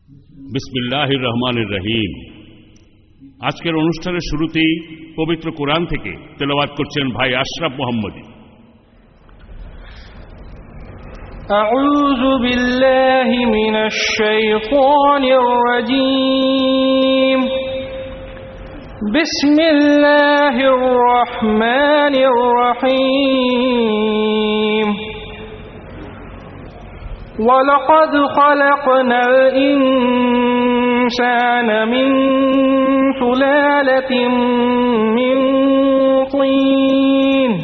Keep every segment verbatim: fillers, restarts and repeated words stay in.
বিসমিল্লাহির রহমানির রহিম। আজকের অনুষ্ঠানের শুরুতেই পবিত্র কোরআন থেকে তেলাওয়াত করছেন ভাই আশরাফ মোহাম্মদী। আউযু বিল্লাহি মিনাশ শাইতানির রাজীম। বিসমিল্লাহির রহমানির রহিম। ওয়ালাকাদ খালাকনাল ইনসানা মিন সুলালাতিন মিন তিন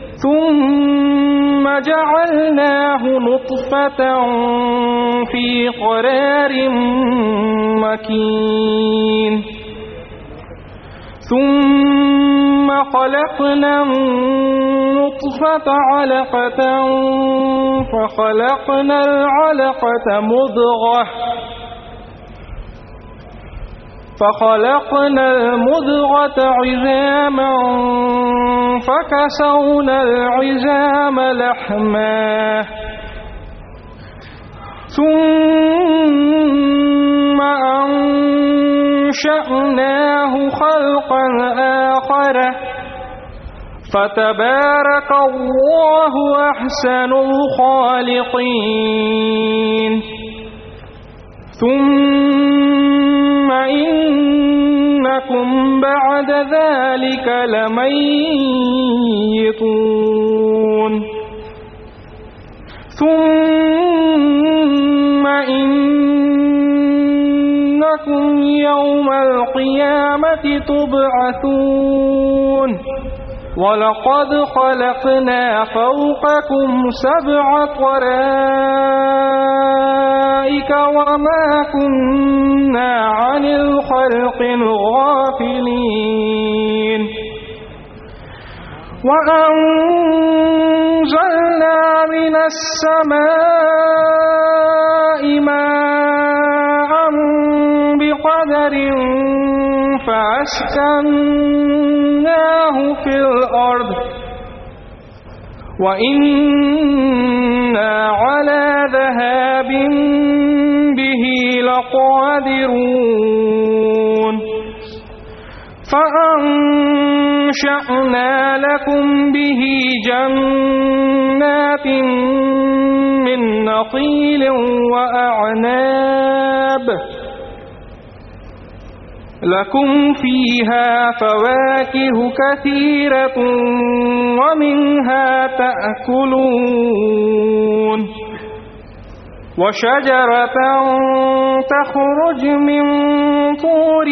ثم جعلناه نطفة في قرار مكين ثم خلقنا النطفة علقة فخلقنا العلقة مضغة فخلقنا المضغة عظاما فكسونا العظام لحما ثم أنشأناه خلقا آخر فتبارك الله أحسن الخالقين ثم إنكم بعد ذلك لميتون ثم إنكم يوم القيامة تبعثون ولقد خلقنا فوقكم سبع طرائق وما كنا عن الخلق الغافلين وأنزلنا من السماء ماء بقدر فأسكناه في الأرض وإنا على ذهاب به لقادرون فأنشأنا لكم به جنات من نخيل وأعناب لكم فيها فواكه كثيرة ومنها تأكلون وشجرة تخرج من طور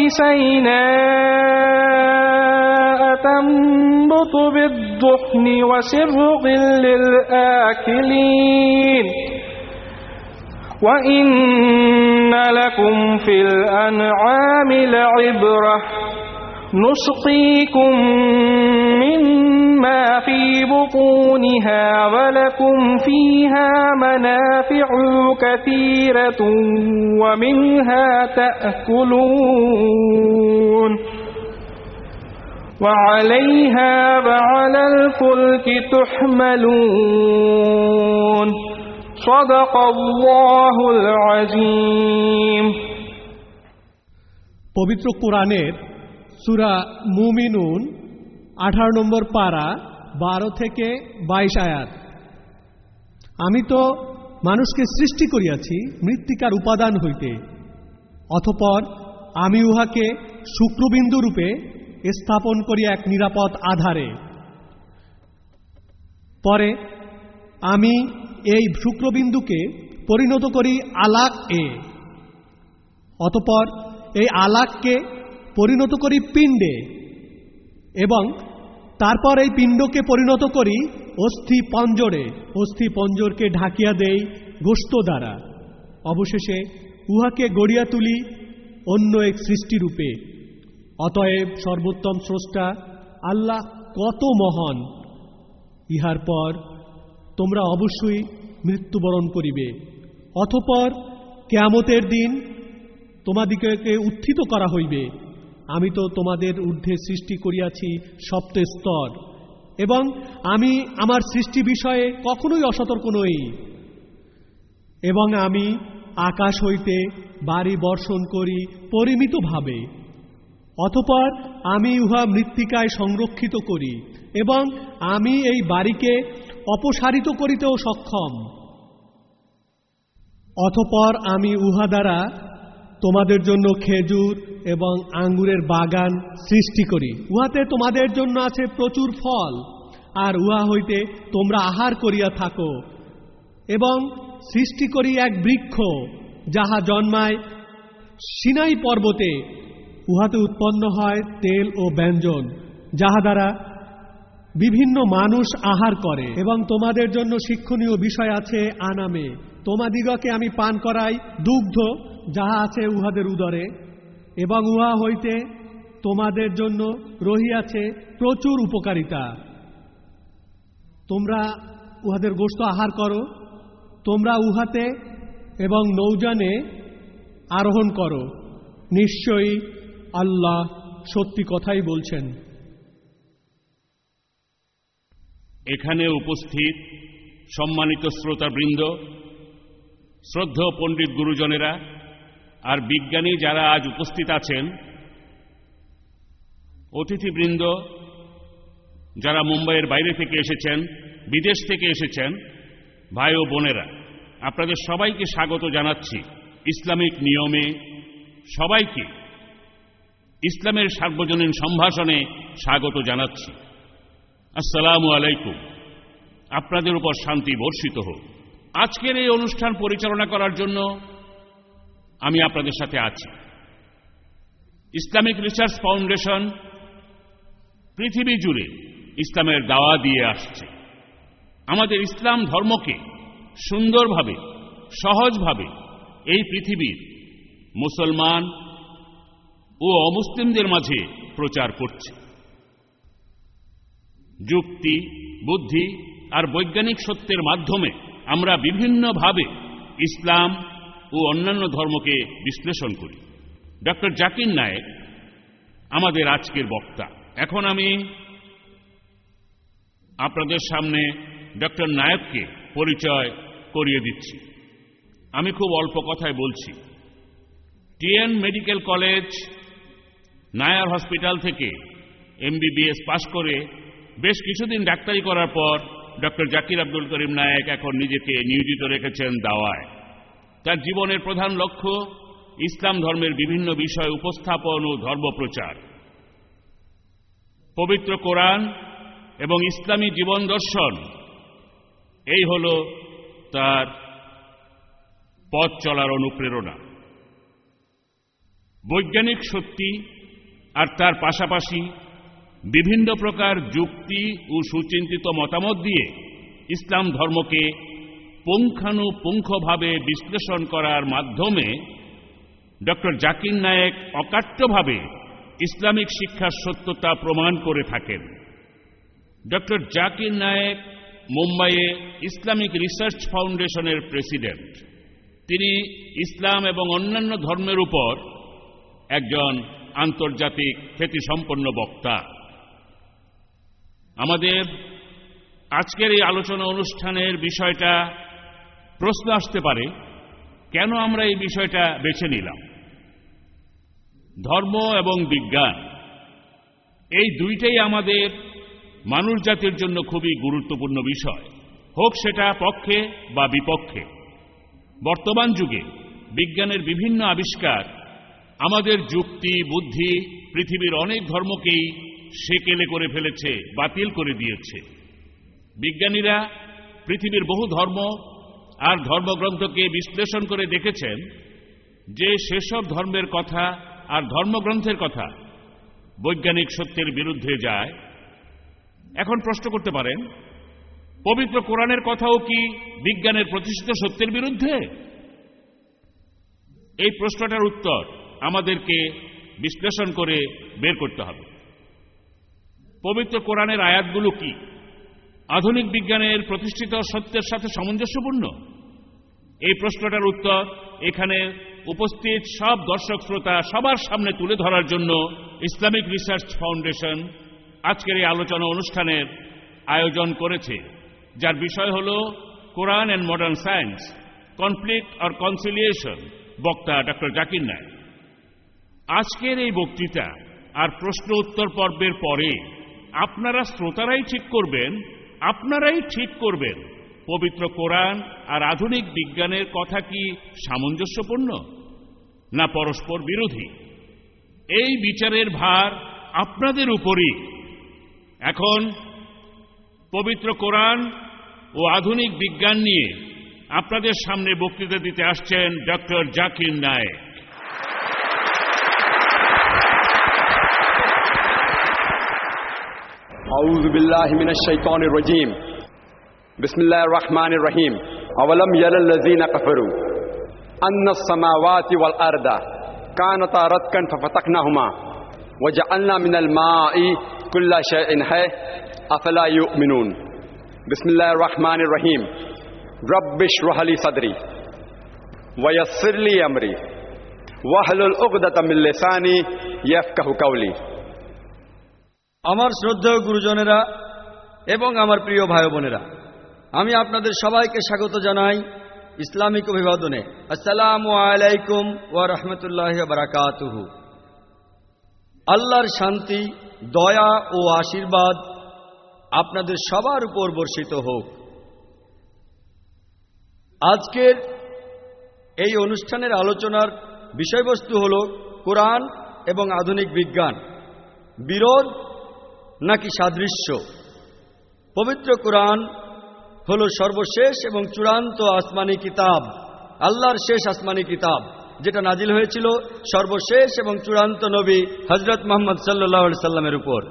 سيناء تنبت بالدهن وسرغ للآكلين وإن لكم في الأنعام لعبرة نسقيكم مما في بطونها ولكم فيها منافع كثيرة ومنها تأكلون وعليها وعلى الفلك تحملون صدق الله العظيم। পবিত্র কোরআনের সূরা মুমিনুন আঠারো নম্বর পারা বারো থেকে বাইশ আয়াত। আমি তো মানুষকে সৃষ্টি করিয়াছি মৃত্তিকার উপাদান হইতে, অতঃপর আমি উহাকে শুক্রবিন্দু রূপে স্থাপন করি এক নিরাপদ আধারে। পরে আমি এই শুক্রবিন্দুকে পরিণত করি আলাক এ, অতঃপর এই আলাককে পরিণত করি পিণ্ডে এবং তারপর এই পিণ্ডকে পরিণত করি অস্থি পঞ্জরে, অস্থি পঞ্জরকে ঢাকিয়া দেই গোশত দ্বারা, অবশেষে উহাকে গড়িয়া তুলি অন্য এক সৃষ্টিরূপে। অতএব সর্বোত্তম স্রষ্টা আল্লাহ কত মহান। ইহার পর তোমরা অবশ্যই মৃত্যুবরণ করিবে, অতঃপর কিয়ামতের দিন তোমাদিগকে উত্থিত করা হইবে। আমি তো তোমাদের ঊর্ধ্বে সৃষ্টি করিয়াছি সপ্ত স্তর এবং আমি আমার সৃষ্টি বিষয়ে কখনোই অসতর্ক নই। এবং আমি আকাশ হইতে বাড়ি বর্ষণ করি পরিমিতভাবে। অতঃপর আমি উহা মৃত্তিকায় সংরক্ষিত করি এবং আমি এই বাড়িকে অপসারিত করিতেও সক্ষম। অতঃপর আমি উহা দ্বারা তোমাদের জন্য খেজুর এবং আঙ্গুরের বাগান সৃষ্টি করি। উহাতে তোমাদের জন্য আছে প্রচুর ফল, আর উহা হইতে তোমরা আহার করিয়া থাকো। এবং সৃষ্টি করি এক বৃক্ষ, যাহা জন্মায় সিনাই পর্বতে। উহাতে উৎপন্ন হয় তেল ও ব্যঞ্জন, যাহা দ্বারা বিভিন্ন মানুষ আহার করে। এবং তোমাদের জন্য শিক্ষণীয় বিষয় আছে আনামে। তোমাদিগকে আমি পান করাই দুগ্ধ, যাহা আছে উহাদের উদরে, এবং উহা হইতে তোমাদের জন্য রহিয়াছে প্রচুর উপকারিতা। তোমরা উহাদের গোশত আহার করো। তোমরা উহাতে এবং নৌযানে আরোহণ করো। নিশ্চয়ই আল্লাহ সত্যি কথাই বলছেন। এখানে উপস্থিত সম্মানিত শ্রোতাবৃন্দ, শ্রদ্ধেয় পণ্ডিত গুরুজনেরা আর বিজ্ঞানী যারা আজ উপস্থিত আছেন, অতিথিবৃন্দ যারা মুম্বাইয়ের বাইরে থেকে এসেছেন, বিদেশ থেকে এসেছেন, ভাই ও বোনেরা, আপনাদের সবাইকে স্বাগত জানাচ্ছি ইসলামিক নিয়মে। সবাইকে ইসলামের সার্বজনীন সম্ভাষণে স্বাগত জানাচ্ছি। আসসালামু আলাইকুম। আপনাদের উপর শান্তি বর্ষিত হোক। আজকের এই অনুষ্ঠান পরিচালনা করার জন্য আমি আপনাদের সাথে আছি। ইসলামিক রিসার্চ ফাউন্ডেশন পৃথিবী জুড়ে ইসলামের দাওয়া দিয়ে আসছে। আমাদের ইসলাম ধর্মকে সুন্দরভাবে, সহজভাবে এই পৃথিবীর মুসলমান ও অমুসলিমদের মাঝে প্রচার করছে। যুক্তি, বুদ্ধি আর বৈজ্ঞানিক সত্যের মাধ্যমে আমরা বিভিন্নভাবে ইসলাম ও অন্যান্য ধর্মকে বিশ্লেষণ করি। ডক্টর জাকির নায়েক আমাদের আজকের বক্তা। এখন আমি আপনাদের সামনে ডক্টর নায়েককে পরিচয় করিয়ে দিচ্ছি। আমি খুব অল্প কথায় বলছি। TN medical college, Nair hospital থেকে এমবিবিএস পাশ করে বেশ কিছুদিন ডাক্তারি করার পর ডক্টর জাকির আব্দুল করিম নায়েক এখন নিজেকে নিয়োজিত রেখেছেন দাওয়ায়। তার জীবনের প্রধান লক্ষ্য ইসলাম ধর্মের বিভিন্ন বিষয় উপস্থাপন ও ধর্মপ্রচার। পবিত্র কোরআন এবং ইসলামী জীবন দর্শন, এই হল তার পথ চলার অনুপ্রেরণা। বৈজ্ঞানিক সত্যি আর তার পাশাপাশি বিভিন্ন প্রকার যুক্তি ও সুচিন্তিত মতামত দিয়ে ইসলাম ধর্মকে পুঙ্খানুপুঙ্খভাবে বিশ্লেষণ করার মাধ্যমে ডক্টর জাকির নায়েক অকাট্যভাবে ইসলামিক শিক্ষার সত্যতা প্রমাণ করে থাকেন। ডক্টর জাকির নায়েক মুম্বাইয়ে ইসলামিক রিসার্চ ফাউন্ডেশনের প্রেসিডেন্ট। তিনি ইসলাম এবং অন্যান্য ধর্মের উপর একজন আন্তর্জাতিক খ্যাতিসম্পন্ন বক্তা। আমাদের আজকের এই আলোচনা অনুষ্ঠানের বিষয়টা প্রশ্ন আসতে পারে, কেন আমরা এই বিষয়টা বেছে নিলাম? ধর্ম এবং বিজ্ঞান এই দুইটাই আমাদের মানুষ জাতির জন্য খুবই গুরুত্বপূর্ণ বিষয়, হোক সেটা পক্ষে বা বিপক্ষে। বর্তমান যুগে বিজ্ঞানের বিভিন্ন আবিষ্কার আমাদের যুক্তি, বুদ্ধি পৃথিবীর অনেক ধর্মকেই সেকেলে করে ফেলেছে, বাতিল করে দিয়েছে। বিজ্ঞানীরা পৃথিবীর বহু ধর্ম আর ধর্মগ্রন্থকে বিশ্লেষণ করে দেখেছেন যে সেসব ধর্মের কথা আর ধর্মগ্রন্থের কথা বৈজ্ঞানিক সত্যের বিরুদ্ধে যায়। এখন প্রশ্ন করতে পারেন, পবিত্র কোরআনের কথাও কি বিজ্ঞানের প্রতিষ্ঠিত সত্যের বিরুদ্ধে? এই প্রশ্নটার উত্তর আমাদেরকে বিশ্লেষণ করে বের করতে হবে। পবিত্র কোরআনের আয়াতগুলো কি আধুনিক বিজ্ঞানের প্রতিষ্ঠিত সত্যের সাথে সামঞ্জস্যপূর্ণ? এই প্রশ্নটার উত্তর এখানে উপস্থিত সব দর্শক শ্রোতা সবার সামনে তুলে ধরার জন্য ইসলামিক রিসার্চ ফাউন্ডেশন আজকের এই আলোচনা অনুষ্ঠানের আয়োজন করেছে, যার বিষয় হল Quran and modern science, conflict or conciliation, বক্তা ডক্টর জাকির নায়েক। আজকের এই বক্তৃতা আর প্রশ্ন উত্তর পর্বের পরে আপনারা শ্রোতারাই ঠিক করবেন, আপনারাই ঠিক করবেন পবিত্র কোরআন আর আধুনিক বিজ্ঞানের কথা কি সামঞ্জস্যপূর্ণ না পরস্পর বিরোধী। এই বিচারের ভার আপনাদের উপরই। এখন পবিত্র কোরআন ও আধুনিক বিজ্ঞান নিয়ে আপনাদের সামনে বক্তৃতা দিতে আসছেন ডক্টর জাকির নায়েক। আউযু বিল্লাহি মিনাশ শাইতানির রাজীম। বিসমিল্লাহির রহমানির রহিম। আওয়ালাম ইয়ালাল্লাযীনা কাফারু আন্নাস সামাওয়াতি ওয়াল আরদা কানাতা রাতকান ফাফাতাকনাহুমা ওয়া জাআলনা মিনাল মাই কুল্লা শাইইন হায় আফালা ইউমিনুন। বিসমিল্লাহির রহমানির রহিম। রব্বিশ রাহলি সাদরি ওয়া ইয়াসসিরলি আমরি ওয়াহলুল উকদাতাম মিন লিসানি ইয়াফকাহু কাওলি। আমার শ্রদ্ধেয় গুরুজনেরা এবং আমার প্রিয় ভাই বোনেরা, আমি আপনাদের সবাইকে স্বাগত জানাই ইসলামিক অভিবাদনে। আসসালামু আলাইকুম ওয়া রাহমাতুল্লাহি ওয়া বারাকাতুহু। আল্লাহর শান্তি, দয়া ও আশীর্বাদ আপনাদের সবার উপর বর্ষিত হোক। আজকের এই অনুষ্ঠানের আলোচনার বিষয়বস্তু হল কোরআন এবং আধুনিক বিজ্ঞান, বিরোধ নাকি সাদৃশ্য। পবিত্র কোরআন হল সর্বশেষ এবং চূড়ান্ত আসমানি কিতাব, আল্লাহর শেষ আসমানি কিতাব, যেটা নাজিল হয়েছিল সর্বশেষ এবং চূড়ান্ত নবী হযরত মুহাম্মদ সাল্লাল্লাহু আলাইহি সাল্লামের উপর।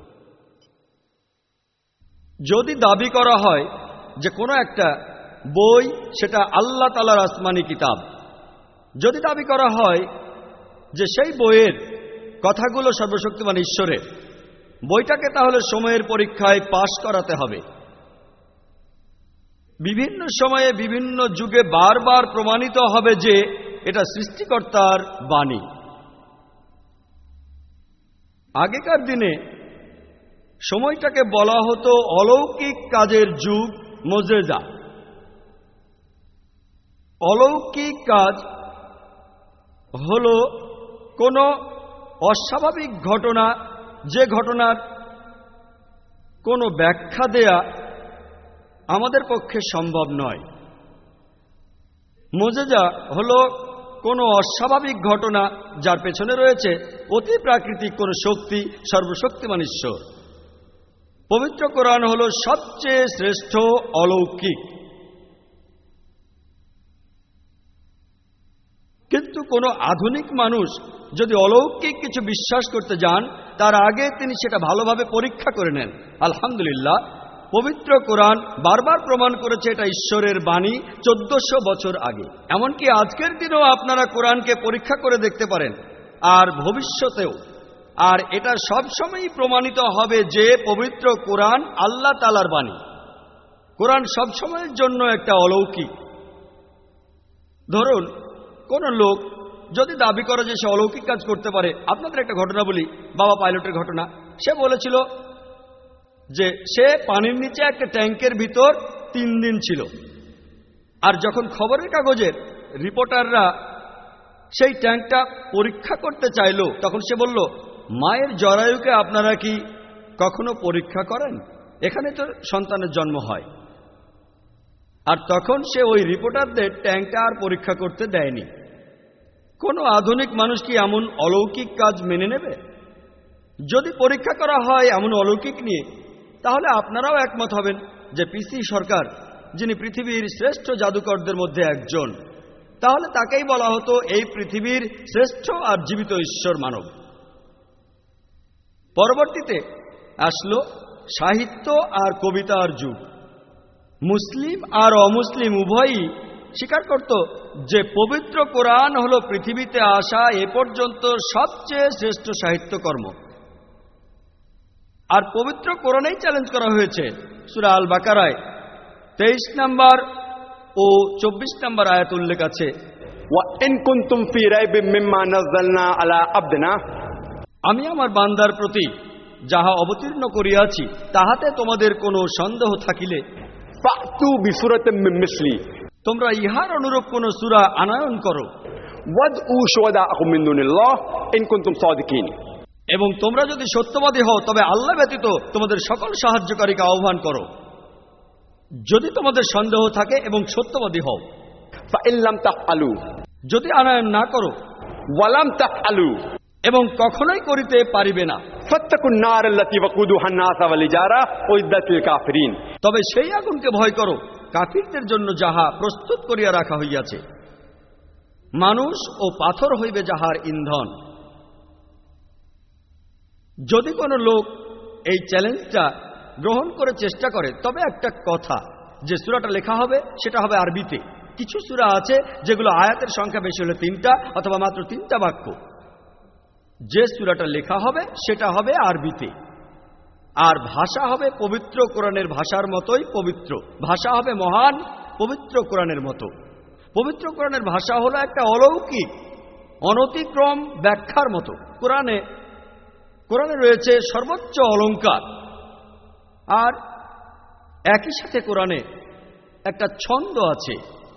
যদি দাবি করা হয় যে কোনো একটা বই সেটা আল্লাহ তাআলার আসমানি কিতাব, যদি দাবি করা হয় যে সেই বইয়ের কথাগুলো সর্বশক্তিমান ঈশ্বরের, বইটাকে তাহলে সময়ের পরীক্ষায় পাশ করাতে হবে। বিভিন্ন সময়ে বিভিন্ন যুগে বারবার প্রমাণিত হবে যে এটা সৃষ্টিকর্তার বাণী। আগেকার দিনে সময়টাকে বলা হতো অলৌকিক কাজের যুগ, মোজেজা। অলৌকিক কাজ হল কোনো অস্বাভাবিক ঘটনা, যে ঘটনার কোনো ব্যাখ্যা দেয়া আমাদের পক্ষে সম্ভব নয়। মোজেজা হলো কোনো অস্বাভাবিক ঘটনা যার পেছনে রয়েছে অতি প্রাকৃতিক কোনো শক্তি, সর্বশক্তিমান ঈশ্বর। পবিত্র কোরআন হলো সবচেয়ে শ্রেষ্ঠ অলৌকিক। কিন্তু কোনো আধুনিক মানুষ যদি অলৌকিক কিছু বিশ্বাস করতে যান, তার আগে তিনি সেটা ভালোভাবে পরীক্ষা করে নেন। আলহামদুলিল্লাহ, পবিত্র কোরআন বারবার প্রমাণ করেছে এটা ঈশ্বরের বাণী চোদ্দশো বছর আগে। এমনকি আজকের দিনেও আপনারা কোরআনকে পরীক্ষা করে দেখতে পারেন, আর ভবিষ্যতেও। আর এটা সবসময়ই প্রমাণিত হবে যে পবিত্র কোরআন আল্লাহ তাআলার বাণী। কোরআন সবসময়ের জন্য একটা অলৌকিক। ধরুন, কোন লোক যদি দাবি করে যে সে অলৌকিক কাজ করতে পারে। আপনাদের একটা ঘটনা বলি, বাবা পাইলটের ঘটনা। সে বলেছিল যে সে পানির নিচে একটা ট্যাঙ্কের ভিতর তিন দিন ছিল, আর যখন খবরের কাগজের রিপোর্টাররা সেই ট্যাঙ্কটা পরীক্ষা করতে চাইল, তখন সে বলল, মায়ের জরায়ুকে আপনারা কি কখনো পরীক্ষা করেন? এখানে তো সন্তানের জন্ম হয়। আর তখন সে ওই রিপোর্টারদের ট্যাঙ্কটা আর পরীক্ষা করতে দেয়নি। কোনো আধুনিক মানুষ কি এমন অলৌকিক কাজ মেনে নেবে? যদি পরীক্ষা করা হয় এমন অলৌকিক নিয়ে, তাহলে আপনারাও একমত হবেন যে পিসি সরকার, যিনি পৃথিবীর শ্রেষ্ঠ জাদুকরদের মধ্যে একজন, তাহলে তাকেই বলা হতো এই পৃথিবীর শ্রেষ্ঠ আর জীবিত ঈশ্বর মানব। পরবর্তীতে আসলো সাহিত্য আর কবিতার যুগ। মুসলিম আর অমুসলিম উভয়ই স্বীকার করত যে পবিত্র কোরআন হল পৃথিবীতে আসা এ পর্যন্ত সবচেয়ে শ্রেষ্ঠ সাহিত্যকর্ম। আর পবিত্র কোরআনেই চ্যালেঞ্জ করা হয়েছে সূরা আল বাকারায় তেইশ নম্বর ও চব্বিশ নম্বর আয়াত উল্লেখ আছে, وَإِن كُنتُمْ فِي رَيْبٍ مِّمَّا نَزَّلْنَا عَلَى عَبْدِنَا। আমি আমার বান্দার প্রতি যাহা অবতীর্ণ করিয়াছি তাহাতে তোমাদের কোনো সন্দেহ থাকিলে فَأْتُوا بِسُورَةٍ مِّن مِّثْلِهِ। তোমরা ইহার অনুরূপ কোন সূরা আনয়ন করো। ওয়াদউ শুহাদাআকুম মিন দুনিল্লাহ ইন কুনতুম সাদিকিন। এবং তোমরা যদি সত্যবাদী হও তবে আল্লাহ ব্যতীত তোমাদের সকল সাহায্যকারীকে আহ্বান করো, যদি তোমাদের সন্দেহ থাকে এবং সত্যবাদী হও। ফাইন লাম তাফআলু, যদি আনয়ন না করো, ওয়ালাম তাফআলু, এবং কখনোই করিতে পারিবে না, ফাত্তাকুন নার আল্লাতী ওয়াকুদুহা আন-নাস ওয়াল ইজারা উইদ্দাত লিল কাফিরিন, তবে সেই আগুনকে ভয় করো কাফিরদের জন্য যাহা প্রস্তুত করিয়া রাখা হইয়াছে, মানুষ ও পাথর হইবে যাহার ইন্ধন। যদি কোনো লোক এই চ্যালেঞ্জটা গ্রহণ করে চেষ্টা করে, তবে একটা কথা, যে সূরাটা লেখা হবে সেটা হবে আরবিতে। কিছু সূরা আছে যেগুলো আয়াতের সংখ্যা বেশি হলে তিনটা অথবা মাত্র তিনটা বাক্য। যে সূরাটা লেখা হবে সেটা হবে আরবিতে, আর ভাষা হবে পবিত্র কোরআনের ভাষার মতোই পবিত্র। ভাষা হবে মহান পবিত্র কোরআনের মতো। পবিত্র কোরআনের ভাষা হলো একটা অলৌকিক অনতিক্রম ব্যাখ্যার মতো। কোরআনে কোরআনে রয়েছে সর্বোচ্চ অলঙ্কার, আর একই সাথে কোরআনে একটা ছন্দ আছে।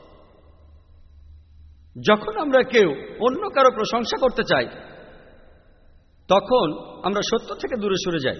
যখন আমরা কেউ অন্য কারো প্রশংসা করতে চাই, তখন আমরা সত্য থেকে দূরে সরে যাই।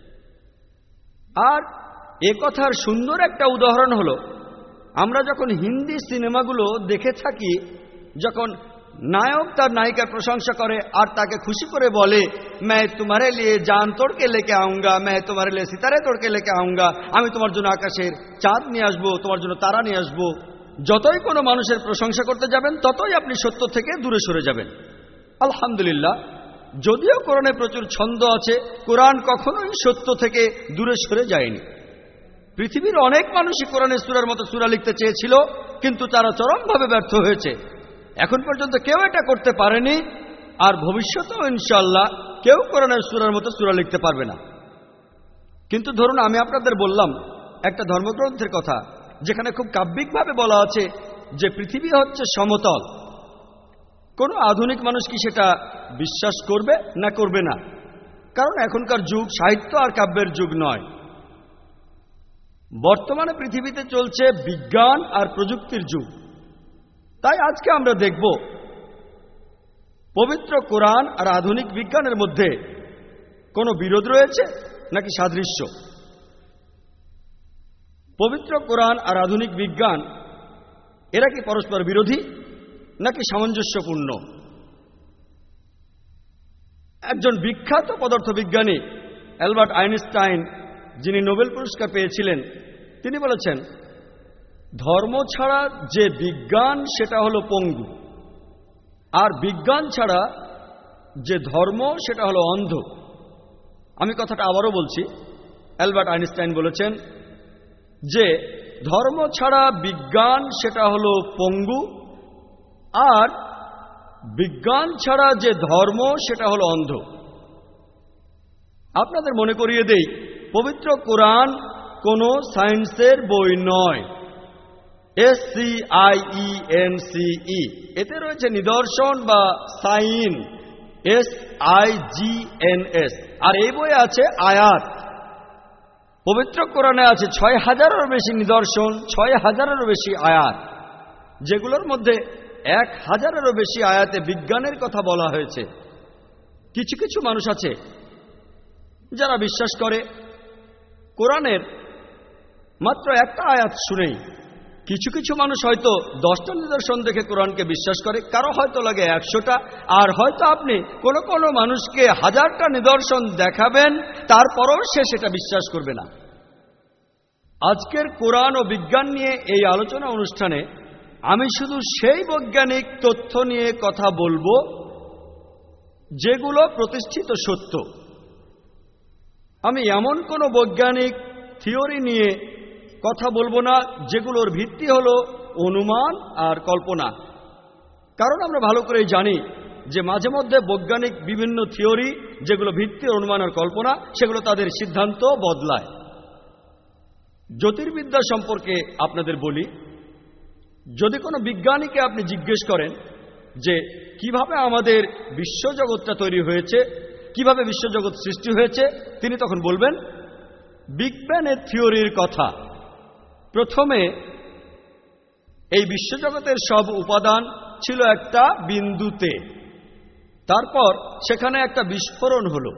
আর এ কথার সুন্দর একটা উদাহরণ হলো, আমরা যখন হিন্দি সিনেমাগুলো দেখে থাকি, যখন নায়ক তার নায়িকার প্রশংসা করে আর তাকে খুশি করে বলে, मैं तुम्हारे लिए जान तोड़ के लेके आऊंगा, मैं तुम्हारे लिए सितारे तोड़ के लेके आऊंगा, আমি তোমার জন্য আকাশের চাঁদ নিয়ে আসবো, তোমার জন্য তারা নিয়ে আসবো। যতই কোনো মানুষের প্রশংসা করতে যাবেন, ততই আপনি সত্য থেকে দূরে সরে যাবেন। আলহামদুলিল্লাহ, যদিও কোরআনে প্রচুর ছন্দ আছে, কোরআন কখনোই সত্য থেকে দূরে সরে যায়নি। পৃথিবীর অনেক মানুষই কোরআনের সূরার মতো সূরা লিখতে চেয়েছিল, কিন্তু তারা চরমভাবে ব্যর্থ হয়েছে। এখন পর্যন্ত কেউ এটা করতে পারেনি, আর ভবিষ্যতেও ইনশাআল্লাহ কেউ কোরআনের সূরার মতো সূরা লিখতে পারবে না। কিন্তু ধরুন আমি আপনাদের বললাম একটা ধর্মগ্রন্থের কথা, যেখানে খুব কাব্যিকভাবে বলা আছে যে পৃথিবী হচ্ছে সমতল। কোন আধুনিক মানুষ কি সেটা বিশ্বাস করবে না করবে না? কারণ এখনকার যুগ সাহিত্য আর কাব্যের যুগ নয়। বর্তমানে পৃথিবীতে চলছে বিজ্ঞান আর প্রযুক্তির যুগ। তাই আজকে আমরা দেখব পবিত্র কোরআন আর আধুনিক বিজ্ঞানের মধ্যে কোনো বিরোধ রয়েছে নাকি সাদৃশ্য। পবিত্র কোরআন আর আধুনিক বিজ্ঞান এরা কি পরস্পর বিরোধী নাকি সামঞ্জস্যপূর্ণ? একজন বিখ্যাত পদার্থবিজ্ঞানী অ্যালবার্ট আইনস্টাইন, যিনি নোবেল পুরস্কার পেয়েছিলেন, তিনি বলেছেন, ধর্ম ছাড়া যে বিজ্ঞান সেটা হলো পঙ্গু, আর বিজ্ঞান ছাড়া যে ধর্ম সেটা হলো অন্ধ। আমি কথাটা আবারও বলছি। অ্যালবার্ট আইনস্টাইন বলেছেন যে ধর্ম ছাড়া বিজ্ঞান সেটা হলো পঙ্গু, আর বিজ্ঞান ছাড়া যে ধর্ম সেটা হলো অন্ধ। আপনাদের মনে করিয়ে দেই, পবিত্র কোরআন কোনো সায়েন্সের বই নয়। S C I E N C E, এতে রয়েছে নিদর্শন বা sign, S I G N S, আর এই বইয়ে আছে আয়াত। পবিত্র কোরআনে আছে ছয় হাজারেরও বেশি নিদর্শন, ছয় হাজারেরও বেশি আয়াত, যেগুলোর মধ্যে এক হাজারেরও বেশি আয়াতে বিজ্ঞানের কথা বলা হয়েছে। কিছু কিছু মানুষ আছে যারা বিশ্বাস করে কোরআনের মাত্র একটা আয়াত শুনেই। কিছু কিছু মানুষ হয়তো দশটা নিদর্শন দেখে কোরআনকে বিশ্বাস করে, কারো হয়তো লাগে একশোটা, আর হয়তো আপনি কোনো কোনো মানুষকে হাজারটা নিদর্শন দেখাবেন, তারপরও সে সেটা বিশ্বাস করবে না। আজকের কোরআন ও বিজ্ঞান নিয়ে এই আলোচনা অনুষ্ঠানে আমি শুধু সেই বৈজ্ঞানিক তথ্য নিয়ে কথা বলবো যেগুলো প্রতিষ্ঠিত সত্য। আমি এমন কোনো বৈজ্ঞানিক থিওরি নিয়ে কথা বলবো না যেগুলোর ভিত্তি হলো অনুমান আর কল্পনা। কারণ আমরা ভালো করেই জানি যে মাঝে মধ্যে বৈজ্ঞানিক বিভিন্ন থিওরি যেগুলো ভিত্তি অনুমান আর কল্পনা, সেগুলো তাদের সিদ্ধান্ত বদলায়। জ্যোতির্বিদ্যা সম্পর্কে আপনাদের বলি, যদি কোনো বিজ্ঞানীকে আপনি জিজ্ঞেস করেন যে কিভাবে আমাদের বিশ্বজগৎটা তৈরি হয়েছে, কিভাবে বিশ্বজগৎ সৃষ্টি হয়েছে, তিনি তখন বলবেন বিগ ব্যাংয়ের থিওরির কথা। প্রথমে এই বিশ্বজগতের সব উপাদান ছিল একটা বিন্দুতে, তারপর সেখানে একটা বিস্ফোরণ হলো,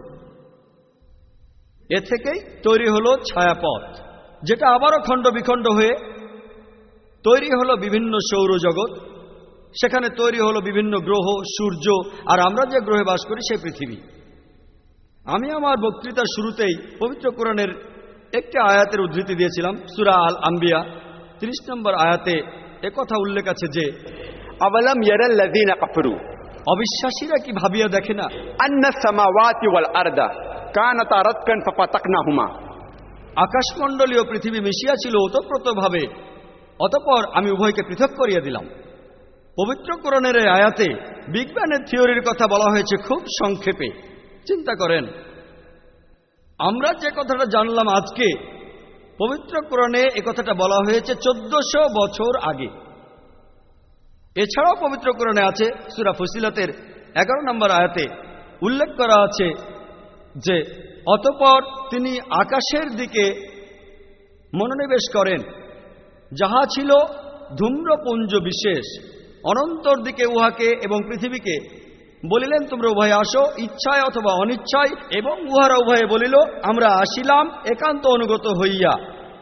এ থেকেই তৈরি হলো ছায়াপথ, যেটা আবারও খণ্ড বিখণ্ড হয়ে তৈরি হলো বিভিন্ন সৌরজগৎ, সেখানে তৈরি হলো বিভিন্ন গ্রহ, সূর্য, আর আমরা যে গ্রহে বাস করি সেই পৃথিবী। আমি আমার বক্তৃতার শুরুতেই পবিত্র কোরআনের একটি আয়াতের উদ্ধৃতি দিয়েছিলাম, সূরা আল আম্বিয়া ত্রিশ নম্বর আয়াতে একথা উল্লেখ আছে যে আওয়ালাম ইয়ারাল্লাযীনা কাফারু, অবিশ্বাসীরা কি ভাবিয়া দেখে না, আন্নাস সামাওয়াতি ওয়াল আরদা কানাতা রাতকান ফাফাতাকনাহুমা, আকাশমণ্ডলীয় পৃথিবী মিশিয়া ছিল ওতপ্রোতভাবে, অতঃপর আমি উভয়কে পৃথক করিয়া দিলাম। পবিত্র কোরআনের এই আয়াতে বিগ ব্যাংয়ের থিওরির কথা বলা হয়েছে খুব সংক্ষেপে। চিন্তা করেন, আমরা যে কথাটা জানলাম আজকে, পবিত্র কোরআনে এ কথাটা বলা হয়েছে চোদ্দশো বছর আগে। এছাড়াও পবিত্র কোরআনে আছে, সূরা ফুসিলাতের এগারো নম্বর আয়াতে উল্লেখ করা আছে যে অতঃপর তিনি আকাশের দিকে মনোনিবেশ করেন, যাহা ছিল ধূম্রপুঞ্জ বিশেষ, অনন্তর দিকে উহাকে এবং পৃথিবীকে বলিলেন, তোমরা উভয়ে আসো, ইচ্ছায় অথবা অনিচ্ছায়, এবং উহারা উভয়ে বলিল, আমরা আসিলাম একান্ত অনুগত হইয়া।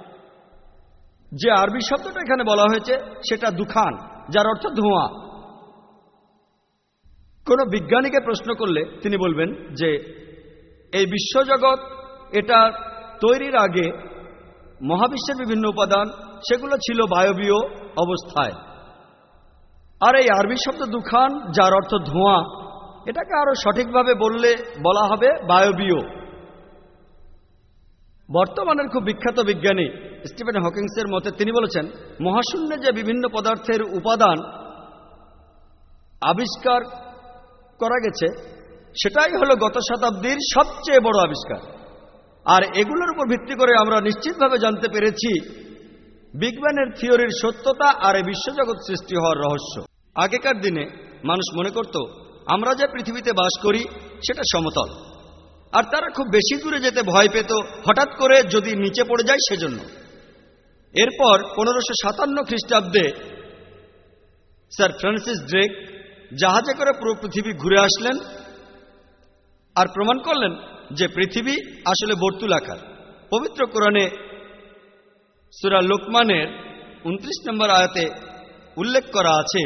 যে আরবি শব্দটা এখানে বলা হয়েছে সেটা দুখান, যার অর্থ ধোঁয়া। কোন বিজ্ঞানীকে প্রশ্ন করলে তিনি বলবেন যে এই বিশ্বজগৎ এটা তৈরির আগে মহাবিশ্বের বিভিন্ন উপাদান সেগুলো ছিল বায়বীয় অবস্থায়। আর এই আরবি শব্দ দুখান, যার অর্থ ধোঁয়া, এটাকে আরো সঠিকভাবে বললে বলা হবে বায়বীয়। বর্তমানের খুব বিখ্যাত বিজ্ঞানী স্টিফেন হকিংসের মতে তিনি বলেছেন, মহাশূন্যে যে বিভিন্ন পদার্থের উপাদান আবিষ্কার করা গেছে সেটাই হলো গত শতাব্দীর সবচেয়ে বড় আবিষ্কার। আর এগুলোর উপর ভিত্তি করে আমরা নিশ্চিতভাবে জানতে পেরেছি বিগ ব্যাংয়ের থিওরির সত্যতা আর এই বিশ্বজগৎ সৃষ্টি হওয়ার রহস্য। আগেকার দিনে মানুষ মনে করত আমরা যে পৃথিবীতে বাস করি সেটা সমতল, আর তারা খুব বেশি দূরে যেতে ভয় পেত হঠাৎ করে যদি নিচে পড়ে যায় সেজন্য। এরপর পনেরোশো সাতান্ন খ্রিস্টাব্দে স্যার ফ্রান্সিস ড্রেক জাহাজে করে পুরো পৃথিবী ঘুরে আসলেন আর প্রমাণ করলেন যে পৃথিবী আসলে বর্তুলাকার। পবিত্র কোরআনে সূরা লোকমানের উনত্রিশ নম্বর আয়াতে উল্লেখ করা আছে,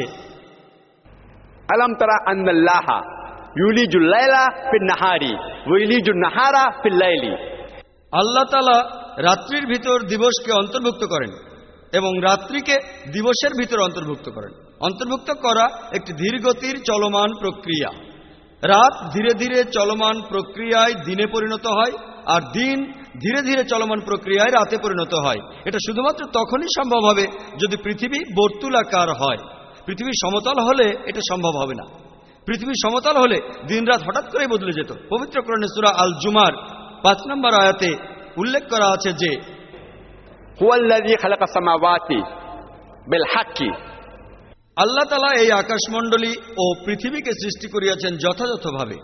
আলাম তারা আন্নাল্লাহা ইউলিজুল লাইলা ফিন নাহারি ওয়া ইউলিজুন নাহারা ফিল লাইলি, আল্লাহ তাআলা রাত্রির ভিতর দিবসকে অন্তর্ভুক্ত করেন এবং রাত্রিকে দিবসের ভিতর অন্তর্ভুক্ত করেন। অন্তর্ভুক্ত করা একটি ধীরগতির চলমান প্রক্রিয়া। রাত ধীরে ধীরে চলমান প্রক্রিয়ায় দিনে পরিণত হয়, আর দিন ধীরে ধীরে চলমান প্রক্রিয়ায় রাতে পরিণত হয়। এটা শুধুমাত্র তখনই সম্ভব হবে যদি পৃথিবী বর্তুলাকার হয়। পৃথিবী সমতল হলে এটা সম্ভব হবে না। পৃথিবী সমতল হলে দিন রাত হঠাৎ করেই বদলে যেত। পবিত্র কোরআনে সূরা আল জুমার পাঁচ নম্বর আয়াতে উল্লেখ করা আছে যে হুয়াল্লাযী খালাকাস সামাওয়াতি বিল হাক্কি, আল্লাহ তাআলা এই আকাশমণ্ডলী ও পৃথিবীকে সৃষ্টি করিয়াছেন যথাযথভাবে,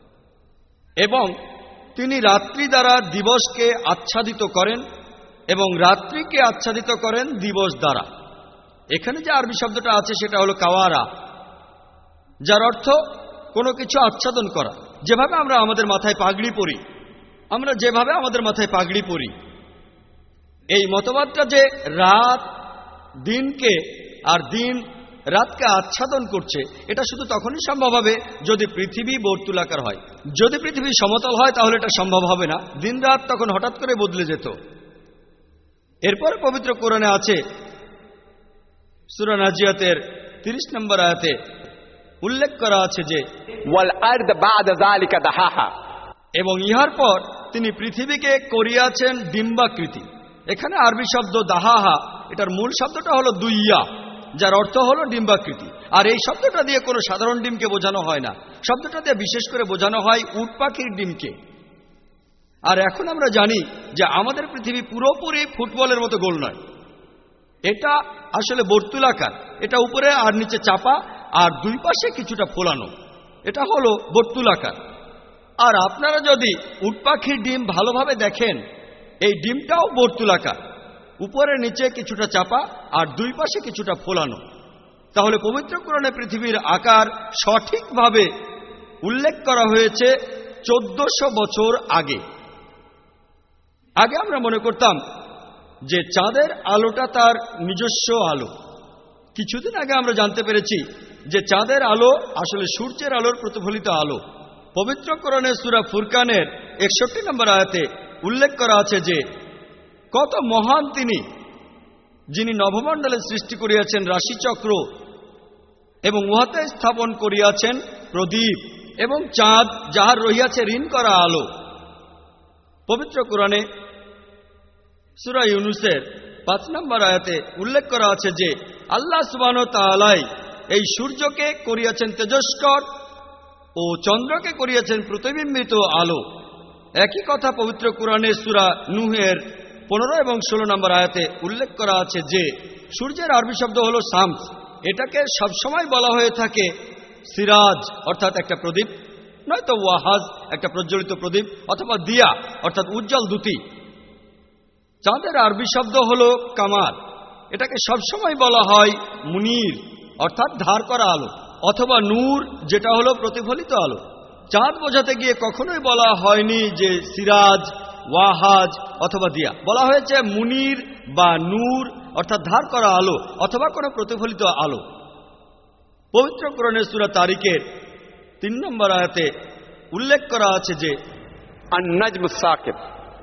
এবং তিনি রাত্রি দ্বারা দিবসকে আচ্ছাদিত করেন এবং রাত্রিকে আচ্ছাদিত করেন দিবস দ্বারা। এখানে যে আরবি শব্দটা আছে সেটা হলো কাওয়ারা, যার অর্থ কোনো কিছু আচ্ছাদন করা। যেভাবে আমরা আমাদের মাথায় পাগড়ি পরি, আমরা যেভাবে আমাদের মাথায় পাগড়ি পরি, এই মতবাদটা যে রাত দিনকে আর দিন রাতকে আচ্ছাদন করছে, এটা শুধু তখনই সম্ভব হবে যদি পৃথিবী বর্তুলাকার হয়। যদি পৃথিবী সমতল হয় তাহলে এটা সম্ভব হবে না, দিন রাত তখন হঠাৎ করে বদলে যেত। এরপর পবিত্র কোরআনে আছে সূরা নাজিয়াতের তিরিশ নম্বর আয়াতে উল্লেখ করা আছে যে ওয়াল আরদ বা'দা যালিকা দাহাহা, এবং ইহার পর তিনি পৃথিবীকে করিয়াছেন ডিম্বাকৃতি। এখানে আরবি শব্দ দাহাহা, এটার মূল শব্দটা হলো দুইয়া, যার অর্থ হলো ডিম্বাকৃতি। আর এই শব্দটা দিয়ে কোনো সাধারণ ডিমকে বোঝানো হয় না, শব্দটা দিয়ে বিশেষ করে বোঝানো হয় উট পাখির ডিমকে। আর এখন আমরা জানি যে আমাদের পৃথিবী পুরোপুরি ফুটবলের মতো গোল নয়, এটা আসলে বর্তুলাকার। এটা উপরে আর নিচে চাপা আর দুই পাশে কিছুটা ফোলানো, এটা হলো বর্তুলাকার। আর আপনারা যদি উট পাখির ডিম ভালোভাবে দেখেন, এই ডিমটাও বর্তুলাকার। উপরে নিচে কিছুটা চাপা আর দুই পাশে কিছুটা ফোলানো। তাহলে পবিত্র কোরআনে পৃথিবীর আকার সঠিকভাবে উল্লেখ করা হয়েছে চোদ্দশো বছর আগে। আগে আমরা মনে করতাম যে চাঁদের আলোটা তার নিজস্ব আলো। কিছুদিন আগে আমরা জানতে পেরেছি যে চাঁদের আলো আসলে সূর্যের আলোর প্রতিফলিত আলো। পবিত্র কোরআনে সূরা ফুরকানের একষট্টি নম্বর আয়াতে উল্লেখ করা আছে যে কত মহান তিনি, যিনি নভমণ্ডলের সৃষ্টি করিয়াছেন রাশিচক্র এবং উহাতে স্থাপন করিয়াছেন প্রদীপ এবং চাঁদ যাহার রহিয়াছে ঋণ করা আলো। পবিত্র কোরআনে সূরা ইউনুসের পাঁচ নম্বর আয়াতে উল্লেখ করা আছে যে আল্লাহ সুবহানাহু ওয়া তাআলাই এই সূর্যকে করিয়াছেন তেজস্কর ও চন্দ্রকে করিয়াছেন প্রতিবিম্বিত আলো। একই কথা পবিত্র কোরআনে সূরা নূহের পনেরো এবং ষোলো নম্বর আয়াতে উল্লেখ করা আছে যে সূর্যের আরবি শব্দ হল শামস। এটাকে সবসময় বলা হয়ে থাকে সিরাজ অর্থাৎ একটা প্রদীপ, নয়তো ওয়াহাজ একটা প্রজ্বলিত প্রদীপ, অথবা দিয়া অর্থাৎ উজ্জ্বল দ্যুতি। চাঁদের আরবি শব্দ হল কামার। এটাকে সবসময় বলা হয় মুনির অর্থাৎ ধার করা আলো, অথবা নূর যেটা হলো প্রতিফলিত আলো। চাঁদ বোঝাতে গিয়ে কখনোই বলা হয়নি যে সিরাজ, ওয়াহাজ অথবা দিয়া, বলা হয়েছে মুনির বা নূর অর্থাৎ ধার করা আলো অথবা কোনো প্রতিফলিত আলো। পবিত্র কোরআনের সূরা তারিকের তিন নম্বর আয়াতে উল্লেখ করা আছে যে আন-নাজমুস সাকিব,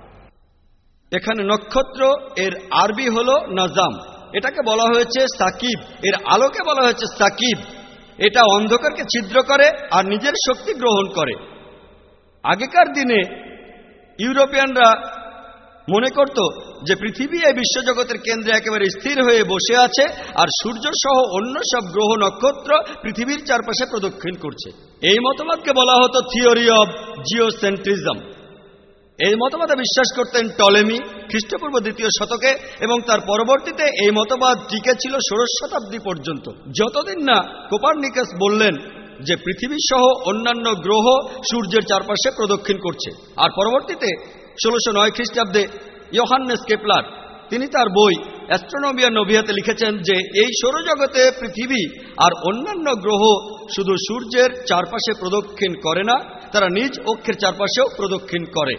এখানে নক্ষত্র এর আরবি হলো নাজাম। এটাকে বলা হয়েছে সাকিব, এর আলোকে বলা হয়েছে সাকিব। এটা অন্ধকারকে ছিদ্র করে আর নিজের শক্তি গ্রহণ করে। আগেকার দিনে ইউরোপিয়ানরা মনে করত যে পৃথিবী এই বিশ্বজগতের কেন্দ্রে একেবারে স্থির হয়ে বসে আছে আর সূর্য সহ অন্য সব গ্রহ নক্ষত্র পৃথিবীর চারপাশে প্রদক্ষিণ করছে। এই মতবাদকে বলা হতো থিওরি অব জিওসেন্ট্রিজম। এই মতবাদে বিশ্বাস করতেন টলেমি খ্রিস্টপূর্ব দ্বিতীয় শতকে, এবং তার পরবর্তীতে এই মতবাদ টিকে ছিল ষোড়শ শতাব্দী পর্যন্ত, যতদিন না কোপারনিকাস বললেন যে পৃথিবী সহ অন্যান্য গ্রহ সূর্যের চারপাশে প্রদক্ষিণ করছে। আর পরবর্তীতে ষোলোশো নয় খ্রিস্টাব্দে ইয়োহান্নেস কেপলার তিনি তার বই অ্যাস্ট্রোনমিয়া নোভিয়াতে লিখেছেন যে এই সৌরজগতে পৃথিবী আর অন্যান্য গ্রহ শুধু সূর্যের চারপাশে প্রদক্ষিণ করে না, তারা নিজ অক্ষের চারপাশেও প্রদক্ষিণ করে।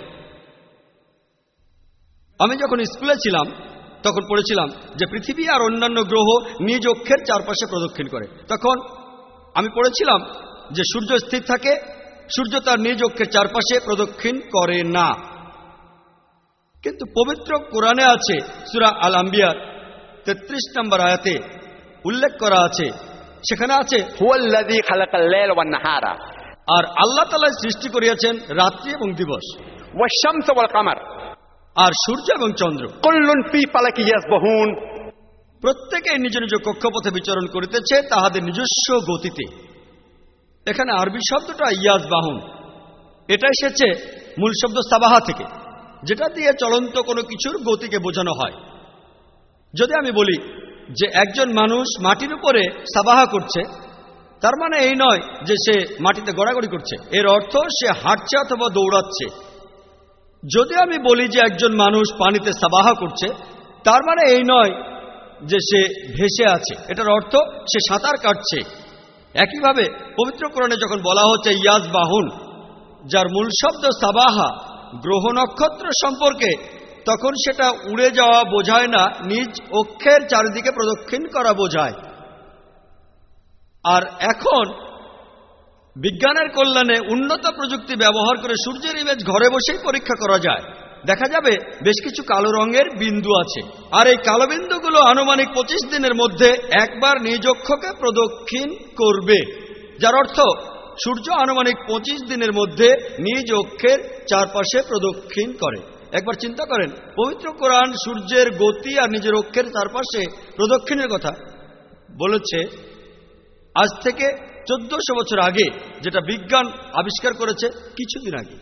আমি যখন স্কুলে ছিলাম তখন পড়েছিলাম যে পৃথিবী আর অন্যান্য গ্রহ নিজ অক্ষের চারপাশে প্রদক্ষিণ করে। তখন আমি পড়েছিলাম যে সূর্য স্থির থাকে, সূর্য তার নিজ অক্ষের চারপাশে প্রদক্ষিণ করে না। কিন্তু পবিত্র কোরআনে আছে সূরা আল আম্বিয়ার তেত্রিশ নম্বর আয়াতে উল্লেখ করা আছে, সেখানে আছে হুয়াল্লাযী খালাকাল লাইলা ওয়ান নাহারা, আর আল্লাহ তাআলা সৃষ্টি করিয়াছেন রাত্রি এবং দিবস, ওয়াশ-শামসা ওয়াল কামার, আর সূর্য এবং চন্দ্র, কুল্লুন ফী ফালাকি ইয়াসবাহুন, প্রত্যেকে নিজ নিজ কক্ষপথে বিচরণ করিতেছে তাহাদের নিজস্ব গতিতে। এখানে আরবি শব্দটা ইয়াসবাহুন, এটা এসেছে মূল শব্দ সাবাহা থেকে, যেটা দিয়ে চলন্ত কোনো কিছুর গতিকে বোঝানো হয়। যদি আমি বলি যে একজন মানুষ মাটির উপরে সাবাহা করছে, তার মানে এই নয় যে সে মাটিতে গড়াগড়ি করছে, এর অর্থ সে হাঁটছে অথবা দৌড়াচ্ছে। যদি আমি বলি যে একজন মানুষ পানিতে সাবাহা করছে, তার মানে এই নয় যে সে ভেসে আছে, এটার অর্থ সে সাঁতার কাটছে। একইভাবে পবিত্র কোরআনে যখন বলা হচ্ছে ইয়াসবাহুন, যার মূল শব্দ সাবাহা, গ্রহ নক্ষত্র সম্পর্কে, তখন সেটা উড়ে যাওয়া বোঝায় না, নিজ অক্ষের চারিদিকে প্রদক্ষিণ করা বোঝায়। আর এখন বিজ্ঞানের কল্যাণে উন্নত প্রযুক্তি ব্যবহার করে সূর্যের ইমেজ ঘরে বসেই পরীক্ষা করা যায়। দেখা যাবে বেশ কিছু কালো রঙের বিন্দু আছে, আর এই কালো বিন্দুগুলো আনুমানিক পঁচিশ দিনের মধ্যে একবার নিজ অক্ষকে প্রদক্ষিণ করবে, যার অর্থ সূর্য আনুমানিক পঁচিশ দিনের মধ্যে নিজ অক্ষের চারপাশে প্রদক্ষিণ করে। একবার চিন্তা করেন, পবিত্র কোরআন সূর্যের গতি আর নিজের অক্ষের চারপাশে প্রদক্ষিণের কথা বলেছে আজ থেকে চোদ্দশো বছর আগে, যেটা বিজ্ঞান আবিষ্কার করেছে কিছুদিন আগে।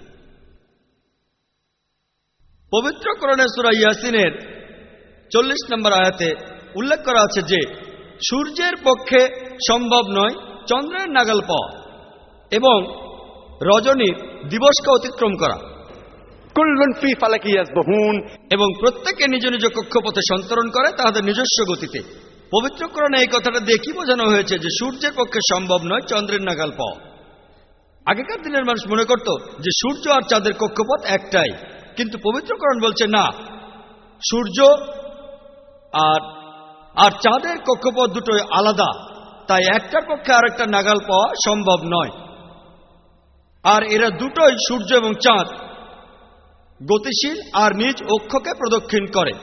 পবিত্র কোরআনের সূরা ইয়াসিনের চল্লিশ নম্বর আয়াতে উল্লেখ করা আছে যে সূর্যের পক্ষে সম্ভব নয় চন্দ্রের নাগাল পাওয়া এবং রজনীর দিবসকে অতিক্রম করা। কুল্লুন ফি ফালাকি ইয়াসবাহুন, এবং প্রত্যেকে নিজ নিজ কক্ষপথে সন্তরণ করে তাদের নিজস্ব গতিতে। পবিত্রকরণে এই কথাটা দিয়ে কি বোঝানো হয়েছে যে সূর্যের পক্ষে সম্ভব নয় চন্দ্রের নাগাল পাওয়া। আগেকার দিনের মানুষ মনে করত যে সূর্য আর চাঁদের কক্ষপথ একটাই, কিন্তু পবিত্রকরণ বলছে না, সূর্য আর আর চাঁদের কক্ষপথ দুটোই আলাদা, তাই একটার পক্ষে আরেকটা নাগাল পাওয়া সম্ভব নয়। আর এরা দুটোই, সূর্য এবং চাঁদ, গতিশীল আর নিজ অক্ষকে প্রদক্ষিণ করে।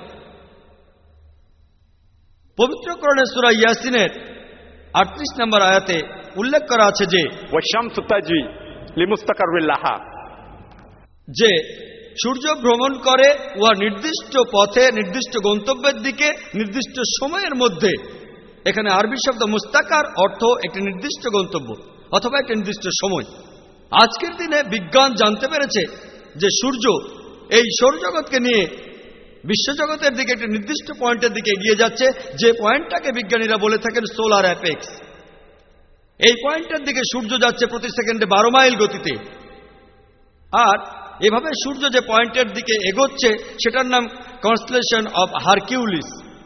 পবিত্রকরণে সূরা ইয়াসিনের আটত্রিশ নম্বর আয়াতে উল্লেখ করা আছে যে ওয়াশ-শামসু তাজরি লিমুস্তাকাররিন লাহা, যে সূর্য ভ্রমণ করে উহা নির্দিষ্ট পথে নির্দিষ্ট গন্তব্যের দিকে নির্দিষ্ট সময়ের মধ্যে। এখানে আরবি শব্দ মুস্তাকার অর্থ একটি নির্দিষ্ট গন্তব্য অথবা একটি নির্দিষ্ট সময়। আজকের দিনে বিজ্ঞান জানতে পেরেছে যে সূর্য এই সৌরজগৎকে নিয়ে বিশ্বজগতের দিকে একটি নির্দিষ্ট পয়েন্টের দিকে এগিয়ে যাচ্ছে, যে পয়েন্টটাকে বিজ্ঞানীরা বলে থাকেন সোলার অ্যাপেক্স। এই পয়েন্টের দিকে সূর্য যাচ্ছে প্রতি সেকেন্ডে বারো মাইল গতিতে। আর এভাবে সূর্য যে পয়েন্টের দিকে এগোচ্ছে সেটার নাম কনস্টেলেশন অব হারকিউলিস।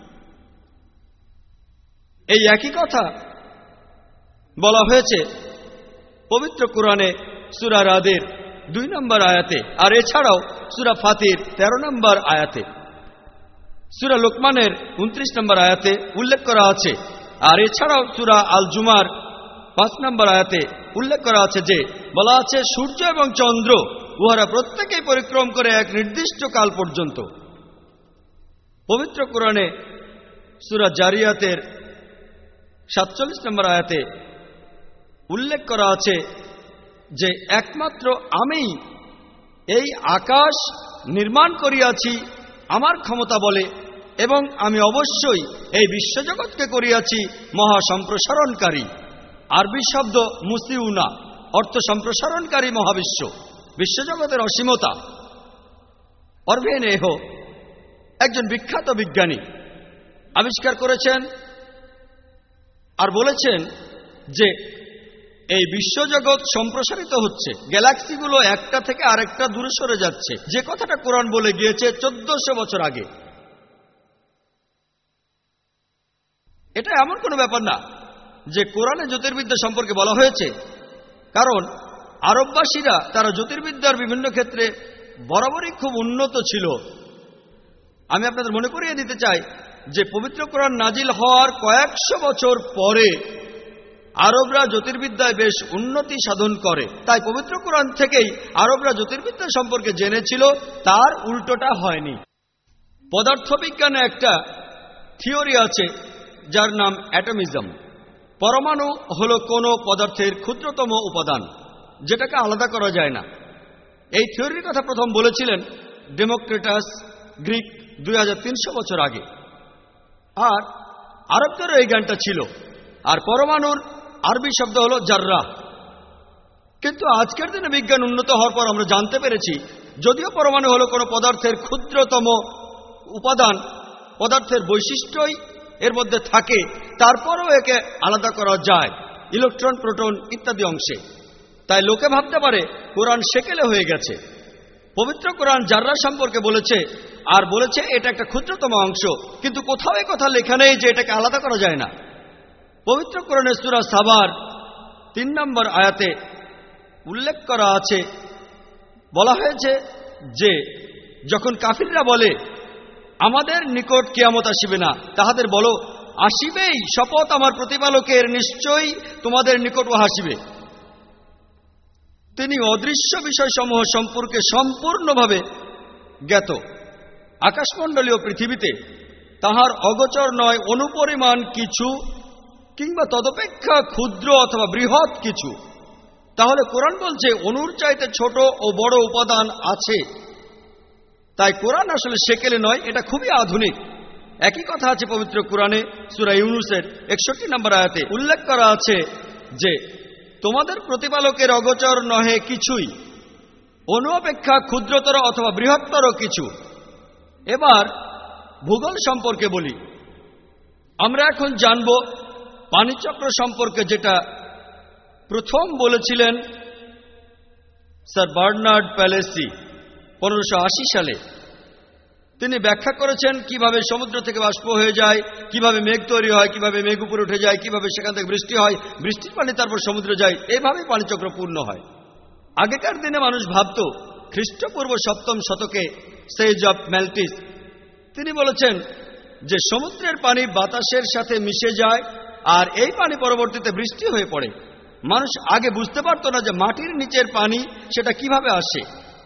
এই একই কথা বলা হয়েছে পবিত্র কুরআনে সূরা রাদের দুই নম্বর আয়াতে, আর এছাড়াও সূরা ফাতির তেরো নম্বর আয়াতে, সূরা লোকমানের উনত্রিশ নম্বর আয়াতে উল্লেখ করা আছে, আর এছাড়াও সূরা আল জুমার পাঁচ নম্বর আয়াতে উল্লেখ করা আছে যে বলা আছে সূর্য এবং চন্দ্র উহারা প্রত্যেকেই পরিক্রম করে এক নির্দিষ্ট কাল পর্যন্ত। পবিত্র কুরআনে সূরা জারিয়াতের সাতচল্লিশ নম্বর আয়াতে উল্লেখ করা আছে যে একমাত্র আমিই এই আকাশ নির্মাণ করিয়াছি আমার ক্ষমতা বলে, এবং আমি অবশ্যই এই বিশ্বজগৎকে করিয়াছি মহা সম্প্রসারণকারী। আরবি শব্দ মুসিউনা অর্থ সম্প্রসারণকারী মহাবিশ্ব, বিশ্বজগতের অসীমতা। অরভেনেহ একজন বিখ্যাত বিজ্ঞানী আবিষ্কার করেছেন আর বলেছেন যে এই বিশ্বজগৎ সম্প্রসারিত হচ্ছে, গ্যালাক্সিগুলো একটা থেকে আরেকটা দূরে সরে যাচ্ছে, যে কথাটা কোরআন বলে গিয়েছে চোদ্দশো বছর আগে। এটা এমন কোনো ব্যাপার না যে কোরআনে জ্যোতির্বিদ্যা সম্পর্কে বলা হয়েছে, কারণ আরববাসীরা তারা জ্যোতির্বিদ্যার বিভিন্ন ক্ষেত্রে বরাবরই খুব উন্নত ছিল। আমি আপনাদের মনে করিয়ে দিতে চাই যে পবিত্র কোরআন নাজিল হওয়ার কয়েকশো বছর পরে আরবরা জ্যোতির্বিদ্যায় বেশ উন্নতি সাধন করে। তাই পবিত্র কোরআন থেকেই আরবরা জ্যোতির্বিদ্যা সম্পর্কে জেনেছিল, তার উল্টোটা হয়নি। পদার্থবিজ্ঞানে একটা থিওরি আছে যার নাম অ্যাটমিজম। পরমাণু হলো কোনো পদার্থের ক্ষুদ্রতম উপাদান যেটাকে আলাদা করা যায় না। এই থিওরির কথা প্রথম বলেছিলেন ডেমোক্রিটাস গ্রিক দুই হাজার তিনশো বছর আগে। আর আরবদেরও এই জ্ঞানটা ছিল। আর পরমাণুর আরবি শব্দ হলো জাররা। কিন্তু আজকের দিনে বিজ্ঞান উন্নত হওয়ার পর আমরা জানতে পেরেছি যদিও পরমাণু হলো কোনো পদার্থের ক্ষুদ্রতম উপাদান, পদার্থের বৈশিষ্ট্যই এর মধ্যে থাকে, তারপরও একে আলাদা করা যায় ইলেকট্রন, প্রোটন ইত্যাদি অংশে। তাই লোকে ভাবতে পারে কোরআন সেকেলে হয়ে গেছে। পবিত্র কোরআন জাররা সম্পর্কে বলেছে, আর বলেছে এটা একটা ক্ষুদ্রতম অংশ, কিন্তু কোথাও এই কথা লেখা নেই যে এটাকে আলাদা করা যায় না। পবিত্র কোরআনের সূরা সাবার তিন নম্বর আয়াতে উল্লেখ করা আছে, বলা হয়েছে যে যখন কাফিররা বলে আমাদের নিকট কিয়ামত আসিবে না, তাহাদের বলো আসিবেই, শপথ আমার প্রতিপালকের, নিশ্চয়ই তোমাদের নিকট ও আসিবে। তিনি অদৃশ্য বিষয়সমূহ সম্পর্কে সম্পূর্ণভাবে জ্ঞাত। আকাশমণ্ডলীয় পৃথিবীতে তাহার অগোচর নয় অনুপরিমাণ কিছু কিংবা তদপেক্ষা ক্ষুদ্র অথবা বৃহৎ কিছু। তাহলে কোরআন বলছে অনুর চাইতে ছোট ও বড় উপাদান আছে। তাই কোরআন আসলে সেকেলে নয়, এটা খুবই আধুনিক। একই কথা আছে পবিত্র কোরআনে সূরা ইউনুসের একষট্টি নম্বর আয়াতে উল্লেখ করা আছে যে তোমাদের প্রতিপালকের অগোচর নহে কিছুই, অনু অপেক্ষা ক্ষুদ্রতর অথবা বৃহত্তর কিছু। এবার ভূগোল সম্পর্কে বলি। আমরা এখন জানব পানিচক্র সম্পর্কে, যেটা প্রথম বলেছিলেন স্যার বার্নার্ড প্যালেসি। পনেরোশো আশি সালে তিনি ব্যাখ্যা করেছেন কিভাবে সমুদ্র থেকে বাষ্প হয়ে যায়, কিভাবে মেঘ তৈরি হয়, কিভাবে মেঘ উপরে উঠে যায়, কিভাবে সেখান থেকে বৃষ্টি হয়, বৃষ্টির পানি তারপর সমুদ্রে যায়, এইভাবে পানিচক্র পূর্ণ হয়। আগেকার দিনে মানুষ ভাবত, খ্রিস্টপূর্ব সপ্তম শতকে সেজ অব ম্যালটিস তিনি বলেছেন যে সমুদ্রের পানি বাতাসের সাথে মিশে যায় আর এই পানি পরবর্তীতে বৃষ্টি হয়ে পড়ে। মানুষ আগে বুঝতে পারত না যে মাটির নিচের পানি সেটা কিভাবে আসে,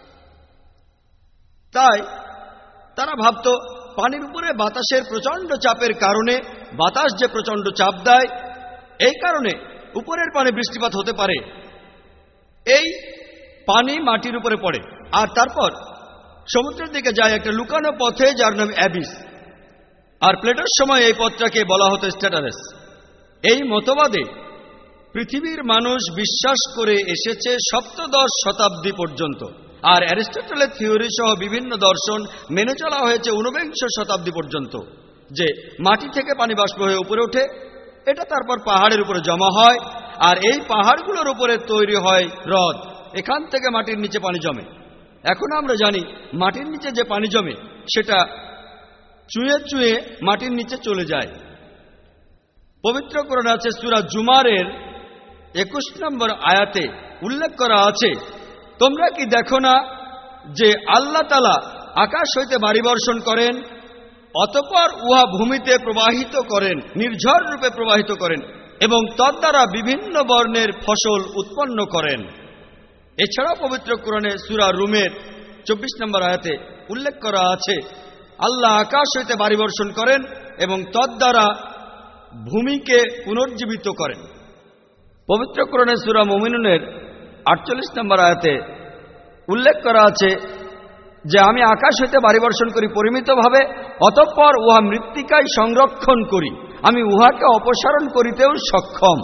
তাই তারা ভাবত পানির উপরে বাতাসের প্রচণ্ড চাপের কারণে, বাতাস যে প্রচণ্ড চাপ দেয় এই কারণে উপরের পানি বৃষ্টিপাত হতে পারে। এই পানি মাটির উপরে পড়ে আর তারপর সমুদ্রের দিকে যায় একটা লুকানো পথে যার নাম অ্যাবিস, আর প্লেটোর সময় এই পথটাকে বলা হতো স্ট্যাটারাস। এই মতবাদে পৃথিবীর মানুষ বিশ্বাস করে এসেছে সপ্তদশ শতাব্দী পর্যন্ত, আর অ্যারিস্টটলের থিওরি সহ বিভিন্ন দর্শন মেনে চলা হয়েছে ঊনবিংশ শতাব্দী পর্যন্ত, যে মাটি থেকে পানি বাষ্প হয়ে উপরে ওঠে, এটা তারপর পাহাড়ের উপরে জমা হয় আর এই পাহাড়গুলোর উপরে তৈরি হয় হ্রদ, এখান থেকে মাটির নিচে পানি জমে। এখন আমরা জানি মাটির নিচে যে পানি জমে সেটা চুঁয়ে চুঁয়ে মাটির নিচে চলে যায়। পবিত্র কোরআনে আছে সূরা জুমারের একুশ নম্বর আয়াতে উল্লেখ করা আছে, তোমরা কি দেখো না যে আল্লাহ তাআলা আকাশ হইতে বাড়ি বর্ষণ করেন, অতঃপর উহা ভূমিতে প্রবাহিত করেন, নির্ঝর রূপে প্রবাহিত করেন এবং তদ্বারা বিভিন্ন বর্ণের ফসল উৎপন্ন করেন। এছাড়াও পবিত্র কোরআনে সূরা রুমের চব্বিশ নম্বর আয়াতে উল্লেখ করা আছে, আল্লাহ আকাশ হইতে বাড়ি বর্ষণ করেন এবং তদ্বারা ভূমিকে পুনর্জীবিত করেন। পবিত্র কোরআনে সূরা মুমিনুনের আটচল্লিশ নম্বর আয়াতে উল্লেখ করা আছে যে আমি আকাশ হইতে বাড়ি বর্ষণ করি পরিমিতভাবে, অতঃপর উহা মৃত্তিকায় সংরক্ষণ করি, আমি উহাকে অপসারণ করিতেও সক্ষম।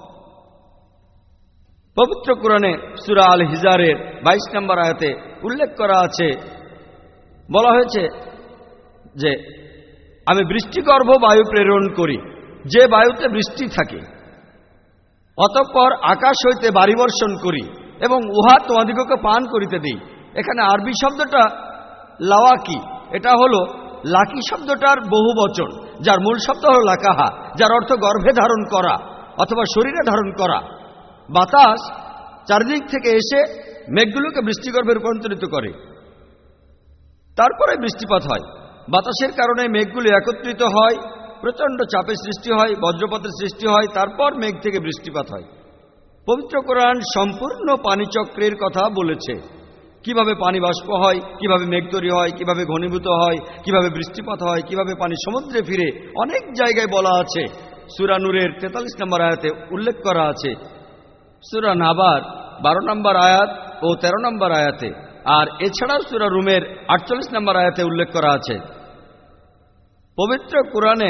পবিত্র কোরআনে সূরা আল হিজারের বাইশ নম্বর আয়াতে উল্লেখ করা আছে, বলা হয়েছে যে আমি বৃষ্টিগর্ভ বায়ু প্রেরণ করি, যে বায়ুতে বৃষ্টি থাকে, অতঃপর আকাশ হইতে বাড়ি বর্ষণ করি এবং উহা তোমাদিগকে পান করিতে দিই। এখানে আরবি শব্দটা লাওয়াকি, এটা হলো লাকি শব্দটার বহু বচন, যার মূল শব্দ হল লাকাহা, যার অর্থ গর্ভে ধারণ করা অথবা শরীরে ধারণ করা। বাতাস চারদিক থেকে এসে মেঘগুলোকে বৃষ্টিগর্ভে রূপান্তরিত করে, তারপরে বৃষ্টিপাত হয়। বাতাসের কারণে মেঘগুলি একত্রিত হয়, প্রচণ্ড চাপের সৃষ্টি হয়, বজ্রপাতের সৃষ্টি হয়, তারপর মেঘ থেকে বৃষ্টিপাত হয়। পবিত্র কোরআন সম্পূর্ণ পানিচক্রের কথা বলেছে, কিভাবে পানি বাষ্প হয়, কিভাবে মেঘ তৈরি হয়, কিভাবে ঘনীভূত হয়, কিভাবে বৃষ্টিপাত হয়, কিভাবে পানি সমুদ্রে ফিরে। অনেক জায়গায় বলা আছে। সূরা নূরের তেতাল্লিশ নম্বর আয়াতে উল্লেখ করা আছে, সূরা নাবার বারো নম্বর আয়াত ও তেরো নম্বর আয়াতে, আর এছাড়াও সূরা রুমের আটচল্লিশ নম্বর আয়াতে উল্লেখ করা আছে। পবিত্র কোরআনে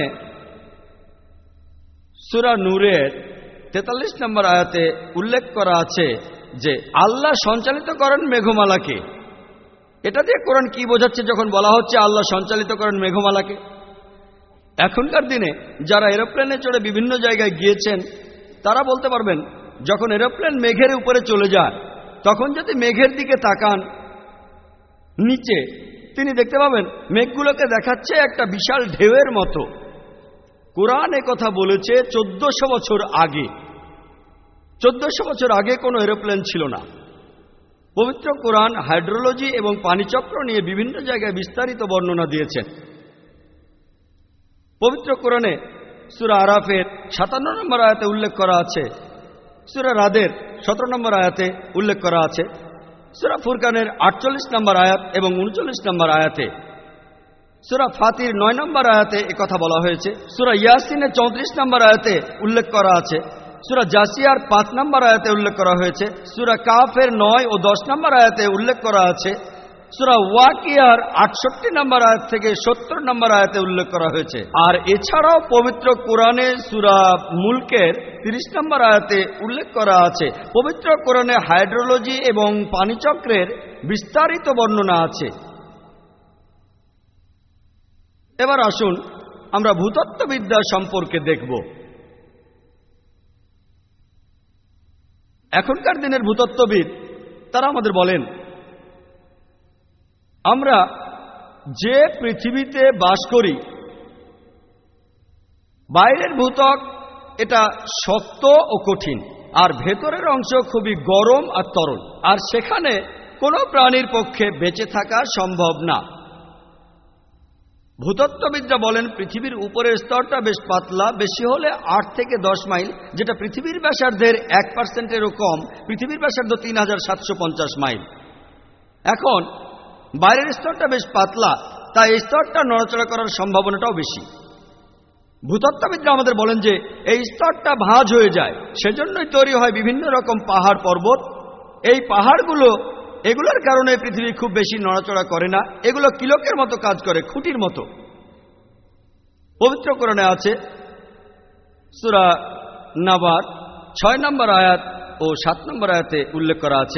সূরা নূরের তেতাল্লিশ নম্বর আয়াতে উল্লেখ করা আছে যে আল্লাহ সঞ্চালিত করেন মেঘমালাকে। এটা দিয়ে কোরআন কি বোঝাচ্ছে যখন বলা হচ্ছে আল্লাহ সঞ্চালিত করেন মেঘমালাকে? এখনকার দিনে যারা এরোপ্লেনে চড়ে বিভিন্ন জায়গায় গিয়েছেন তারা বলতে পারবেন, যখন এরোপ্লেন মেঘের উপরে চলে যায় তখন যদি মেঘের দিকে তাকান নিচে, তিনি দেখতে পাবেন মেঘগুলোকে দেখাচ্ছে একটা বিশাল ঢেউয়ের মতো। কোরআন এ কথা বলেছে চোদ্দশো বছর আগে। চোদ্দশো বছর আগে কোনো এরোপ্লেন ছিল না। পবিত্র কোরআন হাইড্রোলজি এবং পানিচক্র নিয়ে বিভিন্ন জায়গায় বিস্তারিত বর্ণনা দিয়েছেন। পবিত্র কোরআনে সূরা আরাফের সাতান্ন নম্বর আয়াতে উল্লেখ করা আছে, সূরা রাদের সতেরো নম্বর আয়াতে উল্লেখ করা আছে, সূরা ফুরকানের আটচল্লিশ নম্বর আয়াত এবং উনচল্লিশ নম্বর আয়াতে, সূরা ফাতির নয় নম্বর আয়াতে একথা বলা হয়েছে, সূরা ইয়াসিনের চৌত্রিশ নম্বর আয়াতে উল্লেখ করা আছে, সূরা জাসিয়ার পাঁচ নম্বর আয়াতে উল্লেখ করা হয়েছে, সূরা কাফের নয় ও দশ নম্বর আয়াতে উল্লেখ করা আছে, সূরা ওয়াকিয়ার আটষট্টি নম্বর আয়াত থেকে সত্তর নম্বর আয়াতে উল্লেখ করা হয়েছে। আর এছাড়াও পবিত্র কোরআনে সূরা মুলকের তিরিশ নম্বর আয়াতে উল্লেখ করা আছে। পবিত্র কোরআনে হাইড্রোলজি এবং পানিচক্রের বিস্তারিত বর্ণনা আছে। এবার আসুন আমরা ভূতত্ত্ববিদ্যা সম্পর্কে দেখব। এখনকার দিনের ভূতত্ত্ববিদ তারা আমাদের বলেন আমরা যে পৃথিবীতে বাস করি, বাইরের ভূত্বক এটা শক্ত ও কঠিন, আর ভেতরের অংশ খুবই গরম আর তরল, আর সেখানে কোনো প্রাণীর পক্ষে বেঁচে থাকা সম্ভব না। ভূতত্ত্ববিদরা বলেন পৃথিবীর উপরের স্তরটা বেশ পাতলা, বেশি হলে আট থেকে দশ মাইল, যেটা পৃথিবীর ব্যাসার্ধের এক পার্সেন্টেরও কম। পৃথিবীর ব্যাসার্ধ তিন হাজার সাতশো পঞ্চাশ মাইল। এখন বাইরের স্তরটা বেশ পাতলা, তাই এই স্তরটা নড়াচড়া করার সম্ভাবনাটাও বেশি। ভূতত্ত্ববিদরা আমাদের বলেন যে এই স্তরটা ভাঁজ হয়ে যায়, সেজন্যই তৈরি হয় বিভিন্ন রকম পাহাড় পর্বত। এই পাহাড়গুলো এগুলোর কারণে পৃথিবী খুব বেশি নড়াচড়া করে না, এগুলো কিলকের মতো কাজ করে, খুঁটির মতো। পবিত্র কোরআনে আছে সূরা নাবার ছয় নম্বর আয়াত ও সাত নম্বর আয়াতে উল্লেখ করা আছে,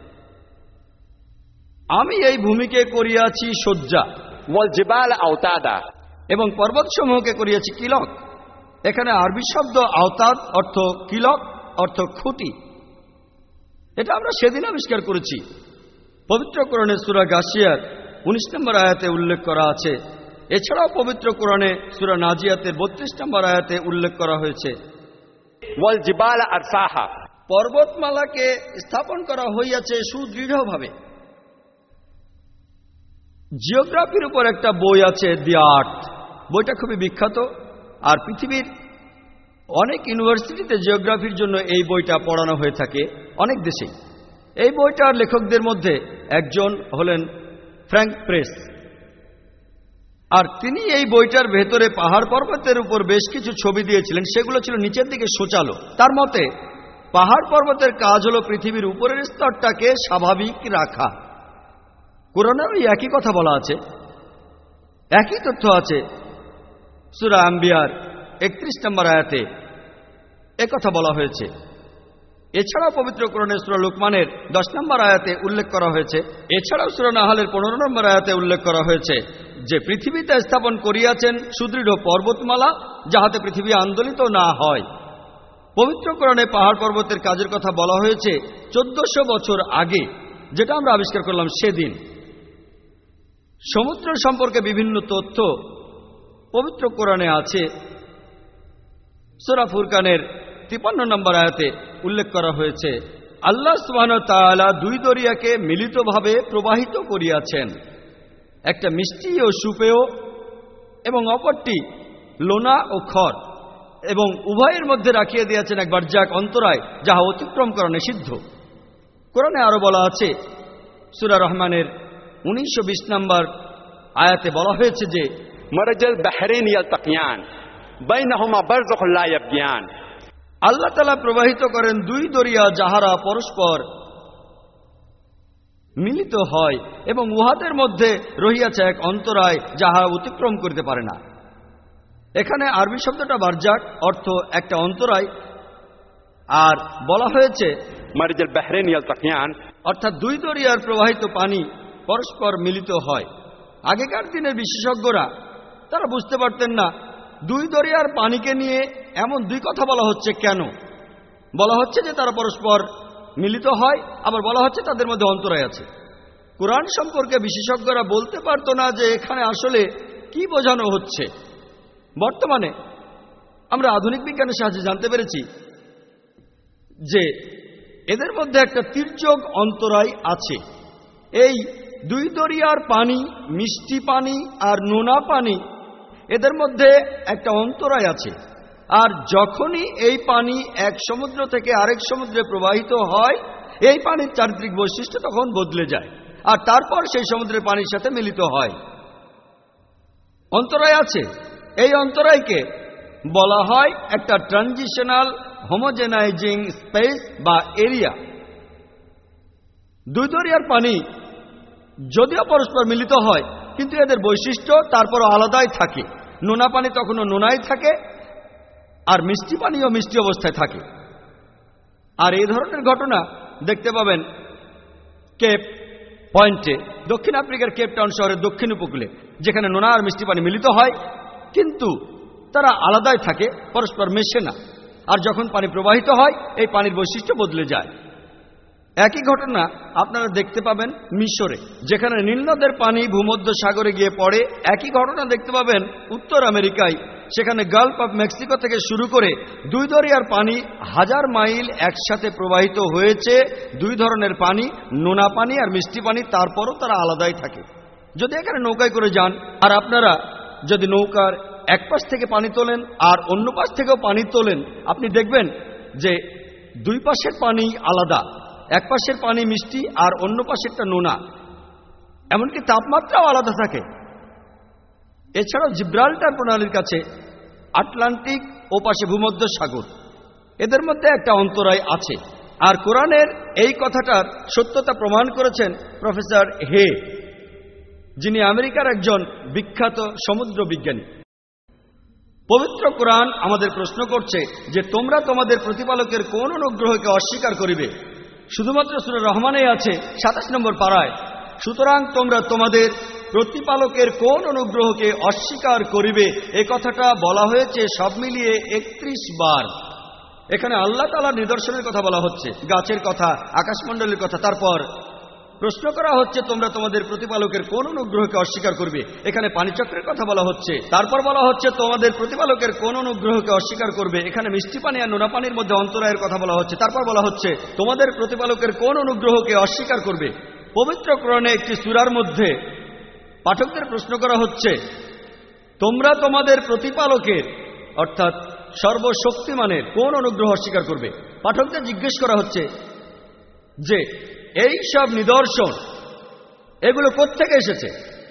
আমি এই ভূমিকে করিয়াছি সজ্জা والجبال أوتادا এবং পর্বতসমূহকে করিয়াছি কিলক। এখানে আরবি শব্দ আওতাদ অর্থ কিলক, অর্থ খুঁটি। এটা আমরা সেদিন আবিষ্কার করেছি। পবিত্র কোরআনে সূরা গাশিয়ার উনিশ নম্বর আয়াতে উল্লেখ করা আছে। এছাড়াও পবিত্র কোরআনে সূরা নাজিয়াতের বত্রিশ নম্বর আয়াতে উল্লেখ করা হয়েছে, والجبال أرساها পর্বতমালাকে স্থাপন করা হইয়াছে সুদৃঢ়ভাবে। জিওগ্রাফির উপর একটা বই আছে, দি আর্থ। বইটা খুবই বিখ্যাত, আর পৃথিবীর অনেক ইউনিভার্সিটিতে জিওগ্রাফির জন্য এই বইটা পড়ানো হয়ে থাকে, অনেক দেশেই। এই বইটার লেখকদের মধ্যে একজন হলেন ফ্র্যাঙ্ক প্রেস, আর তিনি এই বইটার ভেতরে পাহাড় পর্বতের উপর বেশ কিছু ছবি দিয়েছিলেন, সেগুলো ছিল নিচের দিকে সোচালো। তার মতে পাহাড় পর্বতের কাজ হলো পৃথিবীর উপরের স্তরটাকে স্বাভাবিক রাখা। কোরআনেও এই একই কথা বলা আছে, একই তথ্য আছে সূরা আম্বিয়ার একত্রিশ নম্বর আয়াতে একথা বলা হয়েছে। এছাড়াও পবিত্র কোরআনে সূরা লুকমানের দশ নম্বর আয়াতে উল্লেখ করা হয়েছে। এছাড়াও সূরা নাহালের পনেরো নম্বর আয়াতে উল্লেখ করা হয়েছে যে পৃথিবীতে স্থাপন করিয়াছেন সুদৃঢ় পর্বতমালা, যাহাতে পৃথিবী আন্দোলিত না হয়। পবিত্র কোরআনে পাহাড় পর্বতের কাজের কথা বলা হয়েছে চোদ্দশো বছর আগে, যেটা আমরা আবিষ্কার করলাম সেদিন। সমুদ্র সম্পর্কে বিভিন্ন তথ্য পবিত্র কোরআনে আছে। সূরা ফুরকানের তিপ্পান্ন নম্বর আয়াতে উল্লেখ করা হয়েছে, আল্লাহ সুবহানাহু ওয়া তাআলা দুই দরিয়াকে মিলিতভাবে প্রবাহিত করিয়াছেন, একটা মিষ্টি ও সুপেয় এবং অপরটি লোনা ও খড়, এবং উভয়ের মধ্যে রাখিয়ে দিয়েছেন এক বারজাক অন্তরায়, যাহা অতিক্রম করা নিষিদ্ধ। কোরআনে আরো বলা আছে, সূরা রহমানের উনিশশো বিশ নম্বর আয়াতে বলা হয়েছে যে مرجل بحرين يلتقيان بينهما برزخ لا يبغيان আল্লাহ তাআলা প্রবাহিত করেন দুই দরিয়া, যাহারা পরস্পর মিলিত হয় এবং উহাদের মধ্যে রহিয়াছে এক অন্তরায়, যাহা অতিক্রম করতে পারে না। এখানে আরবি শব্দটা বারজাক, অর্থ একটা অন্তরায়, আর বলা হয়েছে مرجل بحرين يلتقيان অর্থাৎ দুই দরিয়ার প্রবাহিত পানি পরস্পর মিলিত হয়। আগেকার দিনের বিশেষজ্ঞরা তারা বুঝতে পারতেন না দুই দরিয়ার পানিকে নিয়ে এমন দুই কথা বলা হচ্ছে কেন। বলা হচ্ছে যে তারা পরস্পর মিলিত হয়, আবার বলা হচ্ছে তাদের মধ্যে অন্তরায় আছে। কোরআন সম্পর্কে বিশেষজ্ঞরা বলতে পারত না যে এখানে আসলে কি বোঝানো হচ্ছে। বর্তমানে আমরা আধুনিক বিজ্ঞানের সাহায্যে জানতে পেরেছি যে এদের মধ্যে একটা তির্যক অন্তরায় আছে। এই দুই দরিয়ার পানি, মিষ্টি পানি আর নোনা পানি, এদের মধ্যে একটা অন্তরায় আছে। আর যখনই এই পানি এক সমুদ্র থেকে আরেক সমুদ্রে প্রবাহিত হয়, এই পানির চারিত্রিক বৈশিষ্ট্য তখন বদলে যায়, আর তারপর সেই সমুদ্রের পানির সাথে মিলিত হয়। অন্তরায় আছে। এই অন্তরায়কে বলা হয় একটা ট্রানজিশনাল হোমোজেনাইজিং স্পেস বা এরিয়া। দুই দরিয়ার পানি যদিও পরস্পর মিলিত হয়, কিন্তু এদের বৈশিষ্ট্য তারপরও আলাদাই থাকে। নোনা পানি তখনও নোনাই থাকে, আর মিষ্টি পানিও মিষ্টি অবস্থায় থাকে। আর এই ধরনের ঘটনা দেখতে পাবেন কেপ পয়েন্টে, দক্ষিণ আফ্রিকার কেপ টাউন শহরের দক্ষিণ উপকূলে, যেখানে নোনা আর মিষ্টি পানি মিলিত হয়, কিন্তু তারা আলাদাই থাকে, পরস্পর মেশে না। আর যখন পানি প্রবাহিত হয়, এই পানির বৈশিষ্ট্য বদলে যায়। একই ঘটনা আপনারা দেখতে পাবেন মিশরে, যেখানে নীল নদের পানি ভূমধ্য সাগরে গিয়ে পড়ে। একই ঘটনা দেখতে পাবেন উত্তর আমেরিকায়, সেখানে গালফ অফ মেক্সিকো থেকে শুরু করে দুই দরিয়ার পানি হাজার মাইল একসাথে প্রবাহিত হয়েছে। দুই ধরনের পানি, নোনা পানি আর মিষ্টি পানি, তারপরও তারা আলাদাই থাকে। যদি এখানে নৌকায় করে যান আর আপনারা যদি নৌকার এক পাশ থেকে পানি তোলেন আর অন্য পাশ থেকেও পানি তোলেন, আপনি দেখবেন যে দুই পাশের পানি আলাদা। এক পাশের পানি মিষ্টি আর অন্য পাশেরটা নোনা, এমনকি তাপমাত্রাও আলাদা থাকে। এছাড়াও জিব্রাল্টার প্রণালীর কাছে আটলান্টিক ও পাশে ভূমধ্য সাগর, এদের মধ্যে একটা অন্তরায় আছে। আর কোরআনের এই কথাটার সত্যতা প্রমাণ করেছেন প্রফেসর হে, যিনি আমেরিকার একজন বিখ্যাত সমুদ্র বিজ্ঞানী। পবিত্র কোরআন আমাদের প্রশ্ন করছে যে তোমরা তোমাদের প্রতিপালকের কোন অনুগ্রহকে অস্বীকার করিবে। শুধুমাত্র সূরা রহমানে আছে সাতাশ নম্বর পারায়, সুতরাং তোমরা তোমাদের প্রতিপালকের কোন অনুগ্রহকে অস্বীকার করিবে। এ কথাটা বলা হয়েছে সব মিলিয়ে একত্রিশ বার। এখানে আল্লাহ তাআলার নিদর্শনের কথা বলা হচ্ছে, গাছের কথা, আকাশমণ্ডলের কথা। তারপর প্রশ্ন করা হচ্ছে তোমরা তোমাদের প্রতিপালকের কোন অনুগ্রহকে অস্বীকার করবে। এখানে পানিচক্রের কথা বলা হচ্ছে। তারপর বলা হচ্ছে তোমাদের প্রতিপালকের কোন অনুগ্রহকে অস্বীকার করবে। এখানে মিষ্টি পানি আর নোনা পানির মধ্যে অন্তরায়ের কথা বলা হচ্ছে। তারপর বলা হচ্ছে তোমাদের প্রতিপালকের কোন অনুগ্রহকে অস্বীকার করবে। পবিত্র কোরআনে একটি সূরার মধ্যে পাঠকদের প্রশ্ন করা হচ্ছে তোমরা তোমাদের প্রতিপালকের অর্থাৎ সর্বশক্তিমানের কোন অনুগ্রহ অস্বীকার করবে। পাঠকদের জিজ্ঞেস করা হচ্ছে যে এই সব নিদর্শন এগুলো কোত্থেকে এসেছে,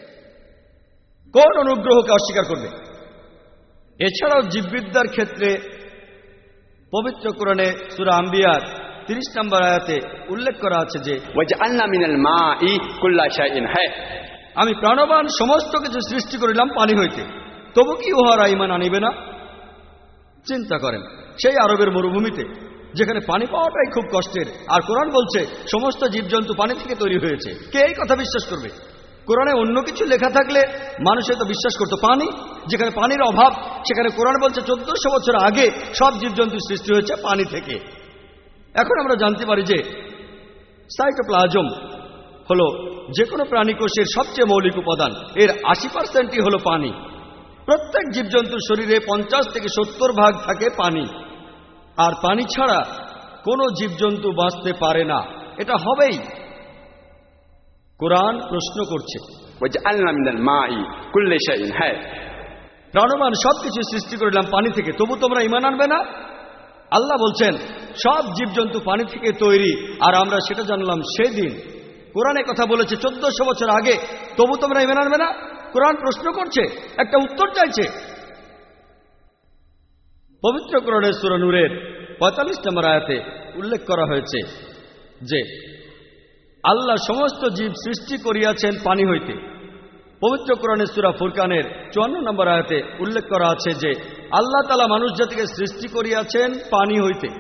কোন অনুগ্রহকে অস্বীকার করবে। এছাড়াও জীববিদ্যার ক্ষেত্রে পবিত্র কোরআনে সূরা আম্বিয়ার তিরিশ নম্বর আয়াতে উল্লেখ করা আছে যে ওয়াজআলনা মিনাল মাই কুল্লা শাইইন হ্যায়, আমি প্রাণবান সমস্ত কিছু সৃষ্টি করিলাম পানি হইতে, তবু কি উহারা ঈমান আনিবে না। চিন্তা করেন, সেই আরবের মরুভূমিতে যেখানে পানি পাওয়াটাই খুব কষ্টের, আর কোরআন বলছে সমস্ত জীবজন্তু পানি থেকে তৈরি হয়েছে। কে এই কথা বিশ্বাস করবে? কোরআনে অন্য কিছু লেখা থাকলে মানুষে তো বিশ্বাস করতো। পানি, যেখানে পানির অভাব, সেখানে কোরআন বলছে চোদ্দশো বছর আগে সব জীবজন্তু সৃষ্টি হয়েছে পানি থেকে। এখন আমরা জানতে পারি যে সাইটোপ্লাজম হলো যে কোনো প্রাণীকোষের সবচেয়ে মৌলিক উপাদান, এর আশি পার্সেন্টই হলো পানি। প্রত্যেক জীবজন্তুর শরীরে পঞ্চাশ থেকে সত্তর ভাগ থাকে পানি, আর পানি ছাড়া কোনো জীবজন্তু বাঁচতে পারে না। এটা হবেই। কোরআন প্রশ্ন করছে ওয়াজআলনা মিনাল মাই কুল্লা শাইইন হ্যায়, প্রাণবান সবকিছু সৃষ্টি করলাম পানি থেকে, তবু তোমরা ঈমান আনবে না। আল্লাহ বলছেন সব জীবজন্তু পানি থেকে তৈরি, আর আমরা সেটা জানলাম সেদিন। কোরআনে কথা বলেছে চোদ্দশো বছর আগে, তবু তোমরা ঈমান আনবে না। কোরআন প্রশ্ন করছে, একটা উত্তর চাইছে। পবিত্র কোরআনের সূরা নূরের পঁয়তাল্লিশ নম্বর আয়াতে উল্লেখ করা হয়েছে যে আল্লাহ সমস্ত জীব সৃষ্টি করিয়াছেন পানি হইতে। পবিত্র কোরআনের সূরা ফুরকানের চুয়ান্ন নম্বর আয়াতে উল্লেখ করা আছে যে আল্লাহ তাআলা মানুষ জাতিকে সৃষ্টি করিয়াছেন পানি হইতে।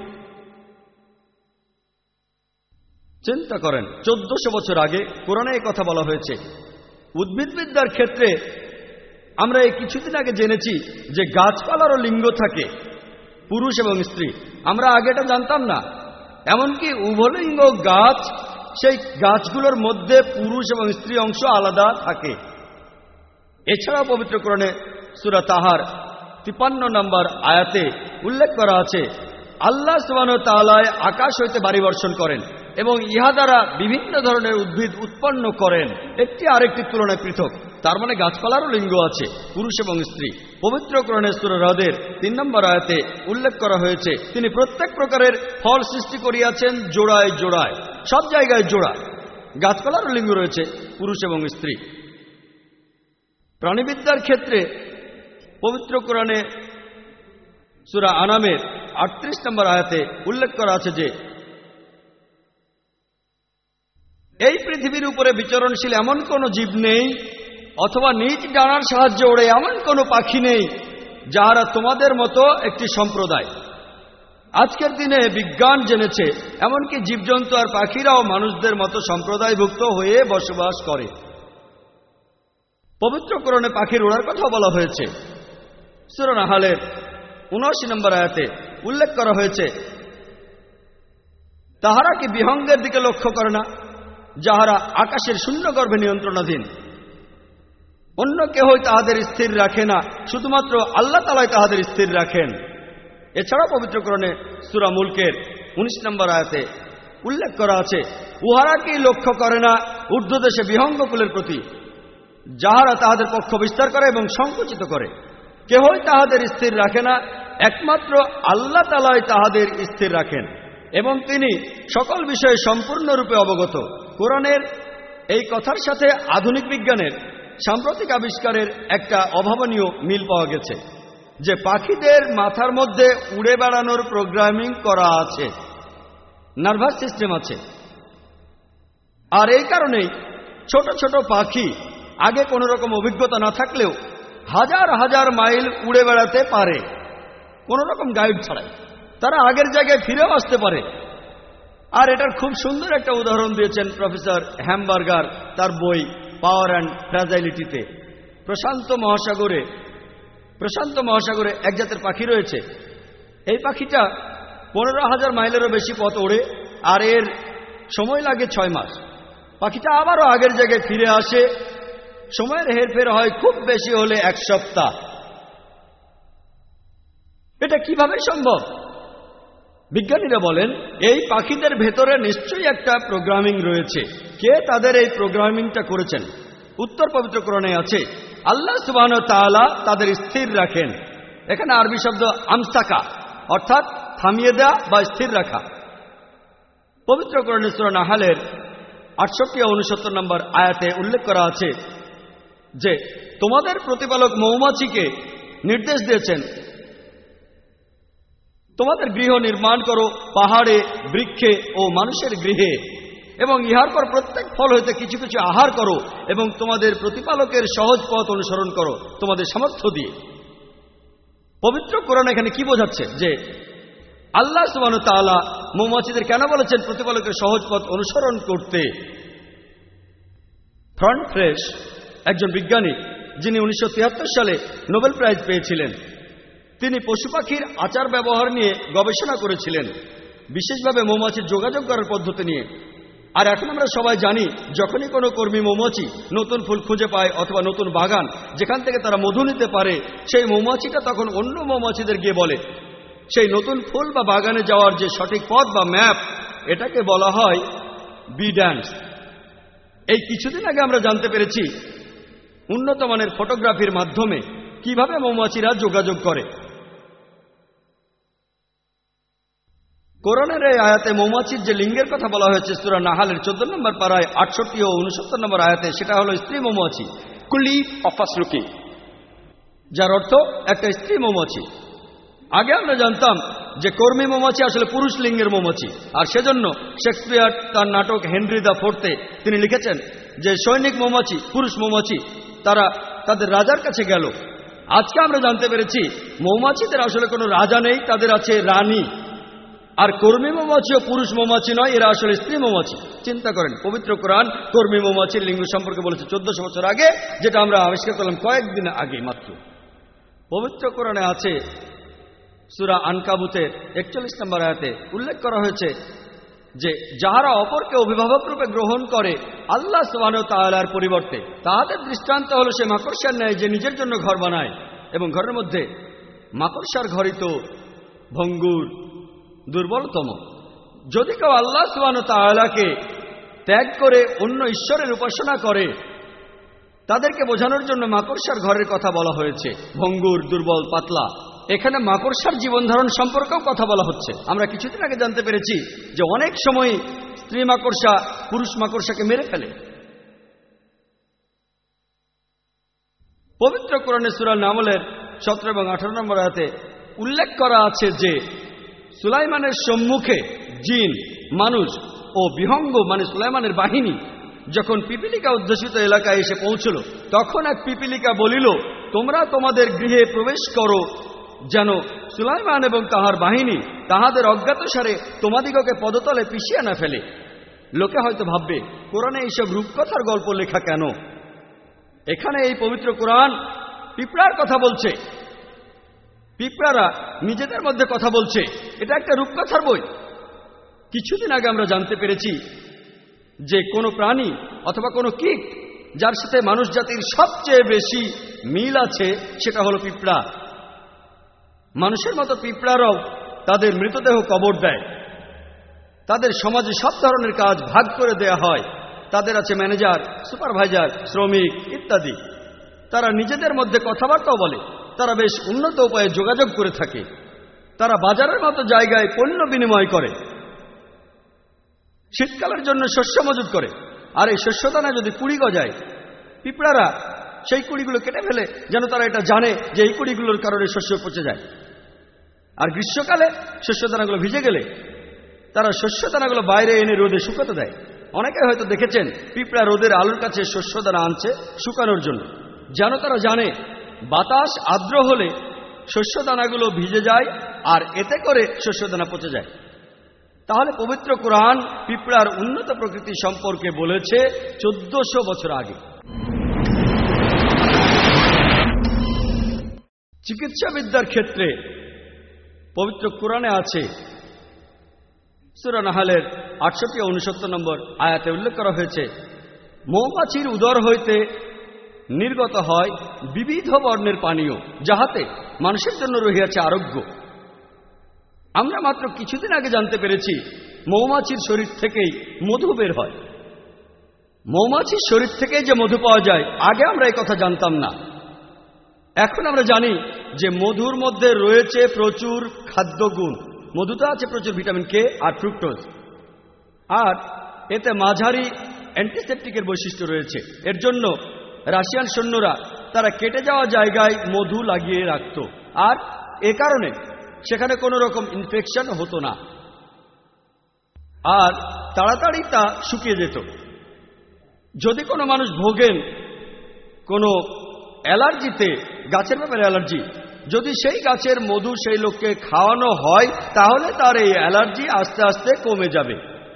চিন্তা করেন, চোদ্দশো বছর আগে কোরআনে এই কথা বলা হয়েছে। উদ্ভিদবিদ্যার ক্ষেত্রে আমরা এই কিছুদিন আগে জেনেছি যে গাছপালারও লিঙ্গ থাকে, পুরুষ এবং স্ত্রী। আমরা আগে এটা জানতাম না। এমনকি উভলিঙ্গ গাছ, সেই গাছগুলোর মধ্যে পুরুষ এবং স্ত্রী অংশ আলাদা থাকে। এছাড়াও পবিত্র কোরআনে সূরা তাহার তিপ্পান্ন নম্বর আয়াতে উল্লেখ করা আছে আল্লাহ সুবহানাহু ওয়া তাআলা আকাশ হইতে বাড়ি বর্ষণ করেন এবং ইহা দ্বারা বিভিন্ন ধরনের উদ্ভিদ উৎপন্ন করেন, একটি আরেকটির তুলনায় পৃথক। তার মানে গাছপালারও লিঙ্গ আছে, পুরুষ এবং স্ত্রী। পবিত্র কোরআনের সূরা রদের তিন নম্বর আয়াতে উল্লেখ করা হয়েছে তিনি প্রত্যেক প্রকারের ফল সৃষ্টি করিয়াছেন জোড়ায় জোড়ায়, সব জায়গায় জোড়া। গাছপালারও লিঙ্গ রয়েছে, পুরুষ এবং স্ত্রী। প্রাণীবিদ্যার ক্ষেত্রে পবিত্র কোরআনে সূরা আনামের আটত্রিশ নম্বর আয়াতে উল্লেখ করা আছে যে এই পৃথিবীর উপরে বিচরণশীল এমন কোন জীব নেই, অথবা নিজ ডানার সাহায্যে ওড়ে এমন কোনো পাখি নেই যাহারা তোমাদের মতো একটি সম্প্রদায়। আজকের দিনে বিজ্ঞান জেনেছে এমনকি জীবজন্তু আর পাখিরাও মানুষদের মতো সম্প্রদায়ভুক্ত হয়ে বসবাস করে। পবিত্র কোরআনে পাখির ওড়ার কথা বলা হয়েছে। সূরা নাহলের উনআশি নম্বর আয়াতে উল্লেখ করা হয়েছে তাহারা কি বিহঙ্গের দিকে লক্ষ্য করে না, যাহারা আকাশের শূন্য গর্ভে নিয়ন্ত্রণাধীন? অন্য কেহই তাহাদের স্থির রাখে না, শুধুমাত্র আল্লাহ তাআলাই তাহাদের স্থির রাখেন। এছাড়া পবিত্রকরণে সূরা মুলকের উনিশ নম্বর আয়াতে উল্লেখ করা আছে, উহারা কি লক্ষ্য করে না ঊর্ধ্বদেশে বিহঙ্গকুলের প্রতি, যাহারা তাহাদের পক্ষ বিস্তার করে এবং সংকুচিত করে? কেহই তাহাদের স্থির রাখে না, একমাত্র আল্লাহ তাআলাই তাহাদের স্থির রাখেন এবং তিনি সকল বিষয়ে সম্পূর্ণরূপে অবগত। কোরআনের এই কথার সাথে আধুনিক বিজ্ঞানের সাম্প্রতিক আবিষ্কারের একটা অভাবনীয় মিল পাওয়া গেছে, যে পাখিদের মাথার মধ্যে উড়ে বেড়ানোর প্রোগ্রামিং করা আছে, নার্ভাস সিস্টেম আছে। আর এই কারণেই ছোট ছোট পাখি আগে কোনো রকম অভিজ্ঞতা না থাকলেও হাজার হাজার মাইল উড়ে বেড়াতে পারে কোনো রকম গাইড ছাড়াই। তারা আগের জায়গায় ফিরেও আসতে পারে। আর এটার খুব সুন্দর একটা উদাহরণ দিয়েছেন প্রফেসর হ্যামবার্গার তার বই পাওয়ার অ্যান্ড ফ্র্যাজাইলিটিতে। প্রশান্ত মহাসাগরে প্রশান্ত মহাসাগরে এক জাতের পাখি রয়েছে। এই পাখিটা পনেরো হাজার মাইলেরও বেশি পথ ওড়ে, আর এর সময় লাগে ছয় মাস। পাখিটা আবারও আগের জায়গায় ফিরে আসে, সময়ের হেরফের হয় খুব বেশি হলে এক সপ্তাহ। এটা কিভাবে সম্ভব? বিজ্ঞানীরা বলেন এই পাখিদের ভেতরে নিশ্চয়ই একটা প্রোগ্রামিং রয়েছে। কে তাদের এই প্রোগ্রামিংটা করেছেন? উত্তর পবিত্র কোরআনে আছে, আল্লাহ সুবহানাহু ওয়া তাআলা তাদের স্থির রাখেন। এখানে আরবি শব্দ আমসাকা, অর্থাৎ থামিয়ে দেওয়া বা স্থির রাখা। পবিত্র কোরআনে সূরা নাহলের আটষট্টি ও উনসত্তর নম্বর আয়াতে উল্লেখ করা আছে যে তোমাদের প্রতিপালক মৌমাছিকে নির্দেশ দিয়েছেন, তোমাদের গৃহ নির্মাণ করো পাহাড়ে, বৃক্ষে ও মানুষের গৃহে, এবং ইহার পর প্রত্যেক ফল হইতে কিছু কিছু আহার করো, এবং তোমাদের প্রতিপালকের সহজ পথ অনুসরণ করো তোমাদের সামর্থ্য দিয়ে। পবিত্র কোরআন এখানে কি বোঝাচ্ছে? যে আল্লাহ সুবহানাহু ওয়া তাআলা মৌমাছিদের কেন বলেছেন প্রতিপালকের সহজ পথ অনুসরণ করতে? ফ্রন্ট ফ্রেশ একজন বিজ্ঞানী, যিনি উনিশশো তিয়াত্তর সালে নোবেল প্রাইজ পেয়েছিলেন, তিনি পশু পাখির আচার ব্যবহার নিয়ে গবেষণা করেছিলেন, বিশেষভাবে মৌমাছির যোগাযোগ করার পদ্ধতি নিয়ে। আর এখন আমরা সবাই জানি, যখনই কোনো কর্মী মৌমাছি নতুন ফুল খুঁজে পায় অথবা নতুন বাগান যেখান থেকে তারা মধু নিতে পারে, সেই মৌমাছিটা তখন অন্য মৌমাছিদের গিয়ে বলে সেই নতুন ফুল বা বাগানে যাওয়ার যে সঠিক পথ বা ম্যাপ, এটাকে বলা হয় বি ড্যান্স। এই কিছুদিন আগে আমরা জানতে পেরেছি উন্নত মানের ফটোগ্রাফির মাধ্যমে কিভাবে মৌমাছিরা যোগাযোগ করে। কোরআনের এই আয়াতে মৌমাছির যে লিঙ্গের কথা বলা হয়েছে সূরা নাহলের চোদ্দ নম্বর পারায় আটষট্টি ও উনসত্তর নম্বর আয়াতে, সেটা হলো স্ত্রী মৌমাছি, কুলি অফাসলুকি, যার অর্থ একটা স্ত্রী মৌমাছি। আগে আমরা জানতাম যে কর্মী মৌমাছি আসলে পুরুষ লিঙ্গের মৌমাছি, আর সেজন্য শেক্সপিয়ার তার নাটক হেনরি দ্য ফোর্থে তিনি লিখেছেন যে সৈনিক মৌমাছি, পুরুষ মৌমাছি, তারা তাদের রাজার কাছে গেল। আজকে আমরা জানতে পেরেছি মৌমাছিদের আসলে কোনো রাজা নেই, তাদের আছে রানী। আর কর্মী মৌমাছিও পুরুষ মৌমাছি নয়, এরা আসলে স্ত্রী মৌমাছি। চিন্তা করেন, পবিত্র কোরআন কর্মী মৌমাছির লিঙ্গ সম্পর্কে বলেছে চোদ্দশো বছর আগে, যেটা আমরা আবিষ্কার করলাম কয়েকদিন আগে মাত্র। পবিত্র কোরআনে আছে সূরা আনকাবুতের একচল্লিশ নম্বর আয়াতে উল্লেখ করা হয়েছে যে যাহারা অপরকে অভিভাবক রূপে গ্রহণ করে আল্লাহ সুবহানাহু ওয়া তাআলার পরিবর্তে, তাহাদের দৃষ্টান্ত হলো সে মাকড়সার ন্যায় যে নিজের জন্য ঘর বানায়, এবং ঘরের মধ্যে মাকড়সার ঘরই তো ভঙ্গুর, দুর্বলতম। যদি কেউ আল্লাহ সুবহানাহু ওয়া তাআলাকে ত্যাগ করে অন্য ঈশ্বরের উপাসনা করে, তাদেরকে বোঝানোর জন্য মাকড়সার ঘরের কথা বলা হয়েছে, ভঙ্গুর, দুর্বল, পাতলা। এখানে মাকড়সার জীবন ধারণ সম্পর্কেও কথা বলা হচ্ছে। আমরা কিছুদিন আগে জানতে পেরেছি যে অনেক সময় স্ত্রী মাকড়সা পুরুষ মাকড়সাকে মেরে ফেলে। পবিত্র কোরআনে সূরা নামলের সতেরো এবং আঠারো নম্বর আয়াতে উল্লেখ করা আছে যে সুলাইমানের সম্মুখে জিন, মানুষ ও বিহঙ্গ মানে সুলাইমানের বাহিনী যখন পিপিলিকা অধ্যুষিত এলাকায় এসে পৌঁছল, তখন এক পিপিলিকা বলিল, তোমরা তোমাদের গৃহে প্রবেশ করো, যেন সুলাইমান এবং তাহার বাহিনী তাহাদের অজ্ঞাতসারে তোমাদিগকে পদতলে পিষিয়ে না ফেলে। লোকে হয়তো ভাববে কোরআনে এইসব রূপকথার গল্প লেখা কেন? এখানে এই পবিত্র কোরআন পিঁপড়ার কথা বলছে। পিঁপড়ারা নিজেদের মধ্যে কথা বলছে, এটা একটা রূপকথার বই। কিছুদিন আগে আমরা জানতে পেরেছি যে কোনো প্রাণী অথবা কোনো কীট যার সাথে মানুষ জাতির সবচেয়ে বেশি মিল আছে সেটা হলো পিঁপড়া। মানুষের মতো পিঁপড়ারাও তাদের মৃতদেহ কবর দেয়। তাদের সমাজে সব ধরনের কাজ ভাগ করে দেয়া হয়। তাদের আছে ম্যানেজার, সুপারভাইজার, শ্রমিক ইত্যাদি। তারা নিজেদের মধ্যে কথাবার্তাও বলে। তারা বেশ উন্নত উপায়ে যোগাযোগ করে থাকে। তারা বাজারের মতো জায়গায় পণ্য বিনিময় করে, শীতকালের জন্য শস্য মজুত করে। আর এই শস্যদানা যদি কুড়ি গজায়, পিঁপড়ারা সেই কুড়িগুলো কেটে ফেলে, যেন তারা এটা জানে যে এই কুড়িগুলোর কারণে শস্য পচে যায়। আর গ্রীষ্মকালে শস্যদানাগুলো ভিজে গেলে তারা শস্যদানাগুলো বাইরে এনে রোদে শুকাতে দেয়। অনেকে হয়তো দেখেছেন পিঁপড়া রোদের আলোর কাছে শস্যদানা আনছে শুকানোর জন্য, যেন তারা জানে বাতাস আর্দ্র হলে শস্যদানাগুলো ভিজে যায় আর এতে করে শস্যদানা পচে যায়। তাহলে পবিত্র কোরআন পিঁপড়ার উন্নত প্রকৃতি সম্পর্কে বলেছে চোদ্দশো বছর আগে। চিকিৎসাবিদ্যার ক্ষেত্রে পবিত্র কোরআনে আছে, সূরা নাহলের আটষট্টি ও উনসত্তর নম্বর আয়াতে উল্লেখ করা হয়েছে, মৌমাছির উদর হইতে নির্গত হয় বিবিধ বর্ণের পানীয়, যাহাতে মানুষের জন্য রহিয়াছে আরোগ্য। আমরা মাত্র কিছুদিন আগে জানতে পেরেছি মৌমাছির শরীর থেকেই মধু বের হয়। মৌমাছির শরীর থেকেই যে মধু পাওয়া যায়, আগে আমরা এই কথা জানতাম না। এখন আমরা জানি যে মধুর মধ্যে রয়েছে প্রচুর খাদ্যগুণ। মধুতে আছে প্রচুর ভিটামিন কে আর ফ্রুক্টোজ, আর এতে মাঝারি অ্যান্টিসেপটিকের বৈশিষ্ট্য রয়েছে। এর জন্য রাশিয়ান সৈন্যরা তারা কেটে যাওয়া জায়গায় মধু লাগিয়ে রাখত, আর এ কারণে সেখানে কোনো রকম ইনফেকশন হতো না, আর তাড়াতাড়ি তা শুকিয়ে যেত। যদি কোনো মানুষ ভোগেন কোনো অ্যালার্জিতে, গাছের ব্যাপারে অ্যালার্জি, যদি সেই গাছের মধু সেই লোককে খাওয়ানো হয়, তাহলে তার এই অ্যালার্জি আস্তে আস্তে কমে যাবে।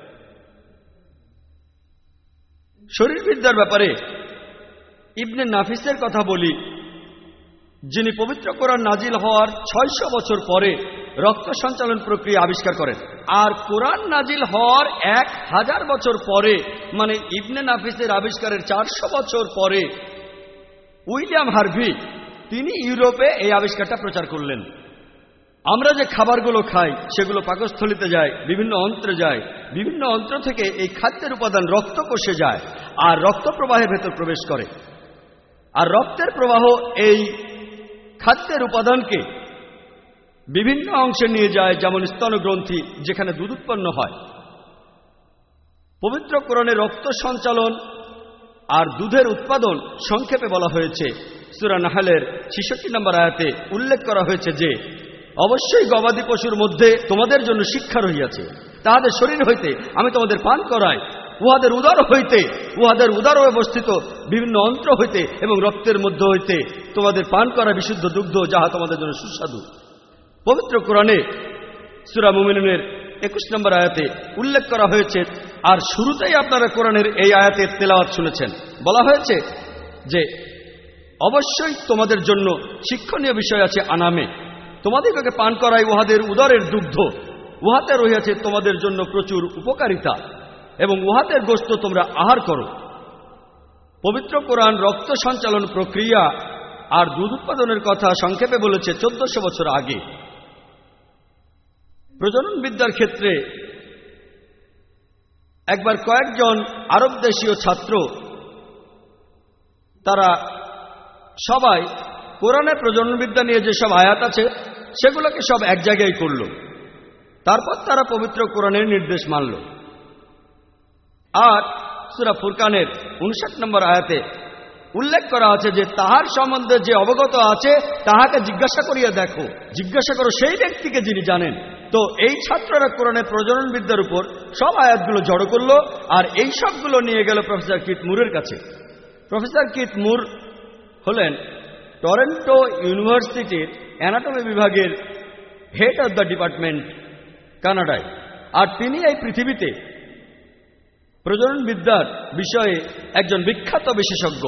শরীরবিদ্যার ব্যাপারে ইবনে নাফিসের কথা বলি, যিনি পবিত্র কোরআন নাজিল হওয়ার ছয়শো বছর পরে রক্ত সঞ্চালন প্রক্রিয়া আবিষ্কার করেন। আর কোরআন নাজিল হওয়ার এক হাজার বছর পরে, মানে ইবনে নাফিসের আবিষ্কারের চারশো বছর পরে, উইলিয়াম হার্ভি তিনি ইউরোপে এই আবিষ্কারটা প্রচার করলেন। আমরা যে খাবারগুলো খাই সেগুলো পাকস্থলিতে যায়, বিভিন্ন অন্ত্রে যায়, বিভিন্ন অন্ত্র থেকে এই খাদ্যের উপাদান রক্তকোষে যায় আর রক্ত প্রবাহের ভেতর প্রবেশ করে। আর রক্তের প্রবাহ এই খাদ্যের উপাদানকে বিভিন্ন অংশে নিয়ে যায়, যেমন স্তনগ্রন্থি, যেখানে দুধ উৎপন্ন হয়। পবিত্র কোরআনে রক্ত সঞ্চালন আর দুধের উৎপাদন সংক্ষেপে বলা হয়েছে। সূরা নাহলের ছেষট্টি নম্বর আয়াতে উল্লেখ করা হয়েছে যে অবশ্যই গবাদি পশুর মধ্যে তোমাদের জন্য শিক্ষা রহিয়াছে, তাহাদের শরীর হইতে আমি তোমাদের পান করাই, উহাদের উদর হইতে, উহাদের উদর অবস্থিত বিভিন্ন অন্ত্র হইতে এবং রক্তের মধ্যে হইতে তোমাদের পান করা বিশুদ্ধ দুগ্ধ, যাহা তোমাদের জন্য সুস্বাদু। পবিত্র কোরআনে সূরা মুমিনুনের একুশ নম্বর আয়াতে উল্লেখ করা হয়েছে, আর শুরুতেই আপনারা কোরআনের এই আয়াতের তেলাওয়াত শুনেছেন, বলা হয়েছে যে অবশ্যই তোমাদের জন্য শিক্ষণীয় বিষয় আছে আনামে, তোমাদেরকে পান করাই উহাদের উদরের দুগ্ধ, উহাতে রহিয়াছে তোমাদের জন্য প্রচুর উপকারিতা এবং উহাদের গোশত তোমরা আহার করো। পবিত্র কোরআন রক্ত সঞ্চালন প্রক্রিয়া আর দুধ উৎপাদনের কথা সংক্ষেপে বলেছে চোদ্দশো বছর আগে। প্রজনন বিদ্যার ক্ষেত্রে একবার কয়েকজন আরব দেশীয় ছাত্র, তারা সবাই কোরআনে প্রজনন বিদ্যা নিয়ে যেসব আয়াত আছে সেগুলোকে সব এক জায়গায় করল। তারপর তারা পবিত্র কোরআনের নির্দেশ মানল। আর সূরা ফুরকানের উনষাট নম্বর আয়াতে উল্লেখ করা আছে যে তাহার সম্বন্ধে যে অবগত আছে তাহাকে জিজ্ঞাসা করিয়া দেখো, জিজ্ঞাসা করো সেই ব্যক্তিকে যিনি জানেন। তো এই ছাত্ররা কোরআনের প্রজনন বিদ্যার উপর সব আয়াতগুলো জড়ো করল আর এই সবগুলো নিয়ে গেল প্রফেসর কিথ মুরের কাছে। প্রফেসর কিথ মুর হলেন টরন্টো ইউনিভার্সিটির অ্যানাটমি বিভাগের হেড অব দ্য ডিপার্টমেন্ট কানাডায়, আর তিনি এই পৃথিবীতে প্রজনন বিদ্যার বিষয়ে একজন বিখ্যাত বিশেষজ্ঞ।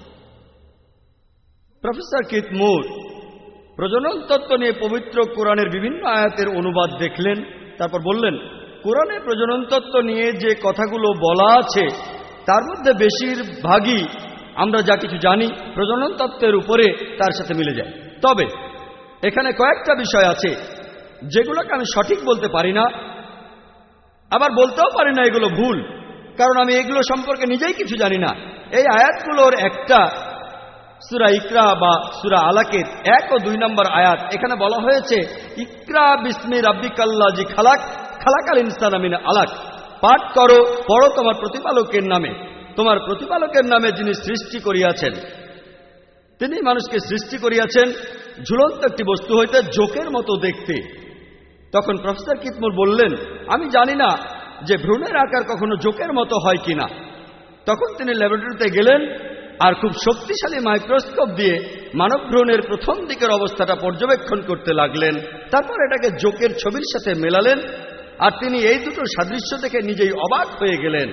প্রফেসর কিথ মুর প্রজনন তত্ত্ব নিয়ে পবিত্র কোরআনের বিভিন্ন আয়াতের অনুবাদ দেখলেন, তারপর বললেন কোরআনে প্রজনন তত্ত্ব নিয়ে যে কথাগুলো বলা আছে তার মধ্যে বেশিরভাগই আমরা যা কিছু জানি প্রজনন তত্ত্বের উপরে তার সাথে মিলে যায়। তবে এখানে কয়েকটা বিষয় আছে যেগুলোকে আমি সঠিক বলতে পারি না, আবার বলতেও পারি না এগুলো ভুল, কারণ আমি এগুলো সম্পর্কে নিজেই কিছু জানি না। এই আয়াতগুলোর একটা সূরা ইকরা বা সূরা আলাকের এক ও দুই নম্বর আয়াত, এখানে বলা হয়েছে ইকরা বিস্মি রাব্বিকাল্লাযী খালাক খালাকাল ইনসানা মিন আলাক, পাঠ করো, পড়ো তোমার প্রতিপালকের নামে, তোমার প্রতিপালকের নামে যিনি সৃষ্টি করিয়াছেন। তিনি মানুষকে সৃষ্টি করিয়াছেন ঝুলন্ত একটি বস্তু হইতে জোকের মতো দেখতে। তখন প্রফেসর কিতমুর বললেন, আমি জানি না যে ভ্রূণের আকার কখনো জোকের মতো হয় কিনা। তখন তিনি ল্যাবরেটরিতে গেলেন আর খুব শক্তিশালী মাইক্রোস্কোপ দিয়ে মানব ভ্রূণের প্রথম দিকের অবস্থাটা পর্যবেক্ষণ করতে লাগলেন। তারপর এটাকে জোকের ছবির সাথে মেলালেন আর তিনি এই দুটো সাদৃশ্য দেখে নিজেই অবাক হয়ে গেলেন।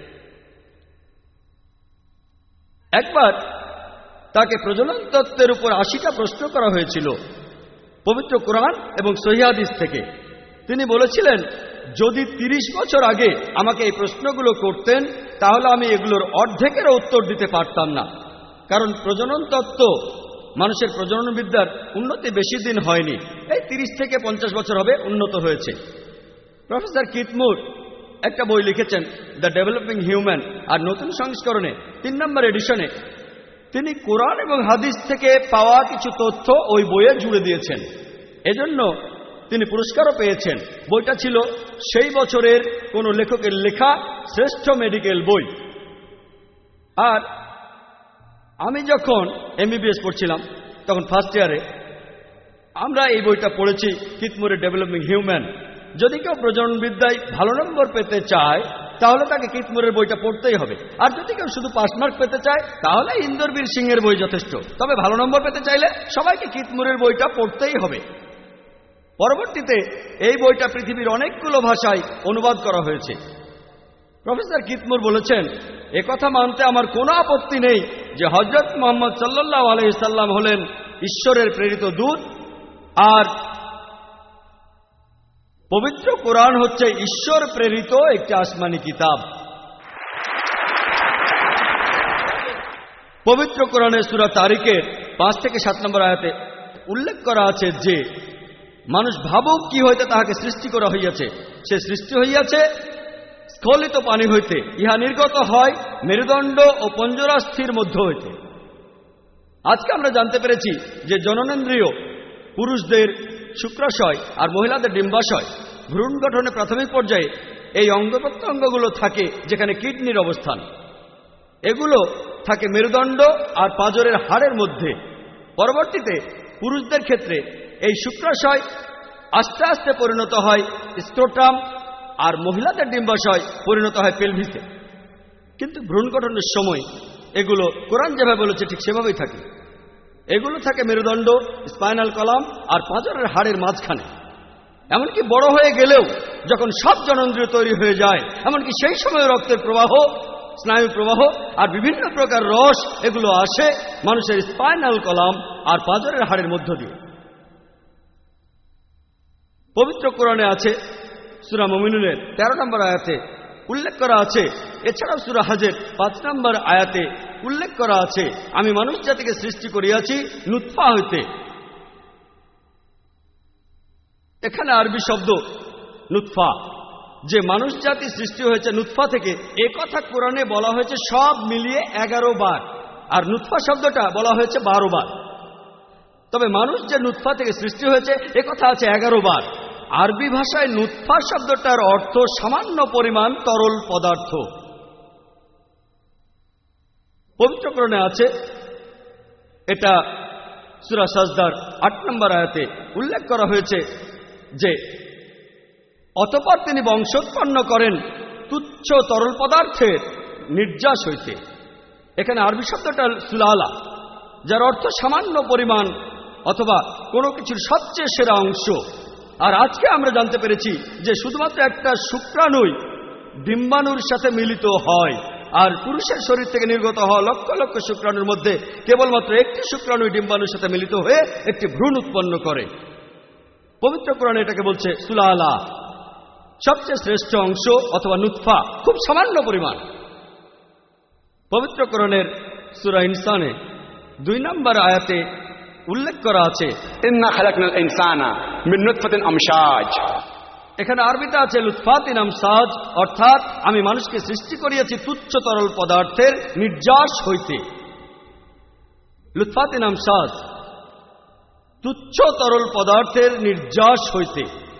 একবার তাকে প্রজনন তত্ত্বের উপর আশিটা প্রশ্ন করা হয়েছিল পবিত্র কোরআন এবং সহিহ হাদিস থেকে। তিনি বলেছিলেন, যদি তিরিশ বছর আগে আমাকে এই প্রশ্নগুলো করতেন তাহলে আমি এগুলোর অর্ধেকেরও উত্তর দিতে পারতাম না, কারণ প্রজনন তত্ত্ব মানুষের প্রজননবিদ্যার উন্নতি বেশি দিন হয়নি, এই তিরিশ থেকে পঞ্চাশ বছর হবে উন্নত হয়েছে। প্রফেসর কিতমুর একটা বই লিখেছেন দ্য ডেভেলপিং হিউম্যান, আর নতুন সংস্করণে তিন নম্বর এডিশনে তিনি কোরআন এবং হাদিস থেকে পাওয়া কিছু তথ্য ওই বইয়ে জুড়ে দিয়েছেন। এজন্য তিনি পুরস্কারও পেয়েছেন। বইটা ছিল সেই বছরের কোনো লেখকের লেখা শ্রেষ্ঠ মেডিকেল বই। আর আমি যখন এমবিবিএস পড়ছিলাম তখন ফার্স্ট ইয়ারে আমরা এই বইটা পড়েছি, কিতমুরের ডেভেলপিং হিউম্যান। যদি কেউ প্রজননবিদ্যায় ভালো নম্বর পেতে চায় তাহলে তাকে কিতমুরের বইটা পড়তেই হবে, আর যদি কেউ শুধু পাস মার্ক পেতে চায় তাহলে ইন্দরবীর সিংহের বই যথেষ্ট। তবে ভালো নম্বর পেতে চাইলে সবাইকে কিতমুরের বইটা পড়তেই হবে। পরবর্তীতে এই বইটা পৃথিবীর অনেকগুলো ভাষায় অনুবাদ করা হয়েছে। প্রফেসর কিতমুর বলেছেন, একথা মানতে আমার কোনো আপত্তি নেই যে হযরত মুহাম্মদ সাল্লাল্লাহু আলাইহি সাল্লাম হলেন ঈশ্বরের প্রেরিত দূত, আর পবিত্র কোরআন হচ্ছে ঈশ্বর প্রেরিত একটি আসমানি কিতাব। পবিত্র কোরআনের সূরা তারিকের পাঁচ থেকে সাত নম্বর আয়াতে উল্লেখ করা আছে যে মানুষ ভাবুক কি হইতে তাহাকে সৃষ্টি করা হইয়াছে। সে সৃষ্টি হইয়াছে স্খলিত পানি হইতে, ইহা নির্গত হয় মেরুদণ্ড ও পঞ্জরাস্থির মধ্য হইতে। আজকে আমরা জানতে পেরেছি যে জননেন্দ্রিয় পুরুষদের শুক্রাশয় আর মহিলাদের ডিম্বাশয়, ভ্রূণ গঠনে প্রাথমিক পর্যায়ে এই অঙ্গ প্রত্যঙ্গগুলো থাকে যেখানে কিডনির অবস্থান। এগুলো থাকে মেরুদণ্ড আর পাঁজরের হাড়ের মধ্যে। পরবর্তীতে পুরুষদের ক্ষেত্রে এই শুক্রাশয় আস্তে আস্তে পরিণত হয় স্ক্রোটাম, আর মহিলাদের ডিম্বাশয় পরিণত হয় পেলভিসে। কিন্তু ভ্রূণ গঠনের সময় এগুলো কোরআন যেভাবে বলেছে ঠিক সেভাবেই থাকে। এগুলো থাকে মেরুদণ্ড, স্পাইনাল কলাম আর পাঁজরের হাড়ের মাঝখানে। এমনকি বড় হয়ে গেলেও যখন সব জননেন্দ্রিয় তৈরি হয়ে যায়, এমনকি সেই সময় রক্তের প্রবাহ, স্নায়ু প্রবাহ আর বিভিন্ন প্রকার রস এগুলো আসে মানুষের স্পাইনাল কলাম আর পাঁজরের হাড়ের মধ্য দিয়ে। পবিত্র কোরআনে আছে সূরা মুমিনুনের তেরো নম্বর আয়াতে উল্লেখ করা আছে, এছাড়াও সূরা হজের পাঁচ নম্বর আয়াতে উল্লেখ করা আছে, আমি মানুষ জাতিকে সৃষ্টি করিয়াছি নুতফা হইতে। এখানে আরবি শব্দ নুতফা, যে মানুষ জাতি সৃষ্টি হয়েছে নুতফা থেকে, এ কথা কোরআনে বলা হয়েছে সব মিলিয়ে এগারো বার, আর নুতফা শব্দটা বলা হয়েছে বারো বার। তবে মানুষ যে নুতফা থেকে সৃষ্টি হয়েছে এ কথা আছে এগারো বার। আরবি ভাষায় নুতফা শব্দটার অর্থ সামান্য পরিমাণ তরল পদার্থ। পবিত্র কোরআনে আছে, এটা সূরা সাজদার আট নম্বর আয়াতে উল্লেখ করা হয়েছে যে অতঃপর তিনি বংশোৎপন্ন করেন তুচ্ছ তরল পদার্থের নির্যাস হইতে। এখানে আরবি শব্দটা সুলালা, যার অর্থ সামান্য পরিমাণ অথবা কোনো কিছুর সবচেয়ে সেরা অংশ। আর আজকে আমরা জানতে পেরেছি যে শুধুমাত্র একটা শুক্রাণুই ডিম্বাণুর সাথে মিলিত হয়, আর পুরুষের শরীর থেকে নির্গত হওয়া লক্ষ লক্ষ শুক্রাণুর মধ্যে কেবলমাত্র একটি শুক্রাণুই ডিম্বাণুর সাথে মিলিত হয়ে একটি ভ্রূণ উৎপন্ন করে। পবিত্র কোরআনে এটাকে বলছে সুলালা। সবচেয়ে শ্রেষ্ঠ অংশ অথবা নুতফা খুব সামান্য পরিমাণ। পবিত্র কোরআনের সূরা ইনসানে দুই নম্বর আয়াতে উল্লেখ করা আছে ইন্না খালাকনাল ইনসানা মিন নুতফাতিন আমশাজ। এখানে আরবিতে আছে লুৎফাতিন আমসাজ, অর্থাৎ আমি মানুষকে সৃষ্টি করিয়াছি তুচ্ছ তরল পদার্থের নির্যাস হইতে। লুৎফাতিন আমসাজ, তুচ্ছ তরল পদার্থের নির্যাস হইতে।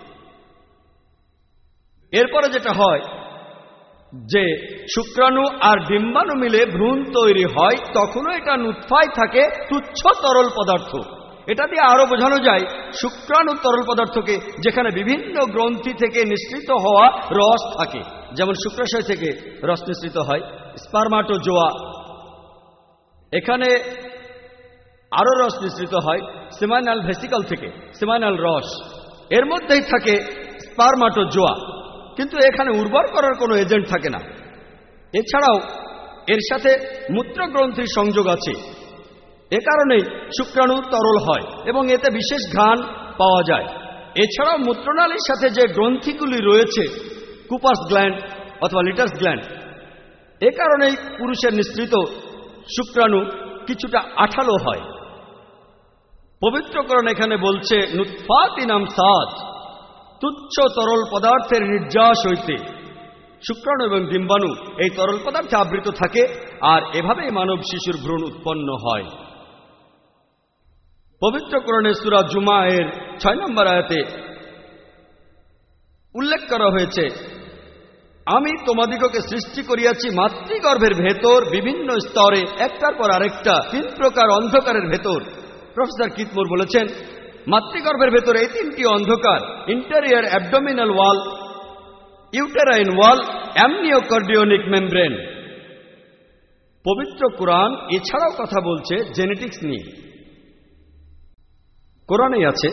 এরপরে যেটা হয় যে শুক্রাণু আর ডিম্বাণু মিলে ভ্রূণ তৈরি হয়, তখনও এটা নুৎফায় থাকে, তুচ্ছ তরল পদার্থ। এটা দিয়ে আরো বোঝানো যায় শুক্রাণু তরল পদার্থকে, যেখানে বিভিন্ন গ্রন্থি থেকে নিঃসৃত হওয়া রস থাকে, যেমন শুক্রাশয় থেকে রস নিঃসৃত হয়, স্পারমাটোজোয়া। এখানে আরো রস নিঃসৃত হয় সেমাইনাল ভেসিকল থেকে, সেমাইনাল রস। এর মধ্যেই থাকে স্পারমাটোজোয়া, কিন্তু এখানে উর্বর করার কোনো এজেন্ট থাকে না। এছাড়াও এর সাথে মূত্রগ্রন্থির সংযোগ আছে, এ কারণেই শুক্রাণু তরল হয় এবং এতে বিশেষ ঘ্রাণ পাওয়া যায়। এছাড়াও মূত্রনালীর সাথে যে গ্রন্থিগুলি রয়েছে, কুপাস গ্ল্যান্ড অথবা লিটাস গ্ল্যান্ড, এ কারণেই পুরুষের নিঃসৃত শুক্রাণু কিছুটা আঠালো হয়। পবিত্রকরণ এখানে বলছে নুতফাতিন আমসাজ, তুচ্ছ তরল পদার্থের নির্যাস হইতে। শুক্রাণু এবং ডিম্বাণু এই তরল পদার্থে আবৃত থাকে, আর এভাবেই মানব শিশুর ভ্রূণ উৎপন্ন হয়। পবিত্র কোরআনে সূরা জুমা এর ছয় নম্বর আয়াতে উল্লেখ করা হয়েছে, আমি তোমাদিগকে সৃষ্টি করিয়াছি মাতৃগর্ভের ভেতর বিভিন্ন স্তরে, একটার পর আরেকটা, তিন প্রকার অন্ধকারের ভেতর। প্রফেসর কিতমুর বলেছেন মাতৃগর্ভের ভেতর এই তিনটি অন্ধকার: interior abdominal wall, uterine wall, amniochorionic membrane. পবিত্র কোরআন এছাড়াও কথা বলছে জেনেটিক্স নিয়ে। কোরআনেই আছে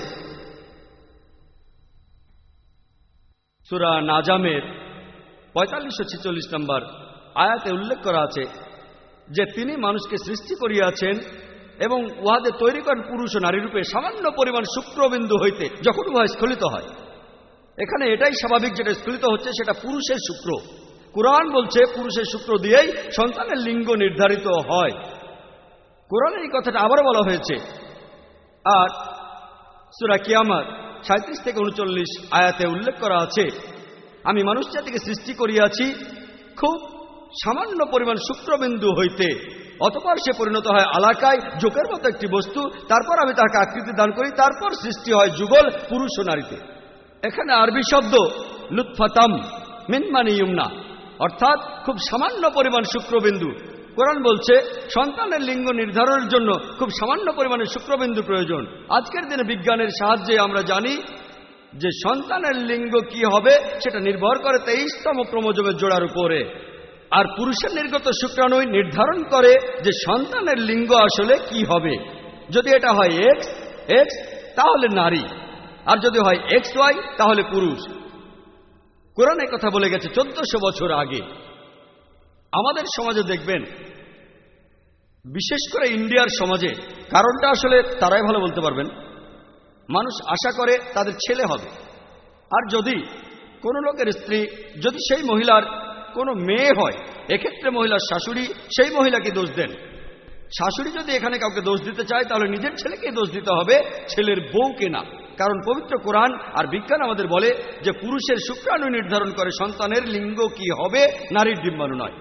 সূরা নাজামের পঁয়তাল্লিশশো ছিচল্লিশ নম্বর আয়াতে উল্লেখ করা আছে যে তিনি মানুষকে সৃষ্টি করিয়াছেন এবং উহাদের তৈরি করেন পুরুষ ও নারী রূপে সামান্য পরিমাণ শুক্রবিন্দু হইতে, যখন উহা স্খলিত হয়। এখানে এটাই স্বাভাবিক, যেটা স্খলিত হচ্ছে সেটা পুরুষের শুক্র। কোরআন বলছে পুরুষের শুক্র দিয়েই সন্তানের লিঙ্গ নির্ধারিত হয়। কোরআনে এই কথাটা আবারও বলা হয়েছে। আর সূরা কিয়ামত সাঁত্রিশ থেকে উনচল্লিশ আয়াতে উল্লেখ করা আছে, আমি মানুষ জাতিকে সৃষ্টি করিয়াছি খুব সামান্য পরিমাণ শুক্রবিন্দু হইতে, অতঃপর সে পরিণত হয় আলাকায়, জোকের মতো একটি বস্তু, তারপর আমি তাকে আকৃতি দান করি, তারপর সৃষ্টি হয় যুগল পুরুষ ও নারীতে। এখানে আরবি শব্দ লুৎফাতাম মিন মানি ইউমনা, অর্থাৎ খুব সামান্য পরিমাণ শুক্রবিন্দু। কোরআন বলছে সন্তানের লিঙ্গ নির্ধারণের জন্য খুব সামান্য পরিমাণে শুক্রবিন্দু প্রয়োজন। আজকের দিনে বিজ্ঞানের সাহায্যে আমরা জানি যে সন্তানের লিঙ্গ কি হবে সেটা নির্ভর করে তেইশতম ক্রোমোজোমের জোড়ার উপরে, আর পুরুষের নির্গত শুক্রাণুই নির্ধারণ করে যে সন্তানের লিঙ্গ আসলে কি হবে। যদি এটা হয় এক্স এক্স তাহলে নারী, আর যদি হয় এক্স ওয়াই তাহলে পুরুষ। কোরআনে কথা বলে গেছে চোদ্দশো বছর আগে। আমাদের সমাজে দেখবেন, বিশেষ করে ইন্ডিয়ার সমাজে, কারণটা আসলে তারাই ভালো বলতে পারবেন, মানুষ আশা করে তাদের ছেলে হবে, আর যদি কোনো লোকের স্ত্রী, যদি সেই মহিলার কোনো মেয়ে হয়, এক্ষেত্রে মহিলার শাশুড়ি সেই মহিলাকে দোষ দেন। শাশুড়ি যদি এখানে কাউকে দোষ দিতে চায় তাহলে নিজের ছেলেকে দোষ দিতে হবে, ছেলের বউকে না। কারণ পবিত্র কোরআন আর বিজ্ঞান আমাদের বলে যে পুরুষের শুক্রাণু নির্ধারণ করে সন্তানের লিঙ্গ কি হবে, নারীর ডিম্বাণু নয়।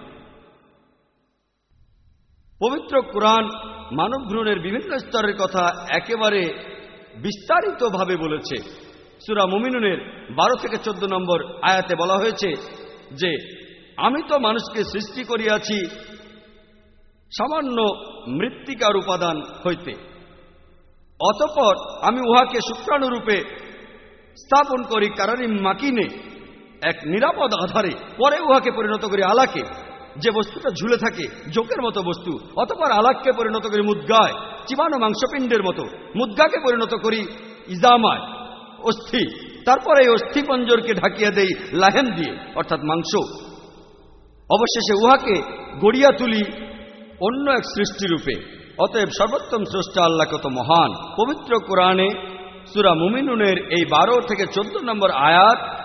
পবিত্র কোরআন মানব ভ্রূণের বিভিন্ন স্তরের কথা একেবারে বিস্তারিতভাবে বলেছে। সূরা মুমিনুনের বারো থেকে চোদ্দ নম্বর আয়াতে বলা হয়েছে যে আমি তো মানুষকে সৃষ্টি করিয়াছি সামান্য মৃত্তিকার উপাদান হইতে, অতঃপর আমি উহাকে শুক্রাণুরূপে স্থাপন করি কারারিম মাকিনে, এক নিরাপদ আধারে, পরে উহাকে পরিণত করি আলাকে, যে বস্তুটা ঝুলে থাকে জোকের মতো বস্তু, অতঃপর আলাককে পরিণত করি মুদ্গায়, চিবানো মাংসপিণ্ডের মতো, মুদ্গাকে পরিণত করি ইজামায়, অস্থি, তারপরে এই অস্থিপঞ্জরকে ঢাকিয়ে দেই লাহেম দিয়ে অর্থাৎ মাংস, অবশেষে উহাকে গড়িয়া তুলি অন্য এক সৃষ্টিরূপে। অতএব সর্বোত্তম স্রষ্টা আল্লাহ কত মহান। পবিত্র কোরআনে সূরা মুমিনুনের এই বারো থেকে চোদ্দ নম্বর আয়াত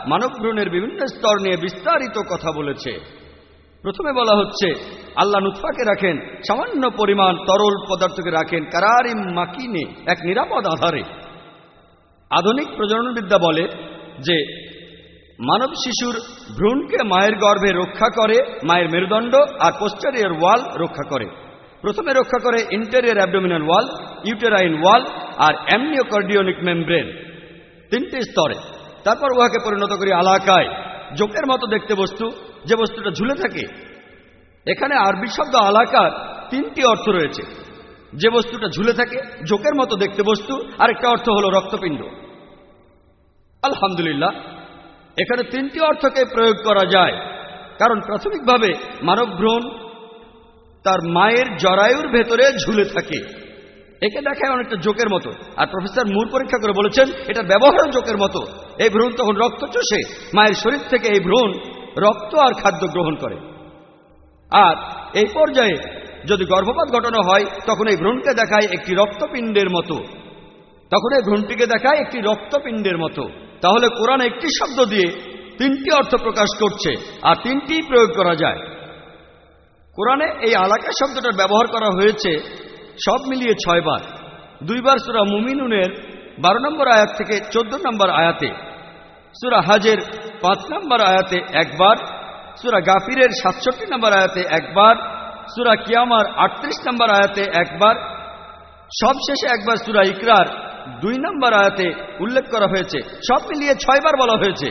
মানব ভ্রূণের বিভিন্ন স্তর নিয়ে বিস্তারিত কথা বলেছে। প্রথমে বলা হচ্ছে আল্লাহ নুতফাকে রাখেন সামান্য পরিমাণ তরল পদার্থকে রাখেন কারারিম মাকিনে, এক নিরাপদ আধারে। আধুনিক প্রজননবিদ্যা বলে যে মানব শিশুর ভ্রূণকে মায়ের গর্ভে রক্ষা করে মায়ের মেরুদণ্ড আর পোস্টেরিয়র ওয়াল রক্ষা করে। প্রথমে রক্ষা করে interior abdominal wall, uterine wall আর অ্যামনিওকার্ডিওনিক মেমব্রেন, তিনটি স্তরে। তারপর উহাকে পরিণত করি আলাকায়, জোকের মতো দেখতে বস্তু, যে বস্তুটা ঝুলে থাকে। এখানে আরবি শব্দ আলাকার তিনটি অর্থ রয়েছে। যে বস্তুটা ঝুলে থাকে, জোকের মতো দেখতে বস্তু, আরেকটা অর্থ হলো রক্তপিণ্ড। আলহামদুলিল্লাহ, এখানে তিনটি অর্থকে প্রয়োগ করা যায়, কারণ প্রাথমিকভাবে মানব ভ্রূণ তার মায়ের জরায়ুর ভেতরে ঝুলে থাকে। একে দেখায় অনেকটা জোকের মতো, আর প্রফেসর মুর পরীক্ষা করে বলেছেন এটার ব্যবহারও জোকের মতো। এই ভ্রূণ তখন রক্ত চষে মায়ের শরীর থেকে এই ভ্রূণ রক্ত আর খাদ্য গ্রহণ করে। আর এই পর্যায়ে যদি গর্ভপাত ঘটানো হয় তখন এই ভ্রূণকে দেখায় একটি রক্তপিণ্ডের মতো, তখন এই ভ্রূণটিকে দেখায় একটি রক্তপিণ্ডের মতো। তাহলে কোরআন একটি শব্দ দিয়ে তিনটি অর্থ প্রকাশ করছে, আর তিনটি প্রয়োগ করা যায়। কোরআনে এই আলাকা শব্দটার ব্যবহার করা হয়েছে সব মিলিয়ে ছয় বার। দুইবার সূরা মুমিনুনের বারো নম্বর আয়াত থেকে চোদ্দ নম্বর আয়াতে, সূরা হাজের পাঁচ নম্বর আয়াতে একবার, সূরা গাফিরের সাতষট্টি নম্বর আয়াতে একবার, সূরা কিয়ামার আটত্রিশ নম্বর আয়াতে একবার, সবশেষে একবার সূরা ইকরার দুই নম্বর আয়াতে উল্লেখ করা হয়েছে। সব মিলিয়ে ছয়বার বলা হয়েছে।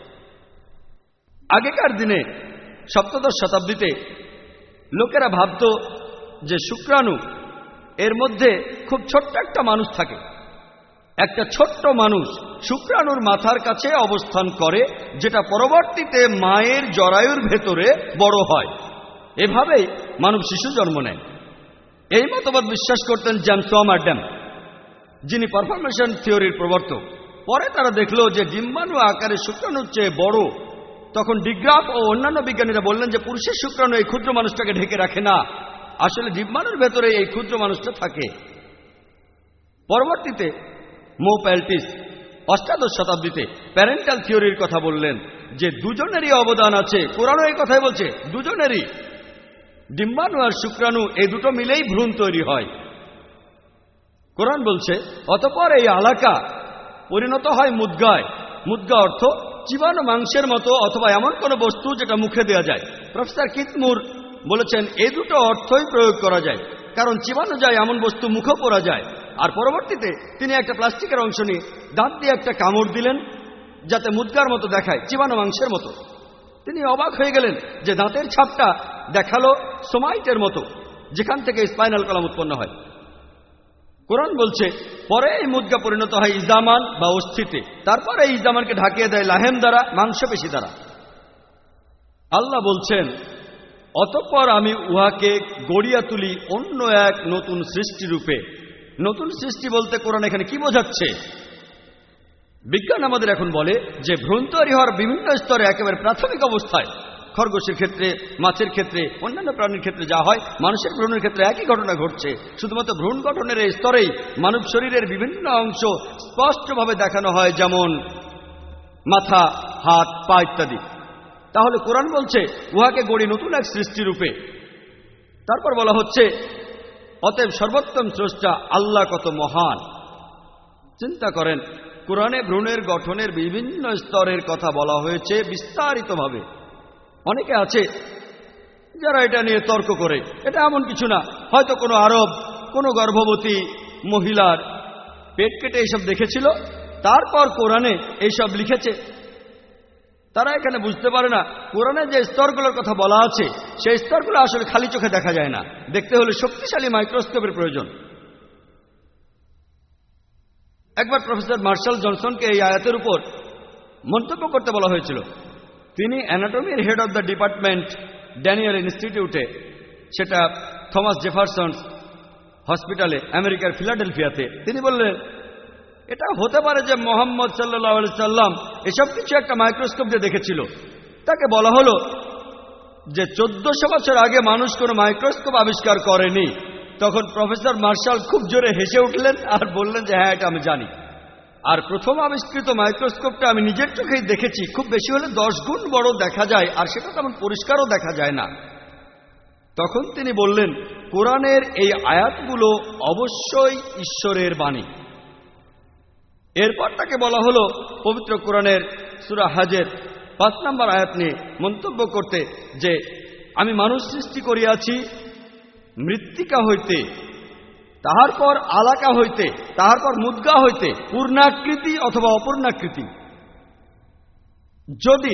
আগেকার দিনে সপ্তদশ শতাব্দীতে লোকেরা ভাবত যে শুক্রাণু এর মধ্যে খুব ছোট্ট একটা মানুষ থাকে। একটা ছোট্ট মানুষ শুক্রাণুর মাথার কাছে অবস্থান করে, যেটা পরবর্তীতে মায়ের জরায়ুর ভেতরে বড় হয়। এভাবেই মানব শিশু জন্ম নেয়। এই মতবাদ বিশ্বাস করতেন জেমস ওয়ামারড্যাম, যিনি পারফরমেশন থিওরির প্রবর্তক। পরে তারা দেখল যে ডিম্বাণু আকারে শুক্রাণুর চেয়ে বড়। তখন ডিগ্রাফ ও অন্যান্য বিজ্ঞানীরা বললেন যে পুরুষের শুক্রাণু এই ক্ষুদ্র মানুষটাকে ঢেকে রাখে না, আসলে ডিম্বাণুর ভেতরে এই ক্ষুদ্র মানুষটা থাকে। পরবর্তীতে মো প্যালটিস অষ্টাদশ শতাব্দীতে প্যারেন্টাল থিওরির কথা বললেন যে দুজনেরই অবদান আছে। কোরআনও এই কথাই বলছে, দুজনেরই, ডিম্বাণু আর শুক্রাণু এই দুটো মিলেই ভ্রূণ তৈরি হয়। কোরআন বলছে অতঃপর এই আলাকা পরিণত হয় মুদগায়। মুদগা অর্থ চিবানো মাংসের মতো অথবা এমন কোনো বস্তু যেটা মুখে দেওয়া যায়। প্রফেসর কিতমুর বলেছেন এই দুটো অর্থই প্রয়োগ করা যায়, কারণ চিবানো যায় এমন বস্তু মুখে পড়া যায়। আর পরবর্তীতে তিনি একটা প্লাস্টিকের অংশ নিয়ে দাঁত দিয়ে একটা কামড় দিলেন, যাতে মুদগার মতো দেখায়, চিবানো মাংসের মতো। তিনি অবাক হয়ে গেলেন যে দাঁতের ছাপটা দেখালো সোমাইটের মতো, যেখান থেকে স্পাইনাল কলাম উৎপন্ন হয়। কোরআন বলছে পরে এই মুদগা পরিণত হয় ইজামান বা অস্থিতে, তারপরে এই ইজামানকে ঢাকিয়ে দেয় লাহেম দ্বারা, মাংসপেশি দ্বারা। আল্লাহ বলছেন অতঃপর আমি উহাকে গড়িয়া তুলি অন্য এক নতুন সৃষ্টি রূপে। নতুন সৃষ্টি বলতে কোরআন এখানে কি বোঝাচ্ছে? বিজ্ঞান আমাদের এখন বলে যে ভ্রূণ তৈরি হওয়ার বিভিন্ন স্তরে একেবারে প্রাথমিক অবস্থায়, খরগোশের ক্ষেত্রে, মাছের ক্ষেত্রে, অন্যান্য প্রাণীর ক্ষেত্রে যা হয়, মানুষের ভ্রূণের ক্ষেত্রে একই ঘটনা ঘটছে। শুধুমাত্র ভ্রূণ গঠনের এই স্তরেই মানব শরীরের বিভিন্ন অংশ স্পষ্টভাবে দেখানো হয়, যেমন মাথা, হাত, পা ইত্যাদি। তাহলে কোরআন বলছে উহাকে গড়ি নতুন এক সৃষ্টি রূপে। তারপর বলা হচ্ছে অতএব সর্বোত্তম স্রষ্টা আল্লাহ কত মহান। চিন্তা করেন, কোরআনে ভ্রূণের গঠনের বিভিন্ন স্তরের কথা বলা হয়েছে বিস্তারিতভাবে। অনেকে আছে যারা এটা নিয়ে তর্ক করে, এটা এমন কিছু না, হয়তো কোনো আরব কোনো গর্ভবতী মহিলার পেট কেটে এইসব দেখেছিল, তারপর কোরআনে এইসব লিখেছে। তারা এখানে বুঝতে পারে না কোরআনে যে স্তরগুলোর কথা বলা আছে সেই স্তরগুলো আসলে খালি চোখে দেখা যায় না, দেখতে হলে শক্তিশালী মাইক্রোস্কোপের প্রয়োজন। একবার প্রফেসর মার্শাল জনসনকে এই আয়াতের উপর মন্তব্য করতে বলা হয়েছিল। তিনি অ্যানাটমির head of the department Daniel ইনস্টিটিউটে, সেটা থমাস জেফারসন হসপিটালে আমেরিকার ফিলাডেলফিয়াতে, তিনি বললেন এটা হতে পারে যে মোহাম্মদ সাল্লাল্লাহু আলাইহি সাল্লাম এসব কিছু একটা মাইক্রোস্কোপ দিয়ে দেখেছিল। তাকে বলা হলো যে চোদ্দশো বছর আগে মানুষ কোনো মাইক্রোস্কোপ আবিষ্কার করেনি। তখন প্রফেসর মার্শাল খুব জোরে হেসে উঠলেন আর বললেন যে হ্যাঁ, এটা আমি জানি। আর প্রথম আবিষ্কৃত মাইক্রোস্কোপটা আমি নিজের চোখেই দেখেছি, খুব বেশি হলে দশ গুণ বড় দেখা যায়, আর সেটা তেমন পরিষ্কারও দেখা যায় না। তখন তিনি বললেন, কোরআনের এই আয়াতগুলো অবশ্যই ঈশ্বরের বাণী। এরপর তাকে বলা হলো পবিত্র কোরআনের সূরা হজের পাঁচ নম্বর আয়াত নিয়ে মন্তব্য করতে, যে আমি মানুষ সৃষ্টি করিয়াছি মৃত্তিকা হইতে, তাহার পর আলাকা হইতে, তাহার পর মুদ্গা হইতে, পূর্ণাকৃতি অথবা অপূর্ণাকৃতি। যদি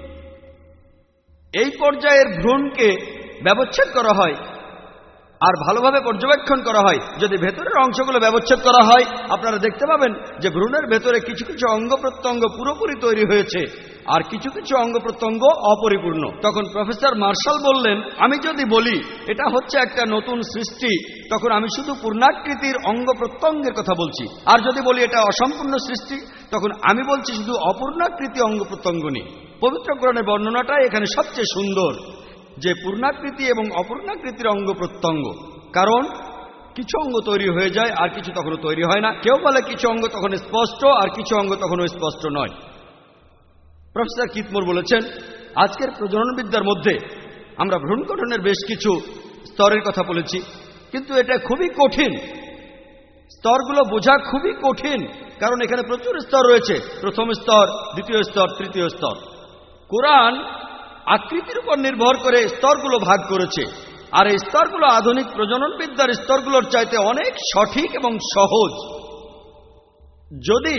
এই পর্যায়ের ভ্রূণকে ব্যবচ্ছেদ করা হয় আর ভালোভাবে পর্যবেক্ষণ করা হয়, যদি ভেতরের অংশগুলো ব্যবচ্ছেদ করা হয়, আপনারা দেখতে পাবেন যে ভ্রূণের ভেতরে কিছু কিছু অঙ্গ প্রত্যঙ্গ পুরোপুরি তৈরি হয়েছে আর কিছু কিছু অঙ্গ প্রত্যঙ্গ অপরিপূর্ণ। তখন প্রফেসর মার্শাল বললেন, আমি যদি বলি এটা হচ্ছে একটা নতুন সৃষ্টি, তখন আমি শুধু পূর্ণাকৃতির অঙ্গ প্রত্যঙ্গের কথা বলছি, আর যদি বলি এটা অসম্পূর্ণ সৃষ্টি, তখন আমি বলছি শুধু অপূর্ণাকৃতি অঙ্গ প্রত্যঙ্গ নিয়ে। পবিত্র কোরআনের বর্ণনাটা এখানে সবচেয়ে সুন্দর, যে পূর্ণাকৃতি এবং অপূর্ণাকৃতির অঙ্গ প্রত্যঙ্গ। কারণ কিছু অঙ্গ তৈরি হয়ে যায় আর কিছু তখনও তৈরি হয় না। কেউ বলে কিছু অঙ্গ তখন স্পষ্ট আর কিছু অঙ্গ তখনও স্পষ্ট নয়। প্রফেসর কিতমোর বলেছেন, আজকের প্রজননবিদ্যার মধ্যে আমরা ভ্রূণ গঠনের বেশ কিছু স্তরের কথা বলেছি, কিন্তু এটা খুবই কঠিন। স্তরগুলো বোঝা খুবই কঠিন, কারণ এখানে প্রচুর স্তর রয়েছে, প্রথম স্তর, দ্বিতীয় স্তর, তৃতীয় স্তর। কোরআন আকৃতির উপর নির্ভর করে স্তরগুলো ভাগ করেছে, আর এই স্তরগুলো আধুনিক প্রজননবিদ্যার স্তরগুলোর চাইতে অনেক সঠিক এবং সহজ। যদি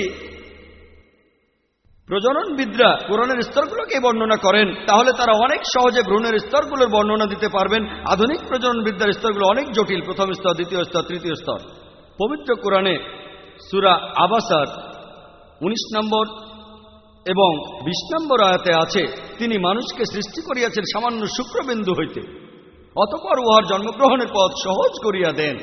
প্রজননবিদরা কোরআনের স্তরগুলোকে বর্ণনা করেন, তাহলে তারা অনেক সহজে ভ্রূণের স্তরগুলোর বর্ণনা দিতে পারবেন। আধুনিক প্রজননবিদ্যার স্তরগুলো অনেক জটিল, প্রথম স্তর, দ্বিতীয় স্তর, তৃতীয় স্তর। পবিত্র কোরআনে সূরা আবাসার উনিশ নম্বর এবং বিশ নম্বর আয়াতে আছে, তিনি মানুষকে সৃষ্টি করিয়াছেন সামান্য শুক্রবিন্দু হইতে, অতঃপর উহার জন্মগ্রহণের পথ সহজ করিয়া দেন।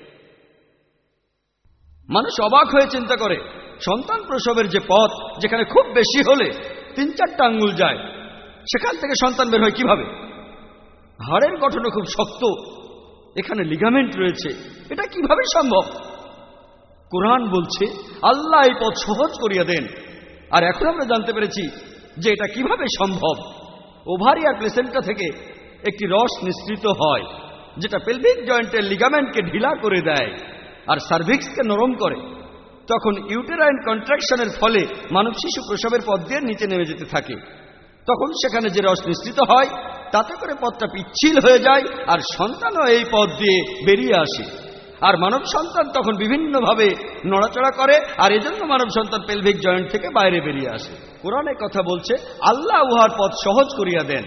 মানুষ অবাক হয়ে চিন্তা করে, সন্তান প্রসবের যে পথ, যেখানে খুব বেশি হলে তিন চারটা আঙ্গুল যায়, সেখান থেকে সন্তান বের হয় কিভাবে? হাড়ের গঠনও খুব শক্ত, এখানে লিগামেন্ট রয়েছে, এটা কিভাবে সম্ভব? কোরআন বলছে আল্লাহ এই পথ সহজ করিয়া দেন। আর এখন আমরা জানতে পেরেছি যে এটা কিভাবে সম্ভব। ওভারি আর প্লেসেন্টা থেকে একটি রস নিঃসৃত হয়, যেটা পেলভিক জয়েন্টের লিগামেন্টকে ঢিলা করে দেয় আর সার্ভিক্সকে নরম করে। তখন ইউটেরাইন কন্ট্রাকশনের ফলে মানব শিশু প্রসবের পথ দিয়ে নিচে নেমে যেতে থাকে। তখন সেখানে যে রস নিঃসৃত হয়, তাতে করে পথটা পিচ্ছিল হয়ে যায় আর সন্তানও এই পথ দিয়ে বেরিয়ে আসে। আর মানব সন্তান তখন বিভিন্নভাবে নড়াচড়া করে, আর এজন্য মানব সন্তান পেলভিক জয়েন্ট থেকে বাইরে বেরিয়ে আসে। কোরআনে কথা বলছে আল্লাহ উহার পথ সহজ করিয়া দেন।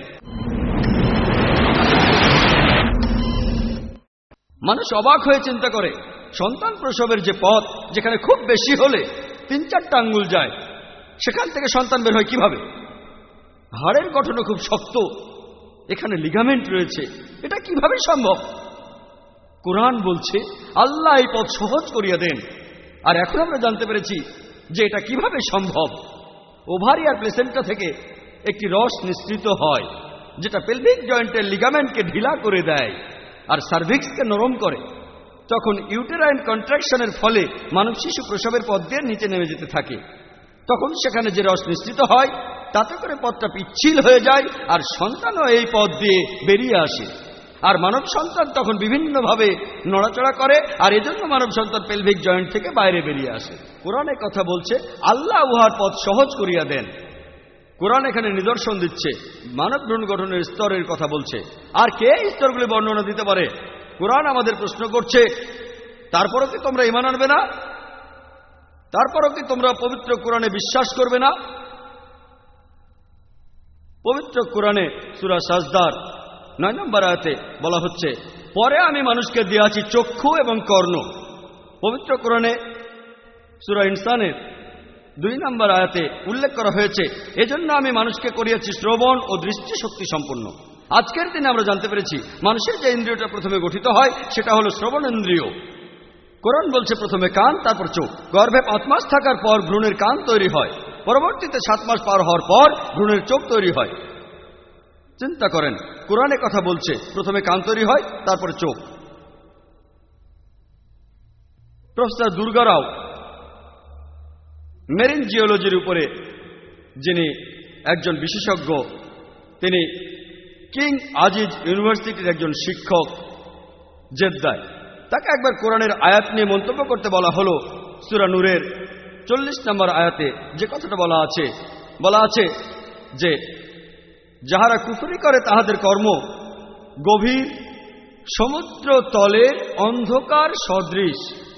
মানুষ অবাক হয়ে চিন্তা করে, সন্তান প্রসবের যে পথ, যেখানে খুব বেশি হলে তিন চারটা আঙ্গুল যায়, সেখান থেকে সন্তান বের হয় কিভাবে? হাড়ের গঠনও খুব শক্ত, এখানে লিগামেন্ট রয়েছে, এটা কিভাবে সম্ভব? কোরআন বলছে আল্লাহ এই পথ সহজ করিয়া দেন। আর এখন আমরা জানতে পেরেছি যে এটা কিভাবে সম্ভব। ওভারি আর প্লেসেন্টা থেকে একটি রস নিঃসৃত হয়, যেটা পেলভিক জয়েন্টের লিগামেন্টকে ঢিলা করে দেয় আর সার্ভিক্সকে নরম করে। তখন ইউটেরাইন কন্ট্রাকশনের ফলে মানব শিশু প্রসবের পথ দিয়ে নিচে নেমে যেতে থাকে। তখন সেখানে যে রস নিঃসৃত হয়, তাতে করে পথটা পিচ্ছিল হয়ে যায় আর সন্তানও এই পথ দিয়ে বেরিয়ে আসে। আর মানব সন্তান তখন বিভিন্নভাবে নড়াচড়া করে, আর এজন্য মানব সন্তান পেলভিক জয়েন্ট থেকে বাইরে বেরিয়ে আসে। কোরআনে কথা বলছে আল্লাহ উহার পথ সহজ করিয়া দেন। কোরআন এখানে নিদর্শন দিচ্ছে, মানব ভ্রূণ গঠনের স্তরের কথা বলছে। আর কে এই স্তরগুলি বর্ণনা দিতে পারে? কোরআন আমাদের প্রশ্ন করছে, তারপরও কি তোমরা ঈমান আনবে না? তারপরও কি তোমরা পবিত্র কোরআনে বিশ্বাস করবে না? পবিত্র কোরআনে সূরা সাজদার নয় নম্বর আয়াতে বলা হচ্ছে, পরে আমি মানুষকে দিয়াছি চক্ষু এবং কর্ণ। পবিত্র কোরআনে সূরা ইনসানের দুই নম্বর আয়াতে উল্লেখ করা হয়েছে, এজন্য আমি মানুষকে করিয়াছি শ্রবণ ও দৃষ্টি শক্তি সম্পন্ন। আজকের দিনে আমরা জানতে পেরেছি মানুষের যে ইন্দ্রিয়টা প্রথমে গঠিত হয়, সেটা হলো শ্রবণ ইন্দ্রিয়। কোরআন বলছে প্রথমে কান, তারপর চোখ। গর্ভে পাঁচ মাস থাকার পর ভ্রূণের কান তৈরি হয়, পরবর্তীতে সাত মাস পার হওয়ার পর ভ্রূণের চোখ তৈরি হয়। চিন্তা করেন, কোরআনে কথা বলছে প্রথমে কান তৈরি হয়, তারপরে চোখ। প্রফেসর দুর্গা রাও মেরিন জিওলজির উপরে যিনি একজন বিশেষজ্ঞ, তিনি কিং আজিজ ইউনিভার্সিটির একজন শিক্ষক জেদ্দায়। তাকে একবার কোরআনের আয়াত নিয়ে মন্তব্য করতে বলা হলো। সূরা নূরের চল্লিশ নম্বর আয়াতে যে কথাটা বলা আছে, বলা আছে যে যাহারা কুফরি করে তাহাদের কর্ম গভীর সমুদ্র তলের অন্ধকার সদৃশ,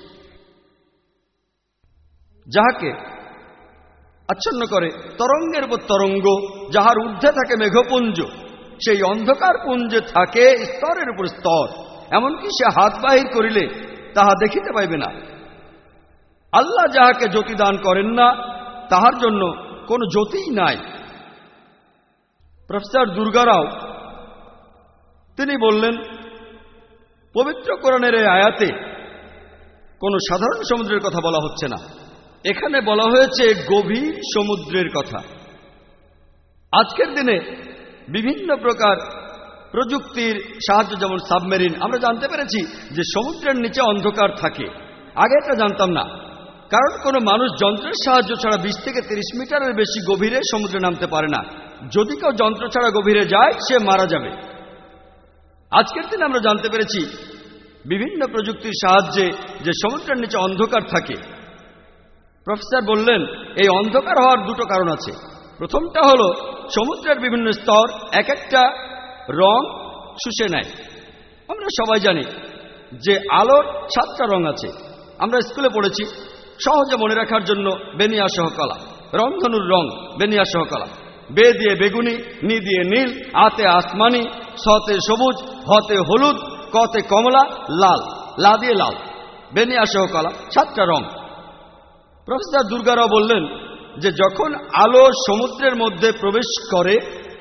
যাহাকে আচ্ছন্ন করে তরঙ্গের উপর তরঙ্গ, যাহার ঊর্ধ্বে থাকে মেঘপুঞ্জ, সেই অন্ধকার পুঞ্জে থাকে স্তরের উপর স্তর, এমনকি সে হাত বাহির করিলে তাহা দেখিতে পাইবে না। আল্লাহ যাহাকে জ্যোতি দান করেন না তাহার জন্য কোনো জ্যোতিই নাই। প্রফেসর দুর্গারাও তিনি বললেন, পবিত্র কোরআনের এই আয়াতে কোনো সাধারণ সমুদ্রের কথা বলা হচ্ছে না, এখানে বলা হয়েছে গভীর সমুদ্রের কথা। আজকের দিনে বিভিন্ন প্রকার প্রযুক্তির সাহায্য, যেমন সাবমেরিন, আমরা জানতে পেরেছি যে সমুদ্রের নিচে অন্ধকার থাকে। আগে এটা জানতাম না, কারণ কোনো মানুষ যন্ত্রের সাহায্য ছাড়া বিশ থেকে তিরিশ মিটারের বেশি গভীরে সমুদ্রে নামতে পারে না। যদি কেউ যন্ত্র ছাড়া গভীরে যায় সে মারা যাবে। আজকের দিনে আমরা জানতে পেরেছি বিভিন্ন প্রযুক্তির সাহায্যে যে সমুদ্রের নিচে অন্ধকার থাকে। প্রফেসর বললেন, এই অন্ধকার হওয়ার দুটো কারণ আছে। প্রথমটা হলো সমুদ্রের বিভিন্ন স্তর এক একটা রং শুষে নেয়। আমরা সবাই জানি যে আলোর সাতটা রং আছে, আমরা স্কুলে পড়েছি। সহজে মনে রাখার জন্য বেনিয়া সহ কলা, রংধনুর রং বেনিয়া সহ কলা, বে দিয়ে বেগুনি, নি দিয়ে নীল, আতে আসমানি, সতে সবুজ, হতে হলুদ, কতে কমলা, লাল, লা দিয়ে লাল, বেনিয়া সহ কলা, সাতটা রং। প্রফেসর দুর্গারাও বললেন যে যখন আলো সমুদ্রের মধ্যে প্রবেশ করে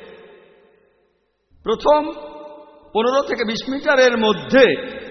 প্রথম পনেরো থেকে বিশ মিটারের মধ্যে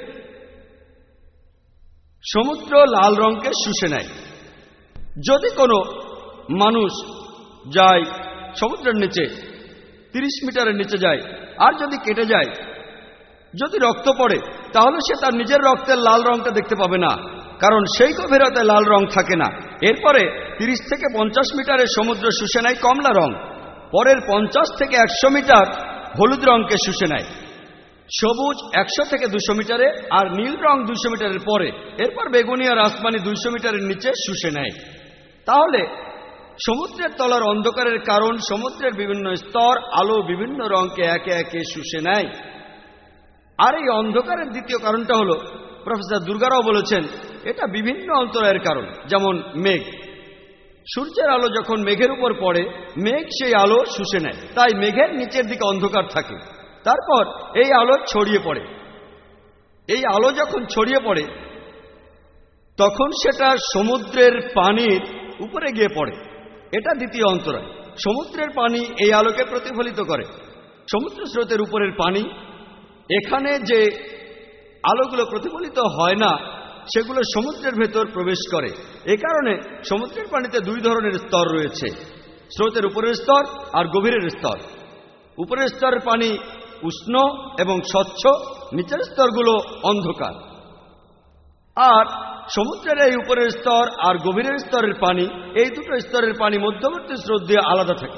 সমুদ্র লাল রঙকে শুষে নেয়। যদি কোনো মানুষ যায় সমুদ্রের নিচে, তিরিশ মিটারের নিচে যায়, আর যদি কেটে যায়, যদি রক্ত পড়ে, তাহলে সে তার নিজের রক্তের লাল রংটা দেখতে পাবে না, কারণ সেই গভীরতায় লাল রং থাকে না। এরপরে তিরিশ থেকে পঞ্চাশ মিটারের সমুদ্র শুষে নেয় কমলা রং, পরের পঞ্চাশ থেকে একশো মিটার হলুদ রংকে শুষে নেয়, সবুজ একশো থেকে দুশো মিটারে, আর নীল রং দুইশো মিটারের পরে, এরপর বেগুনি আর আসমানি দুইশো মিটারের নিচে শুষে নেয়। তাহলে সমুদ্রের তলার অন্ধকারের কারণ সমুদ্রের বিভিন্ন স্তর আলো বিভিন্ন রংকে একে একে শুষে নেয়। আর এই অন্ধকারের দ্বিতীয় কারণটা হলো, প্রফেসর দুর্গারাও বলেছেন, এটা বিভিন্ন অন্তরায়ের কারণ। যেমন মেঘ, সূর্যের আলো যখন মেঘের উপর পড়ে, মেঘ সেই আলো শুষে নেয়, তাই মেঘের নিচের দিকে অন্ধকার থাকে। তারপর এই আলো ছড়িয়ে পড়ে, এই আলো যখন ছড়িয়ে পড়ে তখন সেটা সমুদ্রের পানির উপরে গিয়ে পড়ে, এটা দ্বিতীয় অন্তরায়। সমুদ্রের পানি এই আলোকে প্রতিফলিত করে। সমুদ্র স্রোতের উপরের পানি, এখানে যে আলোগুলো প্রতিফলিত হয় না সেগুলো সমুদ্রের ভেতর প্রবেশ করে। এ কারণে সমুদ্রের পানিতে দুই ধরনের স্তর রয়েছে, স্রোতের উপরের স্তর আর গভীরের স্তর। উপরের স্তরের পানি উষ্ণ এবং স্বচ্ছ, নিচের স্তরগুলো অন্ধকার। আর সমুদ্রের এই উপরের স্তর আর গভীরের স্তরের পানি, এই দুটো স্তরের পানি মধ্যবর্তী স্রোত দিয়ে আলাদা থাকে।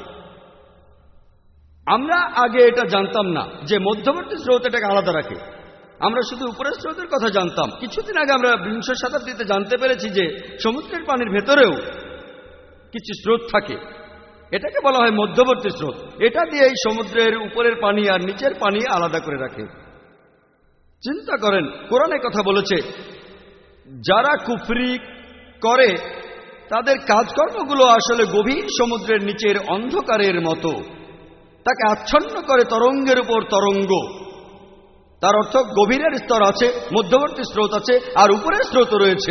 আমরা আগে এটা জানতাম না যে মধ্যবর্তী স্রোত এটাকে আলাদা রাখে, আমরা শুধু উপরের স্রোতের কথা জানতাম। কিছুদিন আগে আমরা বিংশ শতাব্দীতে জানতে পেরেছি যে সমুদ্রের পানির ভেতরেও কিছু স্রোত থাকে, এটাকে বলা হয় মধ্যবর্তী স্রোত। এটা দিয়ে এই সমুদ্রের উপরের পানি আর নিচের পানি আলাদা করে রাখে। চিন্তা করেন, কোরআনে কথা বলেছে যারা কুফরি করে তাদের কাজকর্মগুলো আসলে গভীর সমুদ্রের নিচের অন্ধকারের মতো, তাকে আচ্ছন্ন করে তরঙ্গের উপর তরঙ্গ। তার অর্থ গভীরের স্তর আছে, মধ্যবর্তী স্রোত আছে, আর উপরের স্রোত রয়েছে।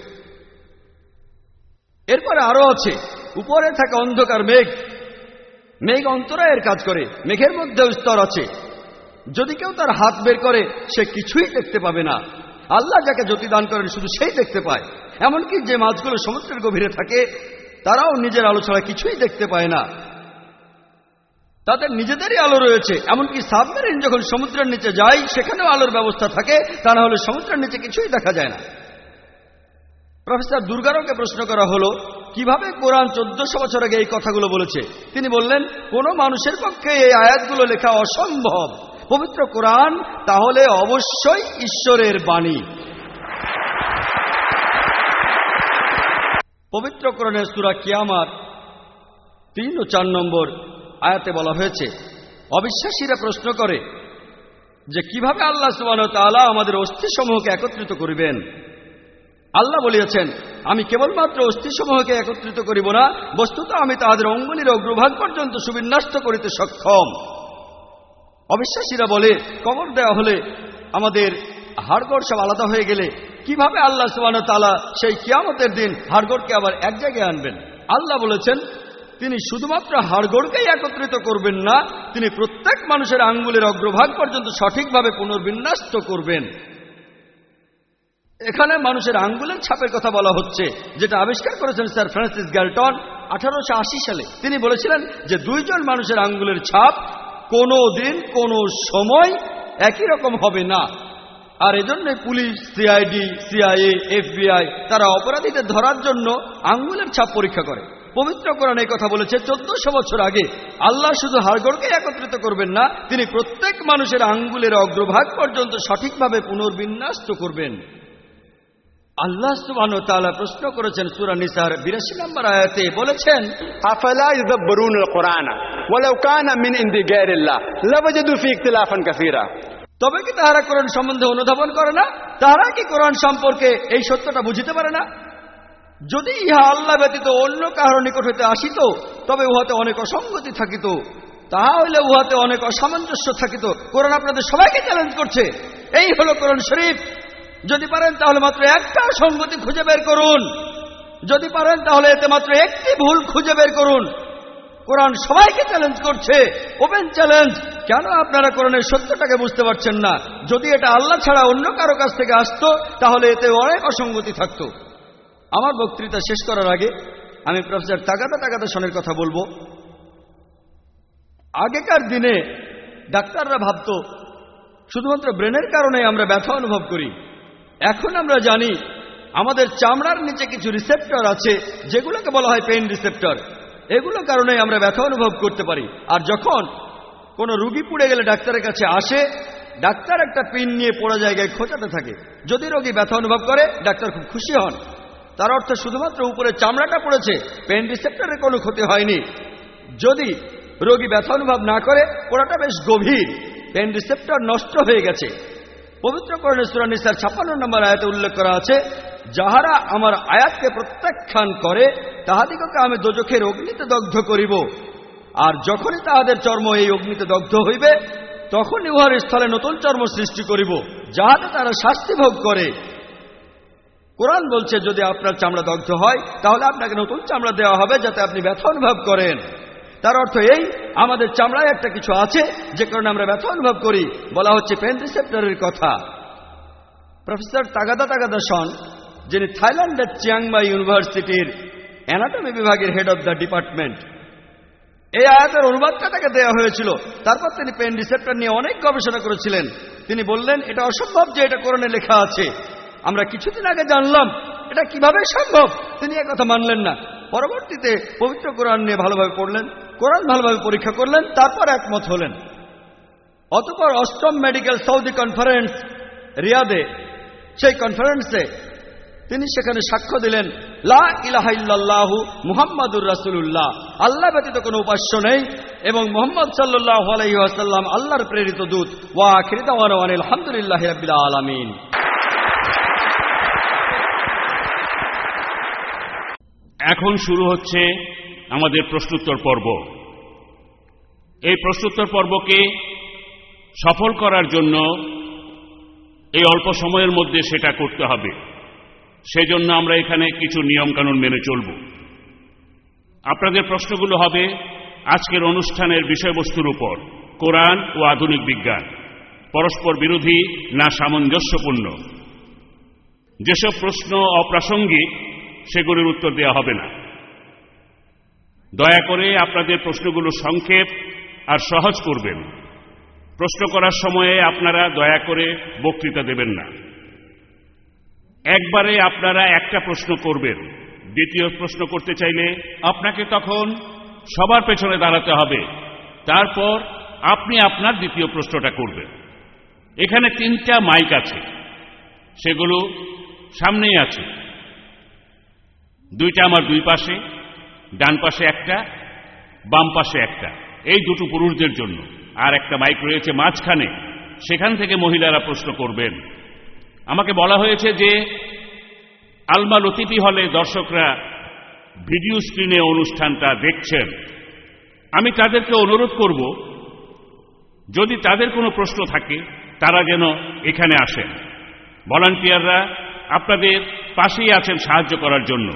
এরপরে আরো আছে, উপরে থাকে অন্ধকার মেঘ, মেঘ অন্তরায়ের কাজ করে। মেঘের মধ্যেও স্তর আছে, যদি কেউ তার হাত বের করে সে কিছুই দেখতে পাবে না। আল্লাহ যাকে জ্যোতি দান করেন শুধু সেই দেখতে পায়। এমনকি যে মাছগুলো সমুদ্রের গভীরে থাকে তারাও নিজের আলো ছাড়া কিছুই দেখতে পায় না, তাদের নিজেদেরই আলো রয়েছে। এমনকি সাবমেরিন যখন সমুদ্রের নিচে যায় সেখানেও আলোর ব্যবস্থা থাকে, তা না হলে সমুদ্রের নিচে কিছুই দেখা যায় না। প্রফেসর দুর্গারাওকে প্রশ্ন করা হলো, কিভাবে কোরআন চোদ্দশো বছর আগে এই কথাগুলো বলেছে। তিনি বললেন কোনো মানুষের পক্ষে এই আয়াতগুলো লেখা অসম্ভব। পবিত্র কোরআন তাহলে অবশ্যই ঈশ্বরের বাণী। পবিত্র কোরআনের সূরা কিয়ামত তিন ও চার নম্বর আয়াতে বলা হয়েছে, অবিশ্বাসীরা প্রশ্ন করে যে কিভাবে আল্লাহ সুবহানাহু ওয়া তাআলা আমাদের অস্থিসমূহকে একত্রিত করিবেন। আল্লাহ বলিয়াছেন, আমি কেবলমাত্র অস্থিসমূহকে একত্রিত করিব না, বস্তুত আমি তাহাদের অঙ্গুলির অগ্রভাগ পর্যন্ত সুবিন্যস্ত করিতে সক্ষম। অবিশ্বাসীরা বলে, কবর দেওয়া হলে আমাদের হাড়গোড় সব আলাদা হয়ে গেলে কিভাবে আল্লাহ সুবহানাহু ওয়া তাআলা সেই কিয়ামতের দিন হাড়গোড়কে আবার এক জায়গায় আনবেন। আল্লাহ বলেছেন, তিনি শুধুমাত্র হাড়গোড়কেই একত্রিত করবেন না, তিনি প্রত্যেক মানুষের আঙ্গুলের অগ্রভাগ পর্যন্ত সঠিকভাবে পুনর্বিন্যস্ত করবেন। এখানে মানুষের আঙ্গুলের ছাপের কথা বলা হচ্ছে, যেটা আবিষ্কার করেছেন স্যার ফ্রান্সিস গ্যালটন আঠারোশো আশি সালে। তিনি বলেছিলেন যে দুইজন মানুষের আঙ্গুলের ছাপ কোনো দিন কোনো সময় একই রকম হবে না। আর এজন্য পুলিশ, সিআইডি, সিআইএ, এফবিআই তারা অপরাধীদের ধরার জন্য আঙ্গুলের ছাপ পরীক্ষা করে। পবিত্র কোরআন এই কথা বলেছে চোদ্দশো বছর আগে। আল্লাহ শুধু হাড়গোড়কে একত্রিত করবেন না, তিনি প্রত্যেক মানুষের আঙ্গুলের অগ্রভাগ পর্যন্ত সঠিকভাবে পুনর্বিন্যস্ত করবেন। আল্লাহ সুবহানাহু ওয়া তাআলা প্রশ্ন করেছেন সূরা নিসার বিরাশি নম্বর আয়াতে, বলেছেন, আফালা ইয়াদাব্বারুনাল কুরআনা ওয়ালাউ কানা মিন ইনদি গায়রিল্লাহ লাওয়াজাদু ফি ইখতিলাফান কাসীরা। তবে কি তাহারা কোরআন সম্বন্ধে অনুধাবন করে না? তাহারা কি কোরআন সম্পর্কে এই সত্যটা বুঝিতে পারে না? যদি ইহা আল্লাহ ব্যতীত অন্য কাহার নিকট হইতে আসিত, তবে উহাতে অনেক অসঙ্গতি থাকিত, তাহা হইলে উহাতে অনেক অসামঞ্জস্য থাকিত। কোরআন আপনাদের সবাইকে চ্যালেঞ্জ করছে, এই হলো কোরআন শরীফ। যদি পারেন তাহলে মাত্র একটা সঙ্গতি খুঁজে বের করুন, যদি পারেন তাহলে এতে মাত্র একটি ভুল খুঁজে বের করুন। কোরআন সবাইকে চ্যালেঞ্জ করছে, ওপেন চ্যালেঞ্জ। কেন আপনারা কোরআনের সত্যটাকে বুঝতে পারছেন না? যদি এটা আল্লাহ ছাড়া অন্য কারো কাছ থেকে আসতো, তাহলে এতে অনেক অসঙ্গতি থাকত। আমার বক্তৃতা শেষ করার আগে আমি প্রফেসর তাগাদা তাগাদা সনের কথা বলবো। আগেকার দিনে ডাক্তাররা ভাবত শুধুমাত্র ব্রেনের কারণে আমরা ব্যথা অনুভব করি। এখন আমরা জানি আমাদের চামড়ার নিচে কিছু রিসেপ্টর আছে, যেগুলোকে বলা হয় পেইন রিসেপ্টর। এগুলো কারণে আমরা ব্যথা অনুভব করতে পারি। আর যখন কোনো রুগী পুড়ে গেলে ডাক্তারের কাছে আসে, ডাক্তার একটা পিন নিয়ে পোড়া জায়গায় খোঁচাতে থাকে। যদি রোগী ব্যথা অনুভব করে, ডাক্তার খুব খুশি হন। তার অর্থ শুধুমাত্র উপরে চামড়াটা পড়েছে, পেইন রিসেপ্টরের কোনো ক্ষতি হয়নি। যদি রোগী ব্যথা অনুভব না করে, পোড়াটা বেশ গভীর, পেইন রিসেপ্টর নষ্ট হয়ে গেছে। পবিত্র কোরআনের সূরা নিসার ছাপ্পান্ন নম্বর আয়াতে উল্লেখ করা আছে, যাহারা আমার আয়াতকে প্রত্যাখ্যান করে তাহাদিগকে আমি দোজখের অগ্নিতে দগ্ধ করিব, আর যখনই তাহাদের চর্ম এই অগ্নিতে দগ্ধ হইবে, তখনই উহার স্থলে নতুন চর্ম সৃষ্টি করিব, যাহাতে তারা শাস্তি ভোগ করে। কোরআন বলছে যদি আপনার চামড়া দগ্ধ হয়, তাহলে আপনাকে নতুন চামড়া দেওয়া হবে, যাতে আপনি ব্যথা অনুভব করেন। তার অর্থ এই, আমাদের চামড়ায় একটা কিছু আছে যে কারণে আমরা ব্যথা অনুভব করি। বলা হচ্ছে পেইন রিসেপ্টরের কথা। প্রফেসর তাগাদা তাগাদা সন, যিনি থাইল্যান্ডের চিয়াংমাই ইউনিভার্সিটির অ্যানাটমি বিভাগের হেড অব দ্য ডিপার্টমেন্ট, এই আয়াতের অনুবাদটা তাকে দেওয়া হয়েছিল। তারপর তিনি পেইন রিসেপ্টর নিয়ে অনেক গবেষণা করেছিলেন। তিনি বললেন, এটা অসম্ভব যে এটা কোরআনে লেখা আছে। আমরা কিছুদিন আগে জানলাম, এটা কিভাবে সম্ভব? তিনি একথা মানলেন না। পরবর্তীতে পবিত্র কোরআন নিয়ে ভালোভাবে পড়লেন, কোরআন ভালোভাবে পরীক্ষা করলেন, তারপর একমত হলেন। অতঃপর অষ্টম মেডিকেল সৌদি কনফারেন্স রিয়াদে, সেই কনফারেন্সে তিনি সেখানে সাক্ষ্য দিলেন, লা ইলাহা ইল্লাল্লাহু মুহাম্মাদুর রাসূলুল্লাহ, আল্লাহ ব্যতীত কোনো উপাস্য নেই এবং মুহাম্মদ সাল্লাল্লাহু আলাইহি ওয়াসাল্লাম আল্লাহর প্রেরিত দূত। ওয়া আখিরু দাওয়ানা আলহামদুলিল্লাহি রাব্বিল আলামিন। এখন শুরু হচ্ছে আমাদের প্রশ্নোত্তর পর্ব। এই প্রশ্নোত্তর পর্বকে সফল করার জন্য এই অল্প সময়ের মধ্যে সেটা করতে হবে। সেজন্য আমরা এখানে কিছু নিয়মকানুন মেনে চলব। আপনাদের প্রশ্নগুলো হবে আজকের অনুষ্ঠানের বিষয়বস্তুর উপর, কোরআন ও আধুনিক বিজ্ঞান পরস্পর বিরোধী না সামঞ্জস্যপূর্ণ। যেসব প্রশ্ন অপ্রাসঙ্গিক সেগুলোর উত্তর দেওয়া হবে না। দয়া করে আপনাদের প্রশ্নগুলো সংক্ষেপ আর সহজ করবেন। প্রশ্ন করার সময়ে আপনারা দয়া করে বক্তৃতা দেবেন না। একবারে আপনারা একটা প্রশ্ন করবেন, দ্বিতীয় প্রশ্ন করতে চাইলে আপনাকে তখন সবার পেছনে দাঁড়াতে হবে, তারপর আপনি আপনার দ্বিতীয় প্রশ্নটা করবেন। এখানে তিনটা মাইক আছে, সেগুলো সামনেই আছে, দুইটা আমার দুই পাশে, ডান পাশে একটা, বাম পাশে একটা, এই দুটো পুরুষদের জন্য, আর একটা মাইক রয়েছে মাঝখানে, সেখান থেকে মহিলারা প্রশ্ন করবেন। আমাকে বলা হয়েছে যে আলমা লতিফি হলে দর্শকরা ভিডিও স্ক্রিনে অনুষ্ঠানটা দেখছেন। আমি তাদেরকে অনুরোধ করব, যদি তাদের কোনো প্রশ্ন থাকে তারা যেন এখানে আসেন। ভলান্টিয়াররা আপনাদের পাশেই আছেন সাহায্য করার জন্য।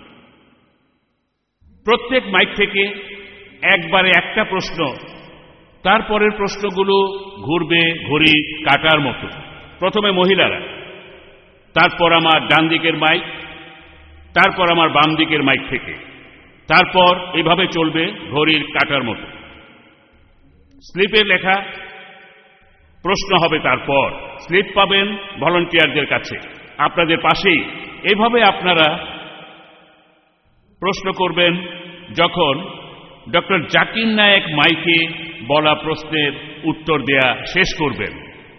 প্রত্যেক মাইক থেকে একবারে একটা প্রশ্ন, তারপরের প্রশ্নগুলো ঘুরবে ঘড়ি কাটার মতো। প্রথমে মহিলারা, তারপর আমার ডান দিকের মাইক, তারপর আমার বাম দিকের মাইক থেকে, তারপর এভাবে চলবে ঘড়ির কাটার মতো। স্লিপে লেখা প্রশ্ন হবে, তারপর স্লিপ পাবেন ভলান্টিয়ারদের কাছে আপনাদের পাশেই। এভাবে আপনারা প্রশ্ন করবেন যখন ডক্টর জাকির নায়েক মাইকে বলা প্রশ্নের উত্তর দেয়া শেষ করবেন।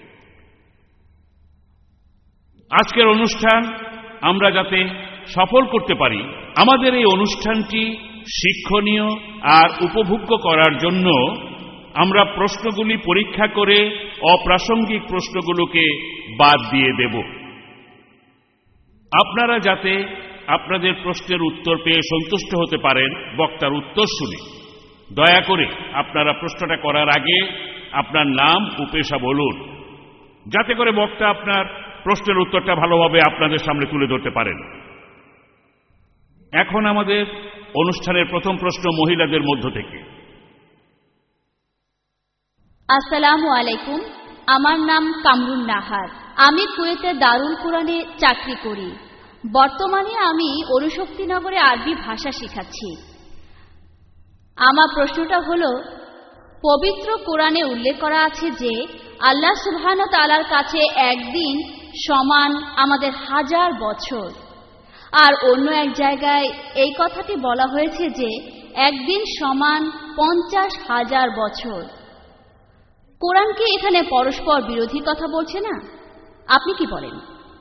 আজকের অনুষ্ঠান আমরা যাতে সফল করতে পারি, আমাদের এই অনুষ্ঠানটি শিক্ষণীয় আর উপভোগ্য করার জন্য আমরা প্রশ্নগুলি পরীক্ষা করে অপ্রাসঙ্গিক প্রশ্নগুলোকে বাদ দিয়ে দেব। আপনারা যাতে আপনাদের প্রশ্নের উত্তর পেয়ে সন্তুষ্ট হতে পারেন বক্তার উত্তর শুনে, দয়া করে আপনারা প্রশ্নটা করার আগে আপনার নাম ও পেশা বলুন, যাতে করে বক্তা আপনার প্রশ্নের উত্তরটা ভালোভাবে আপনাদের সামনে তুলে ধরতে পারেন। এখন আমাদের অনুষ্ঠানের প্রথম প্রশ্ন মহিলাদের মধ্য থেকে। আসসালামু আলাইকুম, আমার নাম কামরুন নাহার। আমি কুয়েতে দারুল কুরআনে চাকরি করি। বর্তমানে আমি অনুশক্তিনগরে আরবি ভাষা শেখাচ্ছি। আমার প্রশ্নটা হলো, পবিত্র কোরআনে উল্লেখ করা আছে যে আল্লাহ সুবহানাহু ওয়া তাআলার কাছে একদিন সমান আমাদের হাজার বছর, আর অন্য এক জায়গায় এই কথাটি বলা হয়েছে যে একদিন সমান পঞ্চাশ হাজার বছর। কোরআন কি এখানে পরস্পর বিরোধী কথা বলছে না? আপনি কি বলেন?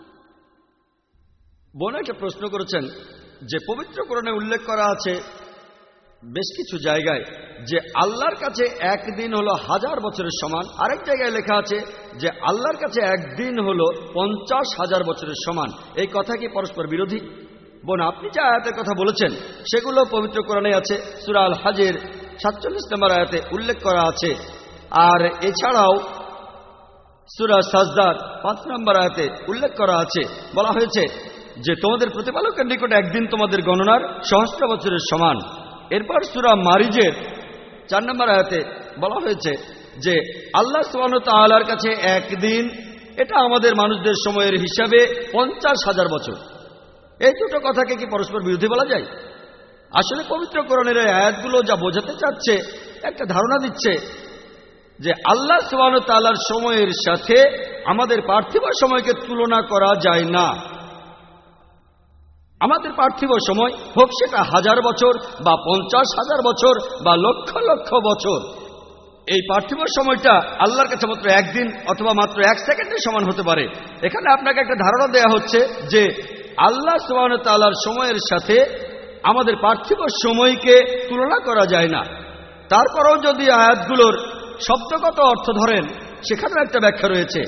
বোন একটা প্রশ্ন করেছেন যে পবিত্র কোরআনে উল্লেখ করা আছে বেশ কিছু জায়গায় যে আল্লাহর কাছে একদিন হলো হাজার বছরের সমান, আরেক জায়গায় লেখা আছে যে আল্লাহর কাছে একদিন হলো পঞ্চাশ হাজার বছরের সমান। এই কথা কি পরস্পর বিরোধী? বোন, আপনি যে আয়াতের কথা বলেছেন সেগুলো পবিত্র কোরআনে আছে। সূরা আল হাজের সাতচল্লিশ নম্বর আয়াতে উল্লেখ করা আছে, আর এছাড়াও সূরা সাজদার পাঁচ নম্বর আয়াতে উল্লেখ করা আছে। বলা হয়েছে যে তোমাদের প্রতিপালকের নিকটে একদিন তোমাদের গণনার সহস্র বছরের সমান। এরপর সূরা মারিজের চার নম্বর আয়াতে বলা হয়েছে যে আল্লাহ সুবহানাহু ওয়া তাআলার কাছে একদিন, এটা আমাদের মানুষদের সময়ের হিসাবে পঞ্চাশ হাজার বছর। এই দুটো কথাকে কি পরস্পর বিরোধী বলা যায়? আসলে পবিত্র কোরআনের এই আয়াতগুলো যা বোঝাতে চাচ্ছে, একটা ধারণা দিচ্ছে যে আল্লাহ সুবহানাহু ওয়া তাআলার সময়ের সাথে আমাদের পার্থিব সময়কে তুলনা করা যায় না। আমাদের পার্থিব সময় হোক সেটা হাজার বছর বা পঞ্চাশ হাজার বছর বা লক্ষ লক্ষ বছর, এই পার্থিব সময়টা আল্লাহর কাছে মাত্র একদিন অথবা মাত্র এক সেকেন্ডের সমান হতে পারে। এখানে আপনাকে একটা ধারণা দেয়া হচ্ছে যে আল্লাহ সুবহানাহু ওয়া তাআলার সময়ের সাথে আমাদের পার্থিব সময়কে তুলনা করা যায় না। তারপরেও যদি আয়াতগুলোর শব্দগত অর্থ ধরেন, সেখানেও একটা ব্যাখ্যা রয়েছে।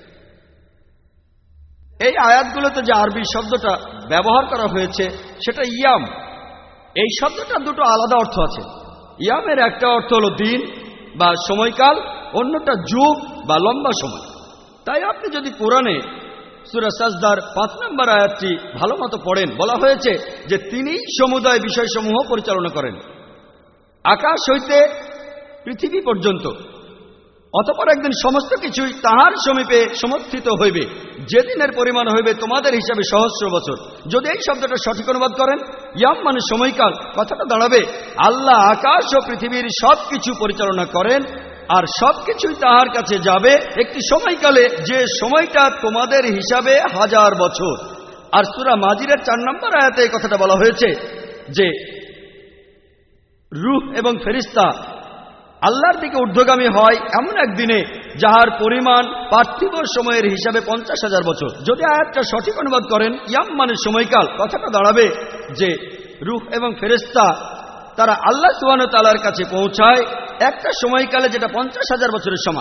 এই আয়াতগুলোতে যে আরবি শব্দটা ব্যবহার করা হয়েছে সেটা ইয়াম। এই শব্দটার দুটো আলাদা অর্থ আছে। ইয়ামের একটা অর্থ হলো দিন বা সময়কাল, অন্যটা যুগ বা লম্বা সময়। তাই আপনি যদি কোরআনে সূরা সাজদার পাঁচ নম্বর আয়াতটি ভালো মতো পড়েন, বলা হয়েছে যে তিনিই সমুদায় বিষয়সমূহ পরিচালনা করেন, আকাশ হইতে পৃথিবী পর্যন্ত। অতঃপর একদিন সমস্ত কিছুই তাহার সমীপে সমর্থিত হইবে, যেদিনের পরিমাণ হইবে তোমাদের হিসাবে সহস্র বছর। যদি এই শব্দটা সঠিক অনুবাদ করেন, ইয়াম মানে সময়কাল, কথাটা দাঁড়াবে আল্লাহ আকাশ ও পৃথিবীর সবকিছু পরিচালনা করেন, আর সবকিছুই তাহার কাছে যাবে একটি সময়কালে, যে সময়টা তোমাদের হিসাবে হাজার বছর। আর সূরা মাজিদের চার নম্বর আয়াতে এই কথাটা বলা হয়েছে যে রূহ এবং ফেরেশতা আল্লাহর দিকে ঊর্ধ্বগামী হয় এমন একদিনে যাহার পরিমাণ পার্থিব সময়ের হিসাবে পঞ্চাশ হাজার বছর। যদি আয়াতটা সঠিক অনুবাদ করেন, ইয়াম মানে সময়কাল, কথাটা দাঁড়াবে যে রূহ এবং ফেরেশতা তারা আল্লাহ সুবহানাহু ওয়া তাআলার কাছে পৌঁছায় একটা সময়কালে যেটা পঞ্চাশ হাজার বছরের সমান।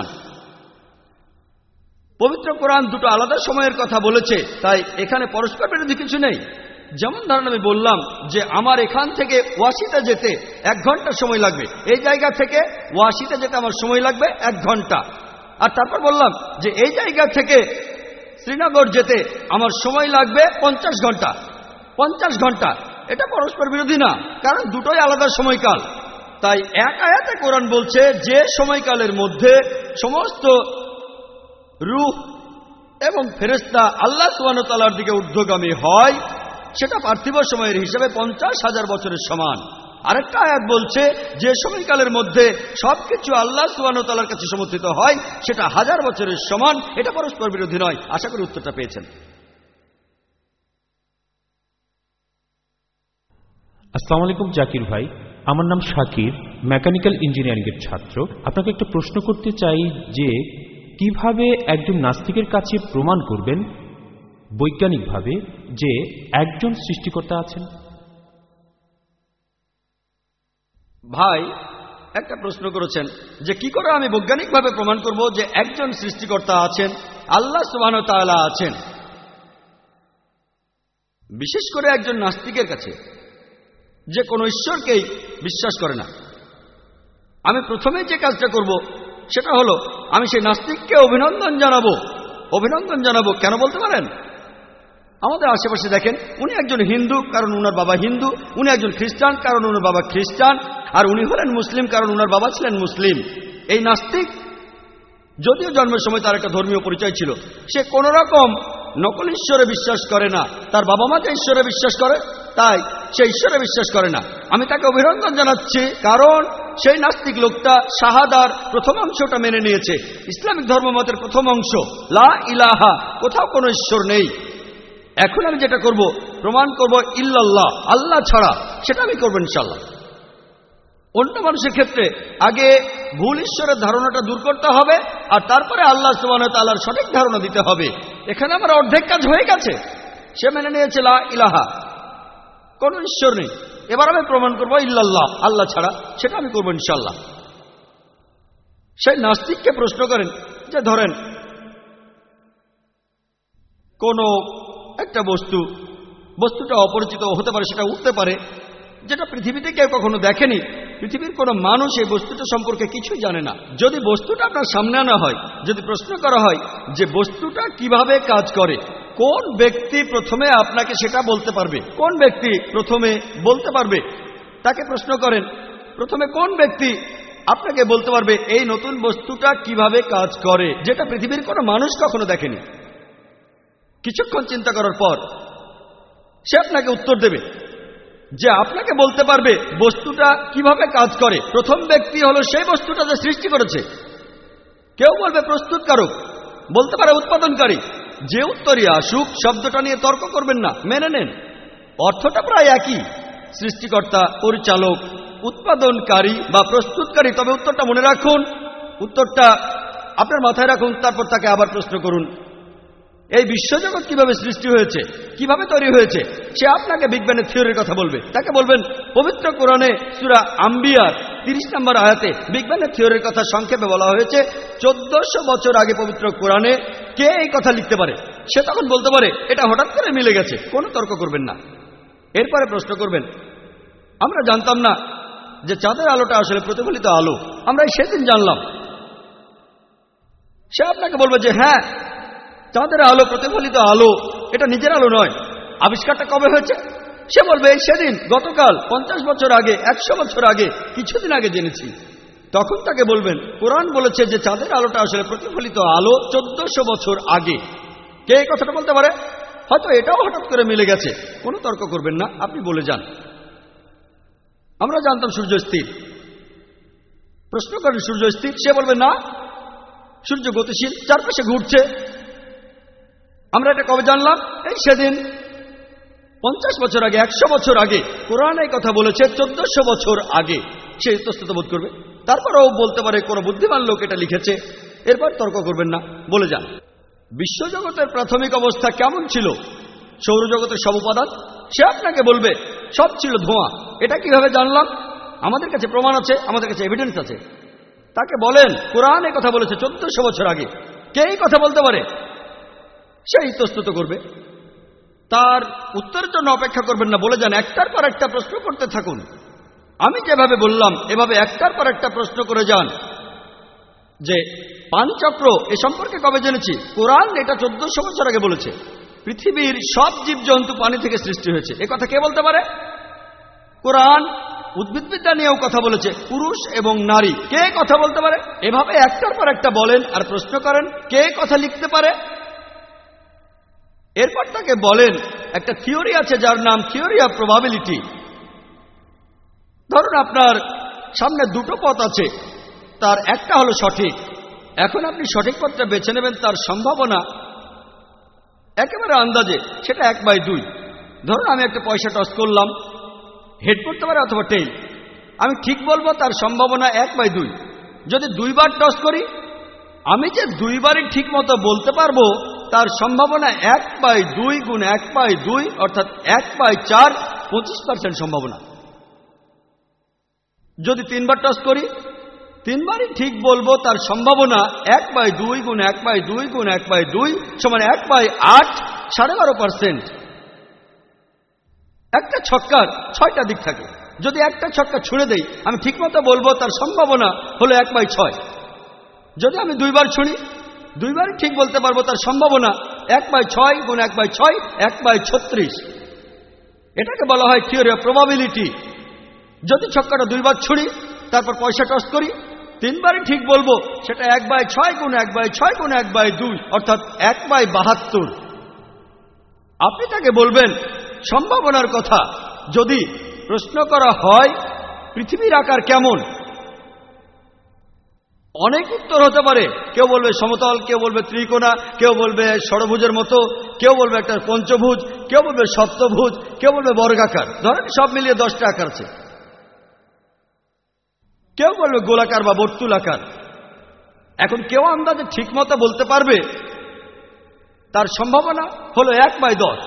পবিত্র কোরআন দুটো আলাদা সময়ের কথা বলেছে, তাই এখানে পরস্পর বিরোধী কিছু নেই। যেমন ধরেন আমি বললাম যে আমার এখান থেকে ওয়াশিতে যেতে এক ঘন্টা সময় লাগবে, এই জায়গা থেকে ওয়াশিতে যেতে আমার সময় লাগবে এক ঘন্টা। আর তারপর বললাম যে এই জায়গা থেকে শ্রীনগর যেতে আমার সময় লাগবে পঞ্চাশ ঘন্টা। পঞ্চাশ ঘন্টা এটা পরস্পর বিরোধী না, কারণ দুটোই আলাদা সময়কাল। তাই এক আয়াতে কোরআন বলছে যে সময়কালের মধ্যে সমস্ত রূহ এবং ফেরেশতা আল্লাহ সুবহানাহু ওয়া তাআলার দিকে ঊর্ধ্বগামী হয় সেটা পার্থিব সময়ের হিসেবে পঞ্চাশ হাজার বছরের সমান। আরেকটা আয়াত বলছে যে সময়কালের মধ্যে সবকিছু আল্লাহ সুবহানাহু ওয়া তাআলার কাছে সমর্থিত হয় সেটা হাজার বছরের সমান। এটা পরস্পর বিরোধী নয়। আশা করি উত্তরটা পেয়েছেন। আসসালামু আলাইকুম জাকির ভাই, আমার নাম শাকির, মেকানিক্যাল ইঞ্জিনিয়ারিংয়ের ছাত্র। আপনাকে একটা প্রশ্ন করতে চাই যে কিভাবে একজন নাস্তিকের কাছে প্রমাণ করবেন বৈজ্ঞানিকভাবে যে একজন সৃষ্টিকর্তা আছেন? ভাই একটা প্রশ্ন করেছেন যে কি করে আমি বৈজ্ঞানিকভাবে প্রমাণ করব যে একজন সৃষ্টিকর্তা আছেন, আল্লাহ সুবহানাহু ওয়া তাআলা আছেন, বিশেষ করে একজন নাস্তিকের কাছে যে কোনো ঈশ্বরকেই বিশ্বাস করে না। আমি প্রথমে যে কাজটা করব সেটা হলো আমি সেই নাস্তিককে অভিনন্দন জানাবো। অভিনন্দন জানাবো কেন বলতে পারেন? আমাদের আশেপাশে দেখেন, উনি একজন হিন্দু কারণ উনার বাবা হিন্দু, উনি একজন খ্রিস্টান কারণ উনার বাবা খ্রিস্টান, আর উনি হলেন মুসলিম কারণ উনার বাবা ছিলেন মুসলিম। এই নাস্তিক যদিও জন্মের সময় তার একটা ধর্মীয় পরিচয় ছিল, সে কোন রকম নকল ঈশ্বরে বিশ্বাস করে না। তার বাবা মা যে ঈশ্বরে বিশ্বাস করে তাই সে ঈশ্বরে বিশ্বাস করে না। আমি তাকে অভিনন্দন জানাচ্ছি কারণ সেই নাস্তিক লোকটা শাহাদার প্রথম অংশটা মেনে নিয়েছে। ইসলামিক ধর্মমতের প্রথম অংশ লা ইলাহা, কোথাও কোনো ঈশ্বর নেই। এখন আমি যেটা করব প্রমাণ করব ইল্লাল্লাহ, আল্লাহ ছাড়া, সেটা আমি করব ইনশাআল্লাহ। অন্য মানুষের ক্ষেত্রে আগে ভুল ঈশ্বরের ধারণাটা দূর করতে হবে আর তারপরে আল্লাহ সুবহানাহু ওয়া তাআলার সঠিক ধারণা দিতে হবে। এখানে আমার অর্ধেক কাজ হয়ে গেছে। সে মেনে নিয়েছে লা ইলাহা, কোন ঈশ্বর নেই। এবার আমি প্রমাণ করব ইল্লাল্লাহ, আল্লাহ ছাড়া, সেটা আমি করব ইনশাআল্লাহ। সেই নাস্তিককে প্রশ্ন করেন যে ধরেন কোন একটা বস্তু, বস্তুটা অপরিচিত হতে পারে, সেটা উঠতে পারে, যেটা পৃথিবীতে কেউ কখনো দেখেনি, পৃথিবীর কোনো মানুষ এই বস্তুটা সম্পর্কে কিছুই জানে না। যদি বস্তুটা আপনার সামনে আনা হয়, যদি প্রশ্ন করা হয় যে বস্তুটা কিভাবে কাজ করে, কোন ব্যক্তি প্রথমে আপনাকে সেটা বলতে পারবে? কোন ব্যক্তি প্রথমে বলতে পারবে? তাকে প্রশ্ন করেন প্রথমে কোন ব্যক্তি আপনাকে বলতে পারবে এই নতুন বস্তুটা কিভাবে কাজ করে, যেটা পৃথিবীর কোনো মানুষ কখনো দেখেনি। কিছুক্ষণ চিন্তা করার পর সে আপনাকে উত্তর দেবে যে আপনাকে বলতে পারবে বস্তুটা কিভাবে কাজ করে। প্রথম ব্যক্তি হলো সেই বস্তুটা যে সৃষ্টি করেছে। কেউ বলবে প্রস্তুতকারক, বলতে পারে উৎপাদনকারী। যে উত্তরই আসুক শব্দটা নিয়ে তর্ক করবেন না, মেনে নেন। অর্থটা প্রায় একই, সৃষ্টিকর্তা, পরিচালক, উৎপাদনকারী বা প্রস্তুতকারী। তবে উত্তরটা মনে রাখুন, উত্তরটা আপনার মাথায় রাখুন, তারপর তাকে আবার প্রশ্ন করুন এই বিশ্বজগৎ কিভাবে সৃষ্টি হয়েছে, কিভাবে তৈরি হয়েছে। সে আপনাকে বিজ্ঞানের থিওরির কথা বলবে। তাকে বলবেন পবিত্র কোরআনে সূরা আম্বিয়ার তিরিশ নম্বর আয়াতে বিজ্ঞানের থিওরির কথা সংক্ষেপে বলা হয়েছে। চোদ্দশো বছর আগে পবিত্র কোরআনে কে এই কথা লিখতে পারে? সে তখন বলতে পারে এটা হঠাৎ করে মিলে গেছে। কোনো তর্ক করবেন না। এরপরে প্রশ্ন করবেন আমরা জানতাম না যে চাঁদের আলোটা আসলে প্রতিফলিত আলো, আমরা সেদিন জানলাম। সে আপনাকে বলবে যে হ্যাঁ, চাঁদের আলো প্রতিফলিত আলো, এটা নিজের আলো নয়। আবিষ্কারটা কবে হয়েছে? সে বলবে সেদিন, গতকাল, পঞ্চাশ বছর আগে, একশো বছর আগে, কিছুদিন আগে জেনেছি। তখন তাকে বলবেন কোরআন বলেছে যে চাঁদের আলোটা আসলে প্রতিফলিত আলো চোদ্দশো বছর আগে। কে এই কথাটা বলতে পারে? হয়তো এটাও হঠাৎ করে মিলে গেছে। কোনো তর্ক করবেন না, আপনি বলে যান আমরা জানতাম সূর্য স্থির। প্রশ্ন করেন সূর্য স্থির, সে বলবে না, সূর্য গতিশীল, চারপাশে ঘুরছে। আমরা এটা কবে জানলাম? এই সেদিন। পঞ্চাশ বছর আগে, একশো বছর আগে কোরআন এই কথা বলেছে, চোদ্দশো বছর আগে, সে ইতস্তত বোধ করবে। তারপরেও বলতে পারে কোনো বুদ্ধিমান লোক এটা লিখেছে, এরপর তর্ক করবেন না, বলে যান বিশ্বজগতের প্রাথমিক অবস্থা কেমন ছিল, সৌরজগতের সব উপাদান, সে আপনাকে বলবে সব ছিল ধোঁয়া। এটা কিভাবে জানলাম? আমাদের কাছে প্রমাণ আছে, আমাদের কাছে এভিডেন্স আছে। তাকে বলেন কোরআন এই কথা বলেছে চোদ্দশো বছর আগে, কে এই কথা বলতে পারে? সে ইতস্তত করবে। তার উত্তরের জন্য অপেক্ষা করবেন না, বলে যান একটার পর একটা প্রশ্ন করতে থাকুন। আমি যেভাবে বললাম এভাবে একটার পর একটা প্রশ্ন করে যান যে পানচক্র এ সম্পর্কে কবে জেনেছি? কোরআন এটা চোদ্দশো বছর আগে বলেছে। পৃথিবীর সব জীবজন্তু পানি থেকে সৃষ্টি হয়েছে, এ কথা কে বলতে পারে? কোরআন উদ্ভিদবিদ্যা নিয়েও কথা বলেছে, পুরুষ এবং নারী, কে কথা বলতে পারে? এভাবে একটার পর একটা বলেন আর প্রশ্ন করেন কে কথা লিখতে পারে। এরপর তাকে বলেন একটা থিওরি আছে যার নাম থিওরি অফ প্রবাবিলিটি। ধরুন আপনার সামনে দুটো পথ আছে, তার একটা হলো সঠিক। এখন আপনি সঠিক পথটা বেছে নেবেন, তার সম্ভাবনা একেবারে আন্দাজে সেটা এক বাই দুই। ধরুন আমি একটা পয়সা টস করলাম, হেড করতে পারে অথবা টেইল, আমি ঠিক বলবো তার সম্ভাবনা এক বাই দুই। যদি দুইবার টস করি, আমি যে দুইবারই ঠিক মতো বলতে পারবো তার সম্ভাবনা এক বাই দুই গুণ এক বাই দুই, অর্থাৎ এক বাই চার, পঁচিশ পার্সেন্ট সম্ভাবনা। যদি তিনবার টস করি, তিনবারই ঠিক বলবো তার সম্ভাবনা এক বাই দুই গুণ এক বাই দুই গুণ এক বাই দুই সমান এক বাই আট, সাড়ে বারো পার্সেন্ট। একটা ছক্কার ছয়টা দিক থাকে, যদি একটা ছক্কা ছুঁড়ে দেই আমি ঠিকমতো বলবো তার সম্ভাবনা হলো এক বাই ছয়। যদি আমি দুইবার ছুঁড়ি, দুইবারই ঠিক বলতে পারবো তার সম্ভাবনা এক বাই ছয় গুণ এক বাই ছয়, এক বাই ছত্রিশ। এটাকে বলা হয় থিওরি অফ প্রবাবিলিটি। যদি ছক্কাটা দুইবার ছুঁড়ি তারপর পয়সা টস করি, তিনবারই ঠিক বলবো সেটা এক বাই ছয় গুণ এক বাই ছয় গুণ এক বাই দুই, অর্থাৎ এক বাই বাহাত্তর। আপনি তাকে বলবেন সম্ভাবনার কথা। যদি প্রশ্ন করা হয় পৃথিবীর আকার কেমন, অনেক উত্তর হতে পারে। কেউ বলবে সমতল, কেউ বলবে ত্রিকোণা, কেউ বলবে ষড়ভুজের মতো, কেউ বলবে একটা পঞ্চভুজ, কেউ বলবে সপ্তভুজ, কেউ বলবে বর্গাকার। ধরেন সব মিলিয়ে দশটা আকার আছে। কেউ বলবে গোলাকার বা বর্তুলাকার। এখন কেউ আন্দাজে ঠিক মতো বলতে পারবে তার সম্ভাবনা হলো এক বাই দশ।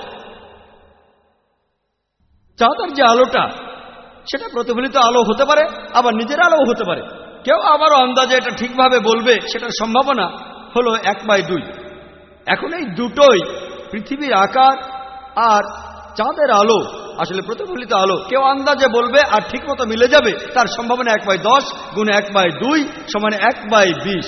চাঁদের যে আলোটা সেটা প্রতিফলিত আলো হতে পারে, আবার নিজের আলোও হতে পারে। কেউ আবারও আন্দাজে এটা ঠিকভাবে বলবে সেটার সম্ভাবনা হলো এক বাই দুই। এখন এই দুটোই পৃথিবীর আকার আর চাঁদের আলো, আসলে প্রতিফলিত আলো, কেউ আন্দাজে বলবে আর ঠিক মতো মিলে যাবে তার সম্ভাবনা এক বাই দশ গুণ এক বাই দুই সমান এক বাই বিশ।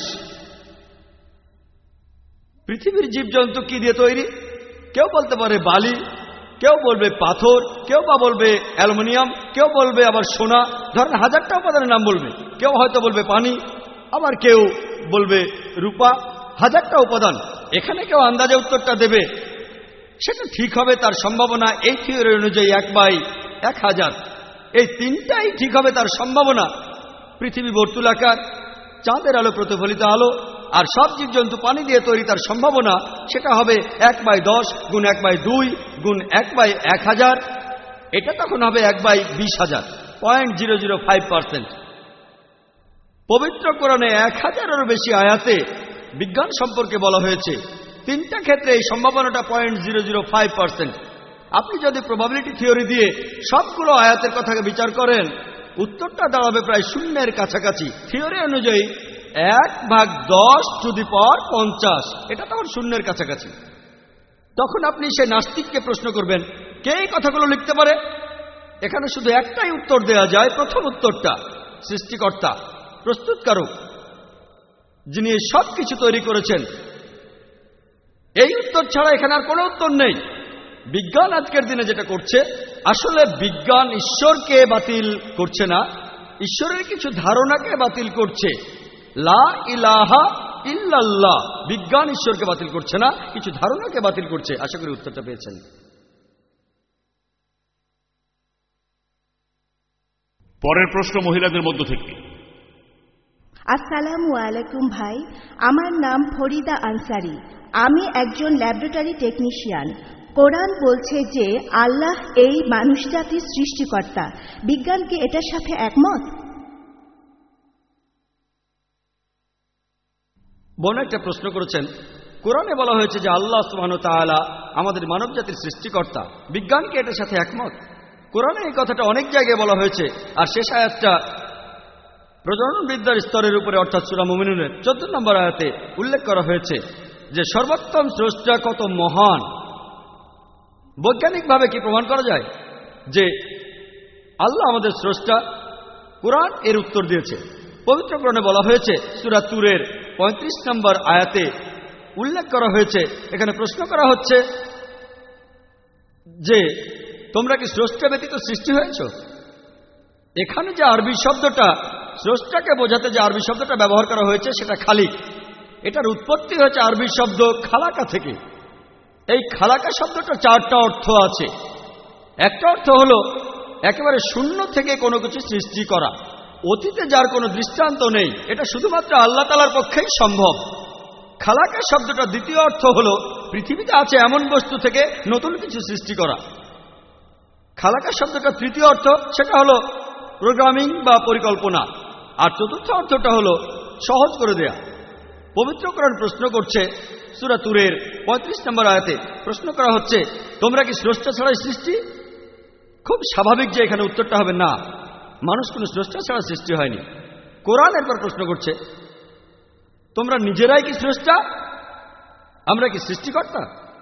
পৃথিবীর জীবজন্তু কি দিয়ে তৈরি? কেউ বলতে পারে বালি, কেউ বলবে পাথর, কেউ বা বলবে অ্যালুমিনিয়াম, কেউ বলবে আবার সোনা। ধরেন হাজারটা উপাদানের নাম বলবে। কেউ হয়তো বলবে পানি, আবার কেউ বলবে রূপা। হাজারটা উপাদান, এখানে কেউ আন্দাজে উত্তরটা দেবে সেটা ঠিক হবে তার সম্ভাবনা এই থিওরি অনুযায়ী এক বাই এক হাজার। এই তিনটাই ঠিক হবে তার সম্ভাবনা। পৃথিবী বর্তুলাকার, চাঁদের আলো প্রতিফলিত আলো, আর সব জীবজন্তু পানি দিয়ে তৈরি, তার সম্ভাবনা সেটা হবে এক বাই দশ গুণ এক বাই দুই গুণ এক বাই এক হাজার। এটা তখন হবে এক বাই বিশ হাজার, point zero zero five percent. পবিত্র কোরআনে এক হাজারেরও বেশি আয়াতে বিজ্ঞান সম্পর্কে বলা হয়েছে। তিনটা ক্ষেত্রে এই সম্ভাবনাটা point zero zero five percent. আপনি যদি প্রবাবিলিটি থিওরি দিয়ে সবগুলো আয়াতের কথাকে বিচার করেন, উত্তরটা দাঁড়াবে প্রায় শূন্যের কাছাকাছি। থিওরি অনুযায়ী এক ভাগ দশ টু দি পাওয়ার পঞ্চাশ, এটা তখন শূন্যের কাছাকাছি। তখন আপনি সে নাস্তিককে প্রশ্ন করবেন কে এই কথাগুলো লিখতে পারে? এখানে শুধু একটাই উত্তর দেয়া যায়। প্রথম উত্তরটা সৃষ্টিকর্তা, প্রস্তুতকারক, যিনি সব কিছু তৈরি করেছেন। এই উত্তর ছাড়া এখানে আর কোনো উত্তর নেই। বিজ্ঞান আজকের দিনে যেটা করছে, আসলে বিজ্ঞান ঈশ্বরকে বাতিল করছে না, ঈশ্বরের কিছু ধারণাকে বাতিল করছে। লা ইলাহা ইল্লাল্লাহ, বিজ্ঞান ঈশ্বরকে বাতিল করছে না, কিছু ধারণাকে বাতিল করছে। আশা করি উত্তরটা পেয়েছেন। পরের প্রশ্ন মহিলাদের মধ্য থেকে। আসসালামু আলাইকুম ভাই, আমার নাম ফরিদা আনসারি। আমি একজন ল্যাবরেটরি টেকনিশিয়ান। কোরআন বলছে যে আল্লাহ এই মানুষ জাতির সৃষ্টিকর্তা। বিজ্ঞান কি এটার সাথে একমত? বোন একটা প্রশ্ন করেছেন, কোরআনে বলা হয়েছে যে আল্লাহ সুবহানাহু ওয়া তাআলা আমাদের মানব জাতির সৃষ্টিকর্তা, বিজ্ঞান কি এটার সাথে একমত? কোরআনে এই কথাটা অনেক জায়গায় বলা হয়েছে, আর শেষ আয়াতটা প্রজনন বিদ্যার স্তরের উপরে অর্থাৎ সূরা মুমিনুনের চোদ্দ নম্বর আয়াতে উল্লেখ করা হয়েছে যে সর্বোত্তম স্রষ্টা কত মহান। বৈজ্ঞানিকভাবে কি প্রমাণ করা যায় যে আল্লাহ আমাদের স্রষ্টা? কোরআন এর উত্তর দিয়েছে। পবিত্র কোরআনে বলা হয়েছে সূরা তুরের পঁয়ত্রিশ নম্বর আয়াতে উল্লেখ করা হয়েছে, এখানে প্রশ্ন করা হচ্ছে যে তোমরা কি স্রষ্টা ব্যতীত সৃষ্টি হয়েছ? এখানে যে আরবি শব্দটা স্রষ্টাকে বোঝাতে যে আরবি শব্দটা ব্যবহার করা হয়েছে সেটা খালিক। এটার উৎপত্তি হয়েছে আরবি শব্দ খালাকা থেকে। এই খালাকা শব্দটা চারটা অর্থ আছে। একটা অর্থ হলো একেবারে শূন্য থেকে কোনো কিছু সৃষ্টি করা, অতীতে যার কোনো দৃষ্টান্ত নেই, এটা শুধুমাত্র আল্লাহ তাআলার পক্ষেই সম্ভব। খালাকা শব্দটা দ্বিতীয় অর্থ হলো পৃথিবীতে আছে এমন বস্তু থেকে নতুন কিছু সৃষ্টি করা। খালাকা শব্দটা তৃতীয় অর্থ, সেটা হলো প্রোগ্রামিং বা পরিকল্পনা। আর চতুর্থ অর্থটা হলো সহজ করে দেয়া। পবিত্র কোরআন প্রশ্ন করছে সূরা তুরের পঁয়ত্রিশ নম্বর আয়াতে প্রশ্ন করা হচ্ছে, তোমরা কি স্রষ্টা ছাড়াই সৃষ্টি? খুব স্বাভাবিক যে এখানে উত্তরটা হবে না, মানুষ কোনো স্রষ্টা ছাড়া সৃষ্টি হয়নি। কোরআন এরপর প্রশ্ন করছে, তোমরা নিজেরাই কি স্রষ্টা? আমরা কি সৃষ্টিকর্তা?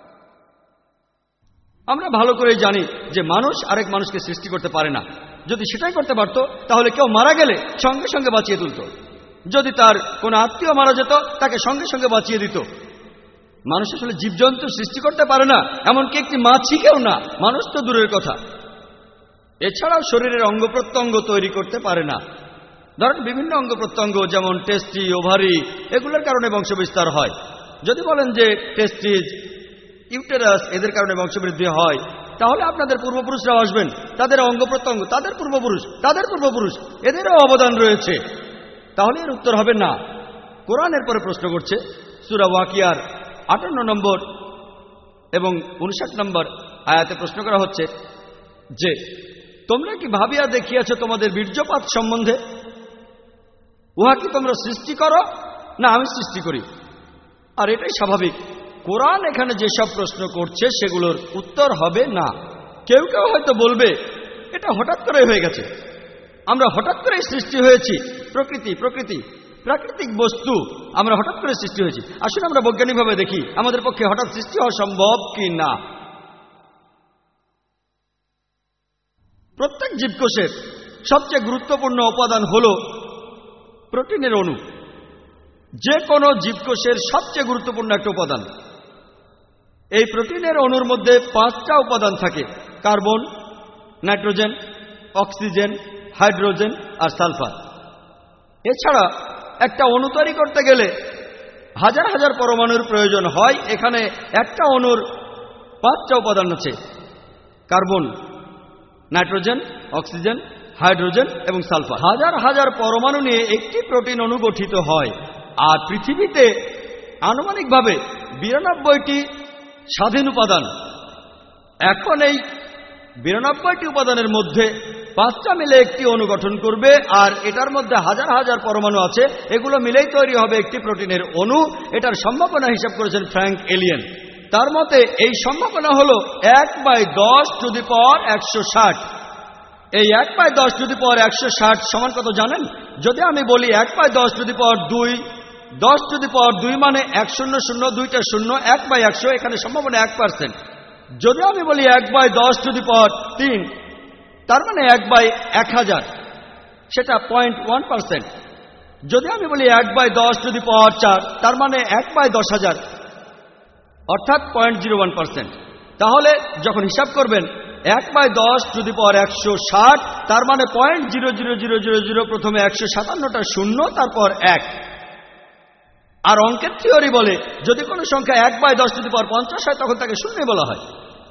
আমরা ভালো করেই জানি যে মানুষ আরেক মানুষকে সৃষ্টি করতে পারে না। যদি সেটাই করতে পারত তাহলে কেউ মারা গেলে সঙ্গে সঙ্গে বাঁচিয়ে তুলত, যদি তার কোনো আত্মীয় মারা যেত তাকে সঙ্গে সঙ্গে বাঁচিয়ে দিত। মানুষ আসলে জীবজন্তু সৃষ্টি করতে পারে না, এমনকি একটি মাছিকেও না, মানুষ তো দূরের কথা। এছাড়াও শরীরের অঙ্গ প্রত্যঙ্গ তৈরি করতে পারে না। ধরেন বিভিন্ন অঙ্গ প্রত্যঙ্গ যেমন টেস্টি, ওভারি, এগুলোর কারণে বংশবিস্তার হয়। যদি বলেন যে টেস্টিস, ইউটেরাস এদের কারণে বংশবৃদ্ধি হয়, তাহলে আপনাদের পূর্বপুরুষরাও আসবেন, তাদের অঙ্গ প্রত্যঙ্গ, তাদের পূর্বপুরুষ, তাদের পূর্বপুরুষ, এদেরও অবদান রয়েছে। তাহলে এর উত্তর হবে না। কোরআন এরপরে প্রশ্ন করছে সূরা ওয়াকিয়ার আটান্ন নম্বর এবং উনষাট নম্বর আয়াতে প্রশ্ন করা হচ্ছে যে তোমরা কি ভাবিয়া দেখিয়াছ তোমাদের বীর্যপাত সম্বন্ধে? উহা কি তোমরা সৃষ্টি করো না আমি সৃষ্টি করি? আর এটাই স্বাভাবিক। কোরআন এখানে যেসব প্রশ্ন করছে সেগুলোর উত্তর হবে না। কেউ কেউ হয়তো বলবে এটা হঠাৎ করে হয়ে গেছে, আমরা হঠাৎ করে সৃষ্টি হয়েছি, প্রকৃতি প্রকৃতি প্রাকৃতিক বস্তু, আমরা হঠাৎ করে সৃষ্টি হয়েছি। আসলে আমরা বৈজ্ঞানিকভাবে দেখি আমাদের পক্ষে হঠাৎ সৃষ্টি হওয়া সম্ভব কি না। প্রত্যেক জীবকোষের সবচেয়ে গুরুত্বপূর্ণ উপাদান হল প্রোটিনের অণু। যে কোনো জীবকোষের সবচেয়ে গুরুত্বপূর্ণ একটা উপাদান। এই প্রোটিনের অণুর মধ্যে পাঁচটা উপাদান থাকে: কার্বন, নাইট্রোজেন, অক্সিজেন, হাইড্রোজেন আর সালফার। এছাড়া একটা অণু তৈরি করতে গেলে হাজার হাজার পরমাণুর প্রয়োজন হয়। এখানে একটা অণুর পাঁচটা উপাদান আছে: কার্বন, নাইট্রোজেন, অক্সিজেন, হাইড্রোজেন এবং সালফার। হাজার হাজার পরমাণু নিয়ে একটি প্রোটিন অণু গঠিত হয়। আর পৃথিবীতে আনুমানিকভাবে বিরানব্বইটি স্বাধীন উপাদান। এখন এই বিরানব্বইটি উপাদানের মধ্যে পাঁচটা মিলে একটি অণু গঠন করবে, আর এটার মধ্যে হাজার হাজার পরমাণু আছে, এগুলো মিলেই তৈরি হবে একটি প্রোটিনের অণু। এটার সম্ভাবনা হিসাব করেছেন ফ্র্যাঙ্ক এলিয়েন। তার মতে এই সম্ভাবনা হল এক বাই দশ টু দি পাওয়ার একশো ষাট। এই এক বাই দশ টু দি পাওয়ার একশো ষাট সমান কত জানেন? যদি আমি বলি এক বাই দশ টু দি পাওয়ার দুই, দশ টু দি পাওয়ার দুই মানে এক শূন্য শূন্য, দুইটা শূন্য, এক বাই একশো, এখানে সম্ভাবনা এক পার্সেন্ট। যদি আমি বলি এক বাই দশ টু দি পাওয়ার তিন, তার মানে এক বাই এক হাজার, সেটা পয়েন্ট ওয়ান পার্সেন্ট। যদি আমি বলি এক বাই দশ টু দি পাওয়ার চার, তার মানে এক বাই দশ হাজার, অর্থাৎ পয়েন্ট জিরো ওয়ান পার্সেন্ট। তাহলে যখন হিসাব করবেন এক বাই দশ টু দি পাওয়ার একশো ষাট, তার মানে point zero zero zero zero zero, প্রথমে একশো সাতান্নটা শূন্য, তারপর এক। আর অঙ্কের থিওরি বলে যদি কোনো সংখ্যা এক বাই দশ টু দি পাওয়ার পঞ্চাশ হয় তখন তাকে শূন্য বলা হয়।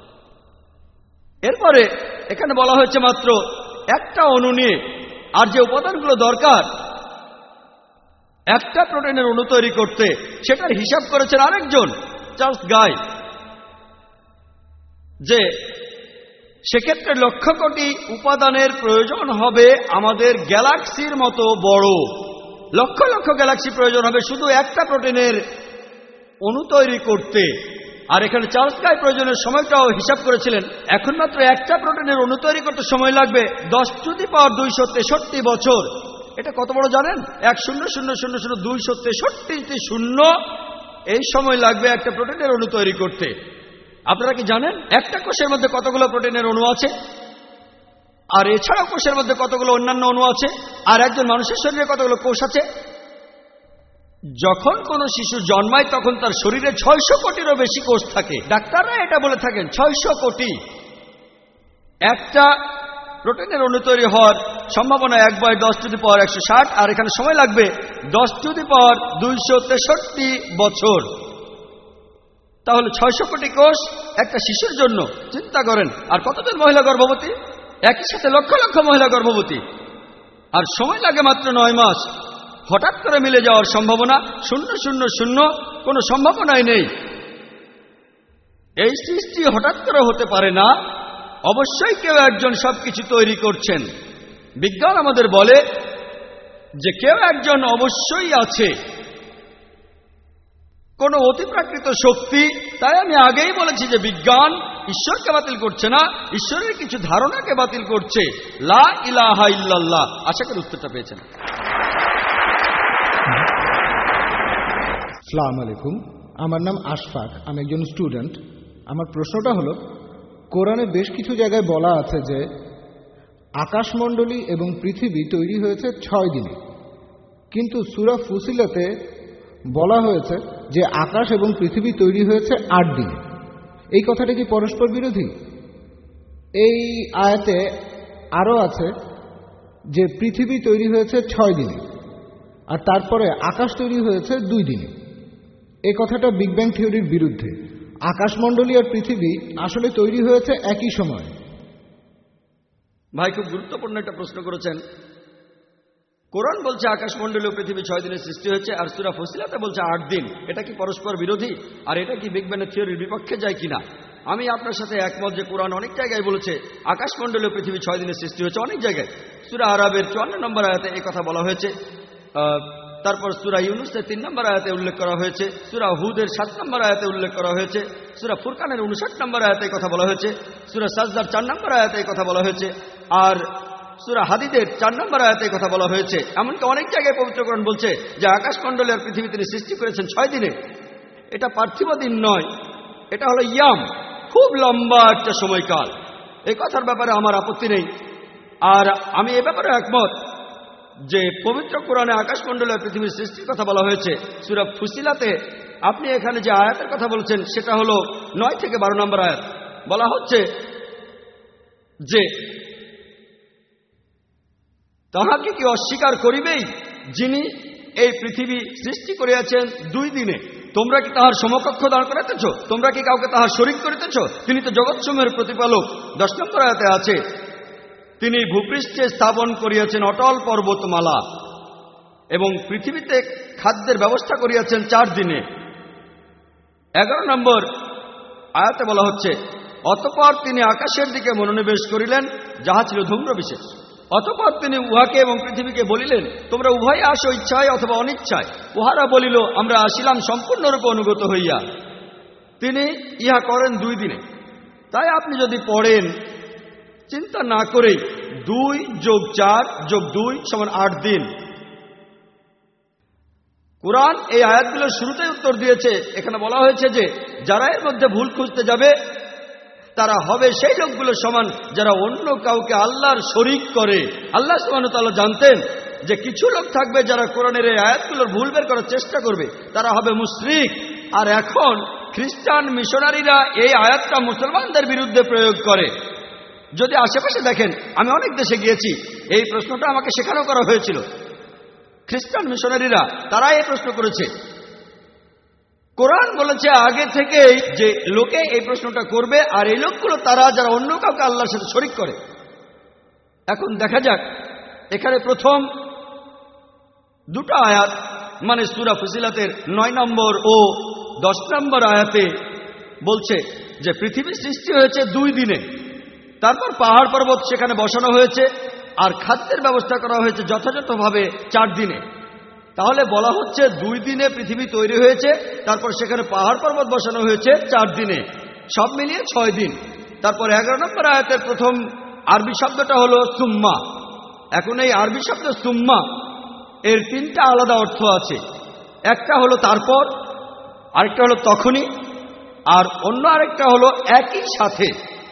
এরপরে এখানে বলা হয়েছে মাত্র একটা অণু নিয়ে, আর যে উপাদানগুলো দরকার একটা প্রোটিনের অণু তৈরি করতে, সেটার হিসাব করেছেন আরেকজন, চার্লস গাই। যে সেক্ষেত্রে লক্ষ কোটি উপাদানের প্রয়োজন হবে আমাদের গ্যালাক্সির মতো বড়, লক্ষ লক্ষ গ্যালাক্সি প্রয়োজন হবে শুধু একটা প্রোটিনের অণু তৈরি করতে। আর এখানে চার্লস গাই প্রয়োজনের সময়টাও হিসাব করেছিলেন, এখন মাত্র একটা প্রোটিনের অণু তৈরি করতে সময় লাগবে দশ টু দি পাওয়ার দুইশো তেষট্টি বছর। এটা কত বড় জানেন? এক শূন্য শূন্য শূন্য শূন্য দুইশো তেষট্টি শূন্য এই সময় লাগবে একটা প্রোটিনের অণু তৈরি করতে। আপনারা কি জানেন একটা কোষের মধ্যে কতগুলো প্রোটিনের অণু আছে? আর এছাড়াও কোষের মধ্যে কতগুলো অন্যান্য অণু আছে? আর একজন মানুষের শরীরে কতগুলো কোষ আছে? যখন কোনো শিশু জন্মায় তখন তার শরীরে ছয়শো কোটিরও বেশি কোষ থাকে। ডাক্তাররা এটা বলে থাকেন ছয়শো কোটি। একটা প্রোটিনের অণু তৈরি হওয়ার সম্ভাবনা এক বাই দশ টু দি পাওয়ার একশো ষাট, আর এখানে সময় লাগবে দশ টু দি পাওয়ার দুইশো তেষট্টি বছর। তাহলে ছয়শো কোটি কোষ একটা শিশুর জন্য, চিন্তা করেন। আর কতজন মহিলা গর্ভবতী? একই সাথে লক্ষ লক্ষ মহিলা গর্ভবতী, আর সময় লাগে মাত্র নয় মাস। হঠাৎ করে মিলে যাওয়ার সম্ভাবনা শূন্য শূন্য শূন্য, কোনো সম্ভাবনাই নেই। এই সৃষ্টি হঠাৎ করে হতে পারে না, অবশ্যই কেউ একজন সবকিছু তৈরি করছেন। বিজ্ঞান আমাদের বলে যে কেউ একজন অবশ্যই আছে, কোনো অতিপ্রাকৃত শক্তি। তাই আমি আগেই বলেছি যে বিজ্ঞান ঈশ্বরকে বাতিল করছে না, ঈশ্বরের কিছু ধারণাকে বাতিল করছে। লা ইলাহা ইল্লাল্লাহ। আশা করি উত্তরটা পেয়েছেন। আসসালামু আলাইকুম, আমার নাম আশফাক, আমি একজন স্টুডেন্ট। আমার প্রশ্নটা হলো, কোরআনে বেশ কিছু জায়গায় বলা আছে যে আকাশমণ্ডলী এবং পৃথিবী তৈরি হয়েছে ছয় দিনে, কিন্তু সূরা ফুসিলাতে বলা হয়েছে যে আকাশ এবং পৃথিবী তৈরি হয়েছে আট দিনে। এই কথাটা কি পরস্পর বিরোধী? এই আয়াতে আরও আছে যে পৃথিবী তৈরি হয়েছে ছয় দিনে, আর তারপরে আকাশ তৈরি হয়েছে দুই দিনে। এই কথাটা বিগ ব্যাং থিওরির বিরুদ্ধে। আকাশমণ্ডলী আর পৃথিবী আসলে তৈরি হয়েছে একই সময়। ভাই, খুব গুরুত্বপূর্ণ একটা প্রশ্ন করেছেন। কোরআন বলছে আকাশমণ্ডলী ও পৃথিবী ছয় দিনের সৃষ্টি হয়েছে, আর সূরা ফুসিলাতে বলছে আট দিন। এটা কি পরস্পর বিরোধী? আর এটা কি বিগ ব্যাং থিওরির বিপক্ষে যায় কিনা? আমি আপনার সাথে একমত যে কোরআন অনেক জায়গায় বলেছে আকাশমণ্ডলী ও পৃথিবী ছয় দিনের সৃষ্টি হয়েছে। অনেক জায়গায় সূরা আরাবের চুয়ান্ন নম্বর আয়াতে এই কথা বলা হয়েছে, তারপর সূরা ইউনুসের তিন নম্বর আয়াতে উল্লেখ করা হয়েছে, সূরা হুদের সাত নম্বর আয়াতে উল্লেখ করা হয়েছে, সূরা ফুরকানের উনষাট নম্বর আয়াতে কথা বলা হয়েছে, সূরা সাজদার চার নম্বর আয়াতে কথা বলা হয়েছে, আর সূরা হাদিদের চার নম্বর আয়াতে কথা বলা হয়েছে। এমনকি অনেক জায়গায় পবিত্র কোরআন বলছে যে আকাশমণ্ডলী আর পৃথিবী তিনি সৃষ্টি করেছেন ছয় দিনে। এটা পার্থিব দিন নয়, এটা হলো ইয়াম, খুব লম্বা একটা সময়কাল। এই কথার ব্যাপারে আমার আপত্তি নেই। আর আমি এ ব্যাপারে একমত যে পবিত্র কোরআনে আকাশমণ্ডলী আর পৃথিবীর সৃষ্টির কথা বলা হয়েছে। সূরা ফুসিলাতে আপনি এখানে যে আয়াতের কথা বলছেন সেটা হলো নয় থেকে বারো নম্বর আয়াত। বলা হচ্ছে যে তাহাকে কি অস্বীকার করিবেই যিনি এই পৃথিবী সৃষ্টি করিয়াছেন দুই দিনে? তোমরা কি তাহার সমকক্ষ দাঁড় করাইতেছ? তোমরা কি কাউকে তাহার শরীক করিতেছ? তিনি তো জগৎসমূহের প্রতিপালক। দশ নম্বর আয়াতে আছে তিনি ভূপৃষ্ঠে স্থাপন করিয়াছেন অটল পর্বতমালা এবং পৃথিবীতে খাদ্যের ব্যবস্থা করিয়াছেন চার দিনে। এগারো নম্বর আয়াতে বলা হচ্ছে অতঃপর তিনি আকাশের দিকে মনোনিবেশ করিলেন, যাহা ছিল ধূম্র বিশেষ। অতঃপর তিনি উহাকে এবং পৃথিবীকে বলিলেন, তোমরা উভয় আসো ইচ্ছায় অথবা অনিচ্ছায়। উহারা বলিল, আমরা আসিলাম সম্পূর্ণরূপে অনুগত হইয়া। তিনি ইহা করেন দুই দিনে। তাই আপনি যদি পড়েন চিন্তা না করেই দুই যোগ চার যোগ দুই সমান আট দিন। কোরআন এই আয়াতগুলোর শুরুতেই উত্তর দিয়েছে। এখানে বলা হয়েছে যে যারা এর মধ্যে ভুল খুঁজতে যাবে তারা হবে সেই লোকগুলোর সমান যারা অন্য কাউকে আল্লাহর শরীক করে। আল্লাহ সুবহানাহু ওয়া তাআলা জানতেন যে কিছু লোক থাকবে যারা কোরআনের এই আয়াতগুলোর ভুল বের করার চেষ্টা করবে, তারা হবে মুশরিক। আর এখন খ্রিস্টান মিশনারিরা এই আয়াতটা মুসলমানদের বিরুদ্ধে প্রয়োগ করে। যদি আশেপাশে দেখেন, আমি অনেক দেশে গিয়েছি, এই প্রশ্নটা আমাকে শেখানো করা হয়েছিল। খ্রিস্টান মিশনারিরা তারা এই প্রশ্ন করেছে। কোরআন বলেছে আগে থেকেই যে লোকে এই প্রশ্নটা করবে, আর এই লোকগুলো তারা যারা অন্য কাউকে আল্লাহর সাথে শরীক করে। এখন দেখা যাক এখানে প্রথম দুটো আয়াত, মানে সূরা ফুসিলাতের নয় নম্বর ও দশ নম্বর আয়াতে বলছে যে পৃথিবীর সৃষ্টি হয়েছে দুই দিনে, তারপর পাহাড় পর্বত সেখানে বসানো হয়েছে, আর খাদ্যের ব্যবস্থা করা হয়েছে যথাযথভাবে চার দিনে। তাহলে বলা হচ্ছে দুই দিনে পৃথিবী তৈরি হয়েছে, তারপর সেখানে পাহাড় পর্বত বসানো হয়েছে চার দিনে, সব মিলিয়ে ছয় দিন। তারপর এগারো নম্বর আয়াতের প্রথম আরবি শব্দটা হলো সুম্মা। এখন এই আরবি শব্দ সুম্মা এর তিনটা আলাদা অর্থ আছে। একটা হলো তারপর, আরেকটা হলো তখনই, আর অন্য আরেকটা হলো একই সাথে।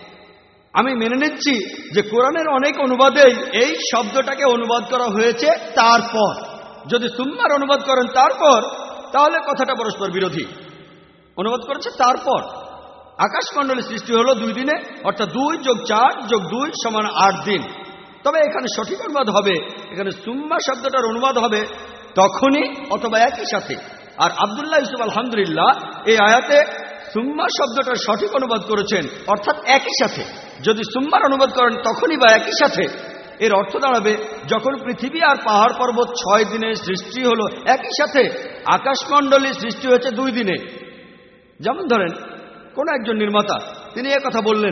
আমি মেনে নিচ্ছি যে কোরআনের অনেক অনুবাদেই এই শব্দটাকে অনুবাদ করা হয়েছে তারপর। যদি সুম্মার অনুবাদ করেন তারপর, তাহলে কথাটা পরস্পর বিরোধী। অনুবাদ করেছে তারপর। আকাশমণ্ডলী সৃষ্টি হলো দুই দিনে, অর্থাৎ দুই যোগ চার যোগ দুই সমান আট দিন। তবে এখানে সঠিক অনুবাদ হবে, এখানে সুম্মা শব্দটার অনুবাদ হবে তখনই অথবা একই সাথে। আর আব্দুল্লাহ ইউসুফ আলহামদুলিল্লাহ এই আয়াতে সুম্মা শব্দটার সঠিক অনুবাদ করেছেন, অর্থাৎ একই সাথে। যদি সুম্মার অনুবাদ করেন তখনই বা একই সাথে, এর অর্থ দাঁড়াবে যখন পৃথিবী আর পাহাড় পর্বত ছয় দিনে সৃষ্টি হলো, একই সাথে আকাশমণ্ডলী সৃষ্টি হয়েছে দুই দিনে। যেমন ধরেন কোন একজন নির্মাতা, তিনি কথা বললেন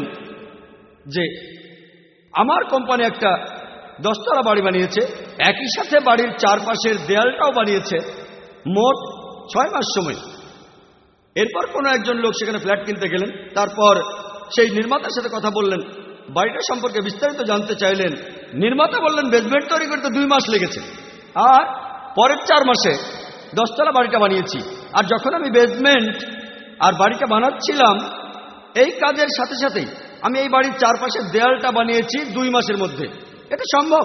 যে আমার কোম্পানি একটা দশতলা বাড়ি বানিয়েছে, একই সাথে বাড়ির চারপাশের দেয়ালটাও বানিয়েছে, মোট ছয় মাস সময়। এরপর কোনো একজন লোক সেখানে ফ্ল্যাট কিনতে গেলেন, তারপর সেই নির্মাতার সাথে কথা বললেন, বাড়িটা সম্পর্কে বিস্তারিত জানতে চাইলেন। নির্মাতা বললেন বেসমেন্ট তৈরি করতে দুই মাস লেগেছে, আর পরের চার মাসে দশতলা বাড়িটা বানিয়েছি। আর যখন আমি বেসমেন্ট আর বাড়িটা বানাচ্ছিলাম, এই কাজের সাথে সাথেই আমি এই বাড়ির চারপাশের দেয়ালটা বানিয়েছি দুই মাসের মধ্যে। এটা সম্ভব,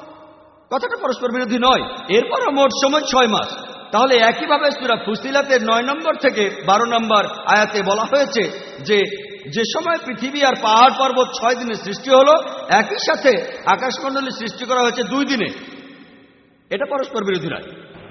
কথাটা পরস্পর বিরোধী নয়। এরপরও মোট সময় ছয় মাস। তাহলে একইভাবে সূরা ফুসিলাতের নয় নম্বর থেকে বারো নম্বর আয়াতে বলা হয়েছে যে যে সময় পৃথিবী আর পাহাড় পর্বত ছয় দিনে সৃষ্টি হলো, একই সাথে আকাশমণ্ডলী সৃষ্টি করা হয়েছে দুই দিনে। এটা পরস্পর বিরোধী নয়।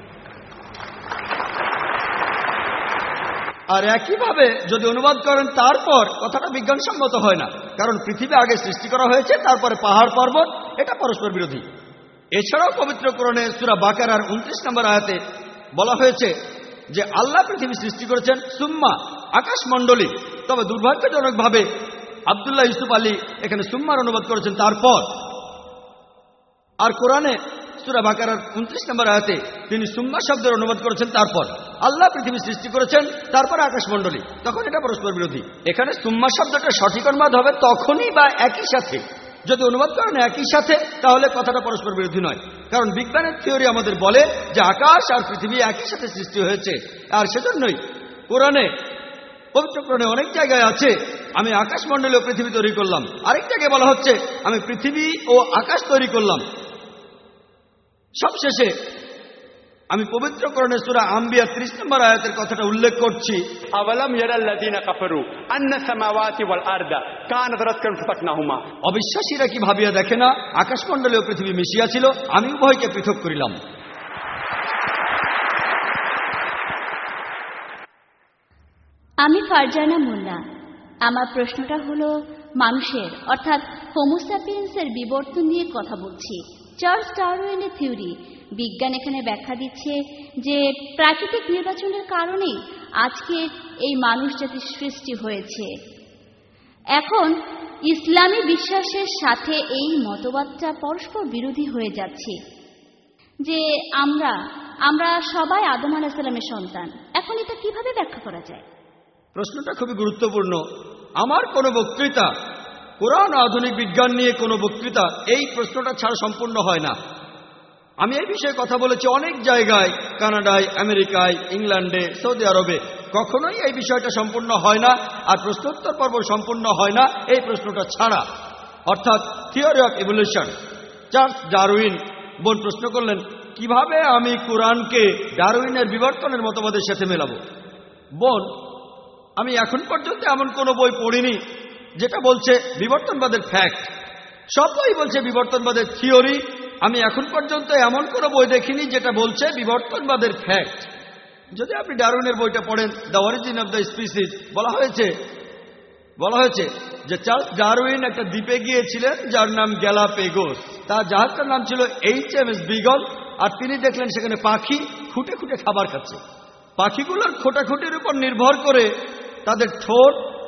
আর একইভাবে যদি অনুবাদ করেন তারপর, কথাটা বিজ্ঞানসম্মত হয় না, কারণ পৃথিবী আগে সৃষ্টি করা হয়েছে, তারপরে পাহাড় পর্বত, এটা পরস্পর বিরোধী। এছাড়াও পবিত্র কোরআনে সূরা বাকারার উনত্রিশ নম্বর আয়াতে বলা হয়েছে যে আল্লাহ পৃথিবী সৃষ্টি করেছেন সুম্মা আকাশমণ্ডলী। তবে দুর্ভাগ্যজনকভাবে আব্দুল্লাহ ইউসুফ আলী এখানে সুম্মার অনুবাদ করেছেন তারপর। আর কোরআনে সূরা বাকারার উনত্রিশ নম্বর আয়াতে তিনি সুম্মা শব্দের অনুবাদ করেছেন তারপর। আল্লাহ পৃথিবী সৃষ্টি করেছেন, তারপরে আকাশমণ্ডলী, তখন এটা পরস্পর বিরোধী। এখানে সুম্মা শব্দটা সঠিক অনুবাদ হবে তখনই বা একই সাথে। যদি অনুবাদ করেন একই সাথে, তাহলে কথাটা পরস্পর বিরোধী নয়, কারণ বিজ্ঞানের থিওরি আমাদের বলে যে আকাশ আর পৃথিবী একই সাথে সৃষ্টি হয়েছে। আর সেজন্যই কোরআনে, পবিত্র কোরআনে অনেক জায়গায় আছে আমি আকাশমণ্ডলী ও পৃথিবী তৈরি করলাম, আরেক জায়গায় বলা হচ্ছে আমি পৃথিবী ও আকাশ তৈরি করলাম। সবশেষে আমি পবিত্র কোরআনে সূরা আম্বিয়া ত্রিশ নম্বর আয়াতের কথাটা উল্লেখ করছি। আওয়ালাম ইয়ারাল্লাযীনা কাফারু আন্না সামাওয়াতি ওয়াল আরদা কানাত রাতকান ফাতাকনাহুমা। অবিশ্বাসীরা কি ভাবিয়া দেখে না আকাশমণ্ডলী ও পৃথিবী মিশিয়া ছিল, আমি উভয়কে পৃথক করিলাম। আমি ফারজানা মুন্না। আমার প্রশ্নটা হলো মানুষের অর্থাৎ হোমোস্যাপিয়েন্সের বিবর্তন নিয়ে কথা বলছি। চার্লস ডারউইনের থিওরি, বিজ্ঞান এখানে ব্যাখ্যা দিচ্ছে যে প্রাকৃতিক নির্বাচনের কারণেই আজকে এই মানুষ জাতির সৃষ্টি হয়েছে। এখন ইসলামী বিশ্বাসের সাথে এই মতবাদটা পরস্পর বিরোধী হয়ে যাচ্ছে যে আমরা আমরা সবাই আদম আলাইহিস সালামের সন্তান। এখন এটা কিভাবে ব্যাখ্যা করা যায়? প্রশ্নটা খুবই গুরুত্বপূর্ণ। আমার কোনো বক্তৃতা, কোরআন আধুনিক বিজ্ঞান নিয়ে কোনো বক্তৃতা এই প্রশ্নটা ছাড়া সম্পূর্ণ হয় না। আমি এই বিষয়ে কথা বলেছি অনেক জায়গায়, কানাডায়, আমেরিকায়, ইংল্যান্ডে, সৌদি আরবে। কখনোই এই বিষয়টা সম্পূর্ণ হয় না, আর প্রশ্নোত্তর পর্ব সম্পূর্ণ হয় না এই প্রশ্নটা ছাড়া, অর্থাৎ theory of evolution. Charles Darwin বোন প্রশ্ন করলেন কিভাবে আমি কোরআনকে ডারউইনের বিবর্তনের মতবাদের সাথে মেলাবো। বোন, আমি এখন পর্যন্ত এমন কোনো বই পড়িনি যেটা বলছে বিবর্তনবাদের ফ্যাক্ট। সব বই বলছে বিবর্তনবাদের থিওরি। আমি এখন পর্যন্ত এমন কোনো বই দেখিনি যেটা বলছে বিবর্তনবাদের ফ্যাক্ট। যদি আপনি ডারউইনের বইটা পড়েন, the origin of the species, বলা হয়েছে বলা হয়েছে যে চার্লস ডারউইন একটা দ্বীপে গিয়েছিলেন যার নাম গ্যালাপেগোস। তার জাহাজটার নাম ছিল এইচ এম এস বিগল। আর তিনি দেখলেন সেখানে পাখি খুঁটে খুঁটে খাবার খাচ্ছে। পাখিগুলোর খোটাখুটির উপর নির্ভর করে তাদের ঠোঁট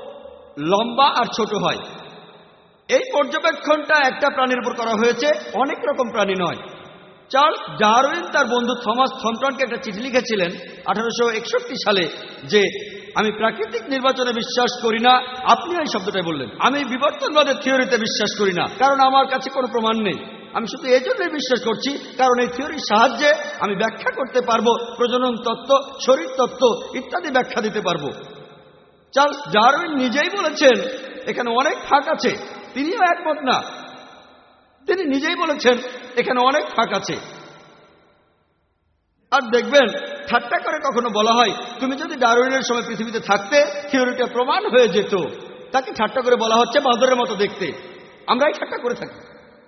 লম্বা আর ছোট হয়। এই পর্যবেক্ষণটা একটা প্রাণীর উপর করা হয়েছে, অনেক রকম প্রাণী নয়। চার্লস ডারউইন তার বন্ধু থমাস থমটনকে একটা চিঠি লিখেছিলেন আঠারোশো একষট্টি সালে যে আমি প্রাকৃতিক নির্বাচনে বিশ্বাস করি না। আপনি এই শব্দটাই বললেন। আমি বিবর্তনবাদের থিওরিতে বিশ্বাস করি না, কারণ আমার কাছে কোনো প্রমাণ নেই। আমি শুধু এই জন্যই বিশ্বাস করছি কারণ এই থিওরির সাহায্যে আমি ব্যাখ্যা করতে পারবো, প্রজনন তত্ত্ব, শরীর তত্ত্ব ইত্যাদি ব্যাখ্যা দিতে পারবো। চার্লস ডারউইন নিজেই বলেছেন এখানে অনেক ফাঁক আছে। তিনিও একমত না। তিনি নিজেই বলেছেন এখানে অনেক ফাঁক আছে। আর দেখবেন ঠাট্টা করে কখনো বলা হয় তুমি যদি ডারউইনের সময় পৃথিবীতে থাকতে থিওরিটা প্রমাণ হয়ে যেত। তাকে ঠাট্টা করে বলা হচ্ছে বাঁদরের মতো দেখতে। আমরাই ঠাট্টা করে থাকি।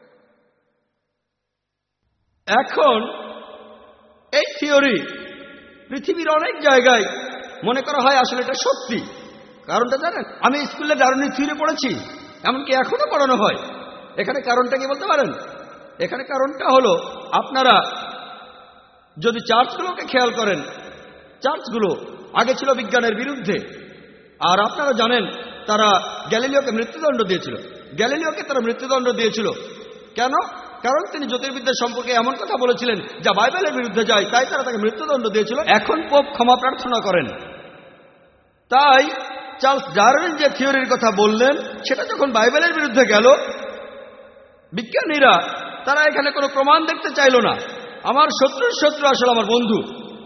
এখন এই থিওরি পৃথিবীর অনেক জায়গায় মনে করা হয় আসলে এটা সত্যি। কারণটা জানেন? আমি স্কুলে ডারউইনের থিওরি পড়েছি, এমনকি এখনো পড়ানো হয়। এখানে কারণটা কি বলতে পারেন? এখানে কারণটা হলো আপনারা যদি চার্চগুলোকে খেয়াল করেন, চার্চগুলো আগে ছিল বিজ্ঞানের বিরুদ্ধে। আর আপনারা জানেন তারা গ্যালিলিওকে মৃত্যুদণ্ড দিয়েছিল। গ্যালিলিওকে তারা মৃত্যুদণ্ড দিয়েছিল কেন? কারণ তিনি জ্যোতির্বিদ্যা সম্পর্কে এমন কথা বলেছিলেন যা বাইবেলের বিরুদ্ধে যায়, তাই তারা তাকে মৃত্যুদণ্ড দিয়েছিল। এখন পোপ ক্ষমা প্রার্থনা করেন। তাই চার্লস ডারউইন যে থিওরির কথা বললেন সেটা যখন বাইবেলের বিরুদ্ধে গেল, বিজ্ঞানীরা তারা এখানে কোনো প্রমাণ দেখতে চাইল না। আমার শত্রুর শত্রু আসলে আমার বন্ধু।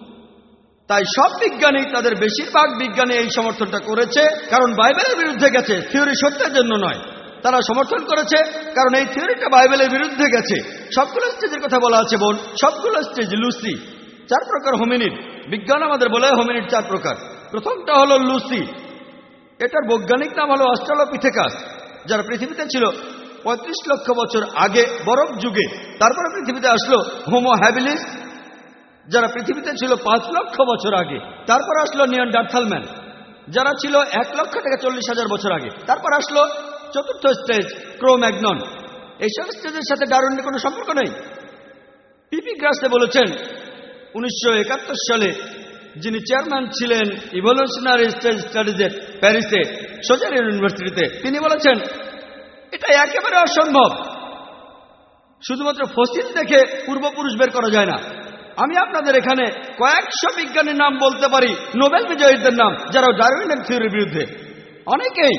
তাই সব বিজ্ঞানী, তাদের বেশিরভাগ বিজ্ঞানী এই সমর্থনটা করেছে কারণ বাইবেলের বিরুদ্ধে গেছে, থিওরি সত্যের জন্য নয়। তারা সমর্থন করেছে কারণ এই থিওরিটা বাইবেলের বিরুদ্ধে গেছে। সবগুলো স্টেজের কথা বলা আছে বোন, সবগুলো স্টেজ লুসি। চার প্রকার হোমিনিড। বিজ্ঞান আমাদের বলে হোমিনিড চার প্রকার। প্রথমটা হলো লুসি। এটার বৈজ্ঞানিক নাম হলো অস্ট্রালোপিথেকাস, যারা পৃথিবীতে ছিল পঁয়ত্রিশ লক্ষ বছর আগে বরফ যুগে। তারপরে পৃথিবীতে আসলো হোমো হ্যাবিলিস, যারা পৃথিবীতে ছিল পাঁচ লক্ষ বছর আগে। তারপর আসলো নিয়ানডার্থাল ম্যান, যারা ছিল এক লক্ষ থেকে চল্লিশ হাজার বছর আগে। তারপর আসলো চতুর্থ স্টেজ ক্রো-ম্যাগনন। এইসব স্টেজের সাথে ডারউইনের কোনো সম্পর্ক নেই। পিপি গ্রাসে বলেছেন উনিশশো একাত্তর সালে, যিনি চেয়ারম্যান ছিলেন ইভলিউশনারি স্টেজ স্টাডিজের প্যারিসে সোজার ইউনিভার্সিটিতে, তিনি বলেছেন এটা একেবারে অসম্ভব। শুধুমাত্র ফসিল দেখে পূর্বপুরুষ বের করা যায় না। আমি আপনাদের এখানে কয়েকশো বিজ্ঞানীর নাম বলতে পারি, নোবেল বিজয়ীদের নাম, যারা ডারউইনের থিওরির বিরুদ্ধে। অনেকেই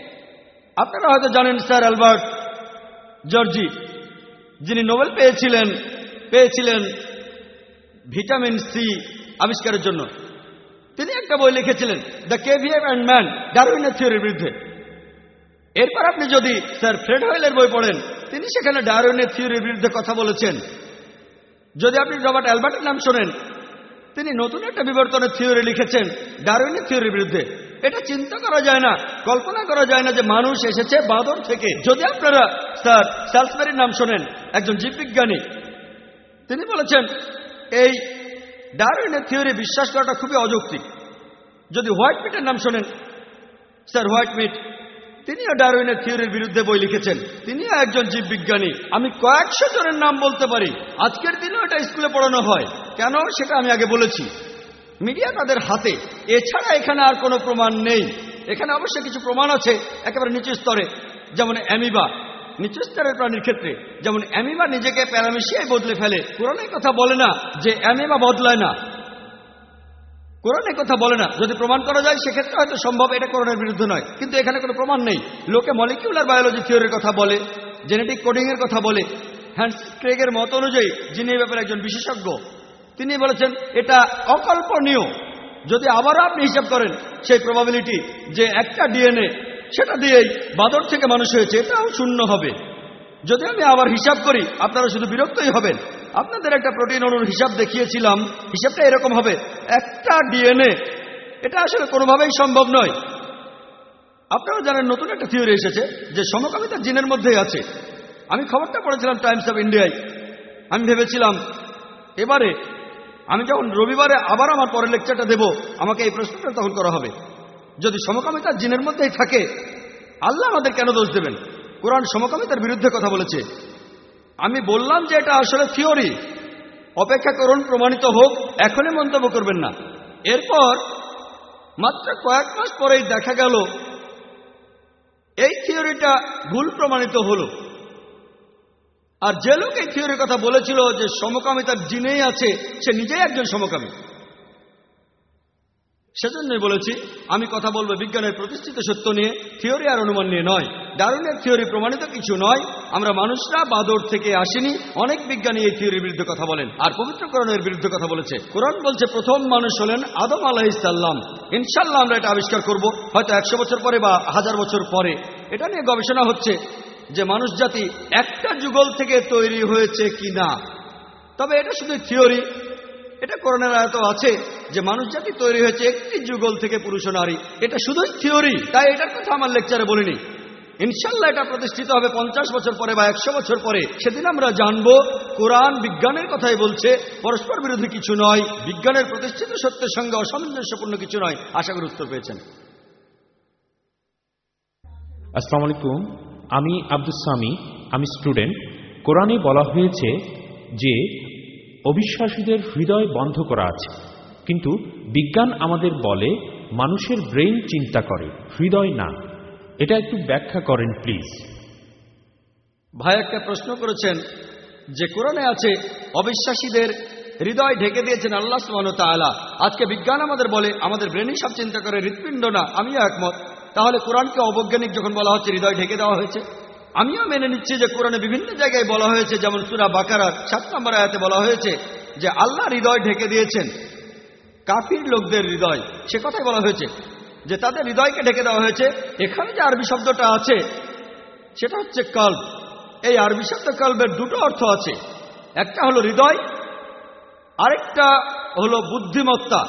আপনারা হয়তো জানেন স্যার অ্যালবার্ট জর্জি, যিনি নোবেল পেয়েছিলেন পেয়েছিলেন ভিটামিন সি আবিষ্কারের জন্য। তিনি একটা বই লিখেছিলেন দ্য কেভিয়ার অ্যান্ড ম্যান, ডারউইনের থিওরির বিরুদ্ধে। এরপর আপনি যদি স্যার ফ্রেড হোয়েলের বই পড়েন, তিনি সেখানে ডারউইনের থিওরির বিরুদ্ধে কথা বলেছেন। যদি আপনি রবার্ট অ্যালবার্টের নাম শোনেন, তিনি নতুন একটা বিবর্তনের থিওরি লিখেছেন ডারউইনের থিওরির বিরুদ্ধে। এটা চিন্তা করা যায় না, কল্পনা করা যায় না যে মানুষ এসেছে বাঁদর থেকে। যদি আপনারা স্যার স্যালসবেরির নাম শোনেন, একজন জীববিজ্ঞানী, তিনি বলেছেন এই ডারউইনের থিওরি বিশ্বাস করাটা খুবই অযৌক্তিক। যদি হোয়াইট মিটের নাম শোনেন, স্যার হোয়াইট মিট, তিনিও ডারউইনের থিওরির বিরুদ্ধে বই লিখেছেন। তিনিও একজন জীববিজ্ঞানী। আমি কয়েকশো জনের নাম বলতে পারি। আজকের দিনেও এটা স্কুলে পড়ানো হয়। কেন সেটা আমি আগে বলেছি। মিডিয়া তাদের হাতে, এছাড়া এখানে আর কোনো প্রমাণ নেই। এখানে অবশ্যই কিছু প্রমাণ আছে একেবারে নিচু স্তরে, যেমন অ্যামিবা। নিচু স্তরের প্রাণীর ক্ষেত্রে যেমন অ্যামিবা নিজেকে প্যারামিশিয়ায় বদলে ফেলে। কোরআনে কথা বলে না যে অ্যামিবা বদলায় না, কোরআনে কথা বলে না। যদি প্রমাণ করা যায় সেক্ষেত্রে হয়তো সম্ভব, এটা কোরআনের বিরুদ্ধে নয়। কিন্তু এখানে কোনো প্রমাণ নেই। লোকে মলিকিউলার বায়োলজি থিওরির কথা বলে, জেনেটিক কোডিং এর কথা বলে। হ্যান্সিস ক্রেগের মত অনুযায়ী, যিনি এই ব্যাপারে একজন বিশেষজ্ঞ, তিনি বলেছেন এটা অকল্পনীয়। যদি আবারও আপনি হিসাব করেন সেই প্রবাবিলিটি যে একটা ডিএনএ সেটা দিয়েই বাঁদর থেকে মানুষ হয়েছে, এটাও শূন্য হবে। যদি আমি আবার হিসাব করি, আপনারা শুধু বিরক্তই হবেন। আপনাদের একটা প্রোটিন অণুর হিসাব দেখিয়েছিলাম, হিসাবটা এরকম হবে একটা ডিএনএ। এটা আসলে কোনোভাবেই সম্ভব নয়। আপনারা জানেন নতুন একটা থিওরি এসেছে যে সমকামিতা জিনের মধ্যেই আছে। আমি খবরটা পড়েছিলাম টাইমস অফ ইন্ডিয়ায়। আমি ভেবেছিলাম এবারে আমি যখন রবিবারে আবার আমার পরের লেকচারটা দেব, আমাকে এই প্রশ্নটা তখন করা হবে, যদি সমকামিতা জিনের মধ্যেই থাকে, আল্লাহ আমাদের কেন দোষ দেবেন? কোরআন সমকামিতার বিরুদ্ধে কথা বলেছে। আমি বললাম যে এটা আসলে থিওরি, অপেক্ষা করুন প্রমাণিত হোক, এখনই মন্তব্য করবেন না। এরপর মাত্র কয়েক মাস পরেই দেখা গেল এই থিওরিটা ভুল প্রমাণিত হলো। আর যে লোক এই থিওরির কথা বলেছিল যে সমকামিতার জিনেই আছে, সে নিজেই একজন সমকামী। সেজন্যই বলেছি আমি কথা বলবো বিজ্ঞানের প্রতিষ্ঠিত সত্য নিয়ে, থিওরি আর অনুমান নিয়ে নয়। ডারউইনের থিওরি প্রমাণিত কিছু নয়। আমরা মানুষরা বাদর থেকে আসিনি। অনেক বিজ্ঞানী এই থিওরির বিরুদ্ধে কথা বলেন, আর পবিত্র কোরআনের বিরুদ্ধে কথা বলেছে। কোরআন বলছে প্রথম মানুষ হলেন আদম আলাইহিস সালাম। ইনশাআল্লাহ আমরা এটা আবিষ্কার করব, হয়তো একশো বছর পরে বা হাজার বছর পরে। এটা নিয়ে গবেষণা হচ্ছে যে মানুষ জাতি একটা যুগল থেকে তৈরি হয়েছে কিনা। তবে এটা শুধু থিওরি। এটা কোরআনের আয়াতও আছে যে মানুষ জাতি তৈরি হয়েছে একটি যুগল থেকে, পুরুষ ও নারী। এটা শুধুই থিওরি, তাই এটার কথা আমার লেকচারে বলিনি। ইনশাআল্লাহ এটা প্রতিষ্ঠিত হবে পঞ্চাশ বছর পরে বা একশো বছর পরে। সেদিন আমরা জানব কোরআন বিজ্ঞানের কথাই বলছে, পরস্পর বিরোধী কিছু নয়, বিজ্ঞানের প্রতিষ্ঠিত সত্যের সঙ্গে অসামঞ্জস্যপূর্ণ কিছু নয়। আশা করি উত্তর পেয়েছেন। আসসালামু আলাইকুম, আমি আব্দুস সামি, আমি স্টুডেন্ট। কোরআনে বলা হয়েছে যে অবিশ্বাসীদের হৃদয় বন্ধ করা আছে, কিন্তু বিজ্ঞান আমাদের বলে মানুষের ব্রেইন চিন্তা করে, হৃদয় না। এটা একটু ব্যাখ্যা করেন প্লিজ। ভাই একটা প্রশ্ন করেছেন যে কোরআনে আছে অবিশ্বাসীদের হৃদয় ঢেকে দিয়েছেন আল্লাহ সুবহানাহু ওয়া তাআলা। আজকে বিজ্ঞান আমাদের বলে আমাদের ব্রেনই সব চিন্তা করে, হৃৎপিণ্ড না। আমিও একমত। তাহলে কোরআনকে অবৈজ্ঞানিক যখন বলা হচ্ছে হৃদয় ঢেকে দেওয়া হয়েছে, আমিও মেনে নিচ্ছি যে কোরআনে বিভিন্ন জায়গায় বলা হয়েছে, যেমন সূরা বাকারার সাত নম্বর আয়াতে বলা হয়েছে যে আল্লাহ হৃদয় ঢেকে দিয়েছেন কাফির লোকদের হৃদয়। সে কথাই বলা হয়েছে যে তাদের হৃদয়কে ঢেকে দেওয়া হয়েছে। এখানে যে আরবি শব্দটা আছে সেটা হচ্ছে কলব। এই আরবি শব্দ কলবের দুটো অর্থ আছে, একটা হলো হৃদয়, আরেকটা হলো বুদ্ধিমত্তা।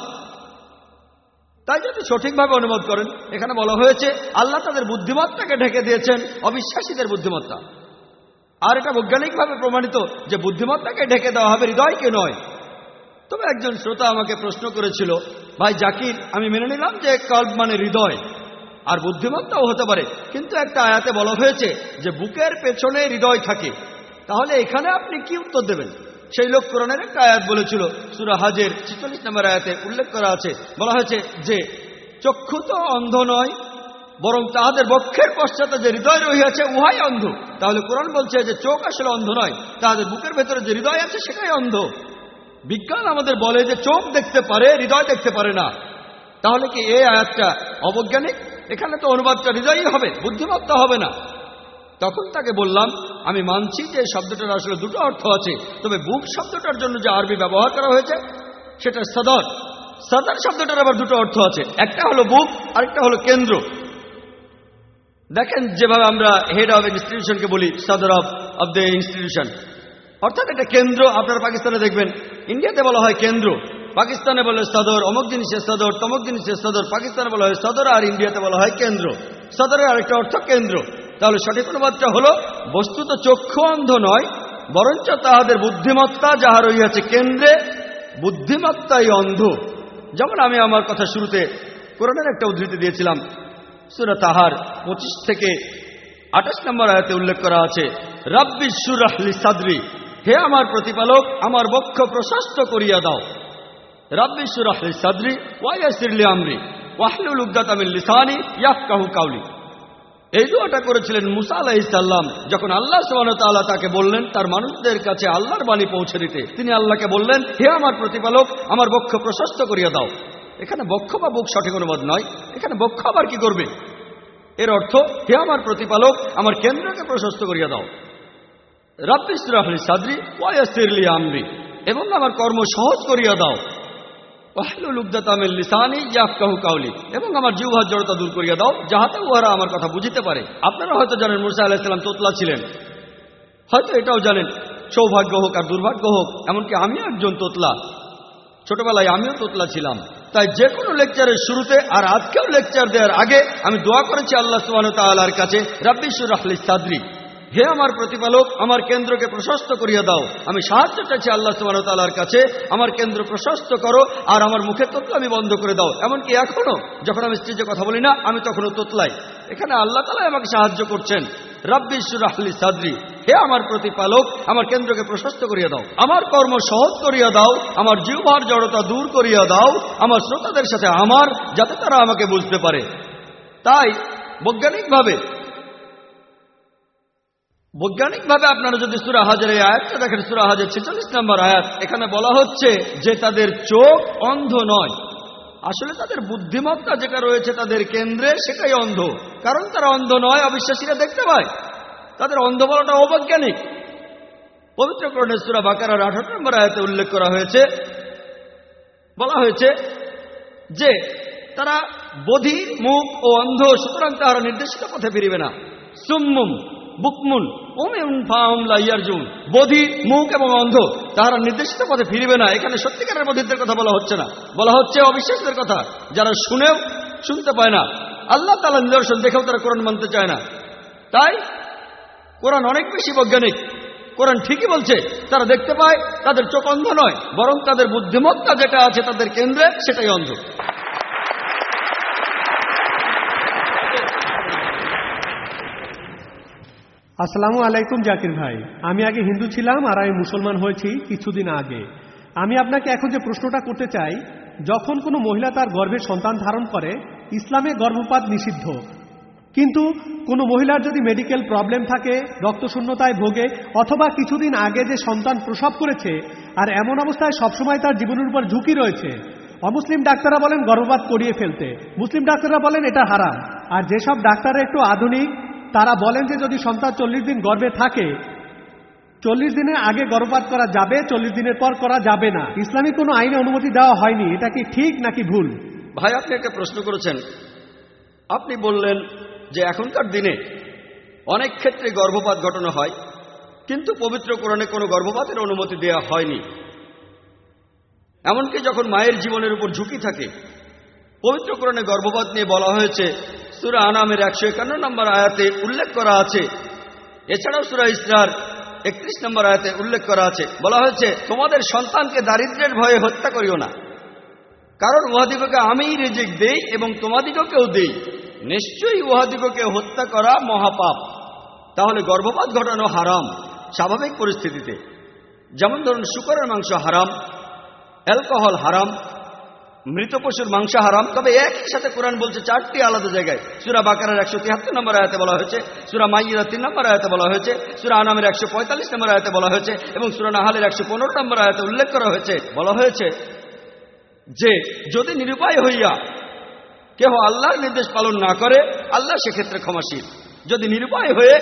তাই যদি সঠিকভাবে অনুবাদ করেন, এখানে বলা হয়েছে আল্লাহ তাদের বুদ্ধিমত্তাকে ঢেকে দিয়েছেন অবিশ্বাসীদের বুদ্ধিমত্তা। আর এটা বৈজ্ঞানিকভাবে প্রমাণিত যে বুদ্ধিমত্তাকে ঢেকে দেওয়া হবে, হৃদয়কে নয়। তবে একজন শ্রোতা আমাকে প্রশ্ন করেছিল, ভাই জাকির, আমি মেনে নিলাম যে কলব মানে হৃদয় আর বুদ্ধিমত্তাও হতে পারে, কিন্তু একটা আয়াতে বলা হয়েছে যে বুকের পেছনে হৃদয় থাকে। তাহলে এখানে আপনি কি উত্তর দেবেন? সেই লোক কোরআনের একটা আয়াত বলেছিল, সূরা হাজের ছেচল্লিশ নম্বর আয়াতে উল্লেখ করা আছে, বলা হয়েছে যে চক্ষু তো অন্ধ নয়, বরং তাহাদের বক্ষের পশ্চাতে যে হৃদয় রহিয়াছে উহাই অন্ধ। তাহলে কোরআন বলছে যে চোখ আসলে অন্ধ নয়, তাহাদের বুকের ভেতরে যে হৃদয় আছে সেটাই অন্ধ। বিজ্ঞান আমাদের বলে যে চোখ দেখতে পারে, হৃদয় দেখতে পারে না। তাহলে কি এই আয়াতটা অবৈজ্ঞানিক? এখানে তো অনুবাদটা হৃদয়ই হবে, বুদ্ধিমত্তা হবে না। তখন তাকে বললাম, আমি মানছি যে শব্দটার আসলে দুটো অর্থ আছে, তবে বুক শব্দটার জন্য যে আরবি ব্যবহার করা হয়েছে সেটা সদর। সদর শব্দটার আবার দুটো অর্থ আছে, একটা হলো বুক, আরেকটা হলো কেন্দ্র। দেখেন যেভাবে আমরা হেড অফ ইনস্টিটিউশনকে বলি সদর অফ অফ দ্য ইনস্টিটিউশন, অর্থাৎ এটা কেন্দ্র। আপনারা পাকিস্তানে দেখবেন, ইন্ডিয়াতে বলা হয় কেন্দ্র, পাকিস্তানে বলে সদর, অমুক জিনিসের সদর, তমুক জিনিসের সদর। পাকিস্তানে বলা হয় সদর আর ইন্ডিয়াতে বলা হয় কেন্দ্র। সদরের আরেকটা অর্থ কেন্দ্র। তাহলে সঠিক অনুবাদটা হলো বস্তুত চক্ষু অন্ধ নয়, বরঞ্চ তাহাদের বুদ্ধিমত্তা যাহা রইয়াছে কেন্দ্রে, বুদ্ধিমত্তাই অন্ধ। যেমন আমি আমার কথা শুরুতে কোরআনের একটা উদ্ধৃতি দিয়েছিলাম, সূরা তাহার পঁচিশ থেকে আঠাশ নম্বর আয়াতে উল্লেখ করা আছে, রাব্বি শুরহ লি সাদরি, হে আমার প্রতিপালক আমার বক্ষ প্রশস্ত করিয়া দাও। রাব্বি শুরহ লি সাদরি ওয়া ইয়াসির লি আমরি ওয়াহলুল উকদাতাম মিন লিসানি ইয়াফকাহু কাওলি। এই দোয়াটা করেছিলেন মুসা আলাইহিস সালাম যখন আল্লাহ সুবহানাহু ওয়া তাআলা তাকে বললেন তার মানুষদের কাছে আল্লাহর বাণী পৌঁছে দিতে। তিনি আল্লাহকে বললেন, হে আমার প্রতিপালক আমার বক্ষ প্রশস্ত করিয়া দাও। এখানে বক্ষ বা বুক সঠিক অনুবাদ নয়, এখানে বক্ষ আবার কি করবে? এর অর্থ, হে আমার প্রতিপালক আমার কেন্দ্রকে প্রশস্ত করিয়া দাও। রাব্বি ইশরাহ লি সাদরি ওয়া ইয়াসির লি আমরি, এবং আমার কর্ম সহজ করিয়া দাও। ওয়াহলুল উকদাতাম মিন লিসানি ইয়াফকাহু কাওলি, এবং আমার জিহ্বার জড়তা দূর করিয়া দাও যাহাতে উহারা আমার কথা বুঝিতে পারে। আপনারা হয়তো জানেন মুসা আলাইহিস সালাম তোতলা ছিলেন, হয়তো এটাও জানেন সৌভাগ্য হোক আর দুর্ভাগ্য হোক, এমনকি আমিও একজন তোতলা। ছোটবেলায় আমিও তোতলা ছিলাম। তাই যে কোনো লেকচারের শুরুতে আর আজকেও লেকচার দেওয়ার আগে আমি দোয়া করেছি আল্লাহ সুবহানাহু ওয়া তাআলার কাছে, রাব্বি ইশরাহ লি সাদরি, হে আমার প্রতিপালক আমার কেন্দ্রকে প্রশস্ত করিয়া দাও। আমি সাহায্য চাইছি আল্লাহ সুবহানাহু ওয়া তাআলার কাছে, আমার কেন্দ্র প্রশস্ত করো আর আমার মুখের তোতলামি বন্ধ করে দাও। এমনকি এখনো যখন আমি স্টেজে কথা বলি না, আমি তখনও তোতলাই। এখানে আল্লাহ তাআলা আমাকে সাহায্য করছেন। রাব্বি ইশরাহ লি সাদরি, হে আমার প্রতিপালক আমার কেন্দ্রকে প্রশস্ত করিয়া দাও, আমার কর্ম সহজ করিয়া দাও, আমার জিহ্বার জড়তা দূর করিয়া দাও, আমার শ্রোতাদের সাথে আমার, যাতে তারা আমাকে বুঝতে পারে। তাই বৈজ্ঞানিকভাবে বৈজ্ঞানিকভাবে আপনারা যদি সূরা হজের এই আয়াতটা দেখেন, সূরা হজের ছেচল্লিশ নম্বর আয়াত, এখানে বলা হচ্ছে যে তাদের চোখ অন্ধ নয়, আসলে তাদের বুদ্ধিমত্তা যেটা রয়েছে তাদের কেন্দ্রে সেটাই অন্ধ। কারণ তারা অন্ধ নয়, অবিশ্বাসীরা দেখতে পায়। তাদের অন্ধ বলাটা অবৈজ্ঞানিক। পবিত্র কোরআনের সূরা বাকারার আঠারো নম্বর আয়াতে উল্লেখ করা হয়েছে, বলা হয়েছে যে তারা বধির, মুখ ও অন্ধ, সুতরাং তাহারা নির্দেশিত পথে ফিরিবে না। সুম্মুম বুকমুন উমিউন ফাহুম লা ইয়ারজুন, বধির, মুখ এবং অন্ধ, তাহারা নির্দেশিত পথে ফিরিবে না। এখানে সত্যিকারের বধিরদের কথা বলা হচ্ছে না, বলা হচ্ছে অবিশ্বাসীদের কথা, যারা শুনেও শুনতে পায় না, আল্লাহ তাআলা নিদর্শন দেখেও তারা কোরআন মানতে চায় না। তাই কোরআন অনেক বেশি বৈজ্ঞানিক। কোরআন ঠিকই বলছে তারা দেখতে পায়, তাদের চোখ অন্ধ নয়, বরং তাদের বুদ্ধিমত্তা যেটা আছে তাদের কেন্দ্রে সেটাই অন্ধ। আসসালামু আলাইকুম জাকির ভাই, আমি আগে হিন্দু ছিলাম আর আমি মুসলমান হয়েছি কিছুদিন আগে। আমি আপনাকে এখন যে প্রশ্নটা করতে চাই, যখন কোনো মহিলা তার গর্ভে সন্তান ধারণ করে, ইসলামে গর্ভপাত নিষিদ্ধ, কিন্তু কোনো মহিলার যদি মেডিকেল প্রবলেম থাকে, রক্তশূন্যতায় ভোগে, অথবা কিছুদিন আগে যে সন্তান প্রসব করেছে আর এমন অবস্থায় সবসময় তার জীবনের উপর ঝুঁকি রয়েছে, অমুসলিম ডাক্তাররা বলেন গর্ভপাত করিয়ে ফেলতে, মুসলিম ডাক্তাররা বলেন এটা হারাম, আর যেসব ডাক্তাররা একটু আধুনিক তারা বলেন যে যদি সন্তান চল্লিশ দিন গর্ভে থাকে, চল্লিশ দিনের আগে গর্ভপাত করা যাবে, চল্লিশ দিনের পর করা যাবে না। ইসলামী কোনো আইনে অনুমতি দেওয়া হয়নি, এটা কি ঠিক নাকি ভুল? ভাই, আপনি একটা প্রশ্ন করেছেন। আপনি বললেন যে এখনকার দিনে অনেক ক্ষেত্রে গর্ভপাত ঘটানো হয়, কিন্তু পবিত্র কোরআনে কোনো গর্ভপাতের অনুমতি দেওয়া হয়নি। এমনকি যখন মায়ের জীবনের উপর ঝুঁকি থাকে, পবিত্র কোরআনে গর্ভপাত নিয়ে বলা হয়েছে, সূরা আনামের একশো একান্ন নম্বর আয়াতে উল্লেখ করা আছে। এছাড়াও সূরা ইসরার একত্রিশ নম্বর আয়াতে উল্লেখ করা আছে, বলা হয়েছে তোমাদের সন্তানকে দারিদ্র্যের ভয়ে হত্যা করিও না, কারণ উহাদিগকে আমিই রিজিক দেই এবং তোমাদিগকেও দেই, নিশ্চয়ই উহাদিগকে হত্যা করা মহাপাপ। তাহলে গর্ভপাত ঘটানো হারাম স্বাভাবিক পরিস্থিতিতে। যেমন ধরুন, শূকরের মাংস হারাম, অ্যালকোহল হারাম, মৃত পশুর মাংস হারাম। তবে একই সাথে কোরআন বলছে চারটি আলাদা জায়গায়। সূরা বাকারার একশো তিয়াত্তর নম্বর আয়াতে বলা হয়েছে, সূরা মাইদার তিন নম্বর আয়াতে বলা হয়েছে, সূরা আনামের একশো পঁয়তাল্লিশ নম্বর আয়াতে বলা হয়েছে এবং সূরা নাহালের একশো পনেরো নম্বর আয়াতে উল্লেখ করা হয়েছে। বলা হয়েছে যে যদি নিরুপায় হইয়া কেহ আল্লাহর নির্দেশ পালন না করে, আল্লাহ সেক্ষেত্রে ক্ষমাশীল। যদি নিরুপায় হয়ে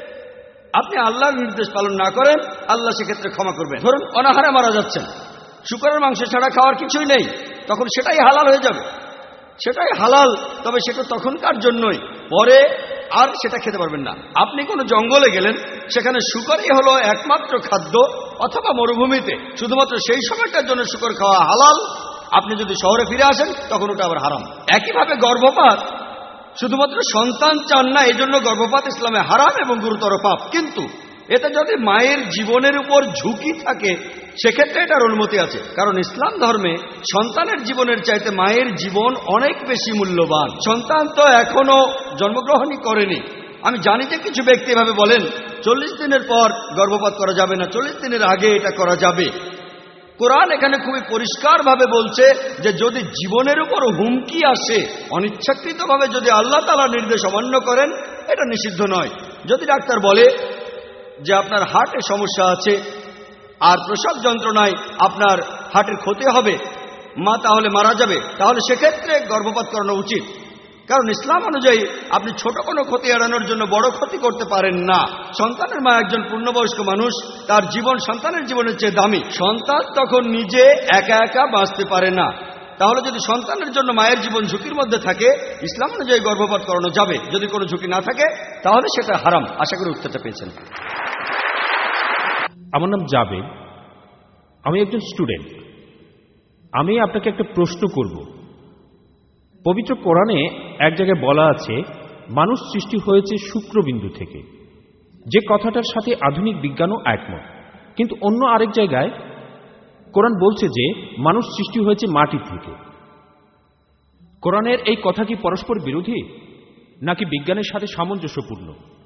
আপনি আল্লাহর নির্দেশ পালন না করেন, আল্লাহ সেক্ষেত্রে ক্ষমা করবেন। ধরুন অনাহারে মারা যাচ্ছেন, শূকরের মাংস ছাড়া খাওয়ার কিছুই নেই, তখন সেটাই হালাল হয়ে যাবে, সেটাই হালাল। তবে সেটা তখনকার জন্যই, পরে আর সেটা খেতে পারবেন না। আপনি কোনো জঙ্গলে গেলেন, সেখানে শূকরই হলো একমাত্র খাদ্য, অথবা মরুভূমিতে শুধুমাত্র সেই সময়টার জন্য শূকর খাওয়া হালাল। আপনি যদি শহরে ফিরে আসেন, তখন ওটা আবার হারাম। একইভাবে গর্ভপাত, শুধুমাত্র সন্তান চান না এই জন্য গর্ভপাত ইসলামে হারাম এবং গুরুতর পাপ, কিন্তু এতে যদি মায়ের জীবনের উপর ঝুঁকি থাকে, সেক্ষেত্রে এটার অনুমতি আছে। কারণ ইসলাম ধর্মে সন্তানের জীবনের চাইতে মায়ের জীবন অনেক বেশি মূল্যবান। সন্তান তো এখনো জন্মগ্রহণই করেনি। আমি জানি যে কিছু ব্যক্তি এভাবে বলেন চল্লিশ দিনের পর গর্ভপাত করা যাবে না, চল্লিশ দিনের আগে এটা করা যাবে। কোরআন এখানে খুবই পরিষ্কারভাবে বলছে যে যদি জীবনের উপর হুমকি আসে, অনিচ্ছাকৃতভাবে যদি আল্লাহ তাআলার নির্দেশ অমান্য করেন, এটা নিষিদ্ধ নয়। যদি ডাক্তার বলে যে আপনার হার্টে সমস্যা আছে আর প্রসব যন্ত্রণায় আপনার হার্টের ক্ষতি হবে, মা তাহলে মারা যাবে, তাহলে সেক্ষেত্রে গর্ভপাত করানো উচিত। কারণ ইসলাম অনুযায়ী আপনি ছোট কোনো ক্ষতি এড়ানোর জন্য বড় ক্ষতি করতে পারেন না। সন্তানের মা একজন পূর্ণবয়স্ক মানুষ, তার জীবন সন্তানের জীবনের চেয়ে দামি। সন্তান তখন নিজে একা একা বাঁচতে পারে না। তাহলে যদি সন্তানের জন্য মায়ের জীবন ঝুঁকির মধ্যে থাকে, ইসলাম অনুযায়ী গর্ভপাত করানো যাবে। যদি কোনো ঝুঁকি না থাকে, তাহলে সেটা হারাম। আশা করি উত্তরটা পেয়েছেন। আমার নাম জাবেদ, আমি একজন স্টুডেন্ট। আমি আপনাকে একটা প্রশ্ন করব। পবিত্র কোরআনে এক জায়গায় বলা আছে মানুষ সৃষ্টি হয়েছে শুক্রবিন্দু থেকে, যে কথাটার সাথে আধুনিক বিজ্ঞানও একমত। কিন্তু অন্য আরেক জায়গায় কোরআন বলছে যে মানুষ সৃষ্টি হয়েছে মাটি থেকে। কোরআনের এই কথা কি পরস্পর বিরোধী নাকি বিজ্ঞানের সাথে সামঞ্জস্যপূর্ণ?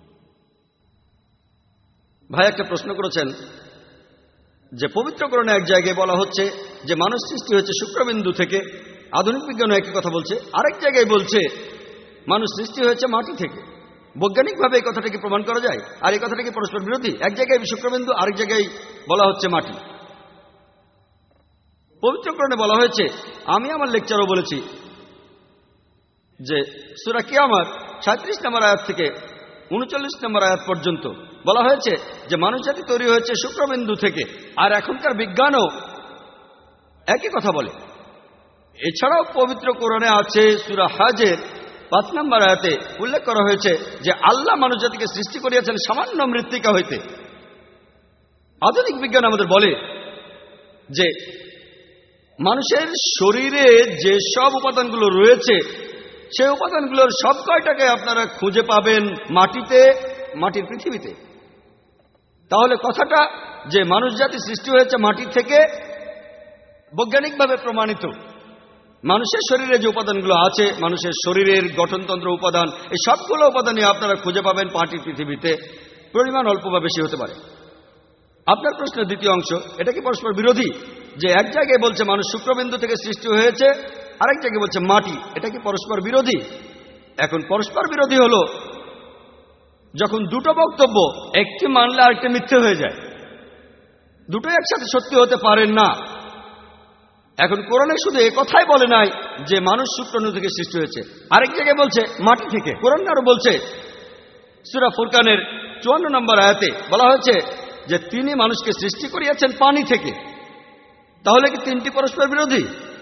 ভাই একটা প্রশ্ন করেছেন যে পবিত্র কোরআনে এক জায়গায় বলা হচ্ছে যে মানুষ সৃষ্টি হয়েছে শুক্রবিন্দু থেকে, আধুনিক বিজ্ঞানও একই কথা বলছে। আরেক জায়গায় বলছে মানুষ সৃষ্টি হয়েছে মাটি থেকে। বৈজ্ঞানিকভাবে এই কথাটাকে প্রমাণ করা যায়? আর এই কথাটাকে পরস্পর বিরোধী? এক জায়গায় শুক্রবিন্দু, আরেক জায়গায় বলা হচ্ছে মাটি। পবিত্রকরণে বলা হয়েছে, আমি আমার লেকচারও বলেছি যে সূরা কিয়ামত সাঁত্রিশ নম্বর আয়াত থেকে উনচল্লিশ নম্বর আয়াত পর্যন্ত বলা হয়েছে যে মানুষ জাতি তৈরি হয়েছে শুক্রবিন্দু থেকে। আর এখনকার বিজ্ঞানও একই কথা বলে। এছাড়াও পবিত্র কোরআনে আছে সূরা হজের পাঁচ নম্বর আয়াতে উল্লেখ করা হয়েছে যে আল্লাহ মানব জাতিকে সৃষ্টি করিয়াছেন সামান্য মৃত্তিকা হইতে। আধুনিক বিজ্ঞান আমাদের বলে যে মানুষের শরীরে যে সব উপাদানগুলো রয়েছে সেই উপাদানগুলোর সব কয়টাকে আপনারা খুঁজে পাবেন মাটিতে, মাটির পৃথিবীতে। তাহলে কথাটা যে মানুষ জাতি সৃষ্টি হয়েছে মাটি থেকে বৈজ্ঞানিকভাবে প্রমাণিত। মানুষের শরীরে যে উপাদানগুলো আছে, মানুষের শরীরের গঠনতন্ত্র উপাদান, এই সবগুলো উপাদানই আপনারা খুঁজে পাবেন মাটির পৃথিবীতে। পরিমাণ অল্প বা বেশি হতে পারে। আপনার প্রশ্নের দ্বিতীয় অংশ, এটা কি পরস্পর বিরোধী? যে এক জায়গায় বলছে মানুষ শুক্রবিন্দু থেকে সৃষ্টি হয়েছে, আরেক জায়গায় বলছে মাটি, এটা কি পরস্পর বিরোধী? এখন পরস্পর বিরোধী হলো যখন দুটো বক্তব্য একটি মানলে আরেকটি মিথ্যে হয়ে যায়। দুটোই একসাথে সত্যি হতে পারেন না। এখন কোরআনে শুধু এ কথাই বলে নাই যে মানুষ শুক্রাণু থেকে সৃষ্টি হয়েছে, আরেক জায়গায় বলছে মাটি থেকে। কোরআন আরো বলছে সূরা ফুরকানের চুয়ান্ন নম্বর আয়াতে বলা হয়েছে যে তিনি মানুষকে সৃষ্টি করিয়াছেন পানি থেকে। তাহলে কি তিনটি পরস্পর বিরোধী?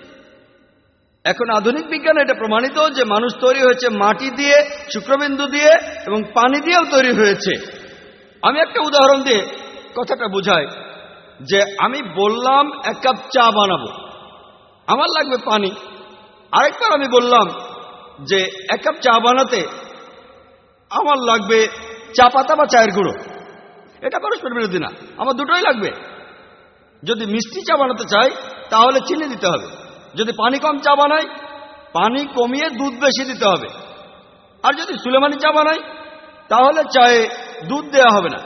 এখন আধুনিক বিজ্ঞানে এটা প্রমাণিত যে মানুষ তৈরি হয়েছে মাটি দিয়ে, শুক্রবিন্দু দিয়ে এবং পানি দিয়েও তৈরি হয়েছে। আমি একটা উদাহরণ দিয়ে কথাটা বুঝাই যে আমি বললাম এক কাপ চা বানাবো, আমার লাগবে পানি। আরেকবার আমি বললাম যে এক কাপ চা বানাতে আমার লাগবে চা পাতা বা চায়ের গুঁড়ো। এটা পরস্পর বিরোধী না, আমার দুটোই লাগবে। যদি মিষ্টি চা বানাতে চাই তাহলে চিনি দিতে হবে, যদি পানি কম চা বানাই পানি কমিয়ে দুধ বেশি দিতে হবে, আর যদি সুলেমানি চা বানাই তাহলে চায়ে দুধ দেওয়া হবে না।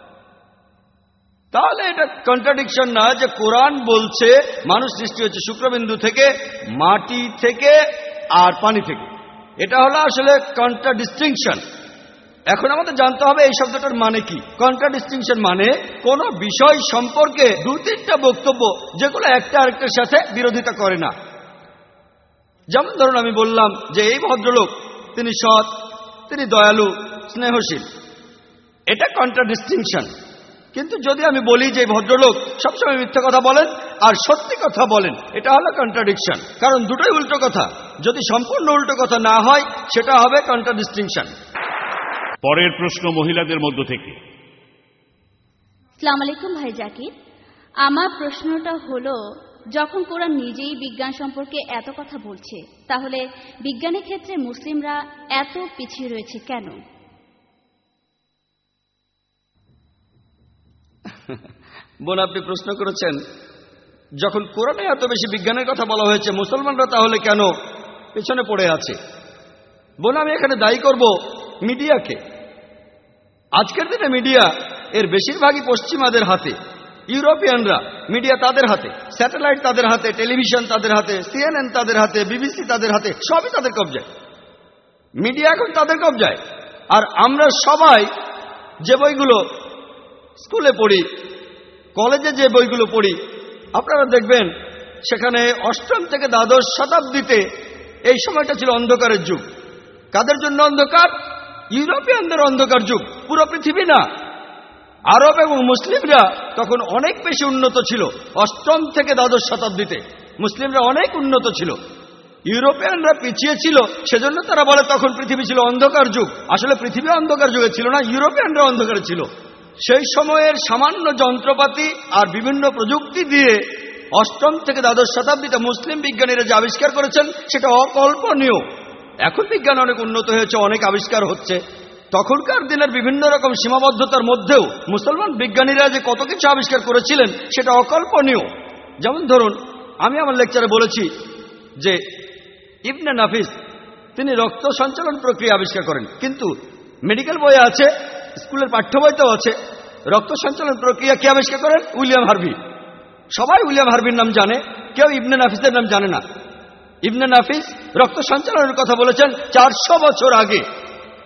তাহলে এটা কন্ট্রাডিকশন না যে কোরআন বলছে মানুষ সৃষ্টি হচ্ছে শুক্রবিন্দু থেকে, মাটি থেকে আর পানি থেকে। এটা হলো আসলে কন্ট্রাডিস্টিংশন। এখন আমাদের জানতে হবে এই শব্দটার মানে কি। কন্ট্রাডিস্টিংশন মানে কোন বিষয় সম্পর্কে দু তিনটা বক্তব্য যেগুলো একটা আরেকটার সাথে বিরোধিতা করে না। যেমন ধরুন আমি বললাম যে এই ভদ্রলোক তিনি সৎ, তিনি দয়ালু, স্নেহশীল, এটা কন্ট্রাডিস্টিংশন। কিন্তু যদি আমি বলি যে ভদ্রলোক সবসময় মিথ্যা কথা বলেন আর সত্যি কথা বলেন, এটা হলো কন্ট্রাডিকশন, কারণ দুটোই উল্টো কথা। যদি সম্পূর্ণ উল্টো কথা না হয় সেটা হবে কন্ট্রাডিস্টিংশন। পরের প্রশ্ন মহিলাদের মধ্য থেকে। আসসালামু আলাইকুম ভাই জাকির, আমার প্রশ্নটা হলো যখন কোরআন নিজেই বিজ্ঞান সম্পর্কে এত কথা বলছে, তাহলে বিজ্ঞানের ক্ষেত্রে মুসলিমরা এত পিছিয়ে রয়েছে কেন? বোন, আপনি প্রশ্ন করেছেন যখন কোরআনে এত বেশি বিজ্ঞানের কথা বলা হয়েছে, মুসলমানরা তাহলে কেন পেছনে পড়ে আছে? বোন, আমি এখানে দায়ী করব মিডিয়াকে। আজকের দিনে মিডিয়া এর বেশিরভাগই পশ্চিমাদের হাতে। ইউরোপিয়ানরা মিডিয়া তাদের হাতে, স্যাটেলাইট তাদের হাতে, টেলিভিশন তাদের হাতে, সিএনএন তাদের হাতে, বিবিসি তাদের হাতে, সবই তাদের কবজায়। মিডিয়া এখন তাদের কবজায়। আর আমরা সবাই যে বইগুলো স্কুলে পড়ি, কলেজে যে বইগুলো পড়ি, আপনারা দেখবেন সেখানে অষ্টম থেকে দ্বাদশ শতাব্দীতে এই সময়টা ছিল অন্ধকারের যুগ। কাদের জন্য অন্ধকার? ইউরোপিয়ানদের অন্ধকার যুগ, পুরো পৃথিবী না। আরব এবং মুসলিমরা তখন অনেক বেশি উন্নত ছিল। অষ্টম থেকে দ্বাদশ শতাব্দীতে মুসলিমরা অনেক উন্নত ছিল, ইউরোপিয়ানরা পিছিয়ে ছিল। সেজন্য তারা বলে তখন পৃথিবী ছিল অন্ধকার যুগ। আসলে পৃথিবী অন্ধকার যুগে ছিল না, ইউরোপিয়ানরা অন্ধকারে ছিল। সেই সময়ের সামান্য যন্ত্রপাতি আর বিভিন্ন প্রযুক্তি দিয়ে অষ্টম থেকে দ্বাদশ শতাব্দীতে মুসলিম বিজ্ঞানীরা যে আবিষ্কার করেছেন সেটা অকল্পনীয়। এখন বিজ্ঞান অনেক উন্নত হয়েছে, অনেক আবিষ্কার হচ্ছে। তখনকার দিনের বিভিন্ন রকম সীমাবদ্ধতার মধ্যেও মুসলমান বিজ্ঞানীরা যে কত কিছু আবিষ্কার করেছিলেন সেটা অকল্পনীয়। যেমন ধরুন, আমি আমার লেকচারে বলেছি যে ইবনে নাফিস তিনি রক্ত সঞ্চালন প্রক্রিয়া আবিষ্কার করেন, কিন্তু মেডিকেল বইয়ে আছে, স্কুলের পাঠ্য বইতেও আছে, রক্ত সঞ্চালন প্রক্রিয়া কে আবিষ্কার করেন? William Harvey. সবাই উইলিয়াম হার্ভির নাম জানে, কেউ ইবনে নাফিসের নাম জানে না। ইবনে নাফিস রক্ত সঞ্চালনের কথা বলেছেন চারশো বছর আগে।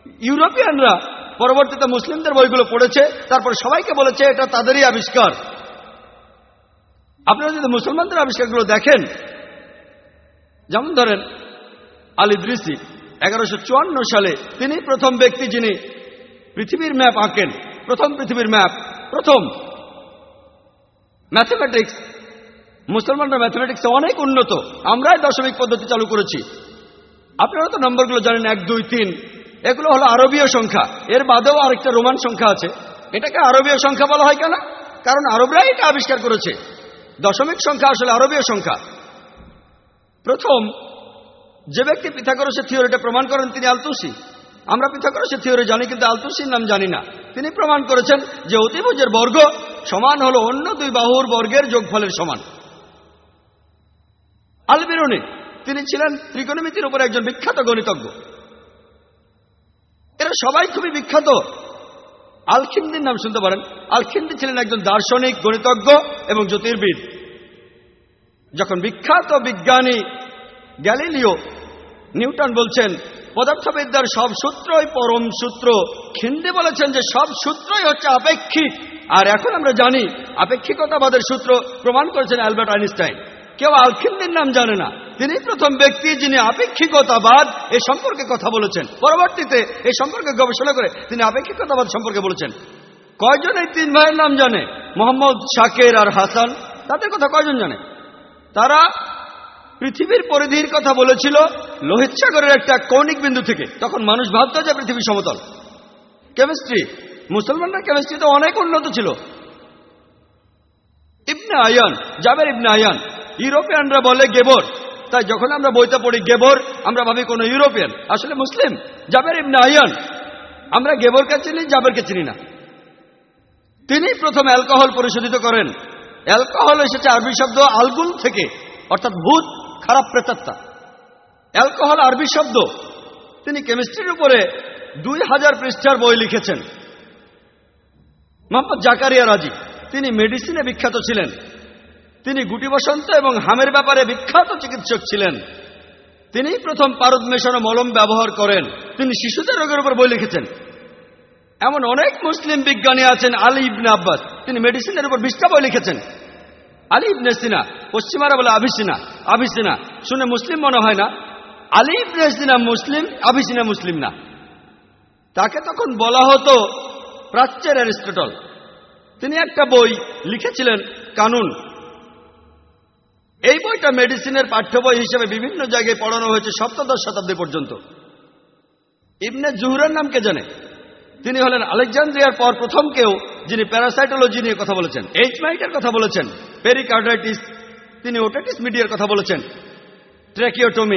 ইউরোপিয়ানরা পরবর্তীতে মুসলিমদের বইগুলো পড়েছে, তারপরে সবাইকে বলেছে এটা তাদেরই আবিষ্কার। আপনারা যদি মুসলমানদের আবিষ্কারগুলো দেখেন, যেমন ধরেন আল ইদ্রিসি এগারোশো চুয়ান্ন সালে তিনি প্রথম ব্যক্তি যিনি পৃথিবীর ম্যাপ আঁকেন, প্রথম পৃথিবীর ম্যাপ, প্রথম। ম্যাথমেটিক্স, মুসলমানরা ম্যাথমেটিক্সে অনেক উন্নত, আমরাই দশমিক পদ্ধতি চালু করেছি। আপনারা তো নম্বরগুলো জানেন, এক দুই তিন, এগুলো হলো আরবীয় সংখ্যা। এর বাদেও আরেকটা রোমান সংখ্যা আছে, এটাকে আরবীয় সংখ্যা বলা হয় কেন? কারণ আরবরাই এটা আবিষ্কার করেছে। দশমিক সংখ্যা আসলে আরবীয় সংখ্যা। প্রথম যে ব্যক্তি পিথাগোরাসের থিওরিটা প্রমাণ করেন তিনি আলতুসি। আমরা পিথাগোরাসের থিওরি জানি, কিন্তু আলতুসির নাম জানি না। তিনি প্রমাণ করেছেন যে অতিভুজের বর্গ সমান হলো অন্য দুই বাহুর বর্গের যোগফলের সমান। আল বিরুনি তিনি ছিলেন ত্রিকোণমিতির উপর একজন বিখ্যাত গণিতজ্ঞ। এরা সবাই খুবই বিখ্যাত। আলখিন্দির নাম শুনতে পারেন। আলখিন্দি ছিলেন একজন দার্শনিক, গণিতজ্ঞ এবং জ্যোতির্বিদ। যখন বিখ্যাত বিজ্ঞানী গ্যালিলিও নিউটন বলছেন পদার্থবিদ্যার সব সূত্রই পরম সূত্র, খিন্দি বলেছেন যে সব সূত্রই হচ্ছে আপেক্ষিক। আর এখন আমরা জানি আপেক্ষিকতাবাদের সূত্র প্রমাণ করেছেন অ্যালবার্ট আইনস্টাইন। কেউ আলখিন্দির নাম জানে না। তিনি প্রথম ব্যক্তি যিনি আপেক্ষিকতাবাদ এ সম্পর্কে কথা বলেছেন। পরবর্তীতে এই সম্পর্কে গবেষণা করে তিনি আপেক্ষিকতাবাদ সম্পর্কে বলেছেন। কয়জন এই তিন ভাইয়ের নাম জানে? মোহাম্মদ, শাকের আর হাসান। তাদের কথা কয়জন জানে? তারা পৃথিবীর পরিধির কথা বলেছিল লোহিত সাগরের একটা কৌণিক বিন্দু থেকে। তখন মানুষ ভাবত যে পৃথিবী সমতল। কেমিস্ট্রি, মুসলমানরা কেমিস্ট্রিতে অনেক উন্নত ছিল। ইবনে আয়ান, জাবের ইবনে আয়ান, ইউরোপিয়ানরা বলে গেবর। তাই যখন আমরা বইতে পড়ি গেবর, আমরা ভাবি কোনো ইউরোপিয়ান, আসলে মুসলিম। জাবের ইবনে আয়ান, আমরা গেবরকে চিনি, জাবেরকে চিনি না। তিনি প্রথম অ্যালকোহল পরিশোধিত করেন। অ্যালকোহল এসেছে আরবি শব্দ আলগুল থেকে, অর্থাৎ ভূত, খারাপ প্রেতাত্মা। অ্যালকোহল আরবি শব্দ। তিনি কেমিস্ট্রির উপরে দুই হাজার পৃষ্ঠার বই লিখেছেন। মোহাম্মদ জাকারিয়া রাজি, তিনি মেডিসিনে বিখ্যাত ছিলেন। তিনি গুটি বসন্ত এবং হামের ব্যাপারে বিখ্যাত চিকিৎসক ছিলেন। তিনি প্রথম পারদ মেশানো মলম ব্যবহার করেন। তিনি শিশুদের রোগের উপর বই লিখেছেন। এমন অনেক মুসলিম বিজ্ঞানী আছেন। আলী ইবনে আব্বাস, তিনি মেডিসিনের উপর বিশটা বই লিখেছেন। আলী ইবনে সিনা, পশ্চিমারা বলে আভিসিনা, আভিসিনা শুনে মুসলিম মনে হয় না। আলী ইবনে সিনা মুসলিম, আভিসিনা মুসলিম না। তাকে তখন বলা হতো প্রাচ্যের অ্যারিস্টটল। তিনি একটা বই লিখেছিলেন, কানুন। এই বইটা মেডিসিনের পাঠ্য বই হিসেবে বিভিন্ন জায়গায় পড়ানো হয়েছে সপ্তদশ শতাব্দী পর্যন্ত। ইবনে জুহরের নাম কে জানে? তিনি হলেন আলেকজান্দ্রিয়ার পর প্রথম কেউ যিনি প্যারাসাইটোলজি নিয়ে কথা বলেছেন, এইচ মাইটের কথা বলেছেন, পেরিকার্ডাইটিস, তিনি ওটাইটিস মিডিয়ার কথা বলেছেন, ট্র্যাকিওটমি।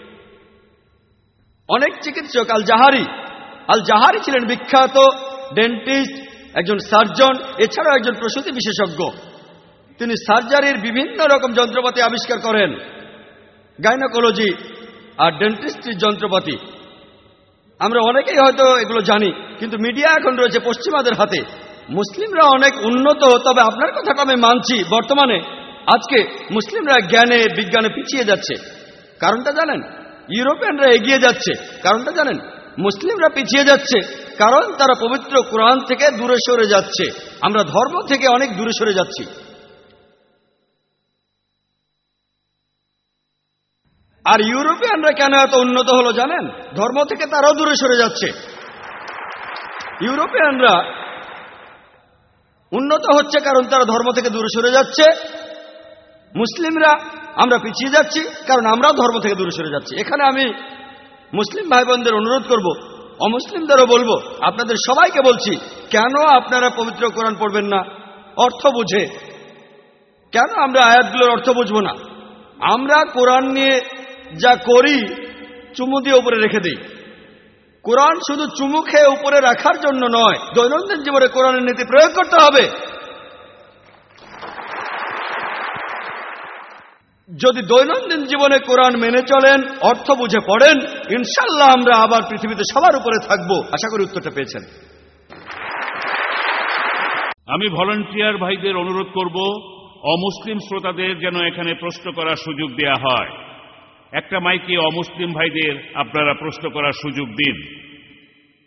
অনেক চিকিৎসক, আল জাহারি, আল জাহারি ছিলেন বিখ্যাত ডেন্টিস্ট, একজন সার্জন, এছাড়াও একজন প্রসূতি বিশেষজ্ঞ। তিনি সার্জারির বিভিন্ন রকম যন্ত্রপাতি আবিষ্কার করেন, গাইনোকোলজি আর ডেন্টিস্ট্রির যন্ত্রপাতি। আমরা অনেকেই হয়তো এগুলো জানি, কিন্তু মিডিয়া এখন রয়েছে পশ্চিমাদের হাতে। মুসলিমরা অনেক উন্নত, তবে আপনার কথা আমি মানছি, বর্তমানে আজকে মুসলিমরা জ্ঞানে বিজ্ঞানে পিছিয়ে যাচ্ছে। কারণটা জানেন? ইউরোপিয়ানরা এগিয়ে যাচ্ছে। কারণটা জানেন? মুসলিমরা পিছিয়ে যাচ্ছে কারণ তারা পবিত্র কোরআন থেকে দূরে সরে যাচ্ছে। আমরা ধর্ম থেকে অনেক দূরে সরে যাচ্ছি। আর ইউরোপিয়ানরা কেন এত উন্নত হলো জানেন? ধর্ম থেকে তারাও দূরে সরে যাচ্ছে। ইউরোপিয়ানরা উন্নত হচ্ছে কারণ তারা ধর্ম থেকে দূরে সরে যাচ্ছে। মুসলিমরা আমরা পিছিয়ে যাচ্ছি কারণ আমরাও ধর্ম থেকে দূরে সরে যাচ্ছি। এখানে আমি মুসলিম ভাই বোনদের অনুরোধ করব, অমুসলিমদেরও বলবো, আপনাদের সবাইকে বলছি, কেন আপনারা পবিত্র কোরআন পড়বেন না অর্থ বুঝে? কেন আমরা আয়াতগুলোর অর্থ বুঝবো না? আমরা কোরআন নিয়ে যা করি চুমু দিয়ে উপরে রেখে দিই। কোরআন শুধু চুমু খেয়ে উপরে রাখার জন্য নয়, দৈনন্দিন জীবনে কোরআনের নীতি প্রয়োগ করতে হবে। যদি দৈনন্দিন জীবনে কোরআন মেনে চলেন, অর্থ বুঝে পড়েন, ইনশাল্লাহ আমরা আবার পৃথিবীতে সবার উপরে থাকব। আশা করি উত্তরটা পেয়েছেন। আমি ভলান্টিয়ার ভাইদের অনুরোধ করব, অমুসলিম শ্রোতাদের যেন এখানে প্রশ্ন করার সুযোগ দেয়া হয়। একটা মাইকে অমুসলিম ভাইদের আপনারা প্রশ্ন করার সুযোগ দিন।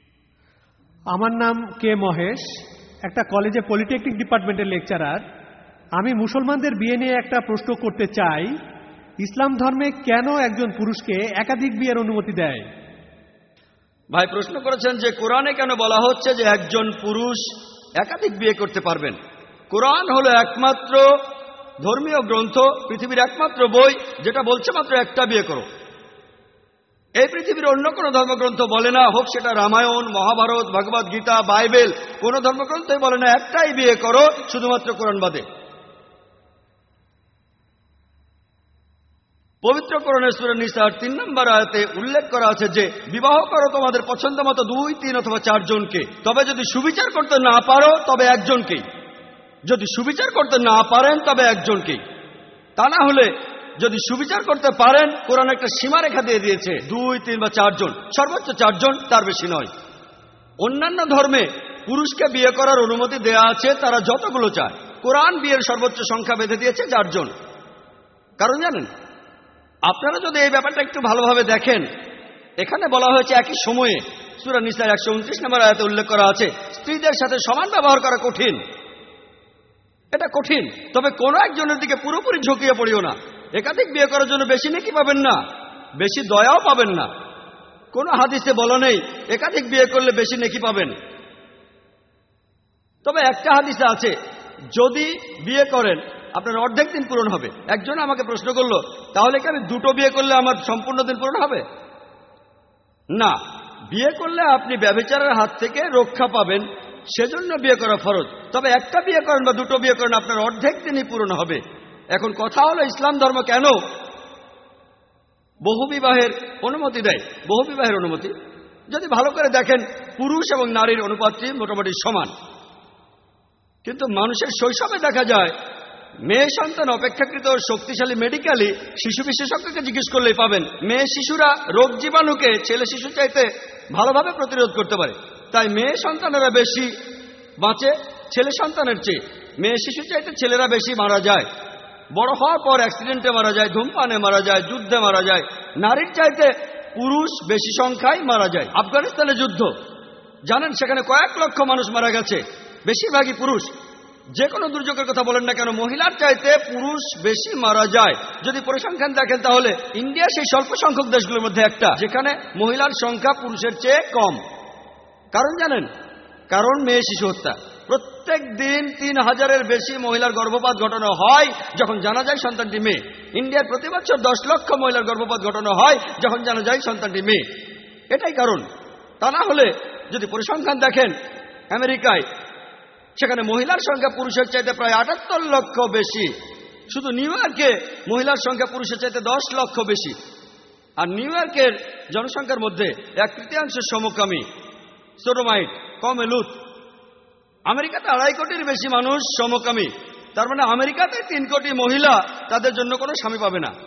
আমার নাম কে মহেশ, একটা কলেজে পলিটেকনিক ডিপার্টমেন্টের লেকচারার। আমি মুসলমানদের বিয়ে নিয়ে একটা প্রশ্ন করতে চাই। ইসলাম ধর্মে কেন একজন পুরুষকে একাধিক বিয়ের অনুমতি দেয়? ভাই প্রশ্ন করেছেন যে কোরআনে কেন বলা হচ্ছে যে একজন পুরুষ একাধিক বিয়ে করতে পারবেন। কোরআন হলো একমাত্র ধর্মীয় গ্রন্থ, পৃথিবীর একমাত্র বই যেটা বলছে মাত্র একটা বিয়ে করো। এই পৃথিবীর অন্য কোনো ধর্মগ্রন্থ বলে না, হোক সেটা রামায়ণ, মহাভারত, ভগবদ গীতা, বাইবেল, কোন ধর্মগ্রন্থই বলে না একটাই বিয়ে করো, শুধুমাত্র কোরআন বাদে। পবিত্র কোরআনের সূরা নিসার তিন নম্বর আয়াতে উল্লেখ করা আছে যে বিবাহ করো তোমাদের পছন্দ মতো দুই, তিন অথবা চারজনকে, তবে যদি সুবিচার করতে না পারো তবে একজনকেই। যদি সুবিচার করতে না পারেন তবে একজনকেই। তা না হলে যদি সুবিচার করতে পারেন, কোরআন একটা সীমারেখা দিয়ে দিয়েছে দুই, তিন বা চারজন, সর্বোচ্চ চারজন, তার বেশি নয়। অন্যান্য ধর্মে পুরুষকে বিয়ে করার অনুমতি দেয়া আছে তারা যতগুলো চায়। কোরআন বিয়ের সর্বোচ্চ সংখ্যা বেঁধে দিয়েছে চারজন। কারণ জানেন, আপনারা যদি এই ব্যাপারটা একটু ভালোভাবে দেখেন, এখানে বলা হয়েছে একই সময়ে সূরা নিসার একশো উনত্রিশ নম্বর আয়াতে উল্লেখ করা আছে স্ত্রীদের সাথে সমান ব্যবহার করা কঠিন। এটা কঠিন, তবে কোনো একজনের দিকে পুরোপুরি ঝুঁকিয়ে পড়িও না। একাধিক বিয়ে করার জন্য বেশি নেকি পাবেন না, বেশি দয়াও পাবেন না। কোনো হাদিসে বলা নেই একাধিক বিয়ে করলে বেশি নেকি পাবেন। তবে একটা হাদিসে আছে যদি বিয়ে করেন আপনার অর্ধেক দিন পূরণ হবে। একজন আমাকে প্রশ্ন করলো, তাহলে কি আমি দুটো বিয়ে করলে আমার সম্পূর্ণ দিন পূরণ হবে? না, বিয়ে করলে আপনি ব্যভিচারের হাত থেকে রক্ষা পাবেন, সেজন্য বিয়ে করা ফরজ। তবে একটা বিয়ে করেন বা দুটো বিয়ে করেন আপনার অর্ধেক দিনই পূরণ হবে। এখন কথা হলো ইসলাম ধর্ম কেন বহুবিবাহের অনুমতি দেয়? বহুবিবাহের অনুমতি যদি ভালো করে দেখেন, পুরুষ এবং নারীর অনুপাতটি মোটামুটি সমান। কিন্তু মানুষের শৈশবে দেখা যায় মেয়ে সন্তান অপেক্ষাকৃত শক্তিশালী। মেডিকেলি শিশু বিশেষজ্ঞকে জিজ্ঞেস করলেই পাবেন মেয়ে শিশুরা রোগ জীবাণুকে ছেলে শিশু চাইতে ভালোভাবে প্রতিরোধ করতে পারে। তাই মেয়ে সন্তানেরা বেশি বাঁচে ছেলে সন্তানের চেয়ে। মেয়ে শিশু চাইতে ছেলেরা বেশি মারা যায়, বড় হওয়ার পর অ্যাক্সিডেন্টে মারা যায়, ধূমপানে মারা যায়, যুদ্ধে মারা যায়। নারীর চাইতে পুরুষ বেশি সংখ্যায় মারা যায়। আফগানিস্তানে যুদ্ধ জানেন, সেখানে কয়েক লক্ষ মানুষ মারা গেছে, বেশিরভাগই পুরুষ। যে কোনো দুর্যোগের কথা বলেন না কেন, মহিলার চাইতে পুরুষ বেশি মারা যায়। যদি পরিসংখ্যান দেখেন তাহলে ইন্ডিয়া সেই স্বল্প সংখ্যক দেশগুলোর মধ্যে একটা যেখানে মহিলার সংখ্যা পুরুষের চেয়ে কম। কারণ জানেন, কারণ মেয়ে শিশু হত্যা। প্রত্যেক দিন তিন হাজারের বেশি মহিলার গর্ভপাত ঘটানো হয় যখন জানা যায় সন্তানটি মেয়ে। ইন্ডিয়ার প্রতি বছর দশ লক্ষ মহিলার গর্ভপাত ঘটানো হয় যখন জানা যায় সন্তানটি মেয়ে। এটাই কারণ। তা না হলে যদি পরিসংখ্যান দেখেন, আমেরিকায় সেখানে মহিলার সংখ্যা পুরুষের চাইতে প্রায় আটাত্তর লক্ষ বেশি। শুধু নিউ ইয়র্কে মহিলার সংখ্যা পুরুষের চাইতে দশ লক্ষ বেশি। আর নিউ ইয়র্কের জনসংখ্যার মধ্যে এক তৃতীয়াংশের সমকামী, সোডোমাইট, কমেলুত। আমেরিকাতে আড়াই কোটির বেশি মানুষ সমকামী। তার মানে আমেরিকাতে তিন কোটি মহিলা তাদের জন্য কোনো স্বামী পাবে না।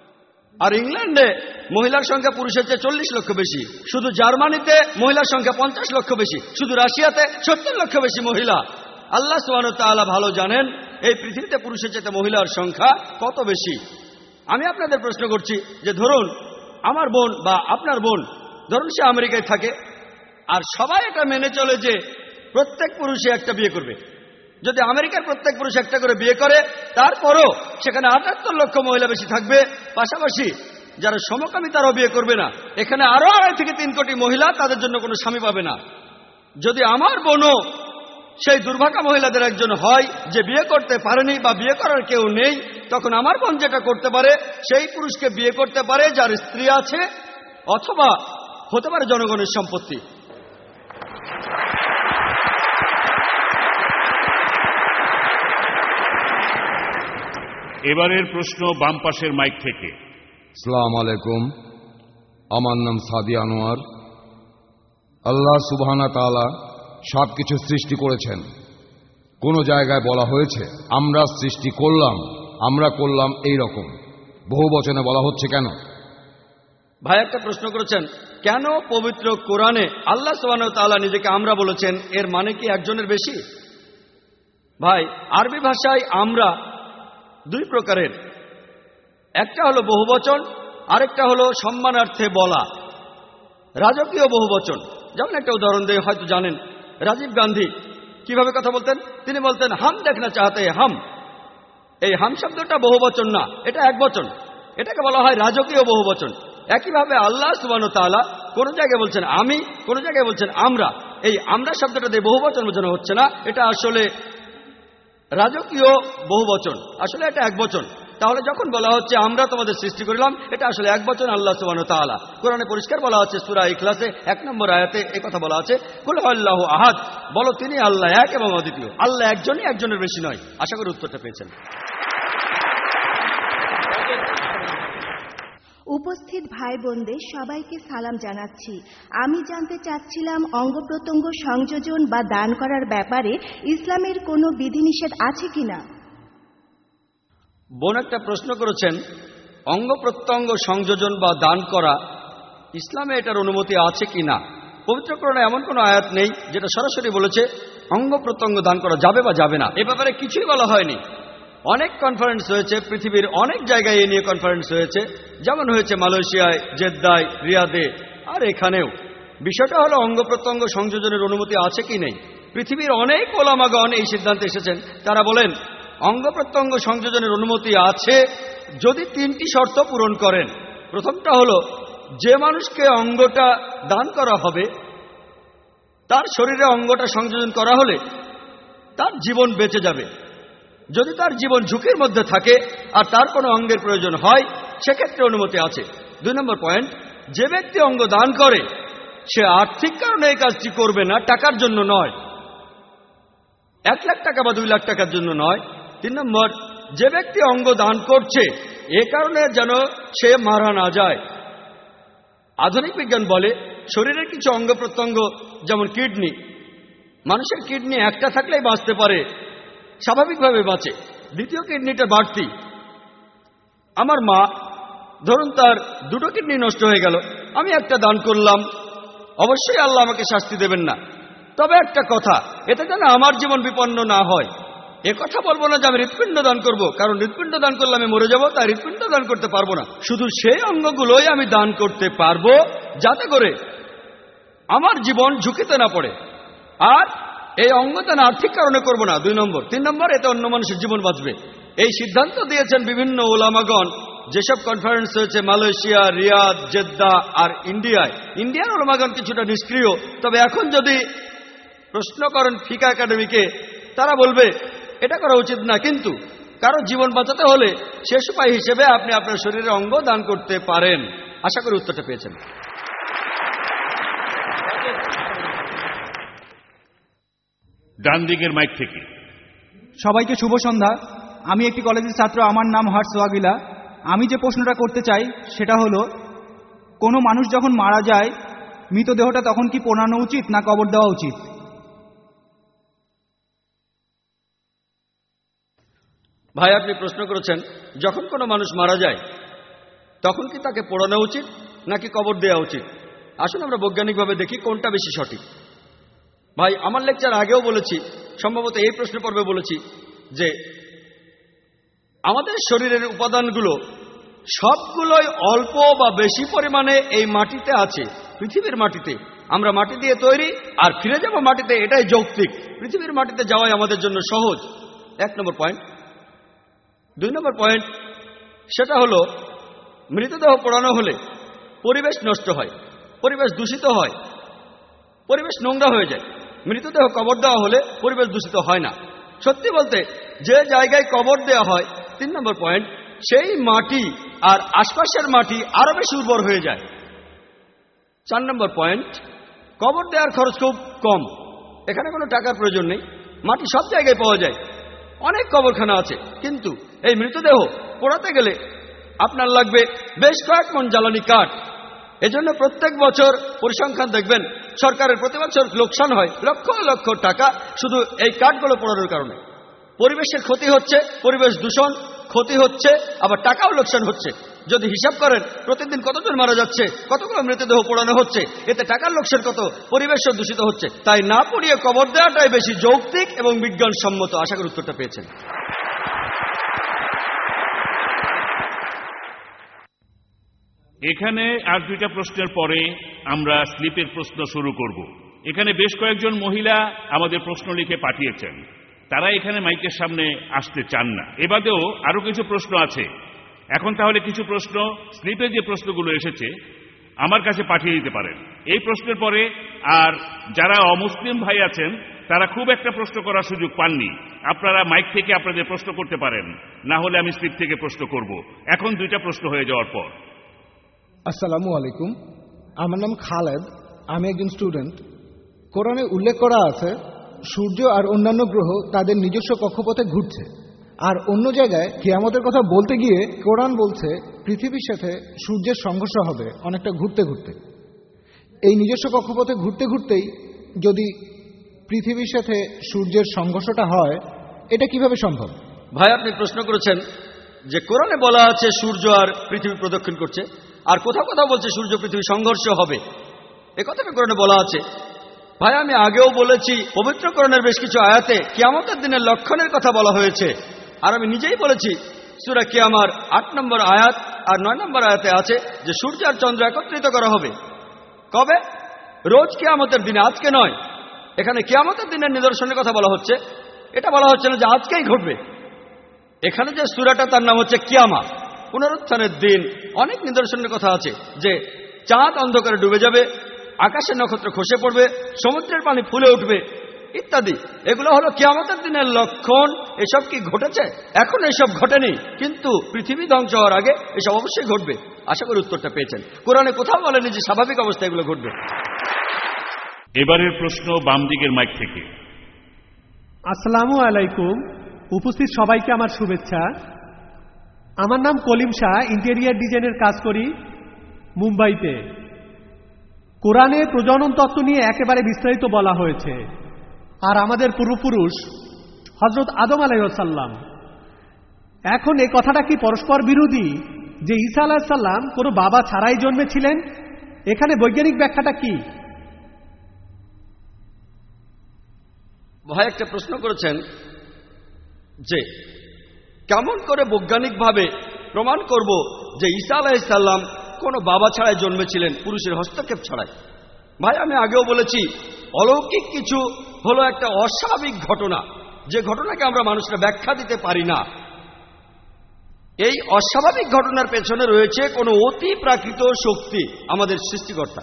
আর ইংল্যান্ডে মহিলার সংখ্যা পুরুষের চেয়ে চল্লিশ লক্ষ বেশি। শুধু জার্মানিতে মহিলার সংখ্যা পঞ্চাশ লক্ষ বেশি। শুধু রাশিয়াতে সত্তর লক্ষ বেশি মহিলা। আল্লাহ সুবহানাহু ওয়া তাআলা ভালো জানেন এই পৃথিবীতে পুরুষের চেয়ে মহিলার সংখ্যা কত বেশি। আমি আপনাদের প্রশ্ন করছি যে ধরুন আমার বোন বা আপনার বোন, ধরুন সে আমেরিকায় থাকে, আর সবাই এটা মেনে চলে যে প্রত্যেক পুরুষে একটা বিয়ে করবে। যদি আমেরিকার প্রত্যেক পুরুষ একটা করে বিয়ে করে, তারপরও সেখানে আটাত্তর লক্ষ মহিলা বেশি থাকবে। পাশাপাশি যারা সমকামী তারাও বিয়ে করবে না। এখানে আরো আড়াই থেকে তিন কোটি মহিলা তাদের জন্য কোনো স্বামী পাবে না। যদি আমার বোনও সেই দুর্ভাগা মহিলাদের একজন হয় যে বিয়ে করতে পারেনি বা বিয়ে করার কেউ নেই, তখন আমার বোন যেটা করতে পারে সেই পুরুষকে বিয়ে করতে পারে যার স্ত্রী আছে, অথবা হতে পারে জনগণের সম্পত্তি। এবারের প্রশ্ন বাম পাশের মাইক থেকে। আসসালামু আলাইকুম, আমার নাম সাদি আনোয়ার। আল্লাহ সুবহানাহু ওয়া তাআলা সব কিছু সৃষ্টি করেছেন। কোন জায়গায় বলা হয়েছে আমরা সৃষ্টি করলাম, আমরা করলাম এই রকম বহু বচনে বলা হচ্ছে কেন? ভাই একটা প্রশ্ন করেছেন, কেন পবিত্র কোরআনে আল্লাহ সুবহানাহু ওয়া তাআলা নিজেকে আমরা বলেছেন? এর মানে কি একজনের বেশি? ভাই আরবি ভাষায় আমরা দুই প্রকারের, একটা হলো বহুবচন, আরেকটা হলো সম্মানার্থে বলা, রাজকীয় বহুবচন। যেমন একটা উদাহরণ দিয়ে হয়তো জানেন, রাজীব গান্ধী কিভাবে কথা বলতেন। তিনি বলতেন হাম দেখনা চাহতে হাম। এই হাম শব্দটা বহুবচন না, এটা এক বচন। এটাকে বলা হয় রাজকীয় বহুবচন। একইভাবে আল্লাহ সুবহানাহু ওয়া তাআলা কোন জায়গায় বলছেন আমি, কোন জায়গায় বলছেন আমরা। এই আমরা শব্দটা দিয়ে বহুবচন বোঝানো হচ্ছে না, এটা আসলে রাজকীয় বহুবচন, আসলে এটা এক বচন। তাহলে যখন বলা হচ্ছে আমরা তোমাদের সৃষ্টি করলাম, এটা আসলে এক বচন আল্লাহ সুবহানাহু ওয়া তাআলা। কোরআনে পরিষ্কার বলা আছে সূরা ইখলাসে এক নম্বর আয়াতে এই কথা বলা আছে, কুল হুয়াল্লাহু আহাদ, বলো তিনি আল্লাহ এক এবং অদ্বিতীয়। আল্লাহ একজনই, একজনের বেশি নয়। আশা করি উত্তরটা পেয়েছেন। উপস্থিত ভাই বোনদের সবাইকে সালাম জানাচ্ছি। আমি জানতে চাচ্ছিলাম অঙ্গ প্রত্যঙ্গ সংযোজন বা দান করার ব্যাপারে ইসলামের কোনো বিধিনিষেধ আছে কিনা। বোন একটা প্রশ্ন করেছেন, অঙ্গ প্রত্যঙ্গ সংযোজন বা দান করা ইসলামে এটার অনুমতি আছে কিনা। পবিত্র কোরআনে এমন কোনো আয়াত নেই যেটা সরাসরি বলেছে অঙ্গ প্রত্যঙ্গ দান করা যাবে বা যাবে না। এ ব্যাপারে কিছুই বলা হয়নি। অনেক কনফারেন্স হয়েছে, পৃথিবীর অনেক জায়গায় এ নিয়ে কনফারেন্স হয়েছে, যেমন হয়েছে মালয়েশিয়ায়, জেদ্দায়, রিয়াদে, আর এখানেও। বিষয়টা হলো অঙ্গ প্রত্যঙ্গ সংযোজনের অনুমতি আছে কি নেই। পৃথিবীর অনেক ওলামাগণ এই সিদ্ধান্তে এসেছেন। তারা বলেন অঙ্গ প্রত্যঙ্গ সংযোজনের অনুমতি আছে যদি তিনটি শর্ত পূরণ করেন। প্রথমটা হলো যে মানুষকে অঙ্গটা দান করা হবে তার শরীরে অঙ্গটা সংযোজন করা হলে তার জীবন বেঁচে যাবে। যদি তার জীবন ঝুঁকির মধ্যে থাকে আর তার কোনো অঙ্গের প্রয়োজন হয়, সেক্ষেত্রে অনুমতি আছে। দুই নম্বর পয়েন্ট, যে ব্যক্তি অঙ্গ দান করে সে আর্থিক কারণে এই কাজটি করবে না, টাকার জন্য নয়, এক লাখ টাকা বা দুই লাখ টাকার জন্য নয়। তিন নম্বর, যে ব্যক্তি অঙ্গ দান করছে এ কারণে যেন সে মারা না যায়। আধুনিক বিজ্ঞান বলে শরীরের কিছু অঙ্গ প্রত্যঙ্গ, যেমন কিডনি, মানুষের কিডনি একটা থাকলেই বাঁচতে পারে, স্বাভাবিকভাবে বাঁচে। দ্বিতীয় কিডনিটা বাড়তি। আমার মা, ধরুন তার দুটো কিডনি নষ্ট হয়ে গেল, আমি একটা দান করলাম, অবশ্যই আল্লাহ আমাকে শাস্তি দেবেন না। তবে একটা কথা, এতে যেন আমার জীবন বিপন্ন না হয়। এ কথা বলবো না যে আমি হৃৎপিণ্ড দান করব, কারণ হৃৎপিণ্ড দান করলে আমি মরে যাব, তাই হৃৎপিণ্ড দান করতে পারবো না। শুধু সেই অঙ্গগুলোই আমি দান করতে পারবো যাতে করে আমার জীবন ঝুঁকিতে না পড়ে। আর এই অঙ্গদান আর্থিক কারণে করব না। দুই নম্বর। তিন নম্বর, এতে অন্য মানুষের জীবন বাঁচবে। এই সিদ্ধান্ত দিয়েছেন বিভিন্ন ওলামাগণ। যেসব কনফারেন্স হয়েছে মালয়েশিয়া, রিয়াদ, জেদ্দা আর ইন্ডিয়ায়, ইন্ডিয়ার ওলামাগণ কিছুটা নিষ্ক্রিয়। তবে এখন যদি প্রশ্ন করেন ফিকা একাডেমিকে, তারা বলবে এটা করা উচিত না, কিন্তু কারো জীবন বাঁচাতে হলে শেষ উপায় হিসেবে আপনি আপনার শরীরের অঙ্গ দান করতে পারেন। আশা করি উত্তরটা পেয়েছেন। ডান দিকের মাইক থেকে। সবাইকে শুভ সন্ধ্যা। আমি একটি কলেজের ছাত্র, আমার নাম হর্ষ ওয়াগিলা। আমি যে প্রশ্নটা করতে চাই সেটা হলো, কোনো মানুষ যখন মারা যায় মৃতদেহটা তখন কি পোড়ানো উচিত না কবর দেওয়া উচিত? ভাই, আপনি প্রশ্ন করেছেন যখন কোনো মানুষ মারা যায় তখন কি তাকে পোড়ানো উচিত নাকি কবর দেওয়া উচিত। আসুন আমরা বৈজ্ঞানিকভাবে দেখি কোনটা বেশি সঠিক। ভাই, আমার লেকচার আগেও বলেছি, সম্ভবত এই প্রশ্ন পর্বে বলেছি, যে আমাদের শরীরের উপাদানগুলো সবগুলোই অল্প বা বেশি পরিমাণে এই মাটিতে আছে, পৃথিবীর মাটিতে। আমরা মাটি দিয়ে তৈরি আর ফিরে যাব মাটিতে, এটাই যৌক্তিক। পৃথিবীর মাটিতে যাওয়াই আমাদের জন্য সহজ। এক নম্বর পয়েন্ট। দুই নম্বর পয়েন্ট, সেটা হলো মৃতদেহ পোড়ানো হলে পরিবেশ নষ্ট হয়, পরিবেশ দূষিত হয়, পরিবেশ নোংরা হয়ে যায়। মৃতদেহ কবর দেওয়া হলে পরিবেশ দূষিত হয় না। সত্যি বলতে, যে জায়গায় কবর দেওয়া হয়, তিন নম্বর পয়েন্ট, সেই মাটি আর আশপাশের মাটি আরো বেশি উর্বর হয়ে যায়। চার নম্বর পয়েন্ট, কবর দেওয়ার খরচ খুব কম, এখানে কোনো টাকার প্রয়োজন নেই, মাটি সব জায়গায় পাওয়া যায়, অনেক কবরখানা আছে। কিন্তু এই মৃতদেহ পোড়াতে গেলে আপনার লাগবে বেশ কয়েক মণ জ্বালানি কাঠ। এজন্য প্রত্যেক বছর পরিসংখ্যান দেখবেন সরকারের প্রতি বছর লোকসান হয় লক্ষ লক্ষ টাকা শুধু এই কাঠগুলো পোড়ানোর কারণে। পরিবেশের ক্ষতি হচ্ছে, পরিবেশ দূষণ ক্ষতি হচ্ছে, আবার টাকাও লোকসান হচ্ছে। যদি হিসাব করেন প্রতিদিন কতজন মারা যাচ্ছে, কতগুলো মৃতদেহ পোড়ানো হচ্ছে, এতে টাকার লোকসান কত, পরিবেশও দূষিত হচ্ছে। তাই না পুড়িয়ে কবর দেওয়াটাই বেশি যৌক্তিক এবং বিজ্ঞানসম্মত। আশা করি উত্তরটা পেয়েছেন। এখানে আর দুইটা প্রশ্নের পরে আমরা স্লিপের প্রশ্ন শুরু করব। এখানে বেশ কয়েকজন মহিলা আমাদের প্রশ্ন লিখে পাঠিয়েছেন, তারা এখানে মাইকের সামনে আসতে চান না। এবারেও আরো কিছু প্রশ্ন আছে। এখন তাহলে কিছু প্রশ্ন স্লিপে যে প্রশ্নগুলো এসেছে আমার কাছে পাঠিয়ে দিতে পারেন। এই প্রশ্নের পরে আর যারা অমুসলিম ভাই আছেন তারা খুব একটা প্রশ্ন করার সুযোগ পাননি, আপনারা মাইক থেকে আপনাদের প্রশ্ন করতে পারেন, না হলে আমি স্লিপ থেকে প্রশ্ন করব। এখন দুইটা প্রশ্ন হয়ে যাওয়ার পর। আসসালামু আলাইকুম, আমার নাম খালেদ, আমি একজন স্টুডেন্ট। কোরআনে উল্লেখ করা আছে সূর্য আর অন্যান্য গ্রহ তাদের নিজস্ব কক্ষপথে ঘুরছে, আর অন্য জায়গায় কিয়ামতের কথা বলতে গিয়ে কোরআন বলছে পৃথিবীর সাথে সূর্যের সংঘর্ষ হবে অনেকটা ঘুরতে ঘুরতে। এই নিজস্ব কক্ষপথে ঘুরতে ঘুরতেই যদি পৃথিবীর সাথে সূর্যের সংঘর্ষটা হয়, এটা কিভাবে সম্ভব? ভাই, আপনি প্রশ্ন করেছেন যে কোরআনে বলা আছে সূর্য আর পৃথিবী প্রদক্ষিণ করছে, আর কোথাও কোথাও বলছে সূর্য পৃথিবী সংঘর্ষ হবে। এ কথাটা কোরআনে বলা আছে। ভাই, আমি আগেও বলেছি পবিত্র কোরআনের বেশ কিছু আয়াতে কিয়ামতের দিনের লক্ষণের কথা বলা হয়েছে, আর আমি নিজেই বলেছি সূরা কিয়ামার আট নম্বর আয়াত আর নয় নম্বর আয়াতে আছে যে সূর্য আর চন্দ্র একত্রিত করা হবে। কবে? রোজ কিয়ামতের দিনে, আজকে নয়। এখানে কিয়ামতের দিনের নিদর্শনের কথা বলা হচ্ছে, এটা বলা হচ্ছে না যে আজকেই ঘটবে। এখানে যে সূরাটা তার নাম হচ্ছে কিয়ামা, পুনরুত্থানের দিন। অনেক নিদর্শনের কথা আছে যে চাঁদ অন্ধকারে ডুবে যাবে, আকাশের নক্ষত্র খসে পড়বে, সমুদ্রের পানি ফুলে উঠবে ইত্যাদি। এগুলো হলো কিয়ামতের দিনের লক্ষণ। এসব কি ঘটেছে? এখন এসব ঘটেনি, কিন্তু পৃথিবী ধ্বংস হওয়ার আগে এসব অবশ্যই ঘটবে। আশা করি উত্তরটা পেয়েছেন। কোরআনে কোথাও বলেনি যে স্বাভাবিক অবস্থায় এগুলো ঘটবে। এবারের প্রশ্ন বাম দিকের মাইক থেকে। আসসালামু আলাইকুম, উপস্থিত সবাইকে আমার শুভেচ্ছা। আমার নাম কলিম শাহ, ইন্টেরিয়ার ডিজাইনের কাজ করি মুম্বাইতে। কোরআনে প্রজনন তত্ত্ব নিয়ে একেবারে বিস্তারিত বলা হয়েছে, আর আমাদের পূর্বপুরুষ হযরত আদম আলাইহিস সালাম। এখন এই কথাটা কি পরস্পর বিরোধী যে ঈসা আলাইহিস সালাম কোনো বাবা ছাড়াই জন্মেছিলেন? এখানে বৈজ্ঞানিক ব্যাখ্যাটা কি? ভাই, একটা প্রশ্ন করেছেন যে কেমন করে বৈজ্ঞানিকভাবে প্রমাণ করব যে ঈসা আলাইহিস সালাম কোনো বাবা ছাড়াই জন্মেছিলেন, পুরুষের হস্তক্ষেপ ছাড়াই। ভাই, আমি আগেও বলেছি অলৌকিক কিছু হলো একটা অস্বাভাবিক ঘটনা, যে ঘটনাকে আমরা মানুষরা ব্যাখ্যা দিতে পারি না। এই অস্বাভাবিক ঘটনার পেছনে রয়েছে কোনো অতি প্রাকৃত শক্তি, আমাদের সৃষ্টিকর্তা।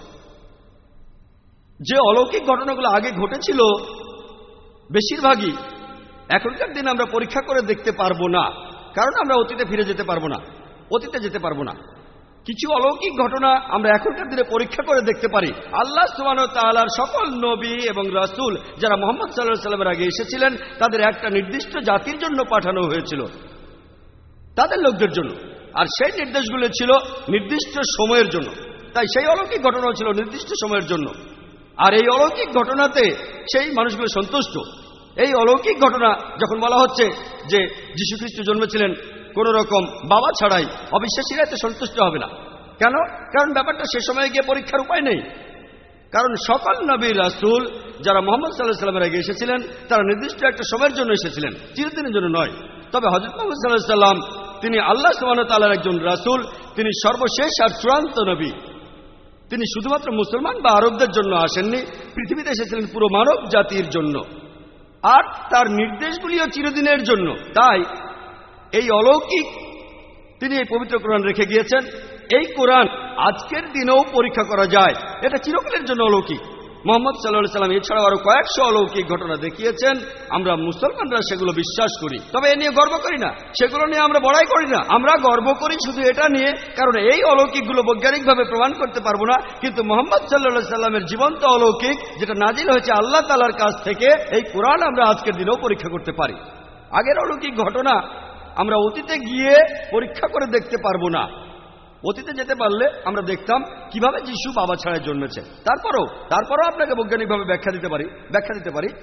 যে অলৌকিক ঘটনাগুলো আগে ঘটেছিল বেশিরভাগই এখনকার দিনে আমরা পরীক্ষা করে দেখতে পারবো না, কারণ আমরা অতীতে ফিরে যেতে পারবো না, অতীতে যেতে পারবো না। কিছু অলৌকিক ঘটনা আমরা এখনকার দিনে পরীক্ষা করে দেখতে পারি। আল্লাহ সুবহানাহু ওয়া তাআলার সকল নবী এবং রাসূল যারা মুহাম্মদ সাল্লাল্লাহু আলাইহি ওয়াসাল্লামের আগে এসেছিলেন, তাদের একটা নির্দিষ্ট জাতির জন্য পাঠানো হয়েছিল, তাদের লোকদের জন্য, আর সেই নির্দেশগুলো ছিল নির্দিষ্ট সময়ের জন্য। তাই সেই অলৌকিক ঘটনাও ছিল নির্দিষ্ট সময়ের জন্য, আর এই অলৌকিক ঘটনাতে সেই মানুষগুলো সন্তুষ্ট। এই অলৌকিক ঘটনা যখন বলা হচ্ছে যে যীশু খ্রিস্ট জন্মেছিলেন কোন রকম বাবা ছাড়াই, অবিশ্বাসীরা এতে সন্তুষ্ট হবে না। কেন? কারণ ব্যাপারটা সে সময় গিয়ে পরীক্ষার উপায় নেই। কারণ সকল নবী রাসূল যারা মুহাম্মদ সাল্লাল্লাহু আলাইহি ওয়াসাল্লামের আগে এসেছিলেন, তারা নির্দিষ্ট একটা সময়ের জন্য এসেছিলেন, চিরদিনের জন্য নয়। তবে হযরত মুহাম্মদ সাল্লাল্লাহু আলাইহি ওয়াসাল্লাম তিনি আল্লাহ সুবহানাহু ওয়া তাআলার একজন রাসূল, তিনি সর্বশেষ আর চূড়ান্ত নবী। তিনি শুধুমাত্র মুসলমান বা আরবদের জন্য আসেননি, পৃথিবীতে এসেছিলেন পুরো মানব জাতির জন্য, আর তার নির্দেশগুলিও চিরদিনের জন্য। তাই এই অলৌকিক তিনি এই পবিত্র কোরআন রেখে গিয়েছেন। এই কোরআন আজকের দিনেও পরীক্ষা করা যায়, এটা চিরকালের জন্য অলৌকিক। মুহাম্মদ সাল্লাল্লাহু আলাইহি ওয়াসাল্লাম এছাড়াও আরো কয়েকশো অলৌকিক ঘটনা দেখিয়েছেন। আমরা মুসলমানরা সেগুলো বিশ্বাস করি, তবে এ নিয়ে গর্ব করি না, সেগুলো নিয়ে আমরা বড়াই করি না। আমরা গর্ব করি শুধু এটা নিয়ে, কারণ এই অলৌকিকগুলো বৈজ্ঞানিকভাবে প্রমাণ করতে পারবো না, কিন্তু মুহাম্মদ সাল্লাল্লাহু আলাইহি ওয়াসাল্লামের জীবন্ত অলৌকিক যেটা নাজিল হয়েছে আল্লাহ তাআলার কাছ থেকে, এই কোরআন আমরা আজকের দিনেও পরীক্ষা করতে পারি। আগের অলৌকিক ঘটনা আমরা অতীতে গিয়ে পরীক্ষা করে দেখতে পারবো না। অতীতে যেতে পারলে আমরা দেখতাম কিভাবে যিশু বাবা ছাড়াই জন্মেছে। তারপরও তারপরও আপনাকে বৈজ্ঞানিকভাবে ব্যাখ্যা দিতে পারি ব্যাখ্যা দিতে পারি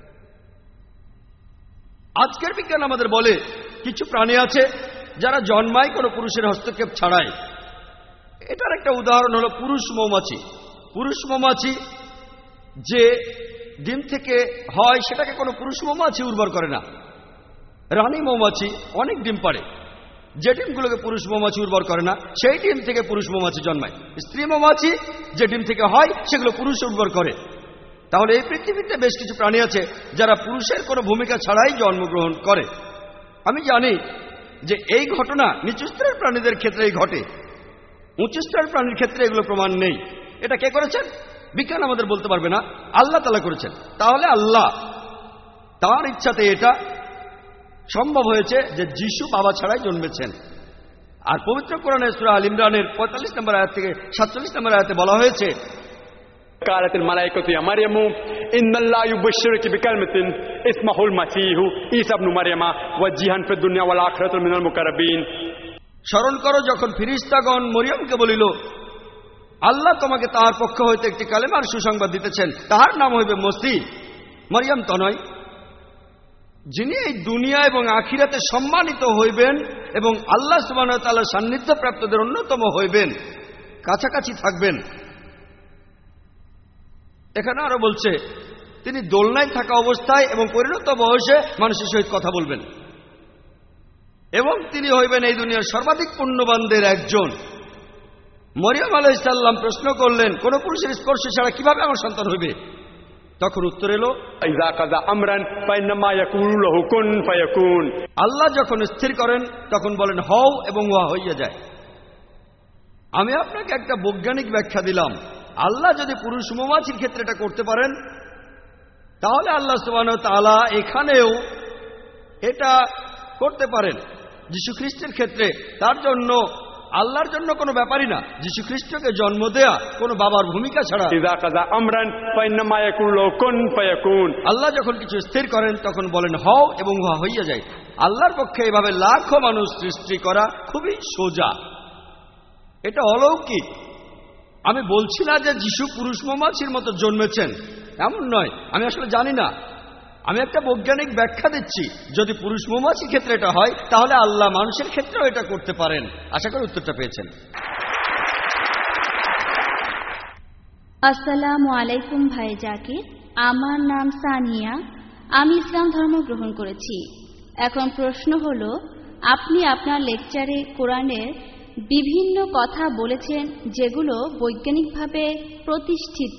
আজকের বিজ্ঞান আমাদের বলে কিছু প্রাণী আছে যারা জন্মায় কোনো পুরুষের হস্তক্ষেপ ছাড়াই। এটার একটা উদাহরণ হলো পুরুষ মৌমাছি। পুরুষ মৌমাছি যে ডিম থেকে হয় সেটাকে কোনো পুরুষ মৌমাছি উর্বর করে না। রানী মৌমাছি অনেক ডিম পাড়ে, যে ডিমগুলোকে পুরুষ মৌমাছি উর্বর করে না সেই ডিম থেকে পুরুষ মৌমাছি জন্মায়। স্ত্রী মৌমাছি যে ডিম থেকে হয় সেগুলো পুরুষ উর্বর করে। তাহলে এই পৃথিবীতে বেশ কিছু প্রাণী আছে যারা পুরুষের কোনো ভূমিকা ছাড়াই জন্মগ্রহণ করে। আমি জানি যে এই ঘটনা নিচুস্তরের প্রাণীদের ক্ষেত্রেই ঘটে, উচ্চস্তরের প্রাণীর ক্ষেত্রে এগুলো প্রমাণ নেই। এটা কে করেছেন? বিজ্ঞান আমাদের বলতে পারবে না, আল্লাহ তাআলা করেছেন। তাহলে আল্লাহ তার ইচ্ছাতে এটা সম্ভব হয়েছে যে যিশু বাবা ছাড়াই জন্মেছেন। আর পবিত্র কোরআনে সূরা আল ইমরানের পঁয়তাল্লিশ নম্বর আয়াত থেকে সাতচল্লিশ নম্বর আয়াতে বলা হয়েছে, قالت الملائكة يا مريم إن الله يبشرك بكلمة اسمه المسيح عيسى ابن مريم وجيها في الدنيا والآخرة من المقربين। স্মরণ করো যখন ফিরিস্তাগণ মরিয়মকে বলিল, আল্লাহ তোমাকে তাহার পক্ষ হইতে একটি কালেমার সুসংবাদ দিতেছেন, তাহার নাম হইবে মসিহ। মরিয়ম তো নয়, যিনি এই দুনিয়া এবং আখিরাতে সম্মানিত হইবেন এবং আল্লাহ সুবহানাহু ওয়া তাআলার সান্নিধ্য প্রাপ্তদের অন্যতম হইবেন, কাছাকাছি থাকবেন। এখানে আরো বলছে তিনি দোলনায় থাকা অবস্থায় এবং পরিণত বয়সে মানুষের সহিত কথা বলবেন এবং তিনি হইবেন এই দুনিয়ার সর্বাধিক পুণ্যবানদের একজন। মরিয়ম আলাইহিস সালাম প্রশ্ন করলেন, কোন পুরুষের স্পর্শ ছাড়া কিভাবে আমার সন্তান হইবে? তখন উত্তর এলো, ইযা কাযা আমরান ফাইন্নামা ইয়াকুলু লাহু কুন ফায়াকুন। আল্লাহ যখন স্থির করেন তখন বলেন হও এবং উহা হইয়া যায়। আমি আপনাকে একটা বৈজ্ঞানিক ব্যাখ্যা দিলাম। আল্লাহ যদি পুরুষ মৌমাছির ক্ষেত্রে এটা করতে পারেন, তাহলে আল্লাহ সুবহানাহু ওয়া তাআলা এখানেও এটা করতে পারেন যীশু খ্রিস্টের ক্ষেত্রে। তার জন্য আল্লাহর জন্য কোনো ব্যাপারই না যীশু খ্রিস্টকে জন্ম দেয়া কোনো বাবার ভূমিকা ছাড়া। ইযা কাযা আমরান ফাইন্নামা ইয়াকুলু লাহু কুন ফায়াকুন। আল্লাহ যখন কিছু স্থির করেন তখন বলেন হও এবং উহা হইয়া যায়। আল্লাহর পক্ষে এভাবে লাখো মানুষ সৃষ্টি করা খুবই সোজা, এটা অলৌকিক। আমি বলছি না যে যিশু পুরুষ মৌমাছির মতো জন্মেছেন, এমন নয়। আমি আসলে জানি না, আমি একটা বৈজ্ঞানিক ব্যাখ্যা দিচ্ছি। যদি পুরুষ মৌমাছির ক্ষেত্রে এটা হয়, তাহলে আল্লাহ মানুষের ক্ষেত্রেও এটা করতে পারেন। আশা করি উত্তরটা পেয়েছেন। আসসালামু আলাইকুম ভাই জাকির, আমার নাম সানিয়া, আমি ইসলাম ধর্ম গ্রহণ করেছি। এখন প্রশ্ন হলো, আপনি আপনার লেকচারে কোরআনের বিভিন্ন কথা বলেছেন যেগুলো বৈজ্ঞানিকভাবে প্রতিষ্ঠিত।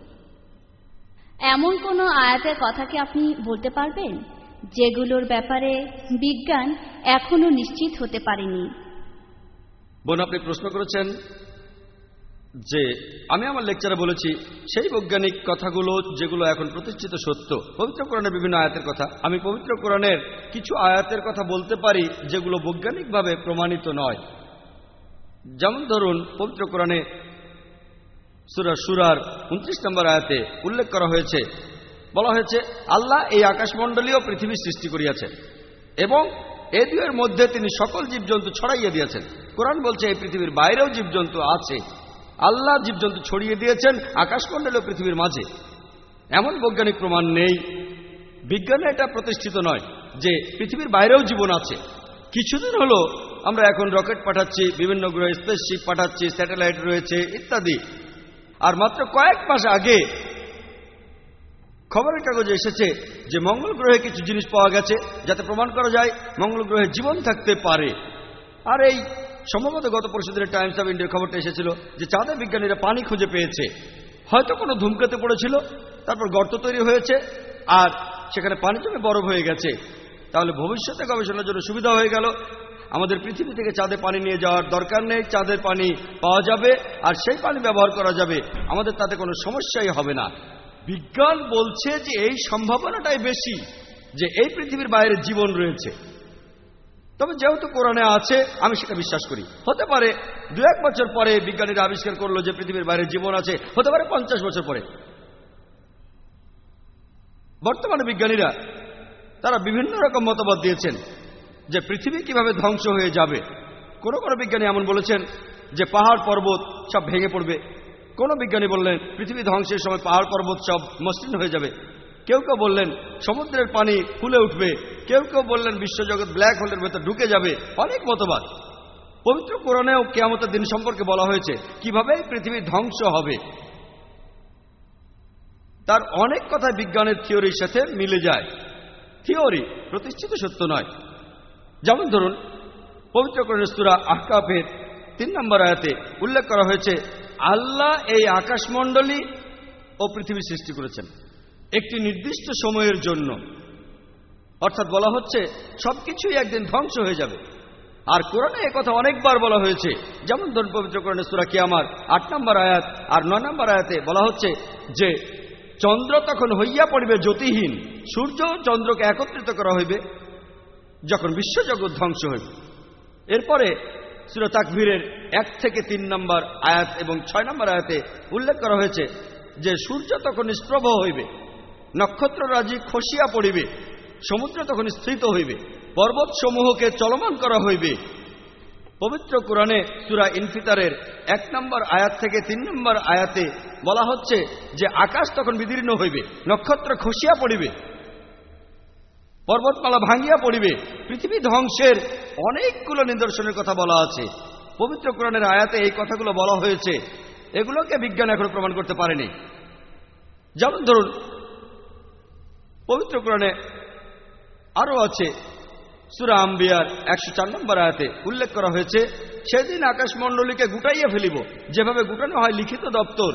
এমন কোনো আয়াতের কথা কি আপনি বলতে পারবেন যেগুলোর ব্যাপারে বিজ্ঞান এখনো নিশ্চিত হতে পারেনি? বোন, আপনি প্রশ্ন করেছেন যে আমি আমার লেকচারে বলেছি সেই বৈজ্ঞানিক কথাগুলো যেগুলো এখন প্রতিষ্ঠিত সত্য। পবিত্র কোরআনের বিভিন্ন আয়াতের কথা, আমি পবিত্র কোরআনের কিছু আয়াতের কথা বলতে পারি যেগুলো বৈজ্ঞানিকভাবে প্রমাণিত নয়। যেমন ধরুন, পবিত্র কোরআনে সূরা সূরার উনত্রিশ নম্বর আয়াতে উল্লেখ করা হয়েছে, বলা হয়েছে আল্লাহ এই আকাশমণ্ডলীয় পৃথিবী সৃষ্টি করিয়াছেন এবং এ দুয়ের মধ্যে তিনি সকল জীবজন্তু ছড়াইয়া দিয়েছেন। কোরআন বলছে এই পৃথিবীর বাইরেও জীবজন্তু আছে, আল্লাহ জীবজন্তু ছড়িয়ে দিয়েছেন আকাশমণ্ডলীয় পৃথিবীর মাঝে। এমন বৈজ্ঞানিক প্রমাণ নেই, বিজ্ঞানে এটা প্রতিষ্ঠিত নয় যে পৃথিবীর বাইরেও জীবন আছে। কিছুদিন হলো আমরা এখন রকেট পাঠাচ্ছি, বিভিন্ন গ্রহে স্পেসশিপ পাঠাচ্ছি, স্যাটেলাইট রয়েছে ইত্যাদি। আর মাত্র কয়েক মাস আগে খবরের কাগজে এসেছে যে মঙ্গল গ্রহে কিছু জিনিস পাওয়া গেছে যাতে প্রমাণ করা যায় মঙ্গল গ্রহে জীবন থাকতে পারে। আর এই সম্ভবত গত পরশুদিনের টাইমস অফ ইন্ডিয়ার খবরটা এসেছিল যে চাঁদে বিজ্ঞানীরা পানি খুঁজে পেয়েছে। হয়তো কোনো ধূমকেতু পড়েছিল, তারপর গর্ত তৈরি হয়েছে আর সেখানে পানি জমে বরফ হয়ে গেছে। তাহলে ভবিষ্যতে গবেষণার জন্য সুবিধা হয়ে গেল। আমাদের পৃথিবী থেকে চাঁদে পানি নিয়ে যাওয়ার দরকার নেই, চাঁদের পানি পাওয়া যাবে আর সেই পানি ব্যবহার করা যাবে, আমাদের তাতে কোনো সমস্যাই হবে না। বিজ্ঞান বলছে যে এই সম্ভাবনাটাই বেশি যে এই পৃথিবীর বাইরে জীবন রয়েছে। তবে যেহেতু কোরআনে আছে আমি সেটা বিশ্বাস করি। হতে পারে দু এক বছর পরে বিজ্ঞানীরা আবিষ্কার করলো যে পৃথিবীর বাইরে জীবন আছে, হতে পারে পঞ্চাশ বছর পরে। বর্তমানে বিজ্ঞানীরা তারা বিভিন্ন রকম মতবাদ দিয়েছেন যে পৃথিবী কিভাবে ধ্বংস হয়ে যাবে। কোনো কোনো বিজ্ঞানী এমন বলেছেন যে পাহাড় পর্বত সব ভেঙে পড়বে। কোনো বিজ্ঞানী বললেন পৃথিবী ধ্বংসের সময় পাহাড় পর্বত সব মসৃণ হয়ে যাবে। কেউ কেউ বললেন সমুদ্রের পানি ফুলে উঠবে। কেউ কেউ বললেন বিশ্বজগৎ ব্ল্যাক হোলের ভেতর ঢুকে যাবে। অনেক মতবাদ। পবিত্র কোরআনেও কিয়ামতের দিন সম্পর্কে বলা হয়েছে কিভাবে পৃথিবী ধ্বংস হবে। তার অনেক কথা বিজ্ঞানের থিওরির সাথে মিলে যায়। থিওরি প্রতিষ্ঠিত সত্য নয়। যেমন ধরুন পবিত্র কোরআনের সূরা আহকাফের তিন নম্বর আয়াতে উল্লেখ করা হয়েছে আল্লাহ এই আকাশমণ্ডলী ও পৃথিবী সৃষ্টি করেছেন একটি নির্দিষ্ট সময়ের জন্য। অর্থাৎ বলা হচ্ছে সবকিছুই একদিন ধ্বংস হয়ে যাবে। আর কোরআনে একথা অনেকবার বলা হয়েছে, যেমন ধরুন পবিত্র কোরআনের সূরা কিয়ামার আট নম্বর আয়াত আর নয় নম্বর আয়াতে বলা হচ্ছে যে চন্দ্র তখন হইয়া পড়িবে জ্যোতিহীন, সূর্য ও চন্দ্রকে একত্রিত করা হইবে যখন বিশ্বজগৎ ধ্বংস হইবে। এরপরে সূরা তাকবীরের এক থেকে তিন নম্বর আয়াত এবং ছয় নম্বর আয়াতে উল্লেখ করা হয়েছে যে সূর্য তখন নিষ্প্রভ হইবে, নক্ষত্ররাজি খসিয়া পড়িবে, সমুদ্র তখন স্থিত হইবে, পর্বত সমূহকে চলমান করা হইবে। পবিত্র কোরআনে সূরা ইনফিতারের এক নম্বর আয়াত থেকে তিন নম্বর আয়াতে বলা হচ্ছে যে আকাশ তখন বিদীর্ণ হইবে, নক্ষত্র খসিয়া পড়িবে, পর্বতমালা ভাঙিয়া পড়িবে, পৃথিবী ধ্বংসের অনেকগুলো নিদর্শনের কথা বলা আছে। পবিত্র কোরআনের আয়াতে এই কথাগুলো বলা হয়েছে, এগুলোকে বিজ্ঞান এখনো প্রমাণ করতে পারেনি। যেমন ধরুন পবিত্র কোরআনে আরও আছে সূরা আম্বিয়ার একশো চার নম্বর আয়াতে উল্লেখ করা হয়েছে সেদিন আকাশমণ্ডলীকে গুটাইয়া ফেলিব, যেভাবে গুটানো হয় লিখিত দপ্তর,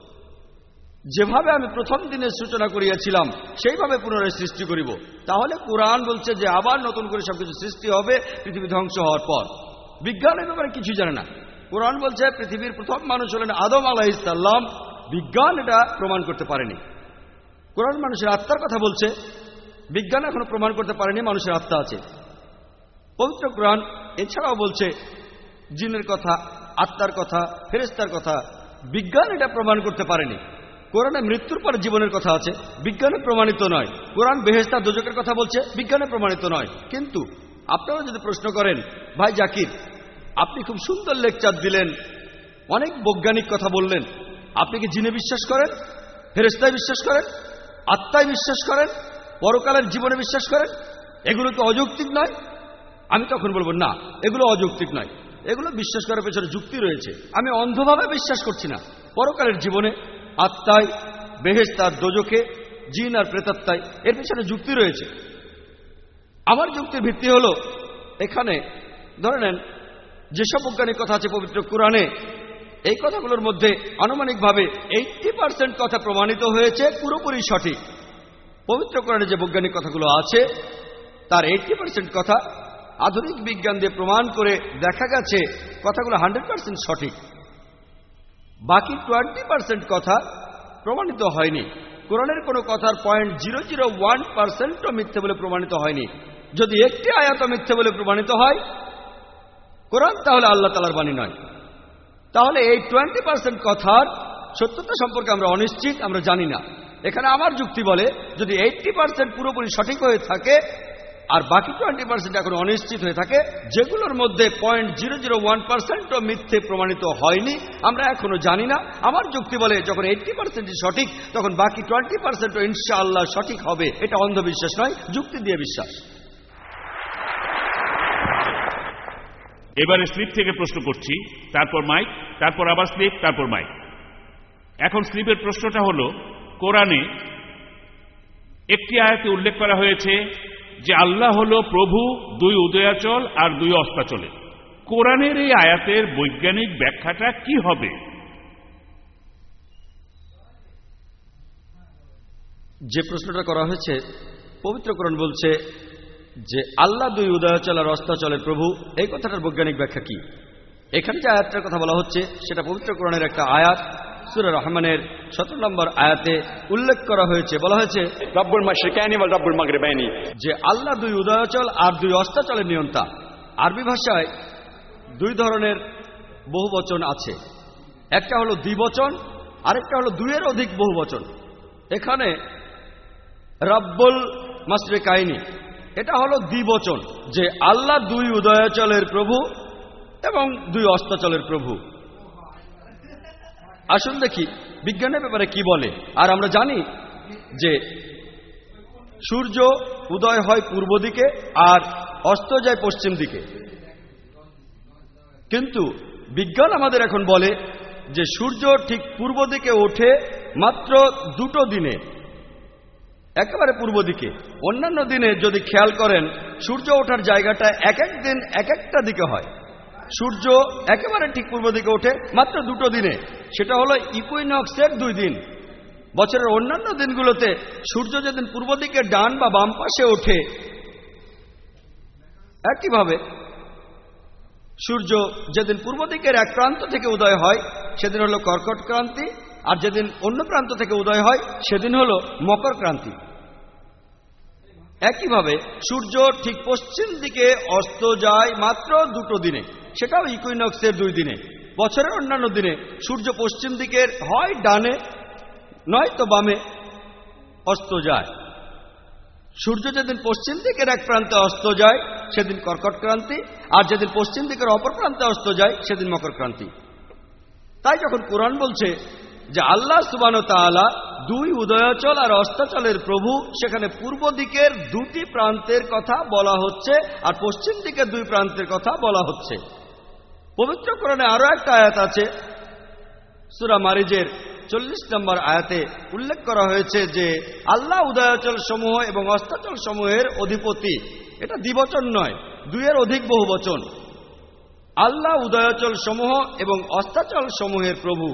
যেভাবে আমি প্রথম দিনের সূচনা করিয়াছিলাম সেইভাবে পুনরায় সৃষ্টি করিব। তাহলে কোরআন বলছে যে আবার নতুন করে সবকিছু সৃষ্টি হবে পৃথিবী ধ্বংস হওয়ার পর। বিজ্ঞানের ব্যাপারে কিছু জানে না। কোরআন বলছে পৃথিবীর প্রথম মানুষ হলেন আদম আলাইহিস সালাম, বিজ্ঞান এটা প্রমাণ করতে পারেনি। কোরআন মানুষের আত্মার কথা বলছে, বিজ্ঞান এখনো প্রমাণ করতে পারেনি মানুষের আত্মা আছে। পবিত্র কোরআন এছাড়াও বলছে জিনের কথা, আত্মার কথা, ফেরেশতার কথা, বিজ্ঞান এটা প্রমাণ করতে পারেনি। কোরআনে মৃত্যুর পর জীবনের কথা আছে, বিজ্ঞানে প্রমাণিত নয়। কোরআন বেহেশত আর দোজখের কথা বলছে, বিজ্ঞানে প্রমাণিত নয়। কিন্তু আপনারা যদি প্রশ্ন করেন, ভাই জাকির আপনি খুব সুন্দর লেকচার দিলেন, অনেক বৈজ্ঞানিক কথা বললেন, আপনি কি জিনে বিশ্বাস করেন, ফেরেশতায় বিশ্বাস করেন, আত্মায় বিশ্বাস করেন, পরকালের জীবনে বিশ্বাস করেন? এগুলো কি অযৌক্তিক নয়? আমি তখন বলবো না, এগুলো অযৌক্তিক নয়, এগুলো বিশ্বাস করার পেছনে যুক্তি রয়েছে। আমি অন্ধভাবে বিশ্বাস করছি না। পরকালের জীবনে, আত্মায়, বেহেশত আর দোজখে, জিন আর প্রেতাত্মায়, এর পেছনে যুক্তি রয়েছে। আমার যুক্তির ভিত্তি হলো এখানে ধরে নেন যেসব বৈজ্ঞানিক কথা আছে পবিত্র কোরআনে, এই কথাগুলোর মধ্যে আনুমানিকভাবে এইট্টি পার্সেন্ট কথা প্রমাণিত হয়েছে পুরোপুরি সঠিক। পবিত্র কোরআনে যে বৈজ্ঞানিক কথাগুলো আছে তার এইট্টি পার্সেন্ট কথা আধুনিক বিজ্ঞান দিয়ে প্রমাণ করে দেখা গেছে কথাগুলো হান্ড্রেড পার্সেন্ট সঠিক। বাকি টোয়েন্টি পার্সেন্ট কথা প্রমাণিত হয়নি। কোরআনের কোনো কথার পয়েন্ট জিরো জিরো ওয়ান পার্সেন্টও মিথ্যে বলে প্রমাণিত হয়নি। যদি একটি আয়াত মিথ্যে বলে প্রমাণিত হয় কোরআন, তাহলে আল্লাহ তাআলার বাণী নয়। তাহলে এই টোয়েন্টি পার্সেন্ট কথার সত্যতা সম্পর্কে আমরা অনিশ্চিত, আমরা জানি না। এখানে আমার যুক্তি বলে যদি এইট্টি পার্সেন্ট পুরোপুরি সঠিক হয়ে থাকে আর বাকি টোয়েন্টি পার্সেন্ট এখন অনিশ্চিত হয়ে থাকে, যেগুলোর মধ্যে পয়েন্ট জিরো জিরো ওয়ান পার্সেন্টও মিথ্যে প্রমাণিত হয়নি, আমরা এখনো জানি না। আমার যুক্তি বলে যখন এইট্টি পার্সেন্টই সঠিক তখন বাকি টোয়েন্টি পার্সেন্টও ইনশাআল্লাহ সঠিক হবে। এটা অন্ধবিশ্বাস নয়, যুক্তি দিয়ে বিশ্বাস। এবারে স্লিপ থেকে প্রশ্ন করছি, তারপর মাইক, তারপর আবার স্লিপ, তারপর মাইক। এখন স্লিপের প্রশ্নটা হলো, কোরআনে একটি আয়াতে উল্লেখ করা হয়েছে যে আল্লাহ হলো প্রভু দুই উদয়াচল আর দুই অস্তাচলে। কোরআনের এই আয়াতের বৈজ্ঞানিক ব্যাখ্যাটা কি হবে? যে প্রশ্নটা করা হয়েছে, পবিত্র কোরআন বলছে যে আল্লাহ দুই উদয়াচল আর অস্তাচলের প্রভু, এই কথাটার বৈজ্ঞানিক ব্যাখ্যা কি? এখানে যে আয়াতটার কথা বলা হচ্ছে সেটা পবিত্র কোরআনের একটা আয়াত, সূরা রহমানের সতেরো নম্বর আয়াতে উল্লেখ করা হয়েছে। বলা হয়েছে রব্বুল মাশরিকাইনি ওয়াল রব্বুল মাগরিবাইনি, যে আল্লাহ দুই উদয়াচল আর দুই অস্তাচলের নিয়ন্তা। আরবি ভাষায় দুই ধরনের বহুবচন আছে, একটা হলো দ্বিবচন, আরেকটা হলো দুইয়ের অধিক বহুবচন। এখানে রব্বুল মাশরিকাইনি এটা হলো দ্বিবচন, যে আল্লাহ দুই উদয়াচলের প্রভু এবং দুই অস্তাচলের প্রভু। আসুন দেখি বিজ্ঞানের ব্যাপারে কি বলে। আর আমরা জানি যে সূর্য উদয় হয় পূর্ব দিকে আর অস্ত যায় পশ্চিম দিকে, কিন্তু বিজ্ঞান আমাদের এখন বলে যে সূর্য ঠিক পূর্ব দিকে ওঠে মাত্র দুটো দিনে, একেবারে পূর্ব দিকে। অন্যান্য দিনে যদি খেয়াল করেন সূর্য ওঠার জায়গাটা এক এক দিন এক একটা দিকে হয়। সূর্য একেবারে ঠিক পূর্ব দিকে ওঠে মাত্র দুটো দিনে, সেটা হলো ইকুইনক্সের দুই দিন। বছরের অন্যান্য দিনগুলোতে সূর্য যেদিন পূর্ব দিকে ডান বা বাম পাশে ওঠে, একইভাবে সূর্য যেদিন পূর্ব দিকের এক প্রান্ত থেকে উদয় হয় সেদিন হলো কর্কট ক্রান্তি, আর যেদিন অন্য প্রান্ত থেকে উদয় হয় সেদিন হলো মকর ক্রান্তি। একইভাবে সূর্য ঠিক পশ্চিম দিকে অস্ত যায় মাত্র দুটো দিনে, সেটাও ইকুইনক্সের দুই দিনে। বছরের অন্যান্য দিনে সূর্য পশ্চিম দিকের হয় ডানে নয়তো বামে অস্ত যায়। সূর্য যেদিন পশ্চিম দিকের এক প্রান্তে অস্ত যায় সেদিন কর্কট ক্রান্তি, আর যেদিন পশ্চিম দিকের অপর প্রান্তে অস্ত যায় সেদিন মকর ক্রান্তি। তাই যখন কোরআন বলছে যে আল্লাহ সুবহানাহু ওয়া তাআলা দুই উদয়াচল আর অস্তাচলের প্রভু, সেখানে পূর্ব দিকের দুটি প্রান্তের কথা বলা হচ্ছে আর পশ্চিম দিকের দুই প্রান্তের কথা বলা হচ্ছে। পবিত্র কোরআনে আরো একটা আয়াত আছে, সূরা মারিজের চল্লিশ নম্বর আয়াতে উল্লেখ করা হয়েছে যে আল্লাহ উদয়াচল সমূহ এবং অস্তাচল সমূহের অধিপতি। এটা দ্বিবচন নয়, দুইয়ের অধিক বহু বচন। আল্লাহ উদয়াচল সমূহ এবং অস্তাচল সমূহের প্রভু।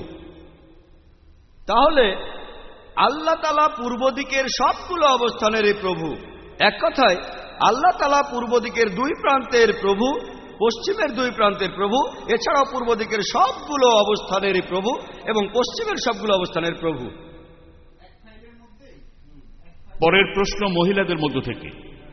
তাহলে আল্লাহ তাআলা পূর্ব দিকের সবগুলো অবস্থানেরই প্রভু। এক কথায় আল্লাহ তাআলা পূর্ব দিকের দুই প্রান্তের প্রভু, পশ্চিমের দুই প্রান্তের প্রভু, এছাড়াও পূর্ব দিকের সবগুলো অবস্থানেরই প্রভু এবং পশ্চিমের সবগুলো অবস্থানের প্রভু। পরের প্রশ্ন মহিলাদের মধ্য থেকে।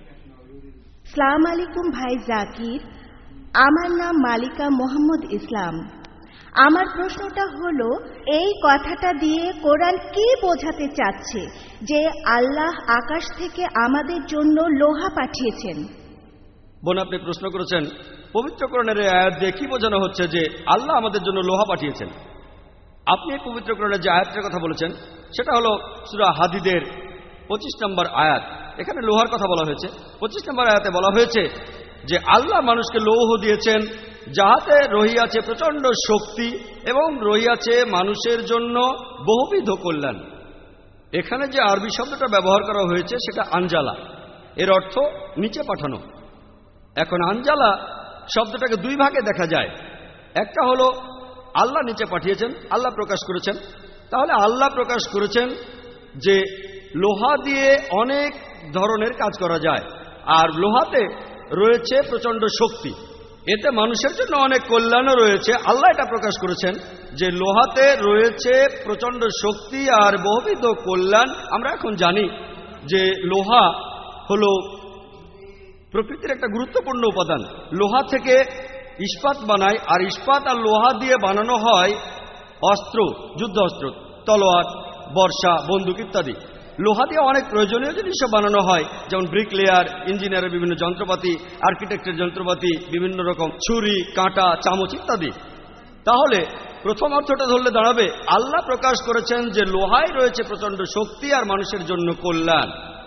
সালাম আলাইকুম ভাই জাকির, আমার নাম মালিকা মোহাম্মদ ইসলাম। আমার প্রশ্নটা হলো, এই কথাটা দিয়ে কোরআন কি বোঝাতে চাচ্ছে যে আল্লাহ আকাশ থেকে আমাদের জন্য লোহা পাঠিয়েছেন? বোন, আপনি প্রশ্ন করেছেন পবিত্র কোরআনের এই আয়াত দিয়ে কি বোঝানো হচ্ছে যে আল্লাহ আমাদের জন্য লোহা পাঠিয়েছেন। আপনি এই পবিত্র কোরআনের যে আয়াতটার কথা বলেছেন সেটা হলো সূরা হাদিদের পঁচিশ নম্বর আয়াত। এখানে লোহার কথা বলা হয়েছে। পঁচিশ নম্বর আয়াতে বলা হয়েছে যে আল্লাহ মানুষকে লৌহ দিয়েছেন, যাহাতে রহিয়াছে প্রচন্ড শক্তি এবং রহিয়াছে মানুষের জন্য বহুবিধ কল্যাণ। এখানে যে আরবি শব্দটা ব্যবহার করা হয়েছে সেটা আনজালা, এর অর্থ নিচে পাঠানো। এখন আনজালা শব্দটাকে দুই ভাগে দেখা যায়। একটা হলো আল্লাহ নিচে পাঠিয়েছেন, আল্লাহ প্রকাশ করেছেন। তাহলে আল্লাহ প্রকাশ করেছেন যে লোহা দিয়ে অনেক ধরনের কাজ করা যায়, আর লোহাতে রয়েছে প্রচন্ড শক্তি, এতে মানুষের জন্য অনেক কল্যাণও রয়েছে। আল্লাহ এটা প্রকাশ করেছেন যে লোহাতে রয়েছে প্রচন্ড শক্তি আর বহুবিধ কল্যাণ। আমরা এখন জানি যে লোহা হলো প্রকৃতির একটা গুরুত্বপূর্ণ উপাদান। লোহা থেকে ইস্পাত বানায়, আর ইস্পাত আর লোহা দিয়ে বানানো হয় অস্ত্র, যুদ্ধ অস্ত্র, তলোয়ার, বর্ষা, বন্দুক ইত্যাদি। লোহা দিয়ে অনেক প্রয়োজনীয় জিনিসও বানানো হয়, যেমন ব্রিকলেয়ার, ইঞ্জিনিয়ারের বিভিন্ন যন্ত্রপাতি, আর্কিটেক্টের যন্ত্রপাতি, বিভিন্ন রকম ছুরি, কাঁটা, চামচ ইত্যাদি। তাহলে প্রথম অর্থটা ধরলে দাঁড়াবে আল্লাহ প্রকাশ করেছেন যে লোহায় রয়েছে প্রচন্ড শক্তি আর মানুষের জন্য কল্যাণ।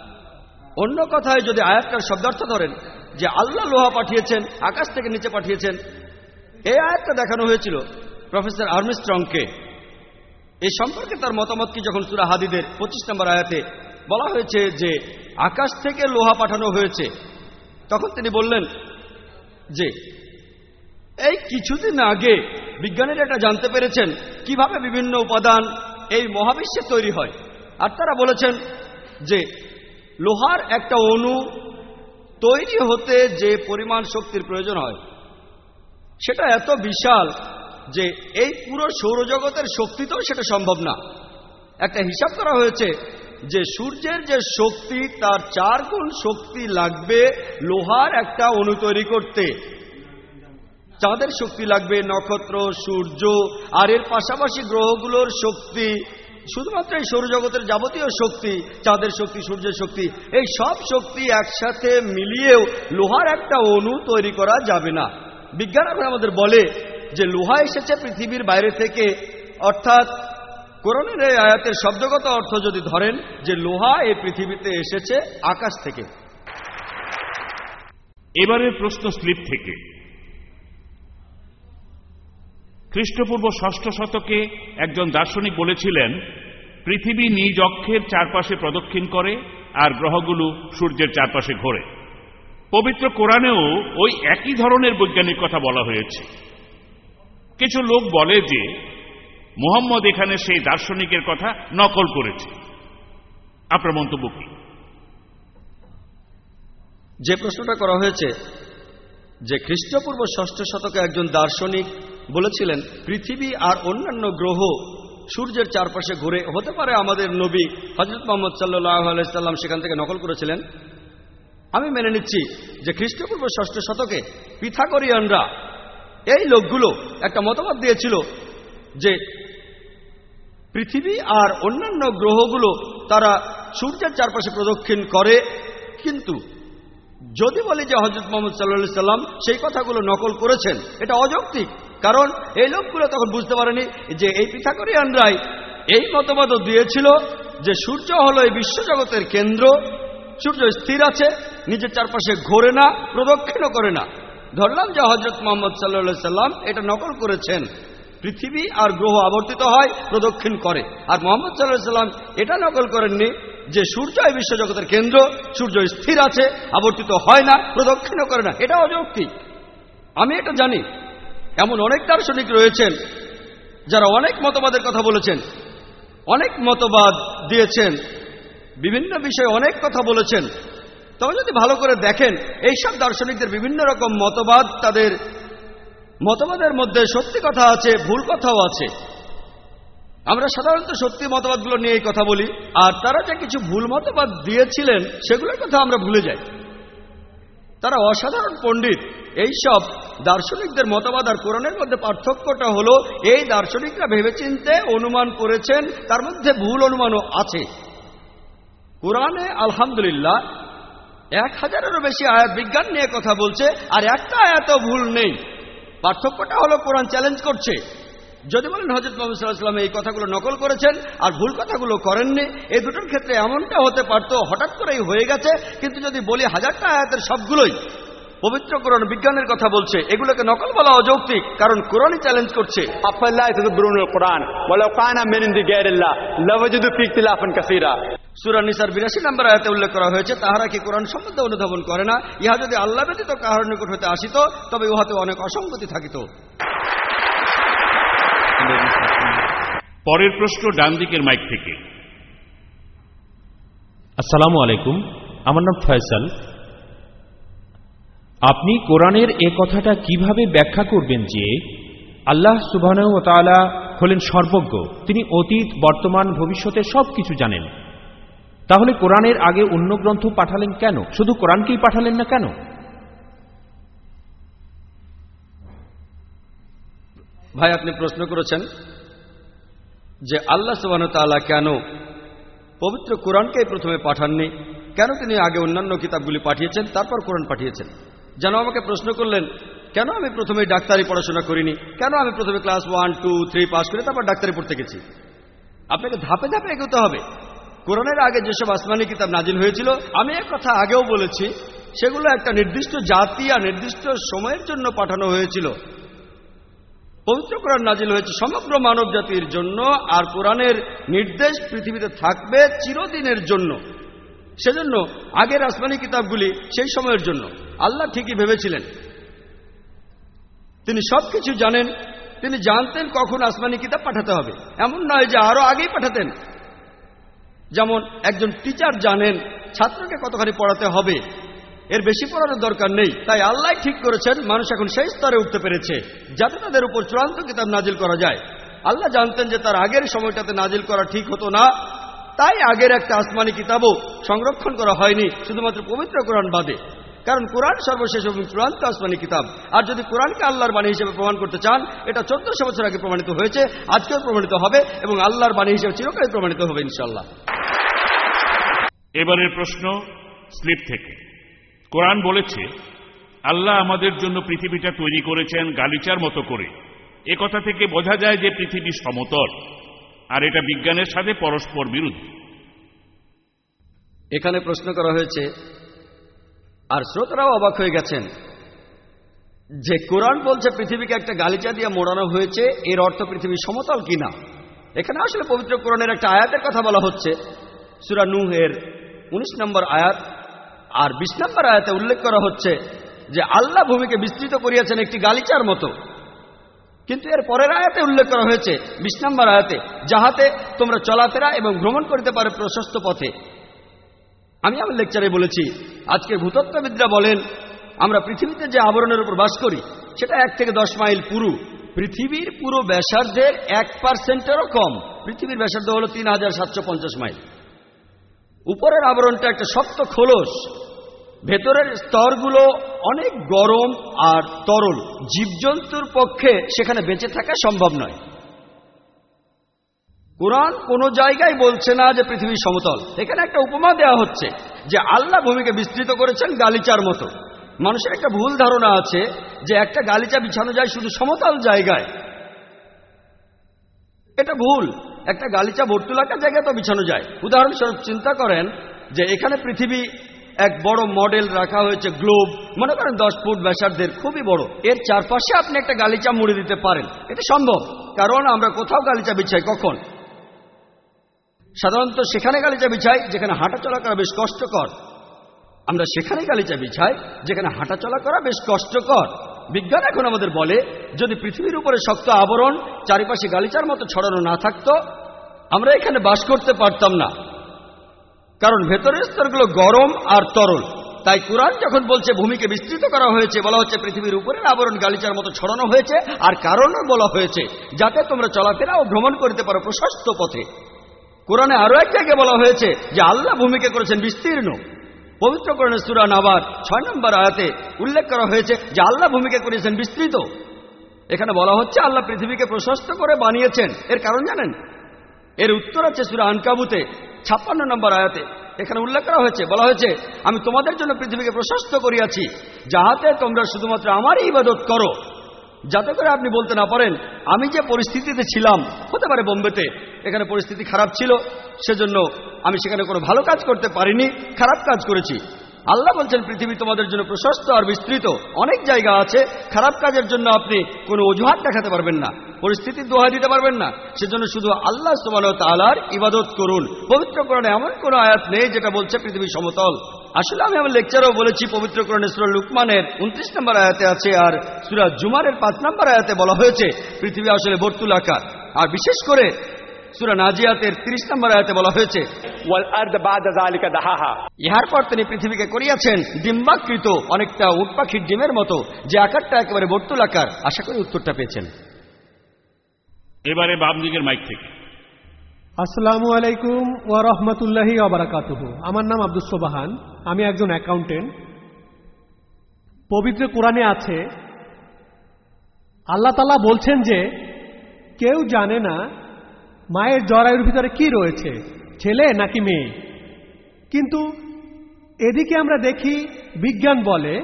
অন্য কথায় যদি আয়াতটার শব্দার্থ ধরেন যে আল্লাহ লোহা পাঠিয়েছেন, আকাশ থেকে নিচে পাঠিয়েছেন, এই আয়াতটা দেখানো হয়েছিল প্রফেসর আর্মস্ট্রংকে। এই সম্পর্কে তার মতামত কি যখন সূরা হাদিদের পঁচিশ নম্বর আয়াতে বলা হয়েছে যে আকাশ থেকে লোহা পাঠানো হয়েছে, তখন তিনি বললেন যে এই কিছুদিন আগে বিজ্ঞানীরা এটা জানতে পেরেছেন কিভাবে বিভিন্ন উপাদান এই মহাবিশ্বে তৈরি হয়। আর তারা বলেছেন যে লোহার একটা অণু তৈরি হতে যে পরিমাণ শক্তির প্রয়োজন হয় সেটা এত বিশাল যে এই পুরো সৌরজগতের শক্তিতেও সেটা সম্ভব না। একটা হিসাব করা হয়েছে যে সূর্যের যে শক্তি তার চার গুণ শক্তি লাগবে লোহার একটা অণু তৈরি করতে। চাঁদের শক্তি লাগবে, নক্ষত্র, সূর্য, আর এর পাশাপাশি গ্রহগুলোর শক্তি, শুধুমাত্র এই সৌরজগতের যাবতীয় শক্তি, চাঁদের শক্তি, সূর্যের শক্তি, এই সব শক্তি একসাথে মিলিয়েও লোহার একটা অণু তৈরি করা যাবে না। বিজ্ঞান এখন আমাদের বলে যে লোহা এসেছে পৃথিবীর বাইরে থেকে, অর্থাৎ কোরআনের এই আয়াতের শব্দগত অর্থ যদি ধরেন যে লোহা এই পৃথিবীতে এসেছে আকাশ থেকে। এবারের প্রশ্ন স্লিপ থেকে। খ্রিস্টপূর্ব ষষ্ঠ শতকে একজন দার্শনিক বলেছিলেন পৃথিবী নিজ অক্ষের চারপাশে প্রদক্ষিণ করে আর গ্রহগুলো সূর্যের চারপাশে ঘোরে। পবিত্র কোরআনেও ওই একই ধরনের বৈজ্ঞানিক কথা বলা হয়েছে। কিছু লোক বলে যে মুহাম্মদ এখানে সেই দার্শনিকের কথা নকল করেছে। আপনার মন্তব্য কি? যে প্রশ্নটা করা হয়েছে যে খ্রিস্টপূর্ব ষষ্ঠ শতকে একজন দার্শনিক বলেছিলেন পৃথিবী আর অন্যান্য গ্রহ সূর্যের চারপাশে ঘুরে, হতে পারে আমাদের নবী হযরত মুহাম্মদ সাল্লাল্লাহু আলাইহি সাল্লাম সেখান থেকে নকল করেছিলেন। আমি মেনে নিচ্ছি যে খ্রিস্টপূর্ব ষষ্ঠ শতকে পিথাগোরিয়ানরা, এই লোকগুলো একটা মতবাদ দিয়েছিল যে পৃথিবী আর অন্যান্য গ্রহগুলো তারা সূর্যের চারপাশে প্রদক্ষিণ করে। কিন্তু যদি বলি যে হযরত মুহাম্মদ সাল্লাল্লাহু আলাইহি সাল্লাম সেই কথাগুলো নকল করেছেন, এটা অযৌক্তিক। কারণ এই লোকগুলো তখন বুঝতে পারেনি যে এই পিথাগোরিয়ানরাই এই মতবাদও দিয়েছিল যে সূর্য হলো এই বিশ্বজগতের কেন্দ্র, সূর্য স্থির আছে, নিজের চারপাশে ঘোরে না, প্রদক্ষিণও করে না। ধরলাম যে হযরত মুহাম্মদ সাল্লাল্লাহু আলাইহি সাল্লাম এটা নকল করেছেন, পৃথিবী আর গ্রহ আবর্তিত হয়, প্রদক্ষিণ করে। আর মুহাম্মদ সাল্লাল্লাহু আলাইহি সাল্লাম এটা নকল করেননি যে সূর্য এই বিশ্বজগতের কেন্দ্র, সূর্য স্থির আছে, আবর্তিত হয় না, প্রদক্ষিণও করে না। এটা অযৌক্তিক। আমি এটা জানি এমন অনেক দার্শনিক রয়েছেন যারা অনেক মতবাদের কথা বলেছেন, অনেক মতবাদ দিয়েছেন, বিভিন্ন বিষয়ে অনেক কথা বলেছেন। তবে যদি ভালো করে দেখেন এইসব দার্শনিকদের বিভিন্ন রকম মতবাদ, তাদের মতবাদের মধ্যে সত্যি কথা আছে, ভুল কথাও আছে। আমরা সাধারণত সত্যি মতবাদগুলো নিয়ে এই কথা বলি, আর তারা যে কিছু ভুল মতবাদ দিয়েছিলেন সেগুলোর কথা আমরা ভুলে যাই। তারা অসাধারণ পণ্ডিত। এইসব দার্শনিকদের মতবাদ আর কোরআনের মধ্যে পার্থক্যটা হলো এই দার্শনিকরা ভেবেচিন্তে অনুমান করেছেন, তার মধ্যে ভুল অনুমানও আছে। কোরআনে আলহামদুলিল্লাহ এক হাজারেরও বেশি আয়াত বিজ্ঞান নিয়ে কথা বলছে, আর একটা আয়াতও ভুল নেই। পার্থক্যটা হলো কোরআন চ্যালেঞ্জ করছে। যদি বলেন হযরত মুহাম্মদ সাল্লাল্লাহু আলাইহি ওয়াসাল্লাম এই কথাগুলো নকল করেছেন আর ভুল কথাগুলো করেননি, এই দুটোর ক্ষেত্রে এমনটা হতে পারত, হঠাৎ করেই হয়ে গেছে। কিন্তু যদি বলি হাজারটা আয়াতের সবগুলোই পবিত্র কোরআন বিজ্ঞানের কথা বলছে, এগুলোকে নকল বলা অযৌক্তিক, কারণ কোরআনই চ্যালেঞ্জ করছে। আফাল্লা ইয়াতাদাব্বারুনা আল কুরআন ওয়ালাউ কানা মিন ইনদি গায়রিল্লাহ লাওয়াজাদু ফী ইখতিলাফান কাসীরা। সূরা নিসার বিরাশি নম্বর আয়াতে উল্লেখ করা হয়েছে, তাহারা কি কোরআন সম্বন্ধে অনুধাবন করে না? ইহা যদি আল্লাহ ব্যতীত কাহার নিকট হতে আসিত, তবে উহাতে অনেক অসঙ্গতি থাকিত। পরের প্রশ্ন ডান দিকের মাইক থেকে। আসসালামু আলাইকুম, আমার নাম ফয়সাল। আপনি কোরআনের এ কথাটা কিভাবে ব্যাখ্যা করবেন যে আল্লাহ সুবহানাহু ওয়া তাআলা হলেন সর্বজ্ঞ, তিনি অতীত, বর্তমান, ভবিষ্যতের সব কিছু জানেন? তাহলে কোরআনের আগে অন্য গ্রন্থ পাঠালেন কেন? শুধু কোরআনকেই পাঠালেন না কেন? ভাই, আপনি প্রশ্ন করেছেন যে আল্লাহ সুবহানাহু ওয়া তাআলা কেন পবিত্র কোরআনকেই প্রথমে পাঠাননি, কেন তিনি আগে অন্যান্য কিতাবগুলি পাঠিয়েছেন, তারপর কোরআন পাঠিয়েছেন। যেন আমাকে প্রশ্ন করলেন কেন আমি প্রথমে ডাক্তারি পড়াশোনা করিনি, কেন আমি প্রথমে class one two three pass করে তারপর ডাক্তারি পড়তে গেছি। আপনাকে ধাপে ধাপে এগোতে হবে। কোরআনের আগে যেসব আসমানি কিতাব নাজিল হয়েছিল, আমি এক কথা আগেও বলেছি, সেগুলো একটা নির্দিষ্ট জাতি আর নির্দিষ্ট সময়ের জন্য পাঠানো হয়েছিল। পবিত্র কোরআন নাজিল হয়েছে সমগ্র মানব জাতির জন্য, আর কোরআনের নির্দেশ পৃথিবীতে থাকবে চিরদিনের জন্য। সেজন্য আগের আসমানি কিতাবগুলি সেই সময়ের জন্য। আল্লাহ ঠিকই ভেবেছিলেন, তিনি সবকিছু জানেন, তিনি জানতেন কখন আসমানি কিতাব পাঠাতে হবে। এমন নয় যে আরো আগেই পাঠাতেন। যেমন একজন টিচার জানেন ছাত্রকে কতখানি পড়াতে হবে, এর বেশি পড়ানোর দরকার নেই। তাই আল্লাহ ঠিক করেছেন মানুষ এখন সেই স্তরে উঠতে পেরেছে যাতে তাদের উপর চূড়ান্ত কিতাব নাজিল করা যায়। আল্লাহ জানতেন যে তার আগের সময়টাতে নাজিল করা ঠিক হতো না, তাই আগের একটা আসমানি কিতাবও সংরক্ষণ করা হয়নি, শুধুমাত্র পবিত্র কোরআন বাদে। কারণ কোরআন সর্বশেষ এবং চূড়ান্ত আসমানি কিতাব। আর যদি কোরআনকে আল্লাহর বাণী হিসেবে প্রমাণ করতে চান, এটা চোদ্দশো বছর আগে প্রমাণিত হয়েছে, আজকেও প্রমাণিত হবে, এবং আল্লাহর বাণী হিসেবে চিরকাল প্রমাণিত হবে ইনশাআল্লাহ। এবারের প্রশ্ন স্লিপ থেকে। কোরআন বলেছে আল্লাহ আমাদের জন্য পৃথিবীটা তৈরি করেছেন গালিচার মতো করে। এ কথা থেকে বোঝা যায় যে পৃথিবী সমতল, আর এটা বিজ্ঞানের সাথে পরস্পর বিরোধী। এখানে প্রশ্ন করা হয়েছে, আর শ্রোতারাও অবাক হয়ে গেছেন, যে কোরআন বলছে পৃথিবীকে একটা গালিচা দিয়ে মোড়ানো হয়েছে, এর অর্থ পৃথিবী সমতল কিনা। এখানে আসলে পবিত্র কোরআনের একটা আয়াতের কথা বলা হচ্ছে, সূরা নূহের উনিশ নম্বর আয়াত আর বিশ নম্বর আয়াতে উল্লেখ করা হচ্ছে যে আল্লাহ ভূমিকে বিস্তৃত করিয়াছেন একটি গালিচার মতো। কিন্তু এর পরের আয়াতে উল্লেখ করা হয়েছে বিশ নম্বর আয়াতে, যাহাতে তোমরা চলাফেরা এবং ভ্রমণ করতে পারো প্রশস্ত পথে। আমি আমার লেকচারে বলেছি, আজকের ভূতত্ত্ববিদরা বলেন আমরা পৃথিবীতে যে আবরণের উপর বাস করি সেটা এক থেকে দশ মাইল পুরু। পৃথিবীর পুরো ব্যাসার্ধের এক পার্সেন্টেরও কম। পৃথিবীর ব্যাসার্ধ হল তিন হাজার সাতশো পঞ্চাশ মাইল। উপরের আবরণটা একটা শক্ত খোলস, ভেতরের স্তরগুলো অনেক গরম আর তরল। জীবজন্তুর পক্ষে সেখানে বেঁচে থাকা সম্ভব নয়। কোরআন কোনো জায়গায় বলছে না যে পৃথিবী সমতল। এখানে একটা উপমা দেওয়া হচ্ছে যে আল্লাহ ভূমিকে বিস্তৃত করেছেন গালিচার মতো। মানুষের একটা ভুল ধারণা আছে যে একটা গালিচা বিছানো যায় শুধু সমতল জায়গায়। এটা ভুল। একটা গালিচা বর্তুলাকার জায়গায় তো বিছানো যায়। উদাহরণস্বরূপ চিন্তা করেন যে এখানে পৃথিবী এক বড় মডেল রাখা হয়েছে, গ্লোব, মনে করেন দশ ফুট ব্যাসার্ধের, খুবই বড়। এর চারপাশে আপনি একটা গালিচা মুড়ে দিতে পারেন। এটা সম্ভব, কারণ আমরা কোথাও গালিচা বিছাই কখন? সাধারণত সেখানে গালিচা বিছাই যেখানে হাঁটা চলা করা বেশ কষ্টকর। আমরা সেখানে গালিচা বিছাই যেখানে হাঁটা চলা করা বেশ কষ্টকর। বিজ্ঞান এখন আমাদের বলে যদি পৃথিবীর উপরে শক্ত আবরণ চারিপাশে গালিচার মতো ছড়ানো না থাকতো আমরা এখানে বাস করতে পারতাম না, কারণ ভেতরের স্তরগুলো গরম আর তরল। তাই কুরআন যখন বলছে ভূমিকে বিস্তৃত করা হয়েছে, বলা হচ্ছে পৃথিবীর উপরের আবরণ গালিচার মতো ছড়ানো হয়েছে, আর কারণও বলা হয়েছে যাতে তোমরা চলাফেরা ও ভ্রমণ করতে পারো প্রশস্ত পথে। কোরআনে আরো এক জায়গায় বলা হয়েছে যে আল্লাহ ভূমিকে করেছেন বিস্তীর্ণ। পবিত্র কোরআনের সূরা নাবার ছয় নম্বর আয়াতে উল্লেখ করা হয়েছে যে আল্লাহ ভূমিকে করেছেন বিস্তৃত। এখানে বলা হচ্ছে আল্লাহ পৃথিবীকে প্রশস্ত করে বানিয়েছেন। এর কারণ জানেন? এর উত্তর আছে সূরা আনকাবুতে ছাপ্পান্ন নম্বর আয়াতে। এখানে উল্লেখ করা হয়েছে, বলা হয়েছে আমি তোমাদের জন্য পৃথিবীকে প্রশস্ত করিয়াছি যাহাতে তোমরা শুধুমাত্র আমারই ইবাদত করো, যাতে করে আপনি বলতে না পারেন আমি যে পরিস্থিতিতে ছিলাম, হতে পারে বোম্বেতে এখানে পরিস্থিতি খারাপ ছিল সেজন্য আমি সেখানে কোনো ভালো কাজ করতে পারিনি, খারাপ কাজ করেছি। আল্লাহ বলছেন পৃথিবী তোমাদের জন্য প্রশস্ত আর বিস্তৃত। অনেক জায়গা আছে খারাপ কাজের জন্য আপনি কোনো অজুহাত দেখাতে পারবেন না, পরিস্থিতির দোহাই দিতে পারবেন না। সেজন্য শুধু আল্লাহ সুবহানাহু ওয়া তাআলার ইবাদত করুন। পবিত্র কোরআনে এমন কোনো আয়াত নেই যেটা বলছে পৃথিবী সমতল। আসলে আমি আমার লেকচারেও বলেছি, পবিত্র কোরআনে সূরা লুকমানের উনত্রিশ নম্বর আয়াতে আছে আর সূরা জুমারের পাঁচ নম্বর আয়াতে বলা হয়েছে পৃথিবী আসলে বর্তুলাকার। আর বিশেষ করে সূরা নাজিয়াতের ত্রিশ নম্বর আয়াতে বলা হয়েছে ওয়াল আরদ বা'দা যালিকা দাহাহা, ইহার পর তিনি পৃথিবীকে করিয়াছেন ডিম্বাকৃত, অনেকটা উট পাখির ডিমের মতো, যে আকারটা একেবারে বর্তুলাকার। আশা করি উত্তরটা পেয়েছেন। এবারে বাম দিকের মাইক থেকে। আসসালামু আলাইকুম ওয়া রাহমাতুল্লাহি ওয়া বারাকাতুহু। আমার নাম আব্দুস সোবাহান, আমি একজন অ্যাকাউন্টেন্ট। পবিত্র কোরআনে আছে আল্লাহ তাআলা বলছেন যে কেউ জানে না মায়ের জরায়ুর ভিতরে কি রয়েছে, ছেলে নাকি মেয়ে। কিন্তু এদিকে আমরা দেখি বিজ্ঞান বলে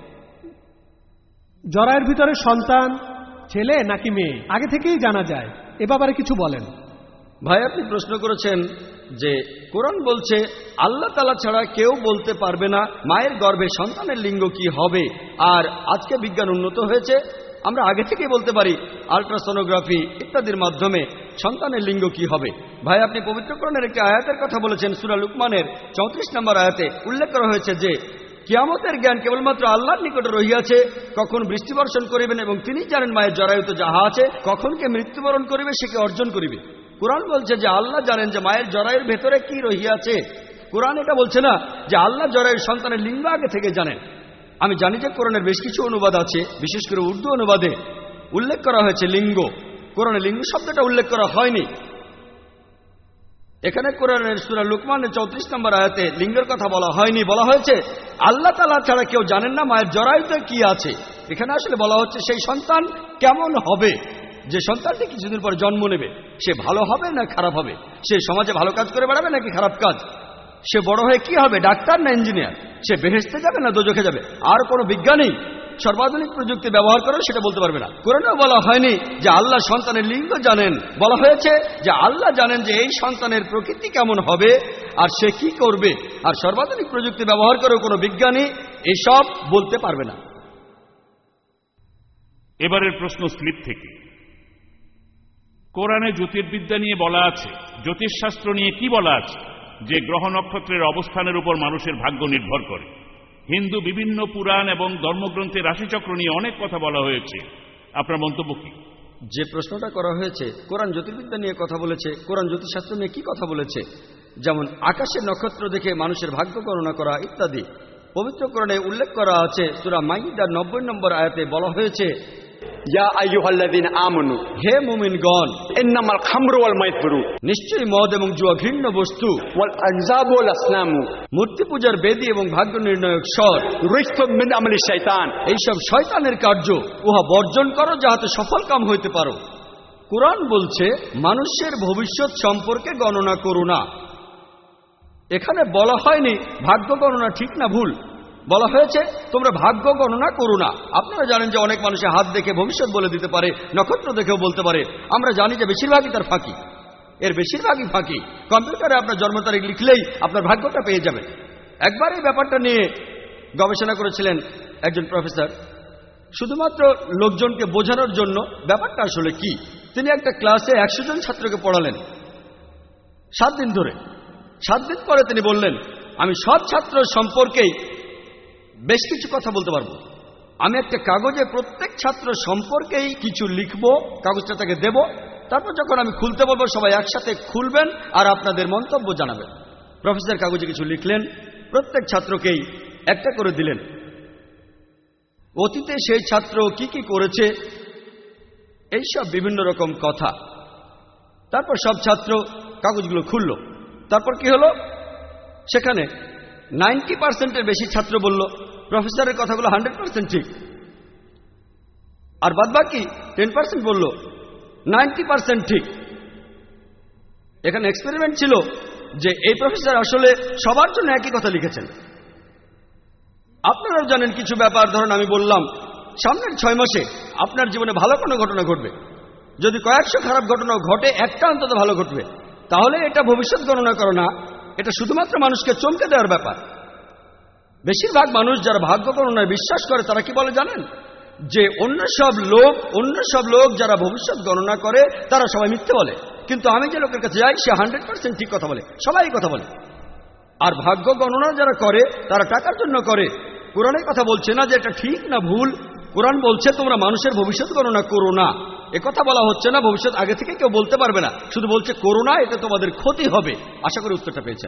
জরায়ুর ভিতরে সন্তান ছেলে নাকি মেয়ে আগে থেকেই জানা যায়। এ ব্যাপারে কিছু বলেন। ভাই, আপনি প্রশ্ন করেছেন যে কোরআন বলছে আল্লাহ তাআলা ছাড়া কেউ বলতে পারবে না মায়ের গর্ভে সন্তানের লিঙ্গ কি হবে। আর আজকে বিজ্ঞান উন্নত হয়েছে, আমরা আগে থেকেই বলতে পারি আল্ট্রাসোনোগ্রাফি ইত্যাদির মাধ্যমে সন্তানের লিঙ্গ কি হবে। ভাই, আপনি পবিত্র কোরআনের একটি আয়াতের কথা বলেছেন, সূরা লুকমানের চৌত্রিশ নম্বর আয়াতে উল্লেখ করা হয়েছে যে কিয়ামতের জ্ঞান কেবলমাত্র আল্লাহর নিকটে রহিয়াছে, কখন বৃষ্টি বর্ষণ করিবেন এবং তিনি জানেন মায়ের জরায়ুতে যাহা আছে, কখন কে মৃত্যুবরণ করিবে সে কে অর্জন করিবে। কোরআন বলছে যে আল্লাহ জানেন যে মায়ের জরায়ুর ভেতরে কি রহিয়াছে। কোরআন এটা বলছে না যে আল্লাহ জরায়ুর সন্তানের লিঙ্গ আগে থেকে জানেন। আমি জানি যে কোরআনের বেশ কিছু অনুবাদ আছে, বিশেষ করে উর্দু অনুবাদে উল্লেখ করা হয়েছে লিঙ্গ। কোরআনে লিঙ্গ শব্দটা উল্লেখ করা হয়নি। এখানে কোরআনের সূরা লুকমানের চৌত্রিশ নম্বর আয়াতে লিঙ্গের কথা বলা হয়নি, বলা হয়েছে আল্লাহ তাআলা ছাড়া কেউ জানেন না মায়ের জরায়ুতে কি আছে। এখানে আসলে বলা হচ্ছে সেই সন্তান কেমন হবে, যে সন্তানটি কিছুদিন পর জন্ম নেবে সে ভালো হবে না খারাপ হবে, সে সমাজে ভালো কাজ করে বেড়াবে নাকি খারাপ কাজ, সে বড় হয়ে কি হবে, ডাক্তার না ইঞ্জিনিয়ার, সে বেহেশতে যাবে না দোজখে যাবে। আর কোনো বিজ্ঞানী সর্বাধুনিক প্রযুক্তি ব্যবহার করেও সেটা বলতে পারবে না। কোরআনেও বলা হয়নি যে আল্লাহ সন্তানের লিঙ্গ জানেন, বলা হয়েছে যে আল্লাহ জানেন যে এই সন্তানের প্রকৃতি কেমন হবে আর সে কি করবে। আর সর্বাধুনিক প্রযুক্তি ব্যবহার করেও কোনো বিজ্ঞানী এসব বলতে পারবে না। এবারের প্রশ্ন স্লিপ থেকে। কোরআনে জ্যোতির্বিদ্যা নিয়ে বলা আছে, জ্যোতিষশাস্ত্র নিয়ে কি বলা আছে, যে গ্রহ নক্ষত্রের অবস্থানের উপর মানুষের ভাগ্য নির্ভর করে। হিন্দু বিভিন্ন পুরাণ এবং ধর্মগ্রন্থের রাশিচক্র নিয়ে অনেক কথা বলা হয়েছে। আপনার মন্তব্য কি? যে প্রশ্নটা করা হয়েছে, কোরআন জ্যোতির্বিদ্যা নিয়ে কথা বলেছে, কোরআন জ্যোতিষশাস্ত্র নিয়ে কি কথা বলেছে, যেমন আকাশের নক্ষত্র দেখে মানুষের ভাগ্য গণনা করা ইত্যাদি। পবিত্র কোরআনে উল্লেখ করা আছে, সূরা মাইদার নব্বই নম্বর আয়াতে বলা হয়েছে, ইয়া আইয়ুহাল্লাযীনা আমানু, হে মুমিনগণ, ইন্নামাল খামরু ওয়াল মাইসিরু, নিশ্চয়ই মদ এবং জুয়া ঘৃণ্য বস্তু, ওয়াল আনজাবু ওয়াল আসনামু, মূর্তি পূজার বেদী এবং ভাগ্য নির্ণয়ক স্বর, রিজসুম মিন আমালি শাইতান, এইসব শয়তানের কার্য, উহা বর্জন করো যাহাতে সফল কাম হইতে পারো। কোরআন বলছে মানুষের ভবিষ্যৎ সম্পর্কে গণনা করো না। এখানে বলা হয়নি ভাগ্য গণনা ঠিক না ভুল, বলা হয়েছে তোমরা ভাগ্য গণনা করো না। আপনারা জানেন যে অনেক মানুষের হাত দেখে ভবিষ্যৎ বলে দিতে পারে, নক্ষত্র দেখেও বলতে পারে। আমরা জানি যে বেশিরভাগই তার ফাঁকি, এর বেশিরভাগই ফাঁকি। কম্পিউটারে আপনার জন্ম তারিখ লিখলেই আপনার ভাগ্যটা পেয়ে যাবেন। একবার এই ব্যাপারটা নিয়ে গবেষণা করেছিলেন একজন প্রফেসর, শুধুমাত্র লোকজনকে বোঝানোর জন্য ব্যাপারটা আসলে কি। তিনি একটা ক্লাসে একশো জন ছাত্রকে পড়ালেন সাত দিন ধরে। সাত দিন পরে তিনি বললেন, আমি সব ছাত্র সম্পর্কেই বেশ কিছু কথা বলতে পারবো। আমি একটা কাগজে প্রত্যেক ছাত্র সম্পর্কেই কিছু লিখব, কাগজটা তাকে দেব, তারপর যখন আমি খুলতে বলবো সবাই একসাথে খুলবেন আর আপনাদের মন্তব্য জানাবেন। প্রফেসর কাগজে কিছু লিখলেন, প্রত্যেক ছাত্রকেই একটা করে দিলেন। অতীতে সেই ছাত্র কি কি করেছে, এইসব বিভিন্ন রকম কথা। তারপর সব ছাত্র কাগজগুলো খুলল। তারপর কি হলো, সেখানে নাইনটি পার্সেন্টের বেশি ছাত্র বলল প্রফেসরের কথাগুলো হান্ড্রেড পার্সেন্ট ঠিক, আর বাদ বাকি টেন পার্সেন্ট বলল নাইনটি পার্সেন্ট ঠিক। এখানে এক্সপেরিমেন্ট ছিল যে এই প্রফেসর আসলে সবার জন্য একই কথা লিখেছেন। আপনারাও জানেন কিছু ব্যাপার, ধরুন আমি বললাম সামনের ছয় মাসে আপনার জীবনে ভালো কোনো ঘটনা ঘটবে। যদি কয়েকশো খারাপ ঘটনাও ঘটে, একটা অন্তত ভালো ঘটবে, তাহলে এটা ভবিষ্যৎ গণনা করো না, এটা শুধুমাত্র মানুষকে চমকে দেওয়ার ব্যাপার। বেশিরভাগ মানুষ যারা ভাগ্য গণনায় বিশ্বাস করে তারা কি বলে জানেন, যে অন্য সব লোক অন্য সব লোক যারা ভবিষ্যৎ গণনা করে তারা সবাই মিথ্যে বলে, কিন্তু আমি যে লোকের কাছে যাই সে হান্ড্রেড পার্সেন্ট ঠিক কথা বলে, সবাই কথা বলে। আর ভাগ্য গণনা যারা করে তারা টাকার জন্য করে। কোরআনের কথা বলছে না যে এটা ঠিক না ভুল, কোরআন বলছে তোমরা মানুষের ভবিষ্যৎ গণনা করো না। একথা বলা হচ্ছে না ভবিষ্যৎ আগে থেকে কেউ বলতে পারবে না, শুধু বলছে করো না, এটা তোমাদের ক্ষতি হবে। আশা করি উত্তরটা পেয়েছেন।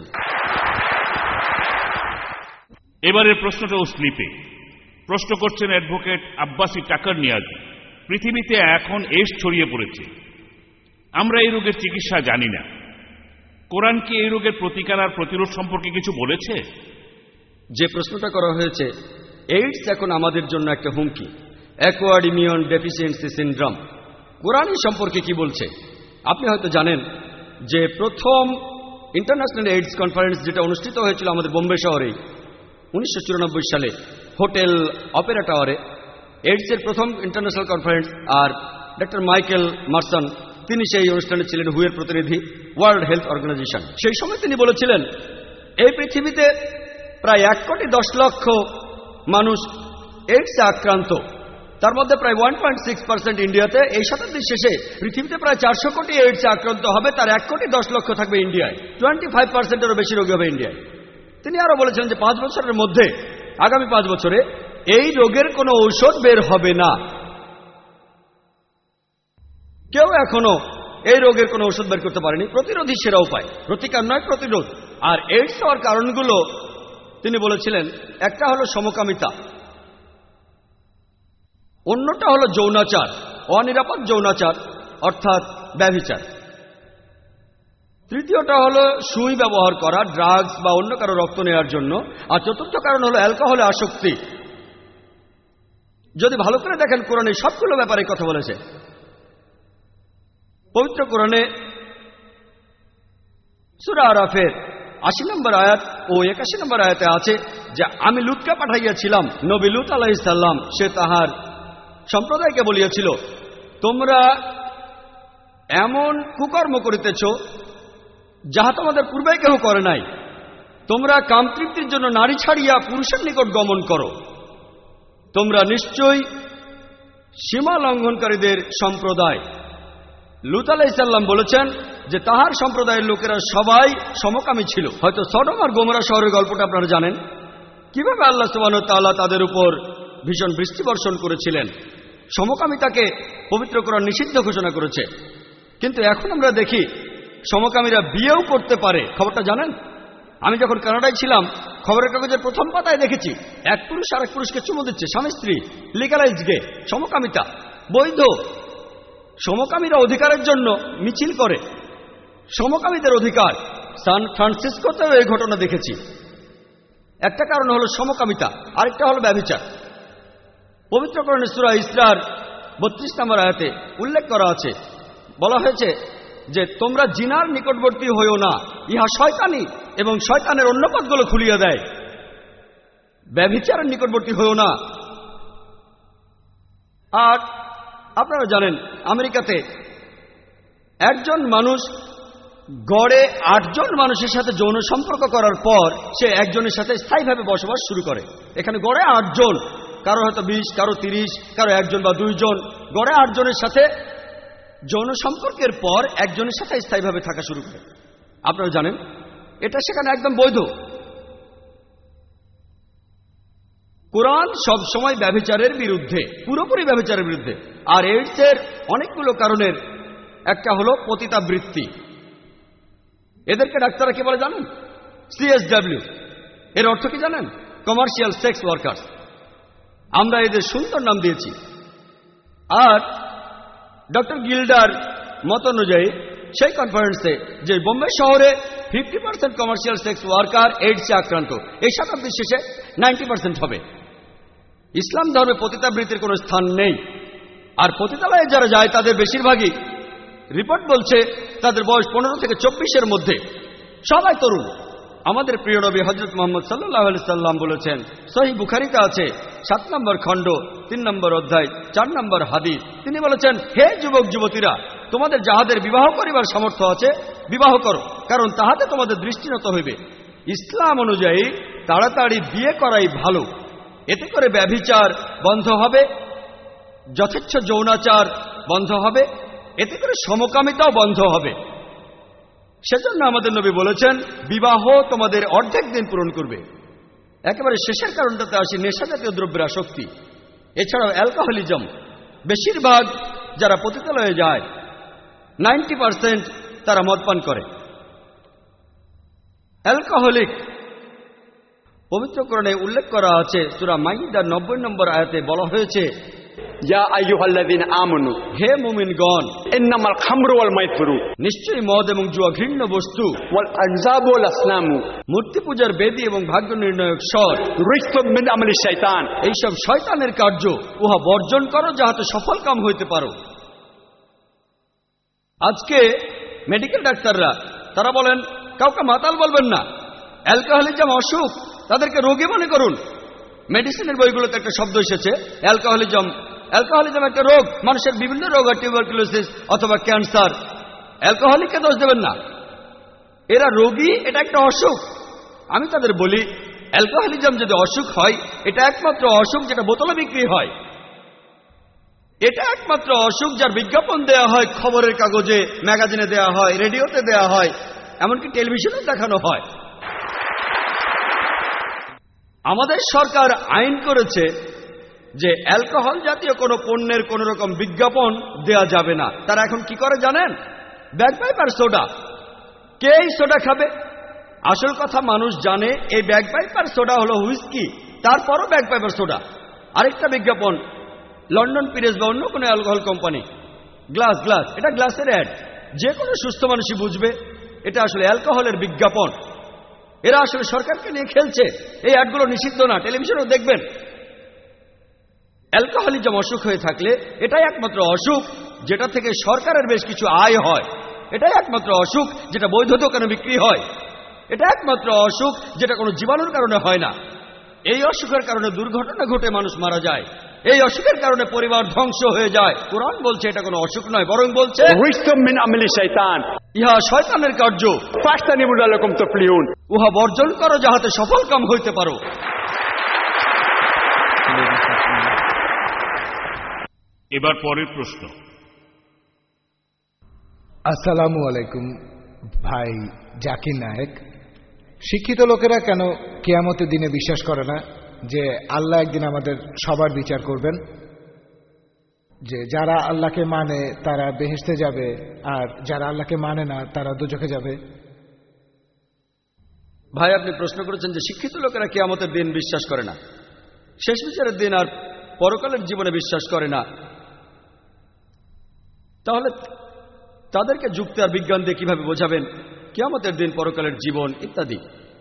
এবারের প্রশ্নটাও স্লিপে। প্রশ্ন করছেন অ্যাডভোকেট আব্বাসী টাকার নিয়াজি। পৃথিবীতে এখন এডস ছড়িয়ে পড়েছে, আমরা এই রোগের চিকিৎসা জানি না। কোরআন কি এই রোগের প্রতিকার আর প্রতিরোধ সম্পর্কে কিছু বলেছে? যে প্রশ্নটা করা হয়েছে, এইডস এখন আমাদের জন্য একটা হুমকি, অ্যাকোয়ার্ড ইমিউন ডেফিসিয়েন্সি সিনড্রোম। কোরআন সম্পর্কে কি বলছে আপনি হয়তো জানেন যে প্রথম ইন্টারন্যাশনাল এইডস কনফারেন্স যেটা অনুষ্ঠিত হয়েছিল আমাদের বোম্বে শহরেই উনিশশো চুরানব্বই সালে হোটেল অপেরা টাওয়ারে, এইডসের প্রথম ইন্টারন্যাশনাল কনফারেন্স। আর ডক্টর মাইকেল মার্সন তিনি সেই অনুষ্ঠানে ছিলেন, হুয়ের প্রতিনিধি, ওয়ার্ল্ড হেলথ অর্গানাইজেশন। সেই সময় তিনি বলেছিলেন এই পৃথিবীতে প্রায় এক কোটি দশ লক্ষ মানুষ এইডসে আক্রান্ত, তার মধ্যে প্রায় ওয়ান পয়েন্ট সিক্স পার্সেন্ট ইন্ডিয়াতে। এই শতাব্দীর শেষে পৃথিবীতে প্রায় চারশো কোটি এইডসে আক্রান্ত হবে, তার এক কোটি দশ লক্ষ থাকবে ইন্ডিয়ায়, টোয়েন্টি ফাইভ পার্সেন্টেরও বেশি রোগী হবে ইন্ডিয়ায়। তিনি আরো বলেছিলেন যে পাঁচ বছরের মধ্যে, আগামী পাঁচ বছরে এই রোগের কোনো ঔষধ বের হবে না। কেউ এখনো এই রোগের কোনো ঔষধ বের করতে পারেনি। প্রতিরোধী সেরা উপায়, প্রতিকার নয় প্রতিরোধ। আর এইডস হওয়ার কারণগুলো তিনি বলেছিলেন, একটা হলো সমকামিতা, অন্যটা হলো যৌনাচার, অনিরাপদ যৌনাচার অর্থাৎ ব্যভিচার, তৃতীয়টা হলো সুই ব্যবহার করা, ড্রাগস বা অন্য কারো রক্ত নেওয়ার জন্য, আর চতুর্থ কারণ হলো অ্যালকোহলে আসক্তি। যদি ভালো করে দেখেন কোরআনে সবগুলো ব্যাপারে কথা বলেছে। পবিত্র কোরআনে সূরা আরাফের আশি নম্বর আয়াত ও একাশি নম্বর আয়াতে আছে যে আমি লুতকে পাঠাইয়াছিলাম, নবী লুত আলাইহিস সালাম, সে তাহার সম্প্রদায়কে বলিয়াছিল তোমরা এমন কুকর্ম করিতেছ যাহা তোমাদের পূর্বে কেউ করে নাই, তোমরা কামতৃপ্তির জন্য নারী ছাড়িয়া পুরুষের নিকট গমন করো, তোমরা নিশ্চয়ই সীমা লঙ্ঘনকারীদের সম্প্রদায়। লূত আলাইহিস সালাম বলেছেন যে তাহার সম্প্রদায়ের লোকেরা সবাই সমকামী ছিল। হয়তো সদম আর গোমরা শহরের গল্পটা আপনারা জানেন, কিভাবে আল্লাহ সুবহানাহু ওয়া তাআলা তাদের উপর ভীষণ বৃষ্টি বর্ষণ করেছিলেন। সমকামিতাকে পবিত্র কোরআন নিষিদ্ধ ঘোষণা করেছে, কিন্তু এখন আমরা দেখি সমকামীরা বিয়েও করতে পারে। খবরটা জানেন? আমি যখন কানাডায় ছিলাম, খবরের কাগজের প্রথম পাতায় দেখেছি এক পুরুষ আর এক পুরুষকে চুমু দিচ্ছে, স্বামী স্ত্রী, লিগালাইজ গে, সমকামিতা বৈধ। সমকামীরা অধিকারের জন্য মিছিল করে, সমকামীদের অধিকার। সান ফ্রান্সিসকোতেও এই ঘটনা দেখেছি। একটা কারণ হলো সমকামিতা, আরেকটা হলো ব্যভিচার। পবিত্র কোরআনে সূরা ইসরার বত্রিশ নম্বর আয়াতে উল্লেখ করা আছে, বলা হয়েছে যে তোমরা জিনার নিকটবর্তী হইও না, ইহা শয়তানি এবং শয়তানের অন্য পথগুলো খুলিয়ে দেয়। ব্যভিচারের নিকটবর্তী হইও না। আর আপনারা জানেন আমেরিকাতে একজন মানুষ গড়ে আটজন মানুষের সাথে যৌন সম্পর্ক করার পর সে একজনের সাথে স্থায়ীভাবে বসবাস শুরু করে। এখানে গড়ে আটজন, কারো হয়তো বিশ, কারো তিরিশ, কারো একজন বা দুইজন, গড়ে আটজনের সাথে যৌন সম্পর্কের পর একজনের সাথে স্থায়ীভাবে থাকা শুরু করে। আপনারা জানেন এটা সেখানে একদম বৈধ। কোরআন সব সময় ব্যভিচারের বিরুদ্ধে, পুরোপুরি ব্যভিচারের বিরুদ্ধে। আর এইডসের অনেকগুলো কারণের একটা হলো পতিতাবৃত্তি। এদেরকে ডাক্তাররা কি বলে জানেন? সিএসডব্লিউ। এর অর্থ কি জানেন? Commercial sex workers. আমরা এদের সুন্দর নাম দিয়েছি। আর ডক্টর গিল্ডার মত অনুযায়ী সেই কনফারেন্সে যে বোম্বে শহরে fifty percent commercial sex worker এইডসে আক্রান্ত, এই শতাব্দীর শেষে নাইনটি পার্সেন্ট হবে। ইসলাম ধর্মে পতিতাবৃত্তির কোনো স্থান নেই। আর পতিতালয়ে যারা যায় তাদের বেশিরভাগই, রিপোর্ট বলছে, তাদের বয়স পনেরো থেকে চব্বিশের মধ্যে, সবাই তরুণ। আমাদের প্রিয় নবী হযরত মুহাম্মদ সাল্লাল্লাহু আলাইহি সাল্লাম বলেছেন, সহিহ বুখারীতে আছে সাত নম্বর খণ্ড তিন নম্বর অধ্যায় চার নম্বর হাদিস, তিনি বলেছেন, হে যুবক যুবতীরা, তোমাদের যাহাদের বিবাহ করিবার সামর্থ্য আছে বিবাহ করো, কারণ তাহাতে তোমাদের দৃষ্টিনত হইবে। ইসলাম অনুযায়ী তাড়াতাড়ি বিয়ে করাই ভালো। এতে করে ব্যভিচার বন্ধ হবে, যথেচ্ছ যৌনাচার বন্ধ হবে, এতে করে সমকামিতাও বন্ধ হবে। সেজন্য আমাদের নবী বলেছেন, বিবাহ তোমাদের অর্ধেক দিন পূরণ করবে। একেবারে শেষের কারণটাতে আসি, নেশাজাতীয় দ্রব্যের আসক্তি। এছাড়াও অ্যালকোহলিজম। বেশিরভাগ যারা পতিতালয়ে যায়, নাইনটি পার্সেন্ট তারা মদ পান করে। অ্যালকোহলিক পবিত্র কোরআনে উল্লেখ করা আছে, সূরা মাইদার নব্বই নম্বর আয়াতে বলা হয়েছে, ইয়া আইয়ুহাল্লাযীনা আমানু, হে মুমিনগণ, ইন্নামাল খামরু ওয়াল মাইসিরু, নিশ্চয়ই মদ এবং জুয়া ঘৃণ্য বস্তু, ওয়াল আনজাবু ওয়াল আসনামু, মূর্তি পূজার বেদী এবং ভাগ্য নির্ণায়ক স্বর, রিজসুম মিন আমালি শাইতান, এইসব শয়তানের কার্য, উহা বর্জন করো যাহাতে সফল কাম হইতে পারো। আজকে মেডিকেল ডাক্তাররা তারা বলেন, কাউকে মাতাল বলবেন না, অ্যালকোহলিজম অসুখ, তাদেরকে রোগী মনে করুন। মেডিসিনের বইগুলোতে একটা শব্দ এসেছে, অ্যালকোহলিজম। অ্যালকোহলিজম একটা রোগ, মানুষের বিভিন্ন রোগ, আর টিউবারকুলোসিস অথবা ক্যান্সার। অ্যালকোহলিককে দোষ দেবেন না, এরা রোগী, এটা একটা অসুখ। আমি তাদের বলি, অ্যালকোহলিজম যদি অসুখ হয়, এটা একমাত্র অসুখ যেটা বোতলে বিক্রি হয়। এটা একমাত্র অসুখ যার বিজ্ঞাপন দেয়া হয়, খবরের কাগজে, ম্যাগাজিনে দেয়া হয়, রেডিওতে দেয়া হয়, এমনকি টেলিভিশনে দেখানো হয়। আমাদের সরকার আইন করেছে যে অ্যালকোহল জাতীয় কোনো পণ্যের কোন রকম বিজ্ঞাপন দেয়া যাবে না। তারা এখন কি করে জানেন? ব্যাগপাইপার সোডা। কে এই সোডা খাবে? আসল কথা মানুষ জানে এই ব্যাগপাইপার সোডা হলো হুইস্কি, তারপরও ব্যাগপাইপার সোডা। আরেকটা বিজ্ঞাপন, লন্ডন পিরেস বা অন্য কোনো অ্যালকোহল কোম্পানি, গ্লাস গ্লাস, এটা গ্লাসের অ্যাড। যে কোনো সুস্থ মানুষই বুঝবে এটা আসলে অ্যালকোহলের বিজ্ঞাপন। এরা আসলে সরকারকে নিয়ে খেলছে। এই অ্যাডগুলো নিষিদ্ধ না, টেলিভিশনেও দেখবেন। অ্যালকোহলিজম অসুখ হয়ে থাকলে এটাই একমাত্র অসুখ যেটা থেকে সরকারের বেশ কিছু আয় হয়। এটাই একমাত্র অসুখ যেটা বৈধ দোকানে বিক্রি হয়। এটা একমাত্র অসুখ যেটা কোনো জীবাণুর কারণে হয় না। এই অসুখের কারণে দুর্ঘটনা ঘটে মানুষ মারা যায়। এই অসুখের কারণে পরিবার ধ্বংস হয়ে যায়। কোরআন বলছে এটা কোনো অসুখ নয়, বরং বলছে রিজসুম মিন আমালি শাইতান, ইহা শয়তানের কার্য, ফাসতানিবু লাকুম তুফলিহুন, উহা বর্জন করো যাহাতে সফল কাম হইতে পারো। এবার পরের প্রশ্ন। আসসালামু আলাইকুম ভাই জাকির নায়েক। শিক্ষিত লোকেরা কেন কিয়ামতের দিনে বিশ্বাস করে না যে আল্লাহ একদিন আমাদের সবার বিচার করবেন, যে যারা আল্লাহকে মানে তারা বেহেশতে যাবে আর যারা আল্লাহকে মানে না তারা দোজখে যাবে? ভাই, আপনি প্রশ্ন করেছেন যে শিক্ষিত লোকেরা কিয়ামতের দিন বিশ্বাস করে না, শেষ বিচারের দিন আর পরকালের জীবনে বিশ্বাস করে না, তাহলে তাদেরকে যুক্তি আর বিজ্ঞান দিয়ে কিভাবে বোঝাবেন কিয়ামতের দিন, পরকালের জীবন ইত্যাদি?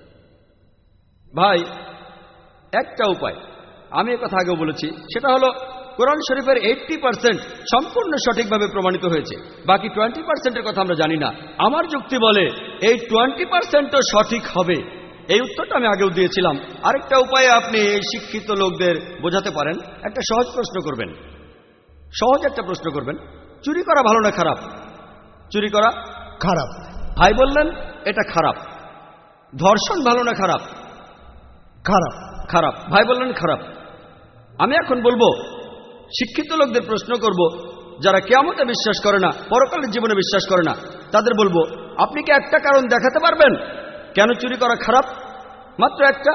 ভাই, একটা উপায় আমি একথা আগেও বলেছি, সেটা হলো কোরআন শরীফের এইট্টি পার্সেন্ট সম্পূর্ণ সঠিকভাবে প্রমাণিত হয়েছে, বাকি টোয়েন্টি পার্সেন্টের কথা আমরা জানি না। আমার যুক্তি বলে এই টোয়েন্টি পার্সেন্টও সঠিক হবে। এই উত্তরটা আমি আগেও দিয়েছিলাম। আরেকটা উপায়ে আপনি এই শিক্ষিত লোকদের বোঝাতে পারেন। একটা সহজ প্রশ্ন করবেন, সহজ একটা প্রশ্ন করবেন, চুরি করা ভালো না খারাপ? চুরি করা খারাপ। ভাই বললেন এটা খারাপ। ধর্ষণ ভালো না খারাপ? খারাপ। খারাপ। ভাই বললেন খারাপ। আমি এখন বলবো শিক্ষিত লোকদের প্রশ্ন করব, যারা কিয়ামতে বিশ্বাস করে না, পরকালের জীবনে বিশ্বাস করে না, তাদের বলবো, আপনি কি একটা কারণ দেখাতে পারবেন কেন চুরি করা খারাপ? মাত্র একটা।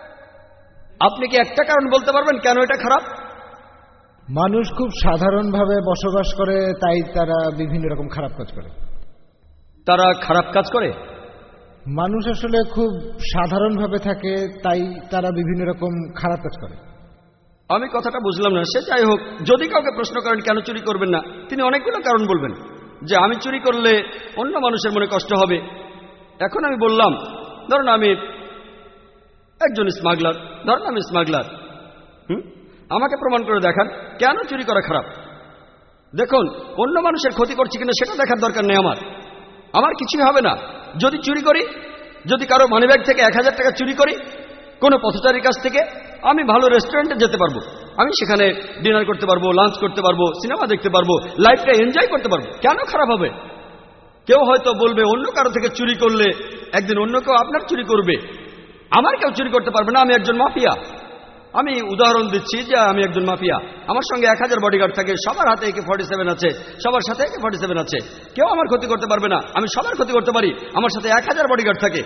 আপনি কি একটা কারণ বলতে পারবেন কেন এটা খারাপ? মানুষ খুব সাধারণভাবে বসবাস করে, তাই তারা বিভিন্ন রকম খারাপ কাজ করে। তারা খারাপ কাজ করে? মানুষ আসলে খুব সাধারণভাবে থাকে, তাই তারা বিভিন্ন রকম খারাপ কাজ করে। আমি কথাটা বুঝলাম না। সে যাই হোক, যদি কাউকে প্রশ্ন করেন কেন চুরি করবেন না, তিনি অনেকগুলো কারণ বলবেন, যে আমি চুরি করলে অন্য মানুষের মনে কষ্ট হবে। এখন আমি বললাম, ধরুন আমি একজন স্মাগলার, ধরুন আমি স্মাগলার, হুম আমাকে প্রমাণ করে দেখান কেন চুরি করা খারাপ। দেখুন, অন্য মানুষের ক্ষতি করছি কিনা সেটা দেখার দরকার নেই আমার। আমার কিছুই হবে না যদি চুরি করি। যদি কারো মানিব্যাগ থেকে এক হাজার টাকা চুরি করি কোনো পথচারীর কাছ থেকে, আমি ভালো রেস্টুরেন্টে যেতে পারবো, আমি সেখানে ডিনার করতে পারবো, লাঞ্চ করতে পারবো, সিনেমা দেখতে পারবো, লাইফটা এনজয় করতে পারবো। কেন খারাপ হবে? কেউ হয়তো বলবে অন্য কারো থেকে চুরি করলে একদিন অন্য কেউ আপনার চুরি করবে, আমার কেউ চুরি করতে পারবে না, আমি একজন মাফিয়া। আমি উদাহরণ দিচ্ছি যে আমি একজন মাফিয়া, আমার সঙ্গে এক হাজার বডিগার্ড থাকে, সবার হাতে একে ফর্টি সেভেন আছে, সবার সাথে একে ফর্টি সেভেন আছে, কেউ আমার ক্ষতি করতে পারবে না, আমি সবার ক্ষতি করতে পারি, আমার সাথে এক হাজার বডিগার্ড থাকে,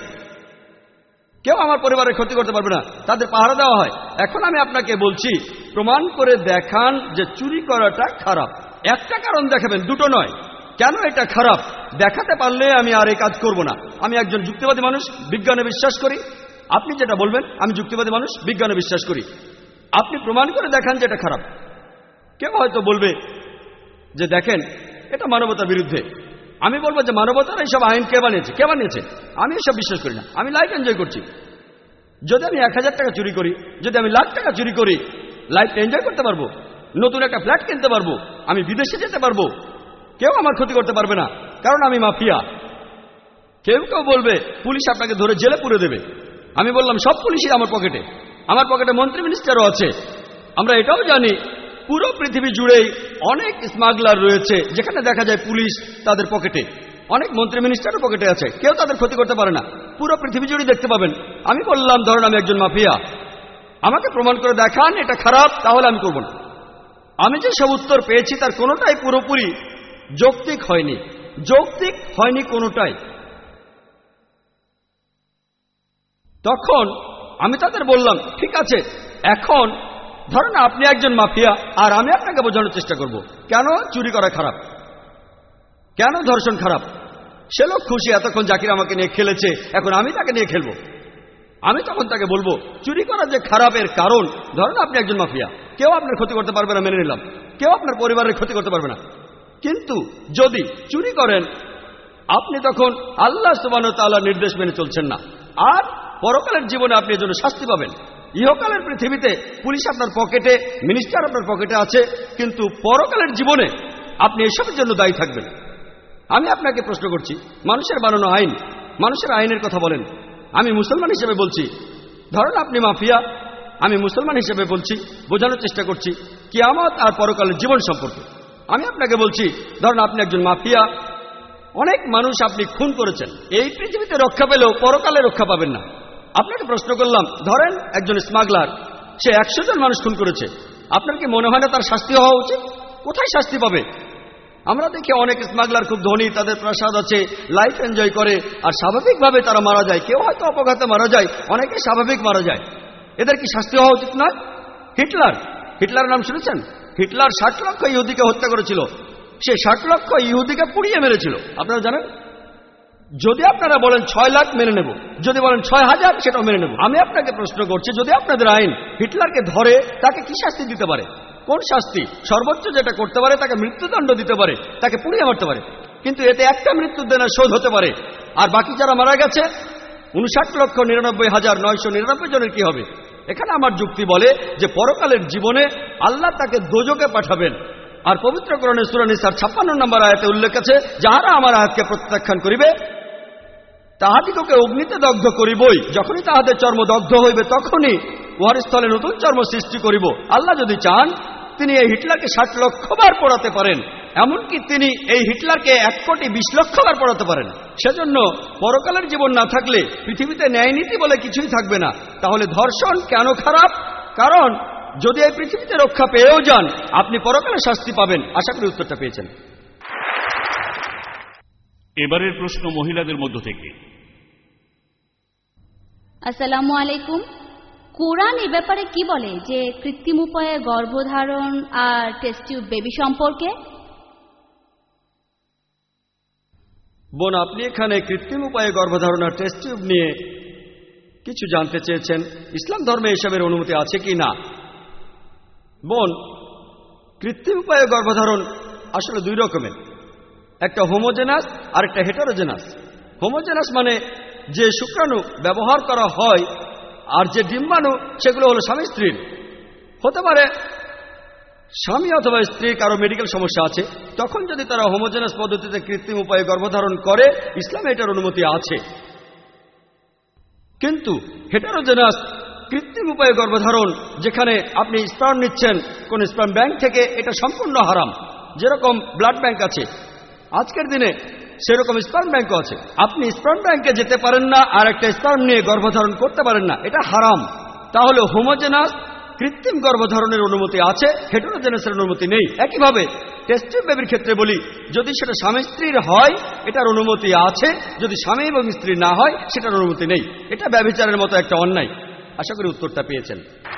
কেউ আমার পরিবারের ক্ষতি করতে পারবে না, তাদের পাহারা দেওয়া হয়। এখন আমি আপনাকে বলছি, প্রমাণ করে দেখান যে চুরি করাটা খারাপ। একটা কারণ দেখাবেন, দুটো নয়। কেন এটা খারাপ দেখাতে পারলে আমি আর এই কাজ করব না। আমি একজন যুক্তিবাদী মানুষ, বিজ্ঞানে বিশ্বাস করি। আপনি যেটা বলবেন, আমি যুক্তিবাদী মানুষ, বিজ্ঞানে বিশ্বাস করি। আপনি প্রমাণ করে দেখান যে এটা খারাপ। কেউ হয়তো বলবে যে দেখেন এটা মানবতার বিরুদ্ধে। আমি বলবো যে মানবতার এইসব আইন কে বানিয়েছে? কে বানিয়েছে? আমি এসব বিশ্বাস করি না, আমি লাইফ এনজয় করছি। যদি আমি এক হাজার টাকা চুরি করি, যদি আমি লাখ টাকা চুরি করি, লাইফ এনজয় করতে পারবো, নতুন একটা ফ্ল্যাট কিনতে পারবো, আমি বিদেশে যেতে পারবো, কেউ আমার ক্ষতি করতে পারবে না, কারণ আমি মাফিয়া। কেউ কেউ বলবে পুলিশ আপনাকে ধরে জেলে পুরে দেবে। আমি বললাম সব পুলিশই আমার পকেটে, আমার পকেটে মন্ত্রী মিনিস্টারও আছে। আমরা এটাও জানি পুরো পৃথিবী জুড়েই অনেক স্মাগলার রয়েছে, যেখানে দেখা যায় পুলিশ তাদের পকেটে, অনেক মন্ত্রী মিনিস্টারও পকেটে আছে, কেউ তাদের ক্ষতি করতে পারে না। পুরো পৃথিবী জুড়ে দেখতে পাবেন। আমি বললাম ধরুন আমি একজন মাফিয়া, আমাকে প্রমাণ করে দেখান এটা খারাপ, তাহলে আমি করব না। আমি যে সব উত্তর পেয়েছি তার কোনোটাই পুরোপুরি যৌক্তিক হয়নি, যৌক্তিক হয়নি কোনোটাই। তখন আমি তাদের বললাম ঠিক আছে, এখন ধরেন আপনি একজন মাফিয়া আর আমি আপনাকে বোঝানোর চেষ্টা করব কেন চুরি করা খারাপ, কেন ধর্ষণ খারাপ। সে লোক খুশি, এতক্ষণ জাকির আমাকে নিয়ে খেলেছে, এখন আমি তাকে নিয়ে খেলবো। আমি তখন তাকে বলবো চুরি করা যে খারাপের কারণ, ধরেন আপনি একজন মাফিয়া, কেউ আপনার ক্ষতি করতে পারবে না, মেনে নিলাম, কেউ আপনার পরিবারের ক্ষতি করতে পারবে না। কিন্তু যদি চুরি করেন আপনি তখন আল্লাহ সুবহানাহু ওয়া তাআলার নির্দেশ মেনে চলছেন না, আর পরকালের জীবনে আপনি এর জন্য শাস্তি পাবেন। ইহকালের পৃথিবীতে পুলিশ আপনার পকেটে, মিনিস্টার আপনার পকেটে আছে, কিন্তু পরকালের জীবনে আপনি এসবের জন্য দায়ী থাকবেন। আমি আপনাকে প্রশ্ন করছি, মানুষের বানানো আইন, মানুষের আইনের কথা বলেন। আমি মুসলমান হিসেবে বলছি, ধরেন আপনি মাফিয়া, আমি মুসলমান হিসেবে বলছি, বোঝানোর চেষ্টা করছি কিয়ামত আর পরকালের জীবন সম্পর্কে। আমি আপনাকে বলছি ধরেন আপনি একজন মাফিয়া, অনেক মানুষ আপনি খুন করেছেন, এই পৃথিবীতে রক্ষা পেলেও পরকালে রক্ষা পাবেন না। আপনাকে প্রশ্ন করলাম, ধরেন একজন স্মাগলার, সে একশো জন মানুষ খুন করেছে, আপনার কি মনে হয় না তার শাস্তি হওয়া উচিত? কোথায় শাস্তি পাবে? আমরা দেখি অনেক স্মাগলার খুব ধনী, তাদের প্রাসাদ আছে, লাইফ এনজয় করে, আর স্বাভাবিকভাবে তারা মারা যায়। কেউ হয়তো অপঘাতে মারা যায়, অনেকে স্বাভাবিক মারা যায়। এদের কি শাস্তি হওয়া উচিত নয়? হিটলার হিটলার নাম শুনেছেন? হিটলার ষাট লক্ষ ইহুদিকে হত্যা করেছিল। সে ষাট লক্ষ ইহুদিকে পুড়িয়ে মেরেছিল, আপনারা জানেন। যদি আপনারা বলেন ছয় লাখ মেনে নেব, যদি বলেন ছয় হাজার সেটাও মেনে নেব। আমি আপনাকে প্রশ্ন করছি, যদি আপনাদের আইন হিটলারকে ধরে তাকে কি শাস্তি দিতে পারে? কোন শাস্তি? সর্বোচ্চ যেটা করতে পারে তাকে মৃত্যুদণ্ড দিতে পারে, তাকে পুড়িয়ে মারতে পারে। কিন্তু এতে একটা মৃত্যুদণ্ডের শোধ হতে পারে, আর বাকি যারা মারা গেছে উনষাট লক্ষ নিরানব্বই হাজার নয়শো নিরানব্বই জনের কি হবে? এখানে আমার যুক্তি বলে যে পরকালের জীবনে আল্লাহ তাকে দোজকে পাঠাবেন। আর পবিত্র কোরআনে সূরা নিসার ছাপ্পান্ন নম্বর আয়াতে উল্লেখ আছে, যাহারা আমার আয়াতকে প্রত্যাখ্যান করিবে তাহাদিগকে অগ্নিতে দগ্ধ করিবই। যখনই তাহাদের চর্ম দগ্ধ হইবে তখনই উহার স্থলে নতুন চর্ম সৃষ্টি করিব। আল্লাহ যদি চান তিনি এই হিটলারকে ষাট লক্ষ বার পড়াতে পারেন, এমনকি তিনি এই হিটলারকে এক কোটি বিশ লক্ষ বার পড়াতে পারেন। সেজন্য পরকালের জীবন না থাকলে পৃথিবীতে ন্যায়নীতি বলে কিছুই থাকবে না। তাহলে ধর্ষণ কেন খারাপ? কারণ যদি এই পৃথিবীতে রক্ষা পেয়েও যান আপনি পরকালে শাস্তি পাবেন। আশা করি উত্তরটা পেয়েছেন। এবারের প্রশ্ন মহিলাদের মধ্য থেকে। আসসালামু আলাইকুম। কোরআন এ ব্যাপারে কি বলে যে কৃত্রিম উপায়ে গর্ভধারণ আর টেস্ট টিউব বেবি সম্পর্কে? বোন, আপনি এখানে কৃত্রিম উপায়ে গর্ভধারণ আর টেস্ট টিউব নিয়ে কিছু জানতে চেয়েছেন। ইসলাম ধর্মে এসবের অনুমতি আছে কি না? বোন, কৃত্রিম উপায়ে গর্ভধারণ আসলে দুই রকমের, একটা হোমোজেনাস আর একটা হেটারোজেনাস। হোমোজেনাস মানে যে শুক্রাণু ব্যবহার করা হয় আর যে ডিম্বাণু সেগুলো হলো স্বামী স্ত্রীর। হতে পারে স্বামী অথবা স্ত্রীর কারো মেডিকেল সমস্যা আছে, তখন যদি তারা হোমোজেনাস পদ্ধতিতে কৃত্রিম উপায়ে গর্ভধারণ করে ইসলামে এটার অনুমতি আছে। কিন্তু হেটারোজেনাস কৃত্রিম উপায়ে গর্ভধারণ, যেখানে আপনি স্পার্ম নিচ্ছেন কোন স্পার্ম ব্যাংক থেকে, এটা সম্পূর্ণ হারাম। যেরকম ব্লাড ব্যাংক আছে আজকের দিনে, সেরকম স্পার্ম ব্যাংকও আছে। আপনি স্পার্ম ব্যাংকে যেতে পারেন না আর একটা স্পার্ম নিয়ে গর্ভধারণ করতে পারেন না, এটা হারাম। তাহলে হোমোজেনাস কৃত্রিম গর্ভধারণের অনুমতি আছে, হেটারোজেনাসের অনুমতি নেই। একইভাবে টেস্ট টিউব বেবির ক্ষেত্রে বলি, যদি সেটা স্বামী স্ত্রীর হয় এটার অনুমতি আছে, যদি স্বামী এবং স্ত্রী না হয় সেটার অনুমতি নেই। এটা ব্যভিচারের মতো একটা অন্যায়। আশা করি উত্তরটা পেয়েছেন।